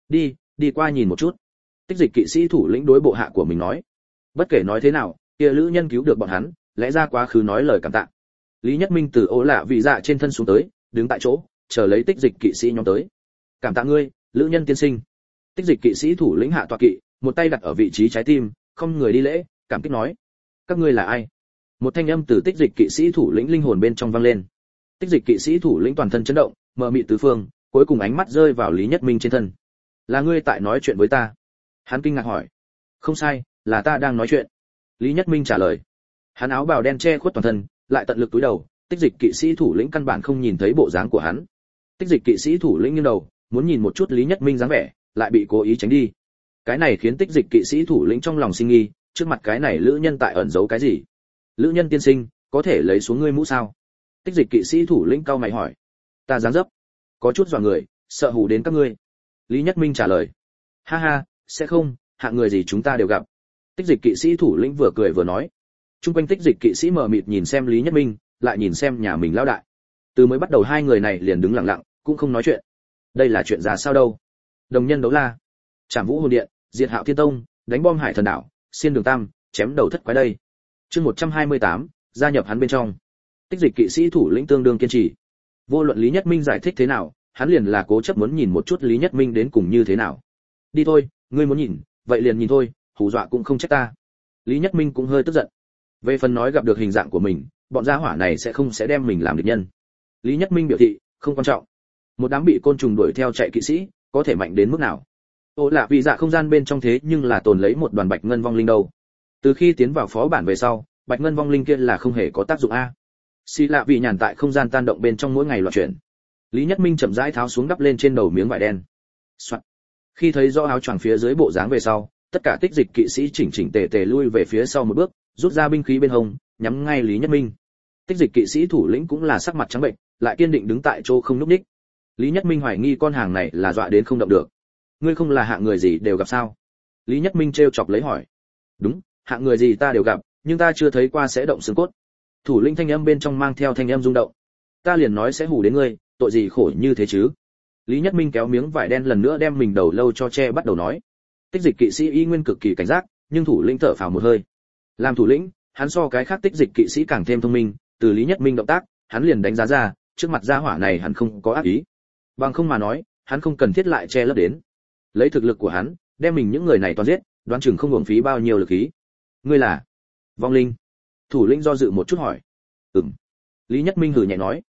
A: Đi qua nhìn một chút. Tích dịch kỵ sĩ thủ lĩnh đối bộ hạ của mình nói. Bất kể nói thế nào, kia lữ nhân cứu được bọn hắn, lẽ ra quá khứ nói lời cảm tạ. Lý Nhất Minh từ ố lạ vị dạ trên thân xuống tới, đứng tại chỗ, chờ lấy tích dịch kỵ sĩ nhóm tới. Cảm tạ ngươi, lữ nhân tiên sinh. Tích dịch kỵ sĩ thủ lĩnh hạ tọa kỵ, một tay đặt ở vị trí trái tim, không người đi lễ, cảm kích nói. Các ngươi là ai? Một thanh âm từ tích dịch kỵ sĩ thủ lĩnh linh hồn bên trong vang lên. Tích dịch kỵ sĩ thủ lĩnh toàn thân chấn động, mờ mịt tứ phương, cuối cùng ánh mắt rơi vào Lý Nhất Minh trên thân. Là ngươi tại nói chuyện với ta? Hắn kinh ngạc hỏi. Không sai, là ta đang nói chuyện. Lý Nhất Minh trả lời. Hắn áo bào đen che khuất toàn thân, lại tận lực túi đầu, tích dịch kỵ sĩ thủ lĩnh căn bản không nhìn thấy bộ dáng của hắn. Tích dịch kỵ sĩ thủ lĩnh nghiêng đầu, muốn nhìn một chút Lý Nhất Minh dáng vẻ, lại bị cố ý tránh đi. Cái này khiến tích dịch kỵ sĩ thủ lĩnh trong lòng sinh nghi, trước mặt cái này lữ nhân tại ẩn giấu cái gì? Lữ nhân tiên sinh, có thể lấy xuống ngươi mũ sao? Tích dịch kỵ sĩ thủ lĩnh cau mày hỏi. Ta dáng dấp, có chút dọa người, sợ hù đến các ngươi. Lý Nhất Minh trả lời. Ha ha, sẽ không, hạng người gì chúng ta đều gặp. Tích dịch kỵ sĩ thủ lĩnh vừa cười vừa nói. Trung quanh tích dịch kỵ sĩ mờ mịt nhìn xem Lý Nhất Minh, lại nhìn xem nhà mình lão đại. Từ mới bắt đầu hai người này liền đứng lặng lặng, cũng không nói chuyện. Đây là chuyện ra sao đâu? Đồng nhân đấu la, Trảm Vũ Hồn Điện, diệt Hạo Thiên Tông, đánh bom Hải Thần Đảo, xiên đường tam, chém đầu thất quái đây. Chương 128, gia nhập hắn bên trong. Tích dịch kỵ sĩ thủ lĩnh tương đương kiên trì. Vô luận Lý Nhất Minh giải thích thế nào, hắn liền là cố chấp muốn nhìn một chút Lý Nhất Minh đến cùng như thế nào. Đi thôi, ngươi muốn nhìn, vậy liền nhìn thôi, hù dọa cũng không trách ta. Lý Nhất Minh cũng hơi tức giận. Về phần nói gặp được hình dạng của mình, bọn gia hỏa này sẽ đem mình làm địch nhân. Lý Nhất Minh biểu thị, không quan trọng. Một đám bị côn trùng đuổi theo chạy kỵ sĩ, có thể mạnh đến mức nào? Ô lạ vì dạ không gian bên trong thế nhưng là tồn lấy một đoàn bạch ngân vong linh đâu. Từ khi tiến vào phó bản về sau, bạch ngân vong linh kia là không hề có tác dụng a. Xì lạ vì nhàn tại không gian tan động bên trong mỗi ngày loạn chuyển. Lý Nhất Minh chậm rãi tháo xuống đắp lên trên đầu miếng vải đen. Soạn. Khi thấy rõ áo choàng phía dưới bộ dáng về sau, tất cả tích dịch kỵ sĩ chỉnh chỉnh tề tề lui về phía sau một bước, rút ra binh khí bên hông, nhắm ngay Lý Nhất Minh. Tích dịch kỵ sĩ thủ lĩnh cũng là sắc mặt trắng bệnh, lại kiên định đứng tại chỗ không nhúc nhích. Lý Nhất Minh hoài nghi con hàng này là dọa đến không động được. Ngươi không là hạng người gì đều gặp sao? Lý Nhất Minh trêu chọc lấy hỏi. Đúng, hạng người gì ta đều gặp, nhưng ta chưa thấy qua sẽ động xương cốt. Thủ lĩnh thanh âm bên trong mang theo thanh âm rung động. Ta liền nói sẽ hù đến ngươi, tội gì khổ như thế chứ? Lý Nhất Minh kéo miếng vải đen lần nữa đem mình đầu lâu cho che bắt đầu nói. Tích dịch kỵ sĩ y nguyên cực kỳ cảnh giác, nhưng thủ lĩnh thở phào một hơi. Làm thủ lĩnh, hắn so cái khác tích dịch kỵ sĩ càng thêm thông minh, từ Lý Nhất Minh động tác, hắn liền đánh giá ra, trước mặt gia hỏa này hắn không có ác ý. Bằng không mà nói, hắn không cần thiết lại che lấp đến. Lấy thực lực của hắn, đem mình những người này toàn giết, đoán chừng không uổng phí bao nhiêu lực khí. Ngươi là vong linh? Thủ lĩnh do dự một chút hỏi. Lý Nhất Minh hừ nhẹ nói.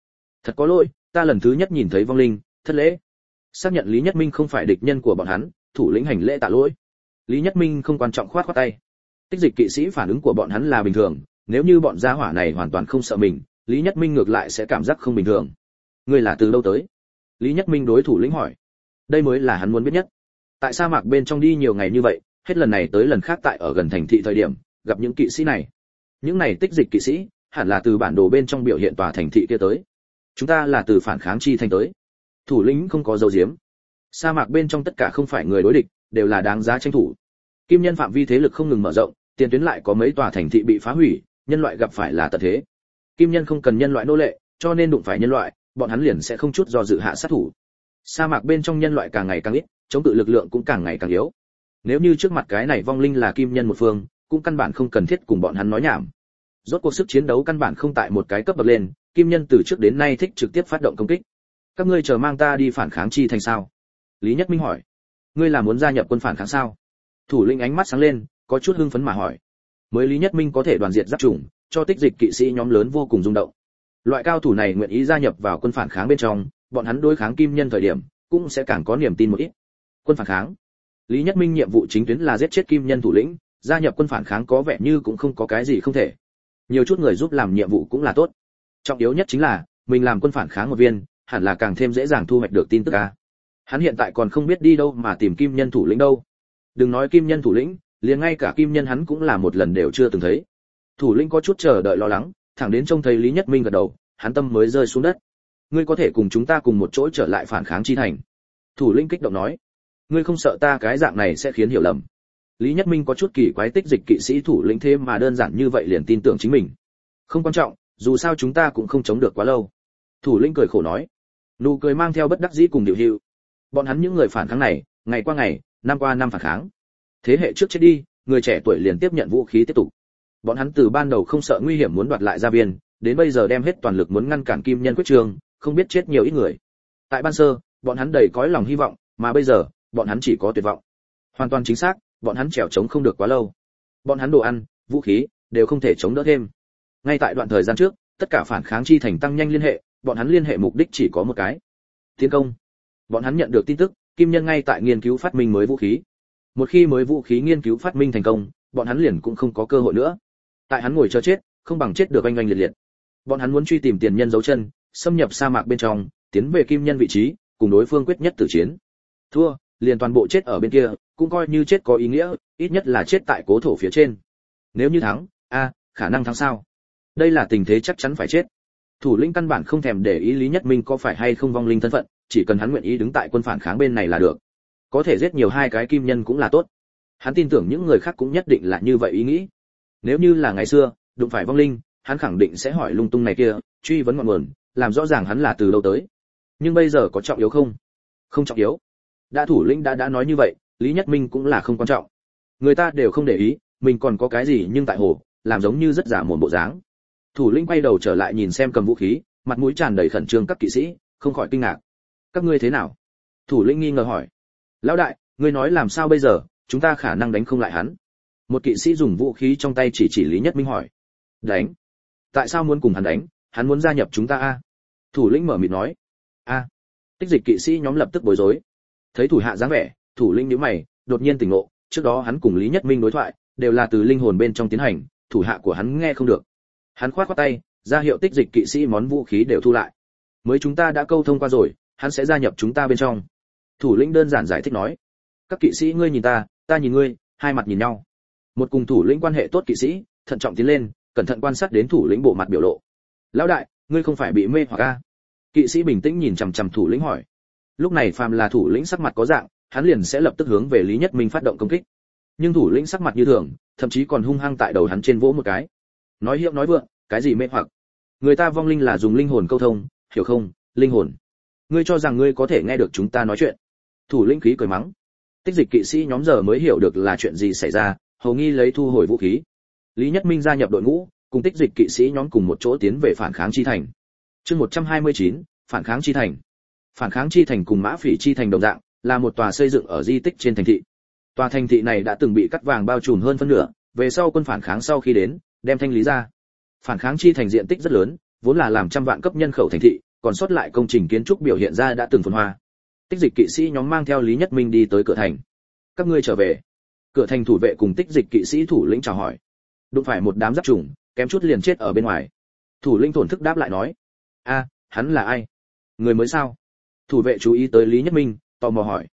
A: Thật có lỗi, ta lần thứ nhất nhìn thấy vong linh, thất lễ. Xác nhận Lý Nhất Minh không phải địch nhân của bọn hắn, thủ lĩnh hành lễ tạ lỗi. Lý Nhất Minh không quan trọng khoát khoát tay. Tích dịch kỵ sĩ phản ứng của bọn hắn là bình thường, nếu như bọn gia hỏa này hoàn toàn không sợ mình, Lý Nhất Minh ngược lại sẽ cảm giác không bình thường. Ngươi là từ đâu tới? Lý Nhất Minh đối thủ lĩnh hỏi. Đây mới là hắn muốn biết nhất. Tại sa mạc bên trong đi nhiều ngày như vậy, hết lần này tới lần khác tại ở gần thành thị thời điểm, gặp những kỵ sĩ này. Những này tích dịch kỵ sĩ, hẳn là từ bản đồ bên trong biểu hiện tòa thành thị kia tới. Chúng ta là từ phản kháng chi thành tới. Thủ lĩnh không có dấu diếm. Sa mạc bên trong tất cả không phải người đối địch, đều là đáng giá tranh thủ. Kim nhân phạm vi thế lực không ngừng mở rộng, tiền tuyến lại có mấy tòa thành thị bị phá hủy, nhân loại gặp phải là tận thế. Kim nhân không cần nhân loại nô lệ, cho nên đụng phải nhân loại, bọn hắn liền sẽ không chút do dự hạ sát thủ. Sa mạc bên trong nhân loại càng ngày càng ít, chống cự lực lượng cũng càng ngày càng yếu. Nếu như trước mặt cái này vong linh là kim nhân một phương, cũng căn bản không cần thiết cùng bọn hắn nói nhảm. Rốt cuộc sức chiến đấu căn bản không tại một cái cấp bậc lên, kim nhân từ trước đến nay thích trực tiếp phát động công kích. Các ngươi chờ mang ta đi phản kháng chi thành sao? Lý Nhất Minh hỏi. Ngươi là muốn gia nhập quân phản kháng sao? Thủ lĩnh ánh mắt sáng lên, có chút hưng phấn mà hỏi. Mới Lý Nhất Minh có thể đoàn diệt giáp chủng, cho tích dịch kỵ sĩ nhóm lớn vô cùng rung động. Loại cao thủ này nguyện ý gia nhập vào quân phản kháng bên trong, bọn hắn đối kháng kim nhân thời điểm, cũng sẽ càng có niềm tin một ít. Quân phản kháng. Lý Nhất Minh nhiệm vụ chính tuyến là giết chết kim nhân thủ lĩnh, gia nhập quân phản kháng có vẻ như cũng không có cái gì không thể. Nhiều chút người giúp làm nhiệm vụ cũng là tốt. Trọng yếu nhất chính là, mình làm quân phản kháng một viên, hẳn là càng thêm dễ dàng thu hoạch được tin tức a. Hắn hiện tại còn không biết đi đâu mà tìm kim nhân thủ lĩnh đâu. Đừng nói kim nhân thủ lĩnh, liền ngay cả kim nhân hắn cũng là một lần đều chưa từng thấy. Thủ lĩnh có chút chờ đợi lo lắng, thẳng đến trông thấy Lý Nhất Minh gật đầu, hắn tâm mới rơi xuống đất. Ngươi có thể cùng chúng ta cùng một chỗ trở lại phản kháng chi thành. Thủ lĩnh kích động nói. Ngươi không sợ ta cái dạng này sẽ khiến hiểu lầm. Lý Nhất Minh có chút kỳ quái tích dịch kỵ sĩ thủ lĩnh thế mà đơn giản như vậy liền tin tưởng chính mình. Không quan trọng, dù sao chúng ta cũng không chống được quá lâu. Thủ lĩnh cười khổ nói. Nụ cười mang theo bất đắc dĩ cùng điều hữu. Bọn hắn những người phản kháng này, ngày qua ngày, năm qua năm phản kháng. Thế hệ trước chết đi, người trẻ tuổi liền tiếp nhận vũ khí tiếp tục. Bọn hắn từ ban đầu không sợ nguy hiểm muốn đoạt lại gia viên, đến bây giờ đem hết toàn lực muốn ngăn cản kim nhân quyết trường, không biết chết nhiều ít người. Tại ban sơ, bọn hắn đầy cõi lòng hy vọng, mà bây giờ, bọn hắn chỉ có tuyệt vọng. Hoàn toàn chính xác, bọn hắn trèo chống không được quá lâu. Bọn hắn đồ ăn, vũ khí đều không thể chống đỡ thêm. Ngay tại đoạn thời gian trước, tất cả phản kháng chi thành tăng nhanh liên hệ, bọn hắn liên hệ mục đích chỉ có một cái: tiến công. Bọn hắn nhận được tin tức, kim nhân ngay tại nghiên cứu phát minh mới vũ khí. Một khi mới vũ khí nghiên cứu phát minh thành công, bọn hắn liền cũng không có cơ hội nữa. Tại hắn ngồi chờ chết, không bằng chết được oanh oanh liệt liệt. Bọn hắn muốn truy tìm tiền nhân dấu chân, xâm nhập sa mạc bên trong, tiến về kim nhân vị trí, cùng đối phương quyết nhất tử chiến. Thua, liền toàn bộ chết ở bên kia, cũng coi như chết có ý nghĩa, ít nhất là chết tại cố thổ phía trên. Nếu như thắng, khả năng thắng sao? Đây là tình thế chắc chắn phải chết. Thủ lĩnh căn bản không thèm để ý Lý Nhất Minh có phải hay không vong linh thân phận, chỉ cần hắn nguyện ý đứng tại quân phản kháng bên này là được. Có thể giết nhiều hai cái kim nhân cũng là tốt. Hắn tin tưởng những người khác cũng nhất định là như vậy ý nghĩ. Nếu như là ngày xưa, đụng phải vong linh, hắn khẳng định sẽ hỏi lung tung này kia, truy vấn ngọn nguồn, làm rõ ràng hắn là từ đâu tới. Nhưng bây giờ có trọng yếu không? Không trọng yếu. Đã thủ lĩnh đã nói như vậy, Lý Nhất Minh cũng là không quan trọng. Người ta đều không để ý, mình còn có cái gì nhưng tại hồ, làm giống như rất giả mồm bộ dáng. Thủ lĩnh quay đầu trở lại nhìn xem cầm vũ khí, mặt mũi tràn đầy khẩn trương các kỵ sĩ, không khỏi kinh ngạc. Các ngươi thế nào? Thủ lĩnh nghi ngờ hỏi. Lão đại, ngươi nói làm sao bây giờ, chúng ta khả năng đánh không lại hắn. Một kỵ sĩ dùng vũ khí trong tay chỉ Lý Nhất Minh hỏi. Đánh? Tại sao muốn cùng hắn đánh? Hắn muốn gia nhập chúng ta a? Thủ lĩnh mở mịt nói. Tích dịch kỵ sĩ nhóm lập tức bối rối. Thấy thủ hạ dáng vẻ, thủ lĩnh nhíu mày, đột nhiên tỉnh ngộ, trước đó hắn cùng Lý Nhất Minh đối thoại, đều là từ linh hồn bên trong tiến hành, thủ hạ của hắn nghe không được. Hắn khoát khoát tay, ra hiệu tích dịch kỵ sĩ món vũ khí đều thu lại. Mới chúng ta đã câu thông qua rồi, hắn sẽ gia nhập chúng ta bên trong. Thủ lĩnh đơn giản giải thích nói. Các kỵ sĩ ngươi nhìn ta nhìn ngươi, hai mặt nhìn nhau. Một cùng thủ lĩnh quan hệ tốt kỵ sĩ, thận trọng tiến lên, cẩn thận quan sát đến thủ lĩnh bộ mặt biểu lộ. Lão đại, ngươi không phải bị mê hoặc a? Kỵ sĩ bình tĩnh nhìn chằm chằm thủ lĩnh hỏi. Lúc này phàm là thủ lĩnh sắc mặt có dạng, hắn liền sẽ lập tức hướng về Lý Nhất Minh phát động công kích. Nhưng thủ lĩnh sắc mặt như thường, thậm chí còn hung hăng tại đầu hắn trên vỗ một cái. Nói hiệu nói vượng, cái gì mê hoặc? Người ta vong linh là dùng linh hồn câu thông, hiểu không? Linh hồn. Ngươi cho rằng ngươi có thể nghe được chúng ta nói chuyện? Thủ lĩnh khí cười mắng. Tích dịch kỵ sĩ nhóm giờ mới hiểu được là chuyện gì xảy ra, hầu nghi lấy thu hồi vũ khí. Lý Nhất Minh gia nhập đội ngũ, cùng tích dịch kỵ sĩ nhóm cùng một chỗ tiến về phản kháng chi thành. Chương 129, phản kháng chi thành. Phản kháng chi thành cùng Mã Phỉ chi thành đồng dạng, là một tòa xây dựng ở di tích trên thành thị. Tòa thành thị này đã từng bị cắt vàng bao trùm hơn phân nửa, về sau quân phản kháng sau khi đến, đem thanh lý ra. Phản kháng chi thành diện tích rất lớn, vốn là làm trăm vạn cấp nhân khẩu thành thị, còn sót lại công trình kiến trúc biểu hiện ra đã từng phồn hoa. Tích dịch kỵ sĩ nhóm mang theo Lý Nhất Minh đi tới cửa thành. Các ngươi trở về. Cửa thành thủ vệ cùng tích dịch kỵ sĩ thủ lĩnh chào hỏi. Đụng phải một đám giáp trùng, kém chút liền chết ở bên ngoài. Thủ lĩnh thổn thức đáp lại nói: "A, hắn là ai? Người mới sao?" Thủ vệ chú ý tới Lý Nhất Minh, tò mò hỏi: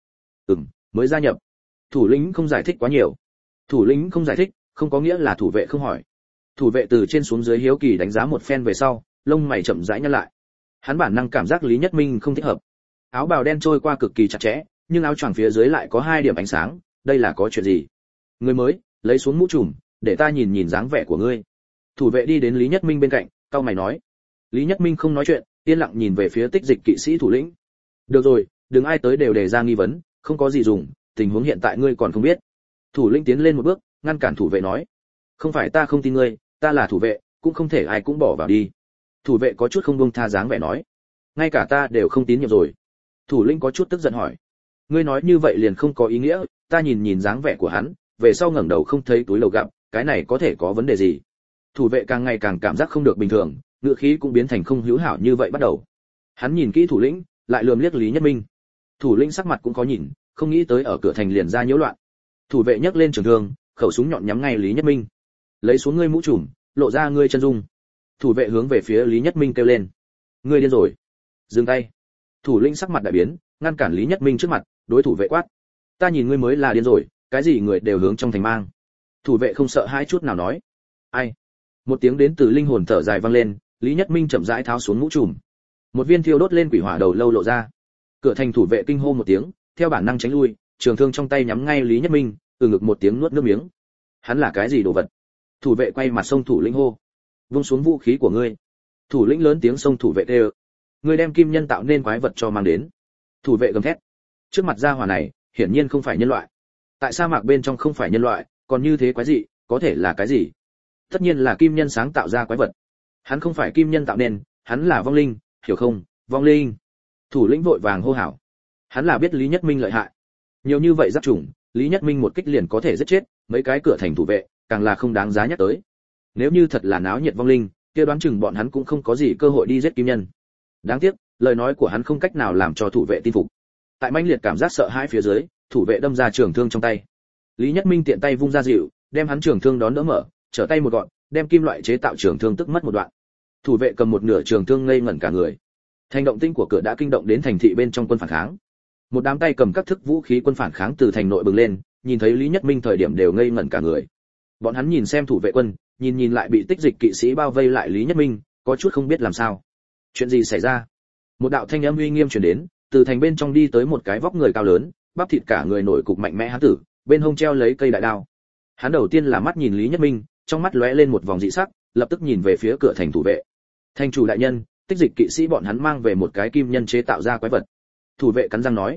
A: Mới gia nhập." Thủ lĩnh không giải thích quá nhiều. Thủ lĩnh không giải thích, không có nghĩa là thủ vệ không hỏi. Thủ vệ từ trên xuống dưới hiếu kỳ đánh giá một phen về sau, lông mày chậm rãi nhăn lại. Hắn bản năng cảm giác Lý Nhất Minh không thích hợp. Áo bào đen trôi qua cực kỳ chặt chẽ, nhưng áo choàng phía dưới lại có 2 điểm ánh sáng, đây là có chuyện gì? Người mới, lấy xuống mũ trùm, để ta nhìn nhìn dáng vẻ của ngươi. Thủ vệ đi đến Lý Nhất Minh bên cạnh, cau mày nói. Lý Nhất Minh không nói chuyện, yên lặng nhìn về phía tích dịch kỵ sĩ thủ lĩnh. Được rồi, đừng ai tới đều đề ra nghi vấn, không có gì dùng, tình huống hiện tại ngươi còn không biết. Thủ lĩnh tiến lên một bước, ngăn cản thủ vệ nói. Không phải ta không tin ngươi, ta là thủ vệ, cũng không thể ai cũng bỏ vào đi. Thủ vệ có chút không buông tha dáng vẻ nói. Ngay cả ta đều không tín nhiệm rồi. Thủ lĩnh có chút tức giận hỏi. Ngươi nói như vậy liền không có ý nghĩa, ta nhìn nhìn dáng vẻ của hắn, về sau ngẩng đầu không thấy túi lầu gặp, cái này có thể có vấn đề gì? Thủ vệ càng ngày càng cảm giác không được bình thường, ngựa khí cũng biến thành không hữu hảo như vậy bắt đầu. Hắn nhìn kỹ thủ lĩnh, lại lườm liếc Lý Nhất Minh. Thủ lĩnh sắc mặt cũng có nhìn, không nghĩ tới ở cửa thành liền ra nhiễu loạn. Thủ vệ nhấc lên trường thương, khẩu súng nhọn nhắm ngay Lý Nhất Minh. Lấy xuống ngươi mũ trùm, lộ ra ngươi chân dung. Thủ vệ hướng về phía Lý Nhất Minh kêu lên. Ngươi điên rồi. Dừng tay. Thủ lĩnh sắc mặt đại biến, ngăn cản Lý Nhất Minh trước mặt, đối thủ vệ quát. Ta nhìn ngươi mới là điên rồi, cái gì người đều hướng trong thành mang. Thủ vệ không sợ hãi chút nào nói. Ai? Một tiếng đến từ linh hồn thở dài vang lên, Lý Nhất Minh chậm rãi tháo xuống mũ trùm. Một viên thiêu đốt lên quỷ hỏa đầu lâu lộ ra. Cửa thành thủ vệ kinh hô một tiếng, theo bản năng tránh lui, trường thương trong tay nhắm ngay Lý Nhất Minh, từ ngực một tiếng nuốt nước miếng. Hắn là cái gì đồ vật? Thủ vệ quay mặt xông thủ lĩnh hô. Vung xuống vũ khí của ngươi. Thủ lĩnh lớn tiếng xông thủ vệ kêu. Ngươi đem kim nhân tạo nên quái vật cho mang đến. Thủ vệ gầm thét. Trước mặt gia hỏa này, hiển nhiên không phải nhân loại. Tại sa mạc bên trong không phải nhân loại, còn như thế quái gì, có thể là cái gì? Tất nhiên là kim nhân sáng tạo ra quái vật. Hắn không phải kim nhân tạo nên, hắn là vong linh, hiểu không? Vong linh. Thủ lĩnh vội vàng hô hào. Hắn là biết Lý Nhất Minh lợi hại. Nhiều như vậy giáp trùng, Lý Nhất Minh một kích liền có thể giết chết, mấy cái cửa thành thủ vệ, càng là không đáng giá nhắc tới. Nếu như thật là náo nhiệt vong linh, kia đoán chừng bọn hắn cũng không có gì cơ hội đi giết kim nhân. Đáng tiếc, lời nói của hắn không cách nào làm cho thủ vệ tin phục. Tại mãnh liệt cảm giác sợ hãi phía dưới, thủ vệ đâm ra trường thương trong tay. Lý Nhất Minh tiện tay vung ra dịu, đem hắn trường thương đón đỡ mở, trở tay một gọn, đem kim loại chế tạo trường thương tức mất một đoạn. Thủ vệ cầm một nửa trường thương ngây ngẩn cả người. Hành động tinh của cửa đã kinh động đến thành thị bên trong quân phản kháng. Một đám tay cầm các thức vũ khí quân phản kháng từ thành nội bừng lên, nhìn thấy Lý Nhất Minh thời điểm đều ngây ngẩn cả người. Bọn hắn nhìn xem thủ vệ quân, nhìn lại bị tích dịch kỵ sĩ bao vây lại Lý Nhất Minh, có chút không biết làm sao. Chuyện gì xảy ra? Một đạo thanh âm uy nghiêm truyền đến, từ thành bên trong đi tới một cái vóc người cao lớn, bắp thịt cả người nổi cục mạnh mẽ hán tử, bên hông treo lấy cây đại đao. Hắn đầu tiên là mắt nhìn Lý Nhất Minh, trong mắt lóe lên một vòng dị sắc, lập tức nhìn về phía cửa thành thủ vệ. Thành chủ đại nhân, tích dịch kỵ sĩ bọn hắn mang về một cái kim nhân chế tạo ra quái vật. Thủ vệ cắn răng nói.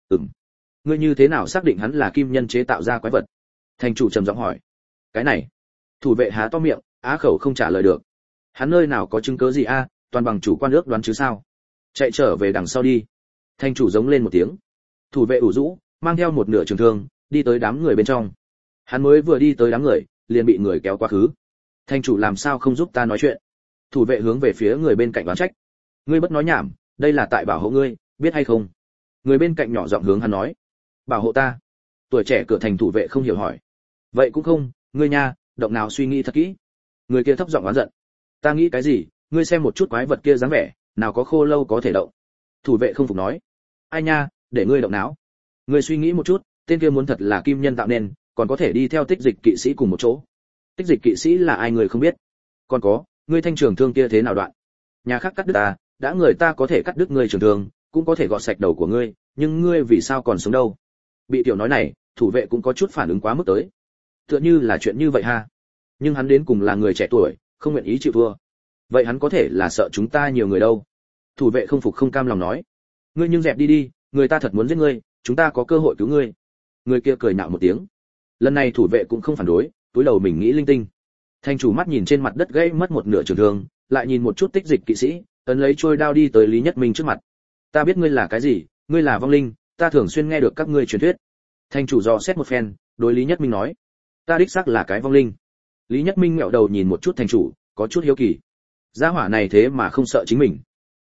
A: Ngươi như thế nào xác định hắn là kim nhân chế tạo ra quái vật? Thành chủ trầm giọng hỏi. Cái này. Thủ vệ há to miệng, á khẩu không trả lời được. Hắn nơi nào có chứng cứ gì a, toàn bằng chủ quan ước đoán chứ sao? Chạy trở về đằng sau đi. Thành chủ giống lên một tiếng. Thủ vệ ủ rũ, mang theo một nửa trường thương, đi tới đám người bên trong. Hắn mới vừa đi tới đám người, liền bị người kéo quá khứ. Thành chủ làm sao không giúp ta nói chuyện? Thủ vệ hướng về phía người bên cạnh oán trách. Ngươi bất nói nhảm, đây là tại bảo hộ ngươi, biết hay không? Người bên cạnh nhỏ giọng hướng hắn nói. Bảo hộ ta? Tuổi trẻ cửa thành thủ vệ không hiểu hỏi. Vậy cũng không, ngươi nha, động nào suy nghĩ thật kỹ. Người kia thấp giọng oán giận. Ta nghĩ cái gì, ngươi xem một chút quái vật kia dáng vẻ, nào có khô lâu có thể động. Thủ vệ không phục nói. Ai nha, để ngươi động não. Ngươi suy nghĩ một chút, tên kia muốn thật là kim nhân tạo nên, còn có thể đi theo tích dịch kỵ sĩ cùng một chỗ. Tích dịch kỵ sĩ là ai người không biết. Còn có, ngươi thanh trường thương kia thế nào đoạn? Nhà khác cắt đứt ta, đã người ta có thể cắt đứt ngươi trường thương, cũng có thể gọt sạch đầu của ngươi, nhưng ngươi vì sao còn sống đâu? Bị tiểu nói này, thủ vệ cũng có chút phản ứng quá mức tới. Tựa như là chuyện như vậy ha. Nhưng hắn đến cùng là người trẻ tuổi, không nguyện ý chịu thua. Vậy hắn có thể là sợ chúng ta nhiều người đâu? Thủ vệ không phục không cam lòng nói. Ngươi nhưng dẹp đi đi, người ta thật muốn giết ngươi, chúng ta có cơ hội cứu ngươi. Người kia cười nhạo một tiếng. Lần này thủ vệ cũng không phản đối, túi đầu mình nghĩ linh tinh. Thành chủ mắt nhìn trên mặt đất gãy mất một nửa trường thương, lại nhìn một chút tích dịch kỵ sĩ, ấn lấy trôi đao đi tới Lý Nhất Minh trước mặt. Ta biết ngươi là cái gì, ngươi là vong linh, ta thường xuyên nghe được các ngươi truyền thuyết. Thành chủ dò xét một phen, đối Lý Nhất Minh nói. Ta đích xác là cái vong linh. Lý Nhất Minh ngẹo đầu nhìn một chút thành chủ, có chút hiếu kỳ. Gia hỏa này thế mà không sợ chính mình.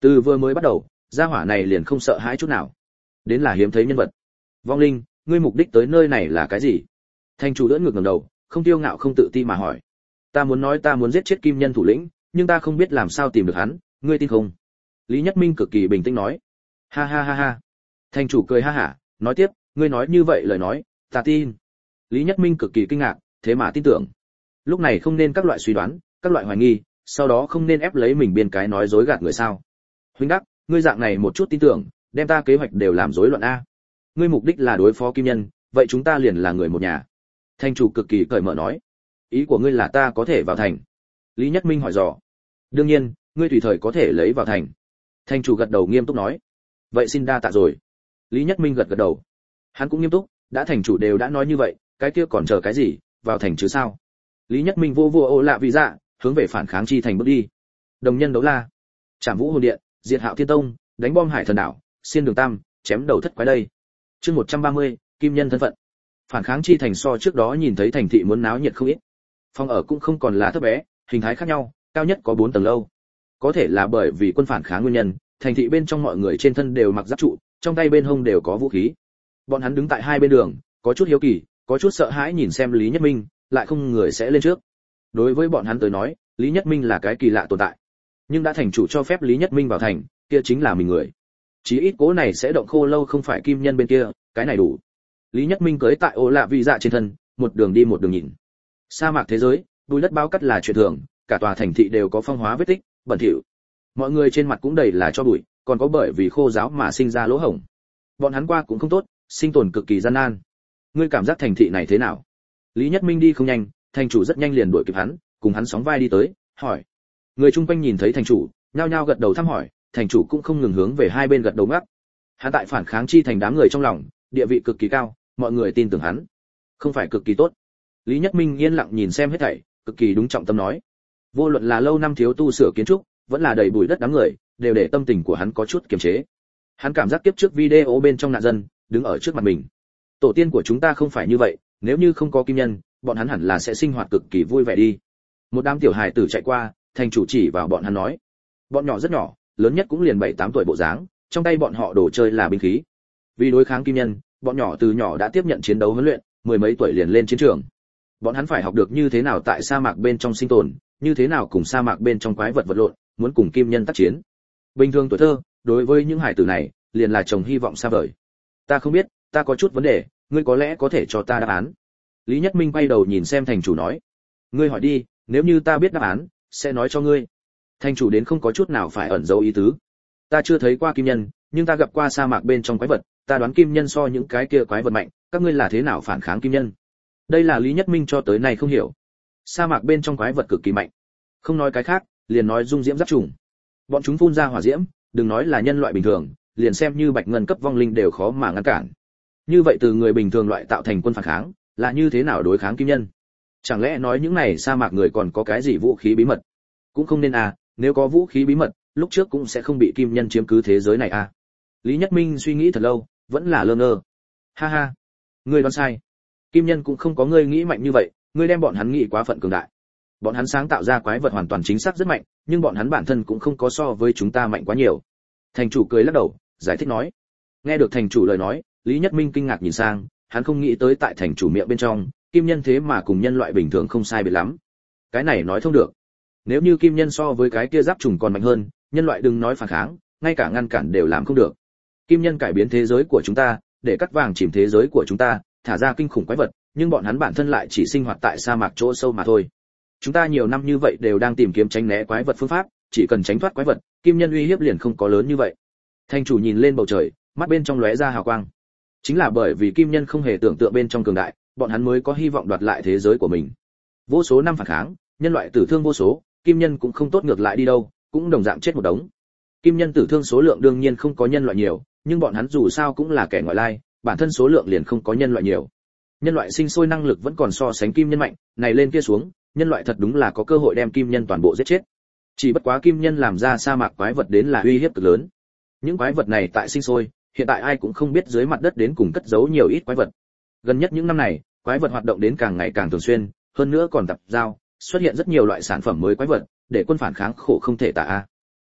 A: Từ vừa mới bắt đầu, gia hỏa này liền không sợ hãi chút nào. Đến là hiếm thấy nhân vật. Vong linh, ngươi mục đích tới nơi này là cái gì? Thành chủ đỡ ngược ngẩng đầu, không tiêu ngạo không tự ti mà hỏi. Ta muốn nói ta muốn giết chết kim nhân thủ lĩnh, nhưng ta không biết làm sao tìm được hắn, ngươi tin không? Lý Nhất Minh cực kỳ bình tĩnh nói. Ha ha ha ha. Thành chủ cười ha hả, nói tiếp, ngươi nói như vậy lời nói, ta tin. Lý Nhất Minh cực kỳ kinh ngạc, thế mà tin tưởng. Lúc này không nên các loại suy đoán, các loại hoài nghi, sau đó không nên ép lấy mình biên cái nói dối gạt người sao? Huynh đắc, ngươi dạng này một chút tin tưởng, đem ta kế hoạch đều làm rối loạn a. Ngươi mục đích là đối phó kim nhân, vậy chúng ta liền là người một nhà. Thành chủ cực kỳ cởi mở nói. Ý của ngươi là ta có thể vào thành? Lý Nhất Minh hỏi dò. Đương nhiên, ngươi tùy thời có thể lấy vào thành. Thành chủ gật đầu nghiêm túc nói. Vậy xin đa tạ rồi. Lý Nhất Minh gật gật đầu. Hắn cũng nghiêm túc, đã thành chủ đều đã nói như vậy, cái kia còn chờ cái gì, vào thành chứ sao? Lý Nhất Minh vô ô lạ vì dạ, hướng về phản kháng chi thành bước đi. Đồng nhân đấu la, Trảm Vũ Hồn Điện, diệt Hạo Thiên Tông, đánh bom Hải Thần Đảo, xiên đường Tam, chém đầu thất quái đây. Chương 130, kim nhân thân phận. Phản kháng chi thành so trước đó nhìn thấy thành thị muốn náo nhiệt không ít. Phòng ở cũng không còn là thấp bé, hình thái khác nhau, cao nhất có 4 tầng lâu. Có thể là bởi vì quân phản kháng nguyên nhân, thành thị bên trong mọi người trên thân đều mặc giáp trụ, trong tay bên hông đều có vũ khí. Bọn hắn đứng tại hai bên đường, có chút hiếu kỳ, có chút sợ hãi nhìn xem Lý Nhất Minh, lại không người sẽ lên trước. Đối với bọn hắn tới nói, Lý Nhất Minh là cái kỳ lạ tồn tại. Nhưng đã thành chủ cho phép Lý Nhất Minh vào thành, kia chính là mình người. Chí ít cố này sẽ động khô lâu không phải kim nhân bên kia, cái này đủ. Lý Nhất Minh cưỡi tại ô lạ vị dạ trên thân, một đường đi một đường nhìn. Sa mạc thế giới, bùi đất bao cắt là chuyện thường, cả tòa thành thị đều có phong hóa vết tích, bẩn thỉu. Mọi người trên mặt cũng đầy là cho bụi, còn có bởi vì khô giáo mà sinh ra lỗ hổng. Bọn hắn qua cũng không tốt, sinh tồn cực kỳ gian nan. Ngươi cảm giác thành thị này thế nào? Lý Nhất Minh đi không nhanh, thành chủ rất nhanh liền đuổi kịp hắn, cùng hắn sóng vai đi tới, hỏi. Người chung quanh nhìn thấy thành chủ, nhao nhao gật đầu thăm hỏi, thành chủ cũng không ngừng hướng về hai bên gật đầu ngắc. Hắn tại phản kháng chi thành đám người trong lòng, địa vị cực kỳ cao, mọi người tin tưởng hắn. Không phải cực kỳ tốt. Lý Nhất Minh yên lặng nhìn xem hết thảy, cực kỳ đúng trọng tâm nói. Vô luận là lâu năm thiếu tu sửa kiến trúc, vẫn là đầy bụi đất đám người, đều để tâm tình của hắn có chút kiềm chế. Hắn cảm giác tiếp trước video bên trong nạn dân, đứng ở trước mặt mình. Tổ tiên của chúng ta không phải như vậy, nếu như không có kim nhân, bọn hắn hẳn là sẽ sinh hoạt cực kỳ vui vẻ đi. Một đám tiểu hài tử chạy qua, thành chủ chỉ vào bọn hắn nói. Bọn nhỏ rất nhỏ, lớn nhất cũng liền 7-8 tuổi bộ dáng, trong tay bọn họ đồ chơi là binh khí. Vì đối kháng kim nhân, bọn nhỏ từ nhỏ đã tiếp nhận chiến đấu huấn luyện, mười mấy tuổi liền lên chiến trường. Bọn hắn phải học được như thế nào tại sa mạc bên trong sinh tồn, như thế nào cùng sa mạc bên trong quái vật vật lộn, muốn cùng kim nhân tác chiến. Bình thường tuổi thơ, đối với những hải tử này, liền là trồng hy vọng xa vời. Ta không biết, ta có chút vấn đề, ngươi có lẽ có thể cho ta đáp án. Lý Nhất Minh quay đầu nhìn xem thành chủ nói. Ngươi hỏi đi, nếu như ta biết đáp án, sẽ nói cho ngươi. Thành chủ đến không có chút nào phải ẩn giấu ý tứ. Ta chưa thấy qua kim nhân, nhưng ta gặp qua sa mạc bên trong quái vật, ta đoán kim nhân so những cái kia quái vật mạnh, các ngươi là thế nào phản kháng kim nhân? Đây là Lý Nhất Minh cho tới nay không hiểu. Sa mạc bên trong quái vật cực kỳ mạnh. Không nói cái khác, liền nói dung diễm giáp trùng. Bọn chúng phun ra hỏa diễm, đừng nói là nhân loại bình thường, liền xem như bạch ngân cấp vong linh đều khó mà ngăn cản. Như vậy từ người bình thường loại tạo thành quân phản kháng, là như thế nào đối kháng kim nhân? Chẳng lẽ nói những này sa mạc người còn có cái gì vũ khí bí mật? Cũng không nên à, nếu có vũ khí bí mật, lúc trước cũng sẽ không bị kim nhân chiếm cứ thế giới này à. Lý Nhất Minh suy nghĩ thật lâu, vẫn là lơ ngơ. Ha ha, ngươi đoán sai. Kim nhân cũng không có ngươi nghĩ mạnh như vậy, ngươi đem bọn hắn nghĩ quá phận cường đại. Bọn hắn sáng tạo ra quái vật hoàn toàn chính xác rất mạnh, nhưng bọn hắn bản thân cũng không có so với chúng ta mạnh quá nhiều. Thành chủ cười lắc đầu, giải thích nói. Nghe được thành chủ lời nói, Lý Nhất Minh kinh ngạc nhìn sang, hắn không nghĩ tới tại thành chủ miệng bên trong, kim nhân thế mà cùng nhân loại bình thường không sai biệt lắm. Cái này nói thông được. Nếu như kim nhân so với cái kia giáp trùng còn mạnh hơn, nhân loại đừng nói phản kháng, ngay cả ngăn cản đều làm không được. Kim nhân cải biến thế giới của chúng ta, để cắt vàng chìm thế giới của chúng ta, thả ra kinh khủng quái vật, nhưng bọn hắn bản thân lại chỉ sinh hoạt tại sa mạc chỗ sâu mà thôi. Chúng ta nhiều năm như vậy đều đang tìm kiếm tránh né quái vật phương pháp, chỉ cần tránh thoát quái vật, kim nhân uy hiếp liền không có lớn như vậy. Thành chủ nhìn lên bầu trời, mắt bên trong lóe ra hào quang. Chính là bởi vì kim nhân không hề tưởng tượng bên trong cường đại, bọn hắn mới có hy vọng đoạt lại thế giới của mình. Vô số năm phản kháng, nhân loại tử thương vô số, kim nhân cũng không tốt ngược lại đi đâu, cũng đồng dạng chết một đống. Kim nhân tử thương số lượng đương nhiên không có nhân loại nhiều, nhưng bọn hắn dù sao cũng là kẻ ngoại lai, bản thân số lượng liền không có nhân loại nhiều. Nhân loại sinh sôi năng lực vẫn còn so sánh kim nhân mạnh, này lên kia xuống, nhân loại thật đúng là có cơ hội đem kim nhân toàn bộ giết chết. Chỉ bất quá kim nhân làm ra sa mạc quái vật đến là uy hiếp cực lớn. Những quái vật này tại sinh sôi, hiện tại ai cũng không biết dưới mặt đất đến cùng cất giấu nhiều ít quái vật. Gần nhất những năm này, quái vật hoạt động đến càng ngày càng thường xuyên, hơn nữa còn tập giao, xuất hiện rất nhiều loại sản phẩm mới quái vật, để quân phản kháng khổ không thể tả a.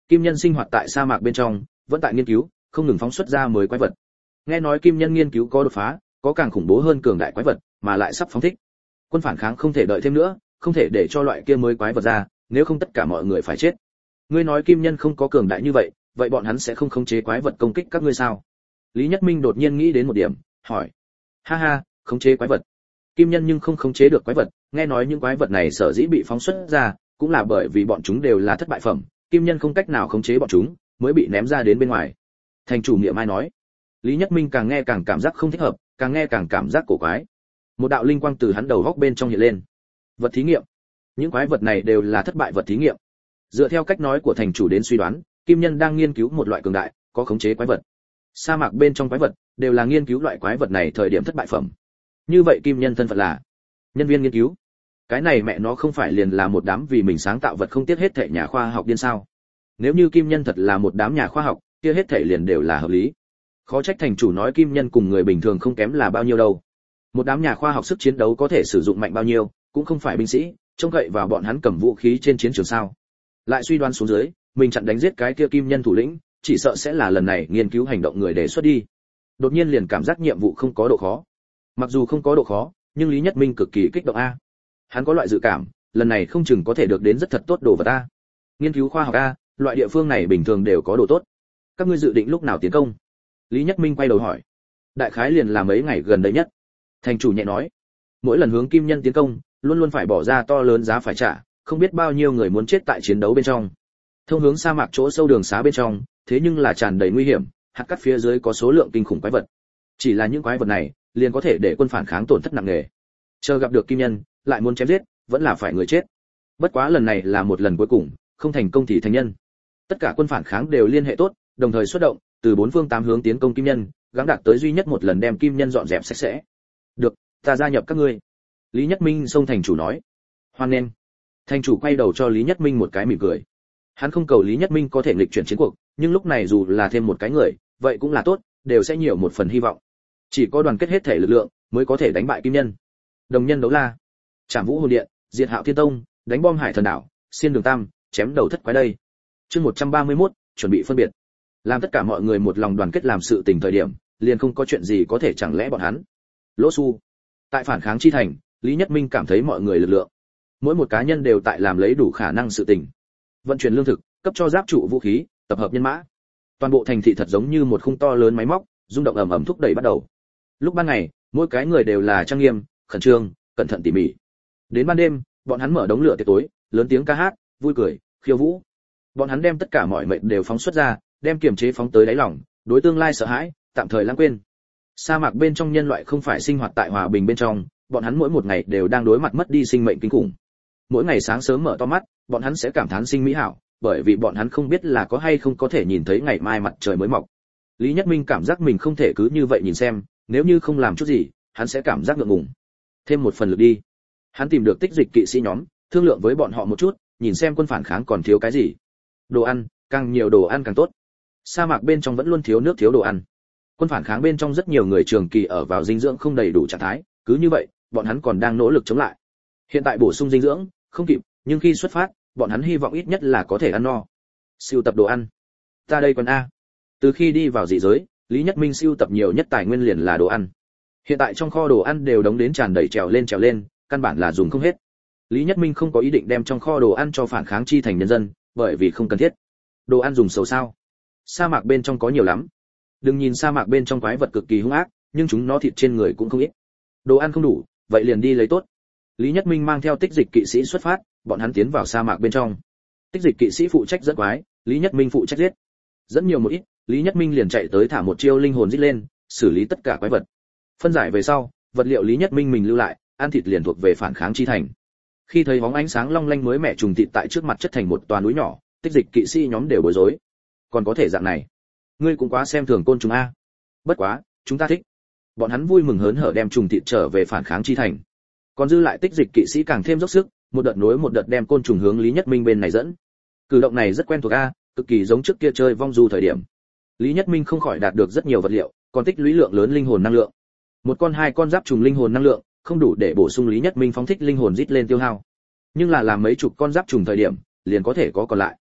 A: Kim Nhân sinh hoạt tại sa mạc bên trong, vẫn tại nghiên cứu, không ngừng phóng xuất ra mới quái vật. Nghe nói Kim Nhân nghiên cứu có đột phá, có càng khủng bố hơn cường đại quái vật, mà lại sắp phóng thích. Quân phản kháng không thể đợi thêm nữa, không thể để cho loại kia mới quái vật ra, nếu không tất cả mọi người phải chết. Ngươi nói Kim Nhân không có cường đại như vậy, vậy bọn hắn sẽ không khống chế quái vật công kích các ngươi sao? Lý Nhất Minh đột nhiên nghĩ đến một điểm, hỏi. Ha ha, khống chế quái vật. Kim Nhân nhưng không khống chế được quái vật, nghe nói những quái vật này sở dĩ bị phóng xuất ra, cũng là bởi vì bọn chúng đều là thất bại phẩm, Kim Nhân không cách nào khống chế bọn chúng, mới bị ném ra đến bên ngoài. Thành chủ Nghĩa Mai nói. Lý Nhất Minh càng nghe càng cảm giác không thích hợp, càng nghe càng cảm giác cổ quái. Một đạo linh quang từ hắn đầu góc bên trong hiện lên. Vật thí nghiệm. Những quái vật này đều là thất bại vật thí nghiệm. Dựa theo cách nói của thành chủ đến suy đoán, Kim Nhân đang nghiên cứu một loại cường đại, có khống chế quái vật. Sa mạc bên trong quái vật đều là nghiên cứu loại quái vật này thời điểm thất bại phẩm. Như vậy Kim Nhân thân phận là nhân viên nghiên cứu. Cái này mẹ nó không phải liền là một đám vì mình sáng tạo vật không tiếc hết thảy nhà khoa học điên sao? Nếu như Kim Nhân thật là một đám nhà khoa học, kia hết thảy liền đều là hợp lý. Khó trách thành chủ nói Kim Nhân cùng người bình thường không kém là bao nhiêu đâu. Một đám nhà khoa học sức chiến đấu có thể sử dụng mạnh bao nhiêu, cũng không phải binh sĩ, trông cậy vào bọn hắn cầm vũ khí trên chiến trường sao? Lại suy đoán xuống dưới, mình chặn đánh giết cái kia Kim Nhân thủ lĩnh, chỉ sợ sẽ là lần này nghiên cứu hành động người đề xuất đi. Đột nhiên liền cảm giác nhiệm vụ không có độ khó. Mặc dù không có độ khó, nhưng Lý Nhất Minh cực kỳ kích động a. Hắn có loại dự cảm, lần này không chừng có thể được đến rất thật tốt đồ vật a. Nghiên cứu khoa học a, loại địa phương này bình thường đều có đồ tốt. Các ngươi dự định lúc nào tiến công? Lý Nhất Minh quay đầu hỏi. Đại khái liền là mấy ngày gần đây nhất. Thành chủ nhẹ nói. Mỗi lần hướng Kim Nhân tiến công, luôn luôn phải bỏ ra to lớn giá phải trả, không biết bao nhiêu người muốn chết tại chiến đấu bên trong. Thông hướng sa mạc chỗ sâu đường xá bên trong, thế nhưng là tràn đầy nguy hiểm, hạt cát phía dưới có số lượng kinh khủng quái vật. Chỉ là những quái vật này, liền có thể để quân phản kháng tổn thất nặng nề. Chờ gặp được Kim Nhân, lại muốn chém giết, vẫn là phải người chết. Bất quá lần này là một lần cuối cùng, không thành công thì thành nhân. Tất cả quân phản kháng đều liên hệ tốt, đồng thời xuất động, từ bốn phương tám hướng tiến công Kim Nhân, gắng đạt tới duy nhất một lần đem Kim Nhân dọn dẹp sạch sẽ. Được, ta gia nhập các ngươi. Lý Nhất Minh xông thành chủ nói. Hoan nghênh. Thành chủ quay đầu cho Lý Nhất Minh một cái mỉm cười. Hắn không cầu Lý Nhất Minh có thể nghịch chuyển chiến cuộc, nhưng lúc này dù là thêm một cái người, vậy cũng là tốt, đều sẽ nhiều một phần hy vọng. Chỉ có đoàn kết hết thể lực lượng, mới có thể đánh bại Kim Nhân. Đồng nhân đấu la, Trảm Vũ Hồn Điện, diệt Hạo Thiên Tông, đánh bom Hải Thần Đảo, xiên đường Tam, chém đầu thất quái đây. Chương 131, chuẩn bị phân biệt. Làm tất cả mọi người một lòng đoàn kết làm sự tình thời điểm, liền không có chuyện gì có thể chẳng lẽ bọn hắn. Lỗ Xu. Tại phản kháng chi thành, Lý Nhất Minh cảm thấy mọi người lực lượng, mỗi một cá nhân đều tại làm lấy đủ khả năng sự tình. Vận chuyển lương thực, cấp cho giáp trụ vũ khí, tập hợp nhân mã. Toàn bộ thành thị thật giống như một khung to lớn máy móc, rung động ầm ầm thúc đẩy bắt đầu. Lúc ban ngày, mỗi cái người đều là trang nghiêm, khẩn trương, cẩn thận tỉ mỉ. Đến ban đêm, bọn hắn mở đống lửa tiệc tối, lớn tiếng ca hát, vui cười, khiêu vũ. Bọn hắn đem tất cả mọi mệnh đều phóng xuất ra, đem kiềm chế phóng tới đáy lòng, đối tương lai sợ hãi, tạm thời lãng quên. Sa mạc bên trong nhân loại không phải sinh hoạt tại hòa bình bên trong, bọn hắn mỗi một ngày đều đang đối mặt mất đi sinh mệnh kinh khủng. Mỗi ngày sáng sớm mở to mắt, bọn hắn sẽ cảm thán sinh mỹ hảo, bởi vì bọn hắn không biết là có hay không có thể nhìn thấy ngày mai mặt trời mới mọc. Lý Nhất Minh cảm giác mình không thể cứ như vậy nhìn xem, nếu như không làm chút gì, hắn sẽ cảm giác ngượng ngùng. Thêm một phần lực đi. Hắn tìm được tích dịch kỵ sĩ nhóm, thương lượng với bọn họ một chút, nhìn xem quân phản kháng còn thiếu cái gì. Đồ ăn, càng nhiều đồ ăn càng tốt. Sa mạc bên trong vẫn luôn thiếu nước thiếu đồ ăn. Quân phản kháng bên trong rất nhiều người trường kỳ ở vào dinh dưỡng không đầy đủ trạng thái, cứ như vậy, bọn hắn còn đang nỗ lực chống lại. Hiện tại bổ sung dinh dưỡng, không kịp, nhưng khi xuất phát, bọn hắn hy vọng ít nhất là có thể ăn no. Sưu tập đồ ăn. Ta đây còn a. Từ khi đi vào dị giới, Lý Nhất Minh sưu tập nhiều nhất tài nguyên liền là đồ ăn. Hiện tại trong kho đồ ăn đều đóng đến tràn đầy trèo lên, căn bản là dùng không hết. Lý Nhất Minh không có ý định đem trong kho đồ ăn cho phản kháng chi thành nhân dân, bởi vì không cần thiết. Đồ ăn dùng xấu sao? Sa mạc bên trong có nhiều lắm. Đừng nhìn sa mạc bên trong quái vật cực kỳ hung ác, nhưng chúng nó thịt trên người cũng không ít. Đồ ăn không đủ, vậy liền đi lấy tốt. Lý Nhất Minh mang theo tích dịch kỵ sĩ xuất phát, bọn hắn tiến vào sa mạc bên trong. Tích dịch kỵ sĩ phụ trách dẫn quái, Lý Nhất Minh phụ trách giết. Dẫn nhiều một ít, Lý Nhất Minh liền chạy tới thả một chiêu linh hồn giết lên, xử lý tất cả quái vật. Phân giải về sau, vật liệu Lý Nhất Minh mình lưu lại, ăn thịt liền thuộc về phản kháng chi thành. Khi thấy bóng ánh sáng long lanh mới mẻ trùng thịt tại trước mặt chất thành một toà núi nhỏ, tích dịch kỵ sĩ nhóm đều bối rối. Còn có thể dạng này, ngươi cũng quá xem thường côn trùng a. Bất quá, chúng ta thích. Bọn hắn vui mừng hớn hở đem trùng thịt trở về phản kháng chi thành. Còn dư lại tích dịch kỵ sĩ càng thêm dốc sức, một đợt nối một đợt đem côn trùng hướng Lý Nhất Minh bên này dẫn. Cử động này rất quen thuộc a, cực kỳ giống trước kia chơi vong du thời điểm. Lý Nhất Minh không khỏi đạt được rất nhiều vật liệu, còn tích lũy lượng lớn linh hồn năng lượng. Một con hai con giáp trùng linh hồn năng lượng, không đủ để bổ sung Lý Nhất Minh phóng thích linh hồn rít lên tiêu hao. Nhưng là làm mấy chục con giáp trùng thời điểm, liền có thể có còn lại.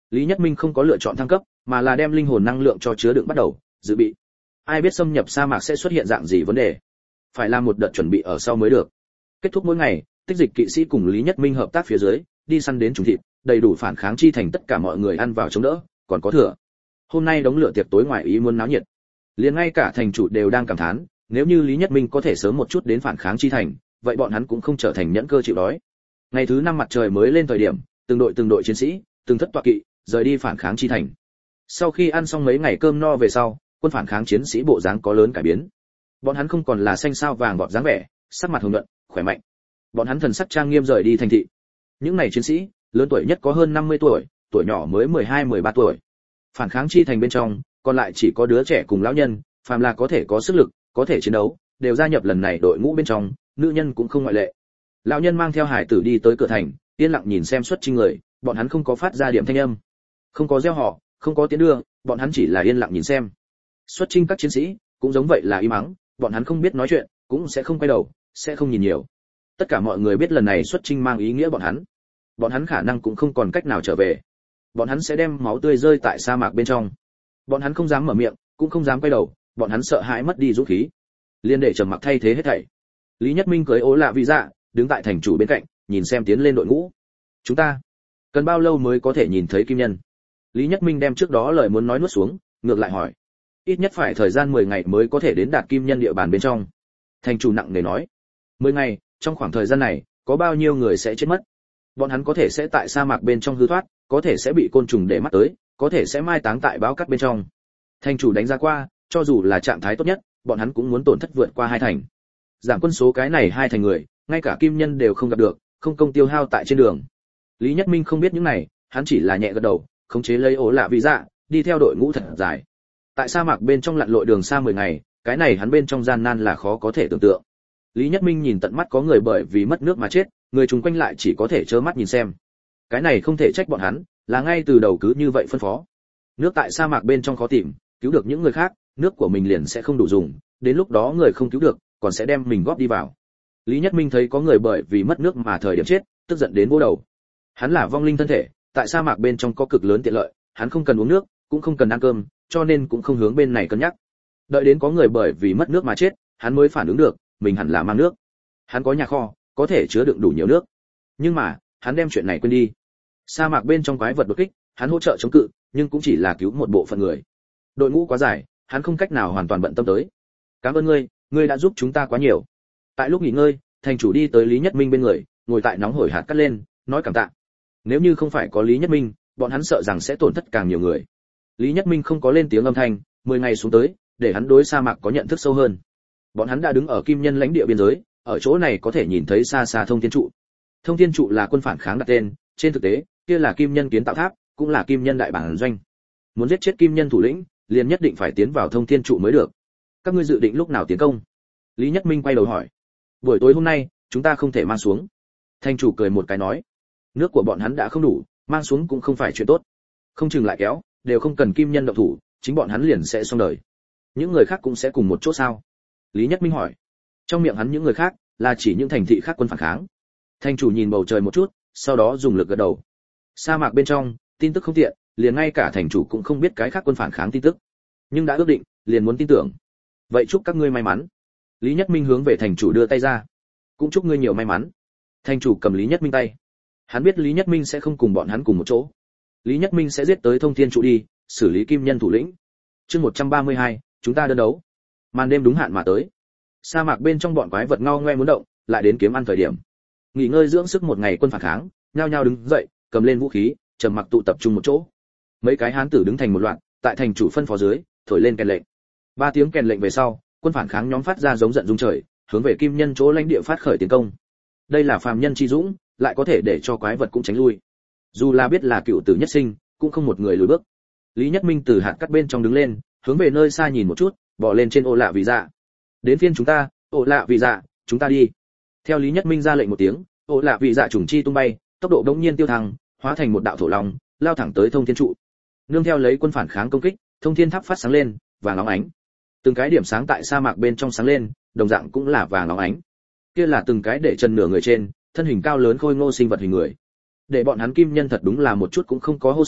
A: Lý Nhất Minh không có lựa chọn thăng cấp, mà là đem linh hồn năng lượng cho chứa đựng bắt đầu dự bị. Ai biết xâm nhập sa mạc sẽ xuất hiện dạng gì vấn đề, phải làm một đợt chuẩn bị ở sau mới được. Kết thúc mỗi ngày, tích dịch kỵ sĩ cùng Lý Nhất Minh hợp tác phía dưới, đi săn đến trùng thịt, đầy đủ phản kháng chi thành tất cả mọi người ăn vào chống đỡ, còn có thừa. Hôm nay đống lửa tiệc tối ngoài ý muốn náo nhiệt. Liền ngay cả thành chủ đều đang cảm thán, nếu như Lý Nhất Minh có thể sớm một chút đến phản kháng chi thành, vậy bọn hắn cũng không trở thành nhẫn cơ chịu đói. Ngày thứ 5 mặt trời mới lên thời điểm, từng đội chiến sĩ, từng thất tọa kỵ, rời đi phản kháng chi thành. Sau khi ăn xong mấy ngày cơm no về sau, quân phản kháng chiến sĩ bộ dáng có lớn cải biến. Bọn hắn không còn là xanh sao vàng vọt dáng vẻ, sắc mặt hồng nhuận, khỏe mạnh. Bọn hắn thần sắc trang nghiêm rời đi thành thị. Những này chiến sĩ, lớn tuổi nhất có hơn 50 tuổi, tuổi nhỏ mới 12-13 tuổi. Phản kháng chi thành bên trong, còn lại chỉ có đứa trẻ cùng lão nhân, phàm là có thể có sức lực, có thể chiến đấu, đều gia nhập lần này đội ngũ bên trong, nữ nhân cũng không ngoại lệ. Lão nhân mang theo hải tử đi tới cửa thành, yên lặng nhìn xem xuất chinh người, bọn hắn không có phát ra điểm thanh âm, không có reo hò, không có tiếng đưa, bọn hắn chỉ là yên lặng nhìn xem. Xuất chinh các chiến sĩ cũng giống vậy là im mắng, bọn hắn không biết nói chuyện, cũng sẽ không quay đầu, sẽ không nhìn nhiều. Tất cả mọi người biết lần này xuất chinh mang ý nghĩa bọn hắn khả năng cũng không còn cách nào trở về. Bọn hắn sẽ đem máu tươi rơi tại sa mạc bên trong. Bọn hắn không dám mở miệng, cũng không dám quay đầu, bọn hắn sợ hãi mất đi dũng khí, liền để trầm mặc thay thế hết thảy. Lý Nhất Minh cưỡi ố lạ vị dạ, đứng tại thành chủ bên cạnh, nhìn xem tiến lên đội ngũ. Chúng ta cần bao lâu mới có thể nhìn thấy kim nhân? Lý Nhất Minh đem trước đó lời muốn nói nuốt xuống, ngược lại hỏi. Ít nhất phải thời gian 10 ngày mới có thể đến đạt kim nhân địa bàn bên trong. Thành chủ nặng nề nói. 10 ngày, trong khoảng thời gian này, có bao nhiêu người sẽ chết mất? Bọn hắn có thể sẽ tại sa mạc bên trong hư thoát, có thể sẽ bị côn trùng để mắt tới, có thể sẽ mai táng tại báo cát bên trong. Thành chủ đánh giá qua, cho dù là trạng thái tốt nhất, bọn hắn cũng muốn tổn thất vượt qua 2 thành. Giảm quân số cái này 2 thành người, ngay cả kim nhân đều không gặp được, không công tiêu hao tại trên đường. Lý Nhất Minh không biết những này, hắn chỉ là nhẹ gật đầu, khống chế lấy ổ lạ vị dạ, đi theo đội ngũ thật dài. Tại sa mạc bên trong lặn lội đường xa 10 ngày, cái này hắn bên trong gian nan là khó có thể tưởng tượng. Lý Nhất Minh nhìn tận mắt có người bởi vì mất nước mà chết, người chung quanh lại chỉ có thể trơ mắt nhìn xem. Cái này không thể trách bọn hắn, là ngay từ đầu cứ như vậy phân phó. Nước tại sa mạc bên trong khó tìm, cứu được những người khác, nước của mình liền sẽ không đủ dùng, đến lúc đó người không cứu được, còn sẽ đem mình góp đi vào. Lý Nhất Minh thấy có người bởi vì mất nước mà thời điểm chết, tức giận đến vô đầu. Hắn là vong linh thân thể, tại sa mạc bên trong có cực lớn tiện lợi, hắn không cần uống nước, cũng không cần ăn cơm, cho nên cũng không hướng bên này cân nhắc. Đợi đến có người bởi vì mất nước mà chết, hắn mới phản ứng được, mình hẳn là mang nước. Hắn có nhà kho, có thể chứa đựng đủ nhiều nước. Nhưng mà, hắn đem chuyện này quên đi. Sa mạc bên trong quái vật đột kích, hắn hỗ trợ chống cự, nhưng cũng chỉ là cứu một bộ phận người. Đội ngũ quá dài, hắn không cách nào hoàn toàn bận tâm tới. Cảm ơn ngươi đã giúp chúng ta quá nhiều. Tại lúc nghỉ ngơi, thành chủ đi tới Lý Nhất Minh bên người, ngồi tại nóng hổi hạt cắt lên, nói cảm tạ. Nếu như không phải có Lý Nhất Minh, bọn hắn sợ rằng sẽ tổn thất càng nhiều người. Lý Nhất Minh không có lên tiếng âm thanh, 10 ngày xuống tới, để hắn đối sa mạc có nhận thức sâu hơn. Bọn hắn đã đứng ở kim nhân lãnh địa biên giới, ở chỗ này có thể nhìn thấy xa xa thông thiên trụ. Thông thiên trụ là quân phản kháng đặt tên, trên thực tế, kia là kim nhân kiến tạo tháp, cũng là kim nhân đại bản doanh. Muốn giết chết kim nhân thủ lĩnh, liền nhất định phải tiến vào thông thiên trụ mới được. Các ngươi dự định lúc nào tiến công? Lý Nhất Minh quay đầu hỏi. Buổi tối hôm nay, chúng ta không thể mang xuống. Thành chủ cười một cái nói. Nước của bọn hắn đã không đủ, mang xuống cũng không phải chuyện tốt. Không chừng lại kéo, đều không cần kim nhân động thủ, chính bọn hắn liền sẽ xong đời. Những người khác cũng sẽ cùng một chỗ sao? Lý Nhất Minh hỏi. Trong miệng hắn những người khác, là chỉ những thành thị khác quân phản kháng. Thành chủ nhìn bầu trời một chút, sau đó dùng lực gật đầu. Sa mạc bên trong, tin tức không tiện, liền ngay cả thành chủ cũng không biết cái khác quân phản kháng tin tức. Nhưng đã ước định, liền muốn tin tưởng. Vậy chúc các ngươi may mắn. Lý Nhất Minh hướng về thành chủ đưa tay ra. Cũng chúc ngươi nhiều may mắn. Thành chủ cầm Lý Nhất Minh tay. Hắn biết Lý Nhất Minh sẽ không cùng bọn hắn cùng một chỗ. Lý Nhất Minh sẽ giết tới thông thiên trụ đi, xử lý kim nhân thủ lĩnh. Chương 132, chúng ta đơn đấu. Màn đêm đúng hạn mà tới. Sa mạc bên trong bọn quái vật ngao ngoe muốn động, lại đến kiếm ăn thời điểm. Nghỉ ngơi dưỡng sức một ngày quân phản kháng, nhao nhao đứng dậy, cầm lên vũ khí, trầm mặc tụ tập trung một chỗ. Mấy cái hán tử đứng thành một loạt, tại thành chủ phân phó dưới, thổi lên kèn lệnh. 3 tiếng kèn lệnh về sau, quân phản kháng nhóm phát ra giống giận rung trời, hướng về kim nhân chỗ lãnh địa phát khởi tiến công. Đây là phàm nhân chi dũng, lại có thể để cho quái vật cũng tránh lui. Dù là biết là cựu tử nhất sinh, cũng không một người lùi bước. Lý Nhất Minh từ hạt cắt bên trong đứng lên, hướng về nơi xa nhìn một chút, bò lên trên ô lạ vị dạ. Đến phiên chúng ta, ô lạ vị dạ, chúng ta đi. Theo Lý Nhất Minh ra lệnh một tiếng, ô lạ vị dạ trùng chi tung bay, tốc độ đống nhiên tiêu thăng, hóa thành một đạo thổ long, lao thẳng tới thông thiên trụ. Nương theo lấy quân phản kháng công kích, thông thiên tháp phát sáng lên, vàng óng ánh. Từng cái điểm sáng tại sa mạc bên trong sáng lên, đồng dạng cũng là vàng óng ánh. Kia là từng cái để chân nửa người trên, thân hình cao lớn khôi ngô sinh vật hình người. Để bọn hắn kim nhân thật đúng là một chút cũng không có hô sai,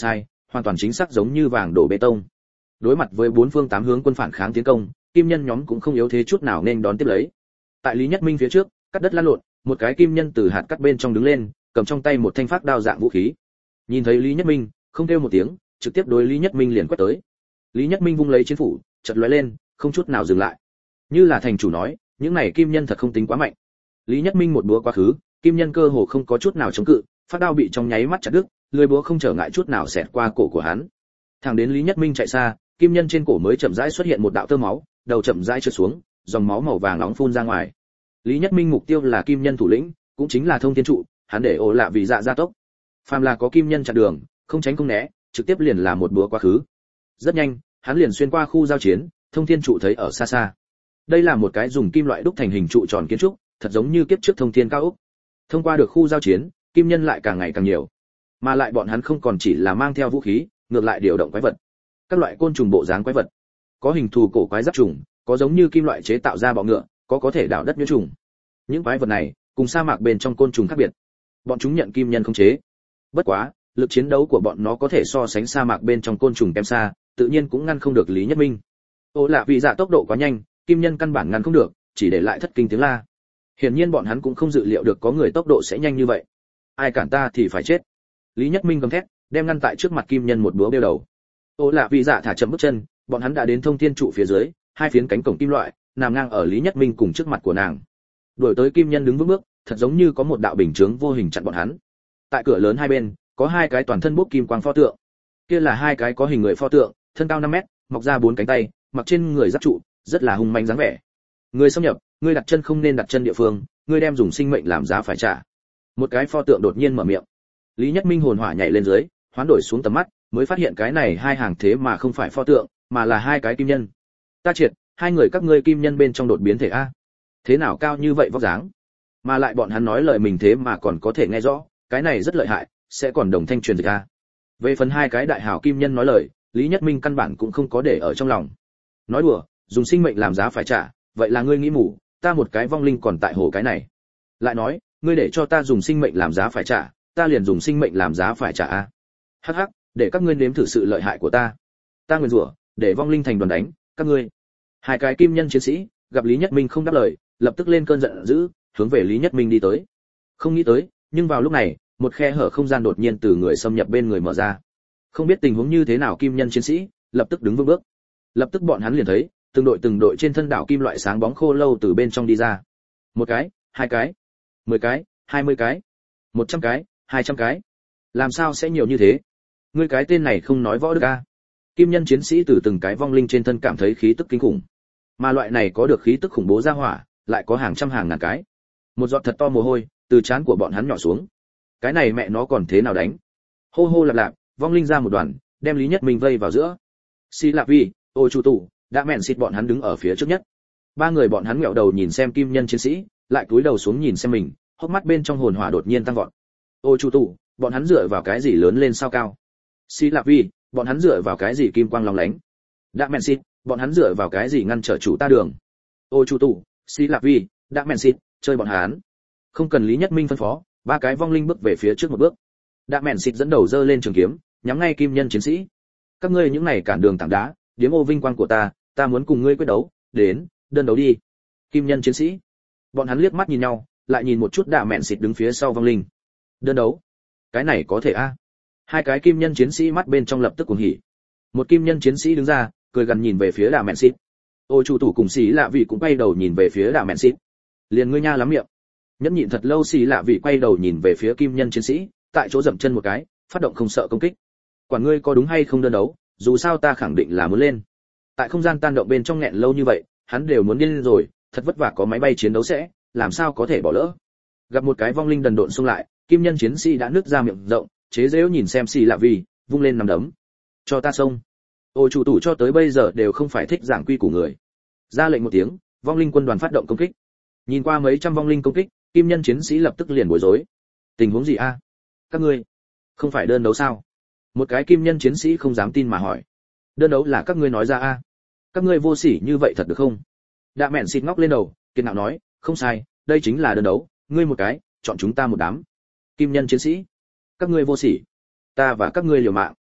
A: hoàn toàn chính xác giống như vàng đổ bê tông. Đối mặt với bốn phương tám hướng quân phản kháng tiến công, kim nhân nhóm cũng không yếu thế chút nào nên đón tiếp lấy. Tại Lý Nhất Minh phía trước, cắt đất lăn lộn, một cái kim nhân từ hạt cắt bên trong đứng lên, cầm trong tay một thanh phác đao dạng vũ khí. Nhìn thấy Lý Nhất Minh, không kêu một tiếng, trực tiếp đối Lý Nhất Minh liền quét tới. Lý Nhất Minh vung lấy chiến phủ, chợt lóe lên, không chút nào dừng lại. Như là thành chủ nói, những này kim nhân thật không tính quá mạnh. Lý Nhất Minh một búa quá khứ, kim nhân cơ hồ không có chút nào chống cự, phát đao bị trong nháy mắt chặt đứt, lưỡi búa không trở ngại chút nào xẹt qua cổ của hắn. Thẳng đến Lý Nhất Minh chạy xa, kim nhân trên cổ mới chậm rãi xuất hiện một đạo tơ máu, đầu chậm rãi trượt xuống, dòng máu màu vàng nóng phun ra ngoài. Lý Nhất Minh mục tiêu là kim nhân thủ lĩnh, cũng chính là Thông Thiên trụ, hắn để ổ lạ vì dạ gia tốc. Phàm là có kim nhân chặn đường, không tránh không né, trực tiếp liền là một búa quá khứ. Rất nhanh, hắn liền xuyên qua khu giao chiến, Thông Thiên trụ thấy ở xa xa. Đây là một cái dùng kim loại đúc thành hình trụ tròn kiến trúc, thật giống như kiếp trước Thông Thiên cao ốc. Thông qua được khu giao chiến, kim nhân lại càng ngày càng nhiều, mà lại bọn hắn không còn chỉ là mang theo vũ khí, ngược lại điều động quái vật. Các loại côn trùng bộ dáng quái vật, có hình thù cổ quái giáp trùng, có giống như kim loại chế tạo ra bọ ngựa, có thể đào đất nhuyễn trùng. Những quái vật này cùng sa mạc bên trong côn trùng khác biệt, bọn chúng nhận kim nhân khống chế. Bất quá, lực chiến đấu của bọn nó có thể so sánh sa mạc bên trong côn trùng kém xa, tự nhiên cũng ngăn không được Lý Nhất Minh. Ô lạ vì dạ tốc độ quá nhanh, kim nhân căn bản ngăn không được, chỉ để lại thất kinh tiếng la. Hiển nhiên bọn hắn cũng không dự liệu được có người tốc độ sẽ nhanh như vậy. Ai cản ta thì phải chết. Lý Nhất Minh gầm thét, đem ngăn tại trước mặt kim nhân một búa bêu đầu. Ô lạ vì dạ thả chậm bước chân, bọn hắn đã đến Thông Thiên trụ phía dưới, hai phiến cánh cổng kim loại nằm ngang ở Lý Nhất Minh cùng trước mặt của nàng. Đuổi tới kim nhân đứng vững bước, thật giống như có một đạo bình chướng vô hình chặn bọn hắn. Tại cửa lớn hai bên, có hai cái toàn thân bốc kim quang pho tượng. Kia là hai cái có hình người pho tượng, thân cao 5 mét, mọc ra 4 cánh tay, mặc trên người giáp trụ, rất là hung manh dáng vẻ. Người xâm nhập, ngươi đặt chân không nên đặt chân địa phương, ngươi đem dùng sinh mệnh làm giá phải trả. Một cái pho tượng đột nhiên mở miệng. Lý Nhất Minh hồn hỏa nhảy lên dưới, hoán đổi xuống tầm mắt, mới phát hiện cái này hai hàng thế mà không phải pho tượng, mà là hai cái kim nhân. Ta triệt, hai người các ngươi kim nhân bên trong đột biến thể a. Thế nào cao như vậy vóc dáng? Mà lại bọn hắn nói lời mình thế mà còn có thể nghe rõ, cái này rất lợi hại, sẽ còn đồng thanh truyền dịch a. Về phần hai cái đại hảo kim nhân nói lời, Lý Nhất Minh căn bản cũng không có để ở trong lòng. Nói đùa, dùng sinh mệnh làm giá phải trả, vậy là ngươi nghĩ mù, ta một cái vong linh còn tại hồ cái này. Lại nói, ngươi để cho ta dùng sinh mệnh làm giá phải trả, ta liền dùng sinh mệnh làm giá phải trả a. Hắc hắc, để các ngươi nếm thử sự lợi hại của ta. Ta nguyền rủa, để vong linh thành đoàn đánh các ngươi. Hai cái kim nhân chiến sĩ gặp Lý Nhất Minh không đáp lời, lập tức lên cơn giận dữ, hướng về Lý Nhất Minh đi tới. Không nghĩ tới, nhưng vào lúc này, một khe hở không gian đột nhiên từ người xâm nhập bên người mở ra. Không biết tình huống như thế nào, kim nhân chiến sĩ lập tức đứng vững bước. Lập tức bọn hắn liền thấy, từng đội trên thân đảo kim loại sáng bóng khô lâu từ bên trong đi ra. Một cái, hai cái, 10 cái, 20 cái, 100 cái, 200 cái. Làm sao sẽ nhiều như thế? Ngươi cái tên này không nói võ được a? Kim nhân chiến sĩ từ từng cái vong linh trên thân cảm thấy khí tức kinh khủng. Mà loại này có được khí tức khủng bố ra hỏa, lại có hàng trăm hàng ngàn cái. Một giọt thật to mồ hôi từ trán của bọn hắn nhỏ xuống. Cái này mẹ nó còn thế nào đánh? Hô hô lạp lạp, vong linh ra một đoàn, đem Lý Nhất Minh vây vào giữa. Xi Lạp Vi, Ô Chu Tụ, đã mẹn xịt bọn hắn đứng ở phía trước nhất. Ba người bọn hắn ngẹo đầu nhìn xem kim nhân chiến sĩ, lại cúi đầu xuống nhìn xem mình, hốc mắt bên trong hồn hỏa đột nhiên tăng vọt. Ô Chu Tụ, bọn hắn dựa vào cái gì lớn lên sao cao? Xi Lạp Vi, bọn hắn dựa vào cái gì kim quang long lánh? Đã mẹn xịt, bọn hắn dựa vào cái gì ngăn trở chủ ta đường? Ô Chu Tụ, Xi Lạp Vi, đã mẹn xịt, chơi bọn hắn. Không cần Lý Nhất Minh phân phó, ba cái vong linh bước về phía trước một bước. Đã mẹn xịt dẫn đầu giơ lên trường kiếm, nhắm ngay kim nhân chiến sĩ. Các ngươi những này cản đường tảng đá, điếm ô vinh quang của ta muốn cùng ngươi quyết đấu, đến, đơn đấu đi. Kim nhân chiến sĩ. Bọn hắn liếc mắt nhìn nhau, lại nhìn một chút Đạ mẹn xịt đứng phía sau vong linh. Đơn đấu? Cái này có thể a? Hai cái kim nhân chiến sĩ mắt bên trong lập tức cuồng hỉ. Một kim nhân chiến sĩ đứng ra, cười gần nhìn về phía Đạ mẹn xịt. Ô chủ tủ cùng Xí Lạ Vị cũng quay đầu nhìn về phía Đạ mẹn xịt. Liền ngươi nha lắm miệng. Nhẫn nhịn thật lâu, Xí Lạ Vị quay đầu nhìn về phía kim nhân chiến sĩ, tại chỗ dậm chân một cái, phát động không sợ công kích. Quản ngươi có đúng hay không đơn đấu, dù sao ta khẳng định là muốn lên. Tại không gian tan động bên trong nghẹn lâu như vậy, hắn đều muốn điên rồi, thật vất vả có máy bay chiến đấu sẽ, làm sao có thể bỏ lỡ. Gặp một cái vong linh đần độn xông lại, kim nhân chiến sĩ đã nứt ra miệng rộng, chế giễu nhìn xem Xì Lạ Vi, vung lên nắm đấm. Cho ta xông. Ô chủ tủ cho tới bây giờ đều không phải thích giảng quy của người. Ra lệnh một tiếng, vong linh quân đoàn phát động công kích. Nhìn qua mấy trăm vong linh công kích, kim nhân chiến sĩ lập tức liền bối rối. Tình huống gì a? Các ngươi không phải đơn đấu sao? Một cái kim nhân chiến sĩ không dám tin mà hỏi. Đơn đấu là các ngươi nói ra a? Các ngươi vô sỉ như vậy thật được không? Đạ mẹn xịt ngóc lên đầu, kiên nạo nói, không sai, đây chính là đơn đấu, ngươi một cái, chọn chúng ta một đám. Kim nhân chiến sĩ, các ngươi vô sỉ, ta và các ngươi liều mạng.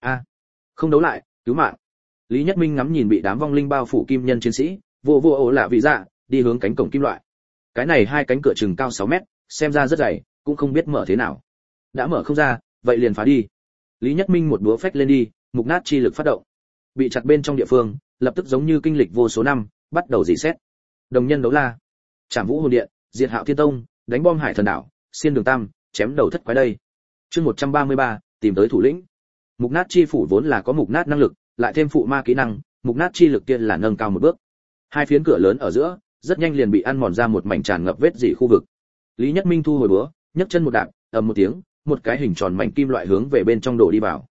A: A, không đấu lại, cứu mạng. Lý Nhất Minh ngắm nhìn bị đám vong linh bao phủ kim nhân chiến sĩ, vô vô ổ lạ vị dạ, đi hướng cánh cổng kim loại. Cái này hai cánh cửa chừng cao 6 mét, xem ra rất dày, cũng không biết mở thế nào. Đã mở không ra, vậy liền phá đi. Lý Nhất Minh một búa phách lên đi, mục nát chi lực phát động. Bị chặt bên trong địa phương, lập tức giống như kinh lịch vô số năm, bắt đầu rỉ sét. Đồng nhân đấu la, Trảm Vũ Hồn Điện, Diệt Hạo Thiên Tông, đánh bom Hải Thần Đảo, xiên đường tam, chém đầu thất quái đây. Chương 133, tìm tới thủ lĩnh. Mục nát chi phủ vốn là có mục nát năng lực, lại thêm phụ ma kỹ năng, mục nát chi lực kia là nâng cao một bước. Hai phiến cửa lớn ở giữa, rất nhanh liền bị ăn mòn ra một mảnh tràn ngập vết rỉ khu vực. Lý Nhất Minh thu hồi búa, nhấc chân một đạp, ầm một tiếng, một cái hình tròn mảnh kim loại hướng về bên trong đổ đi vào.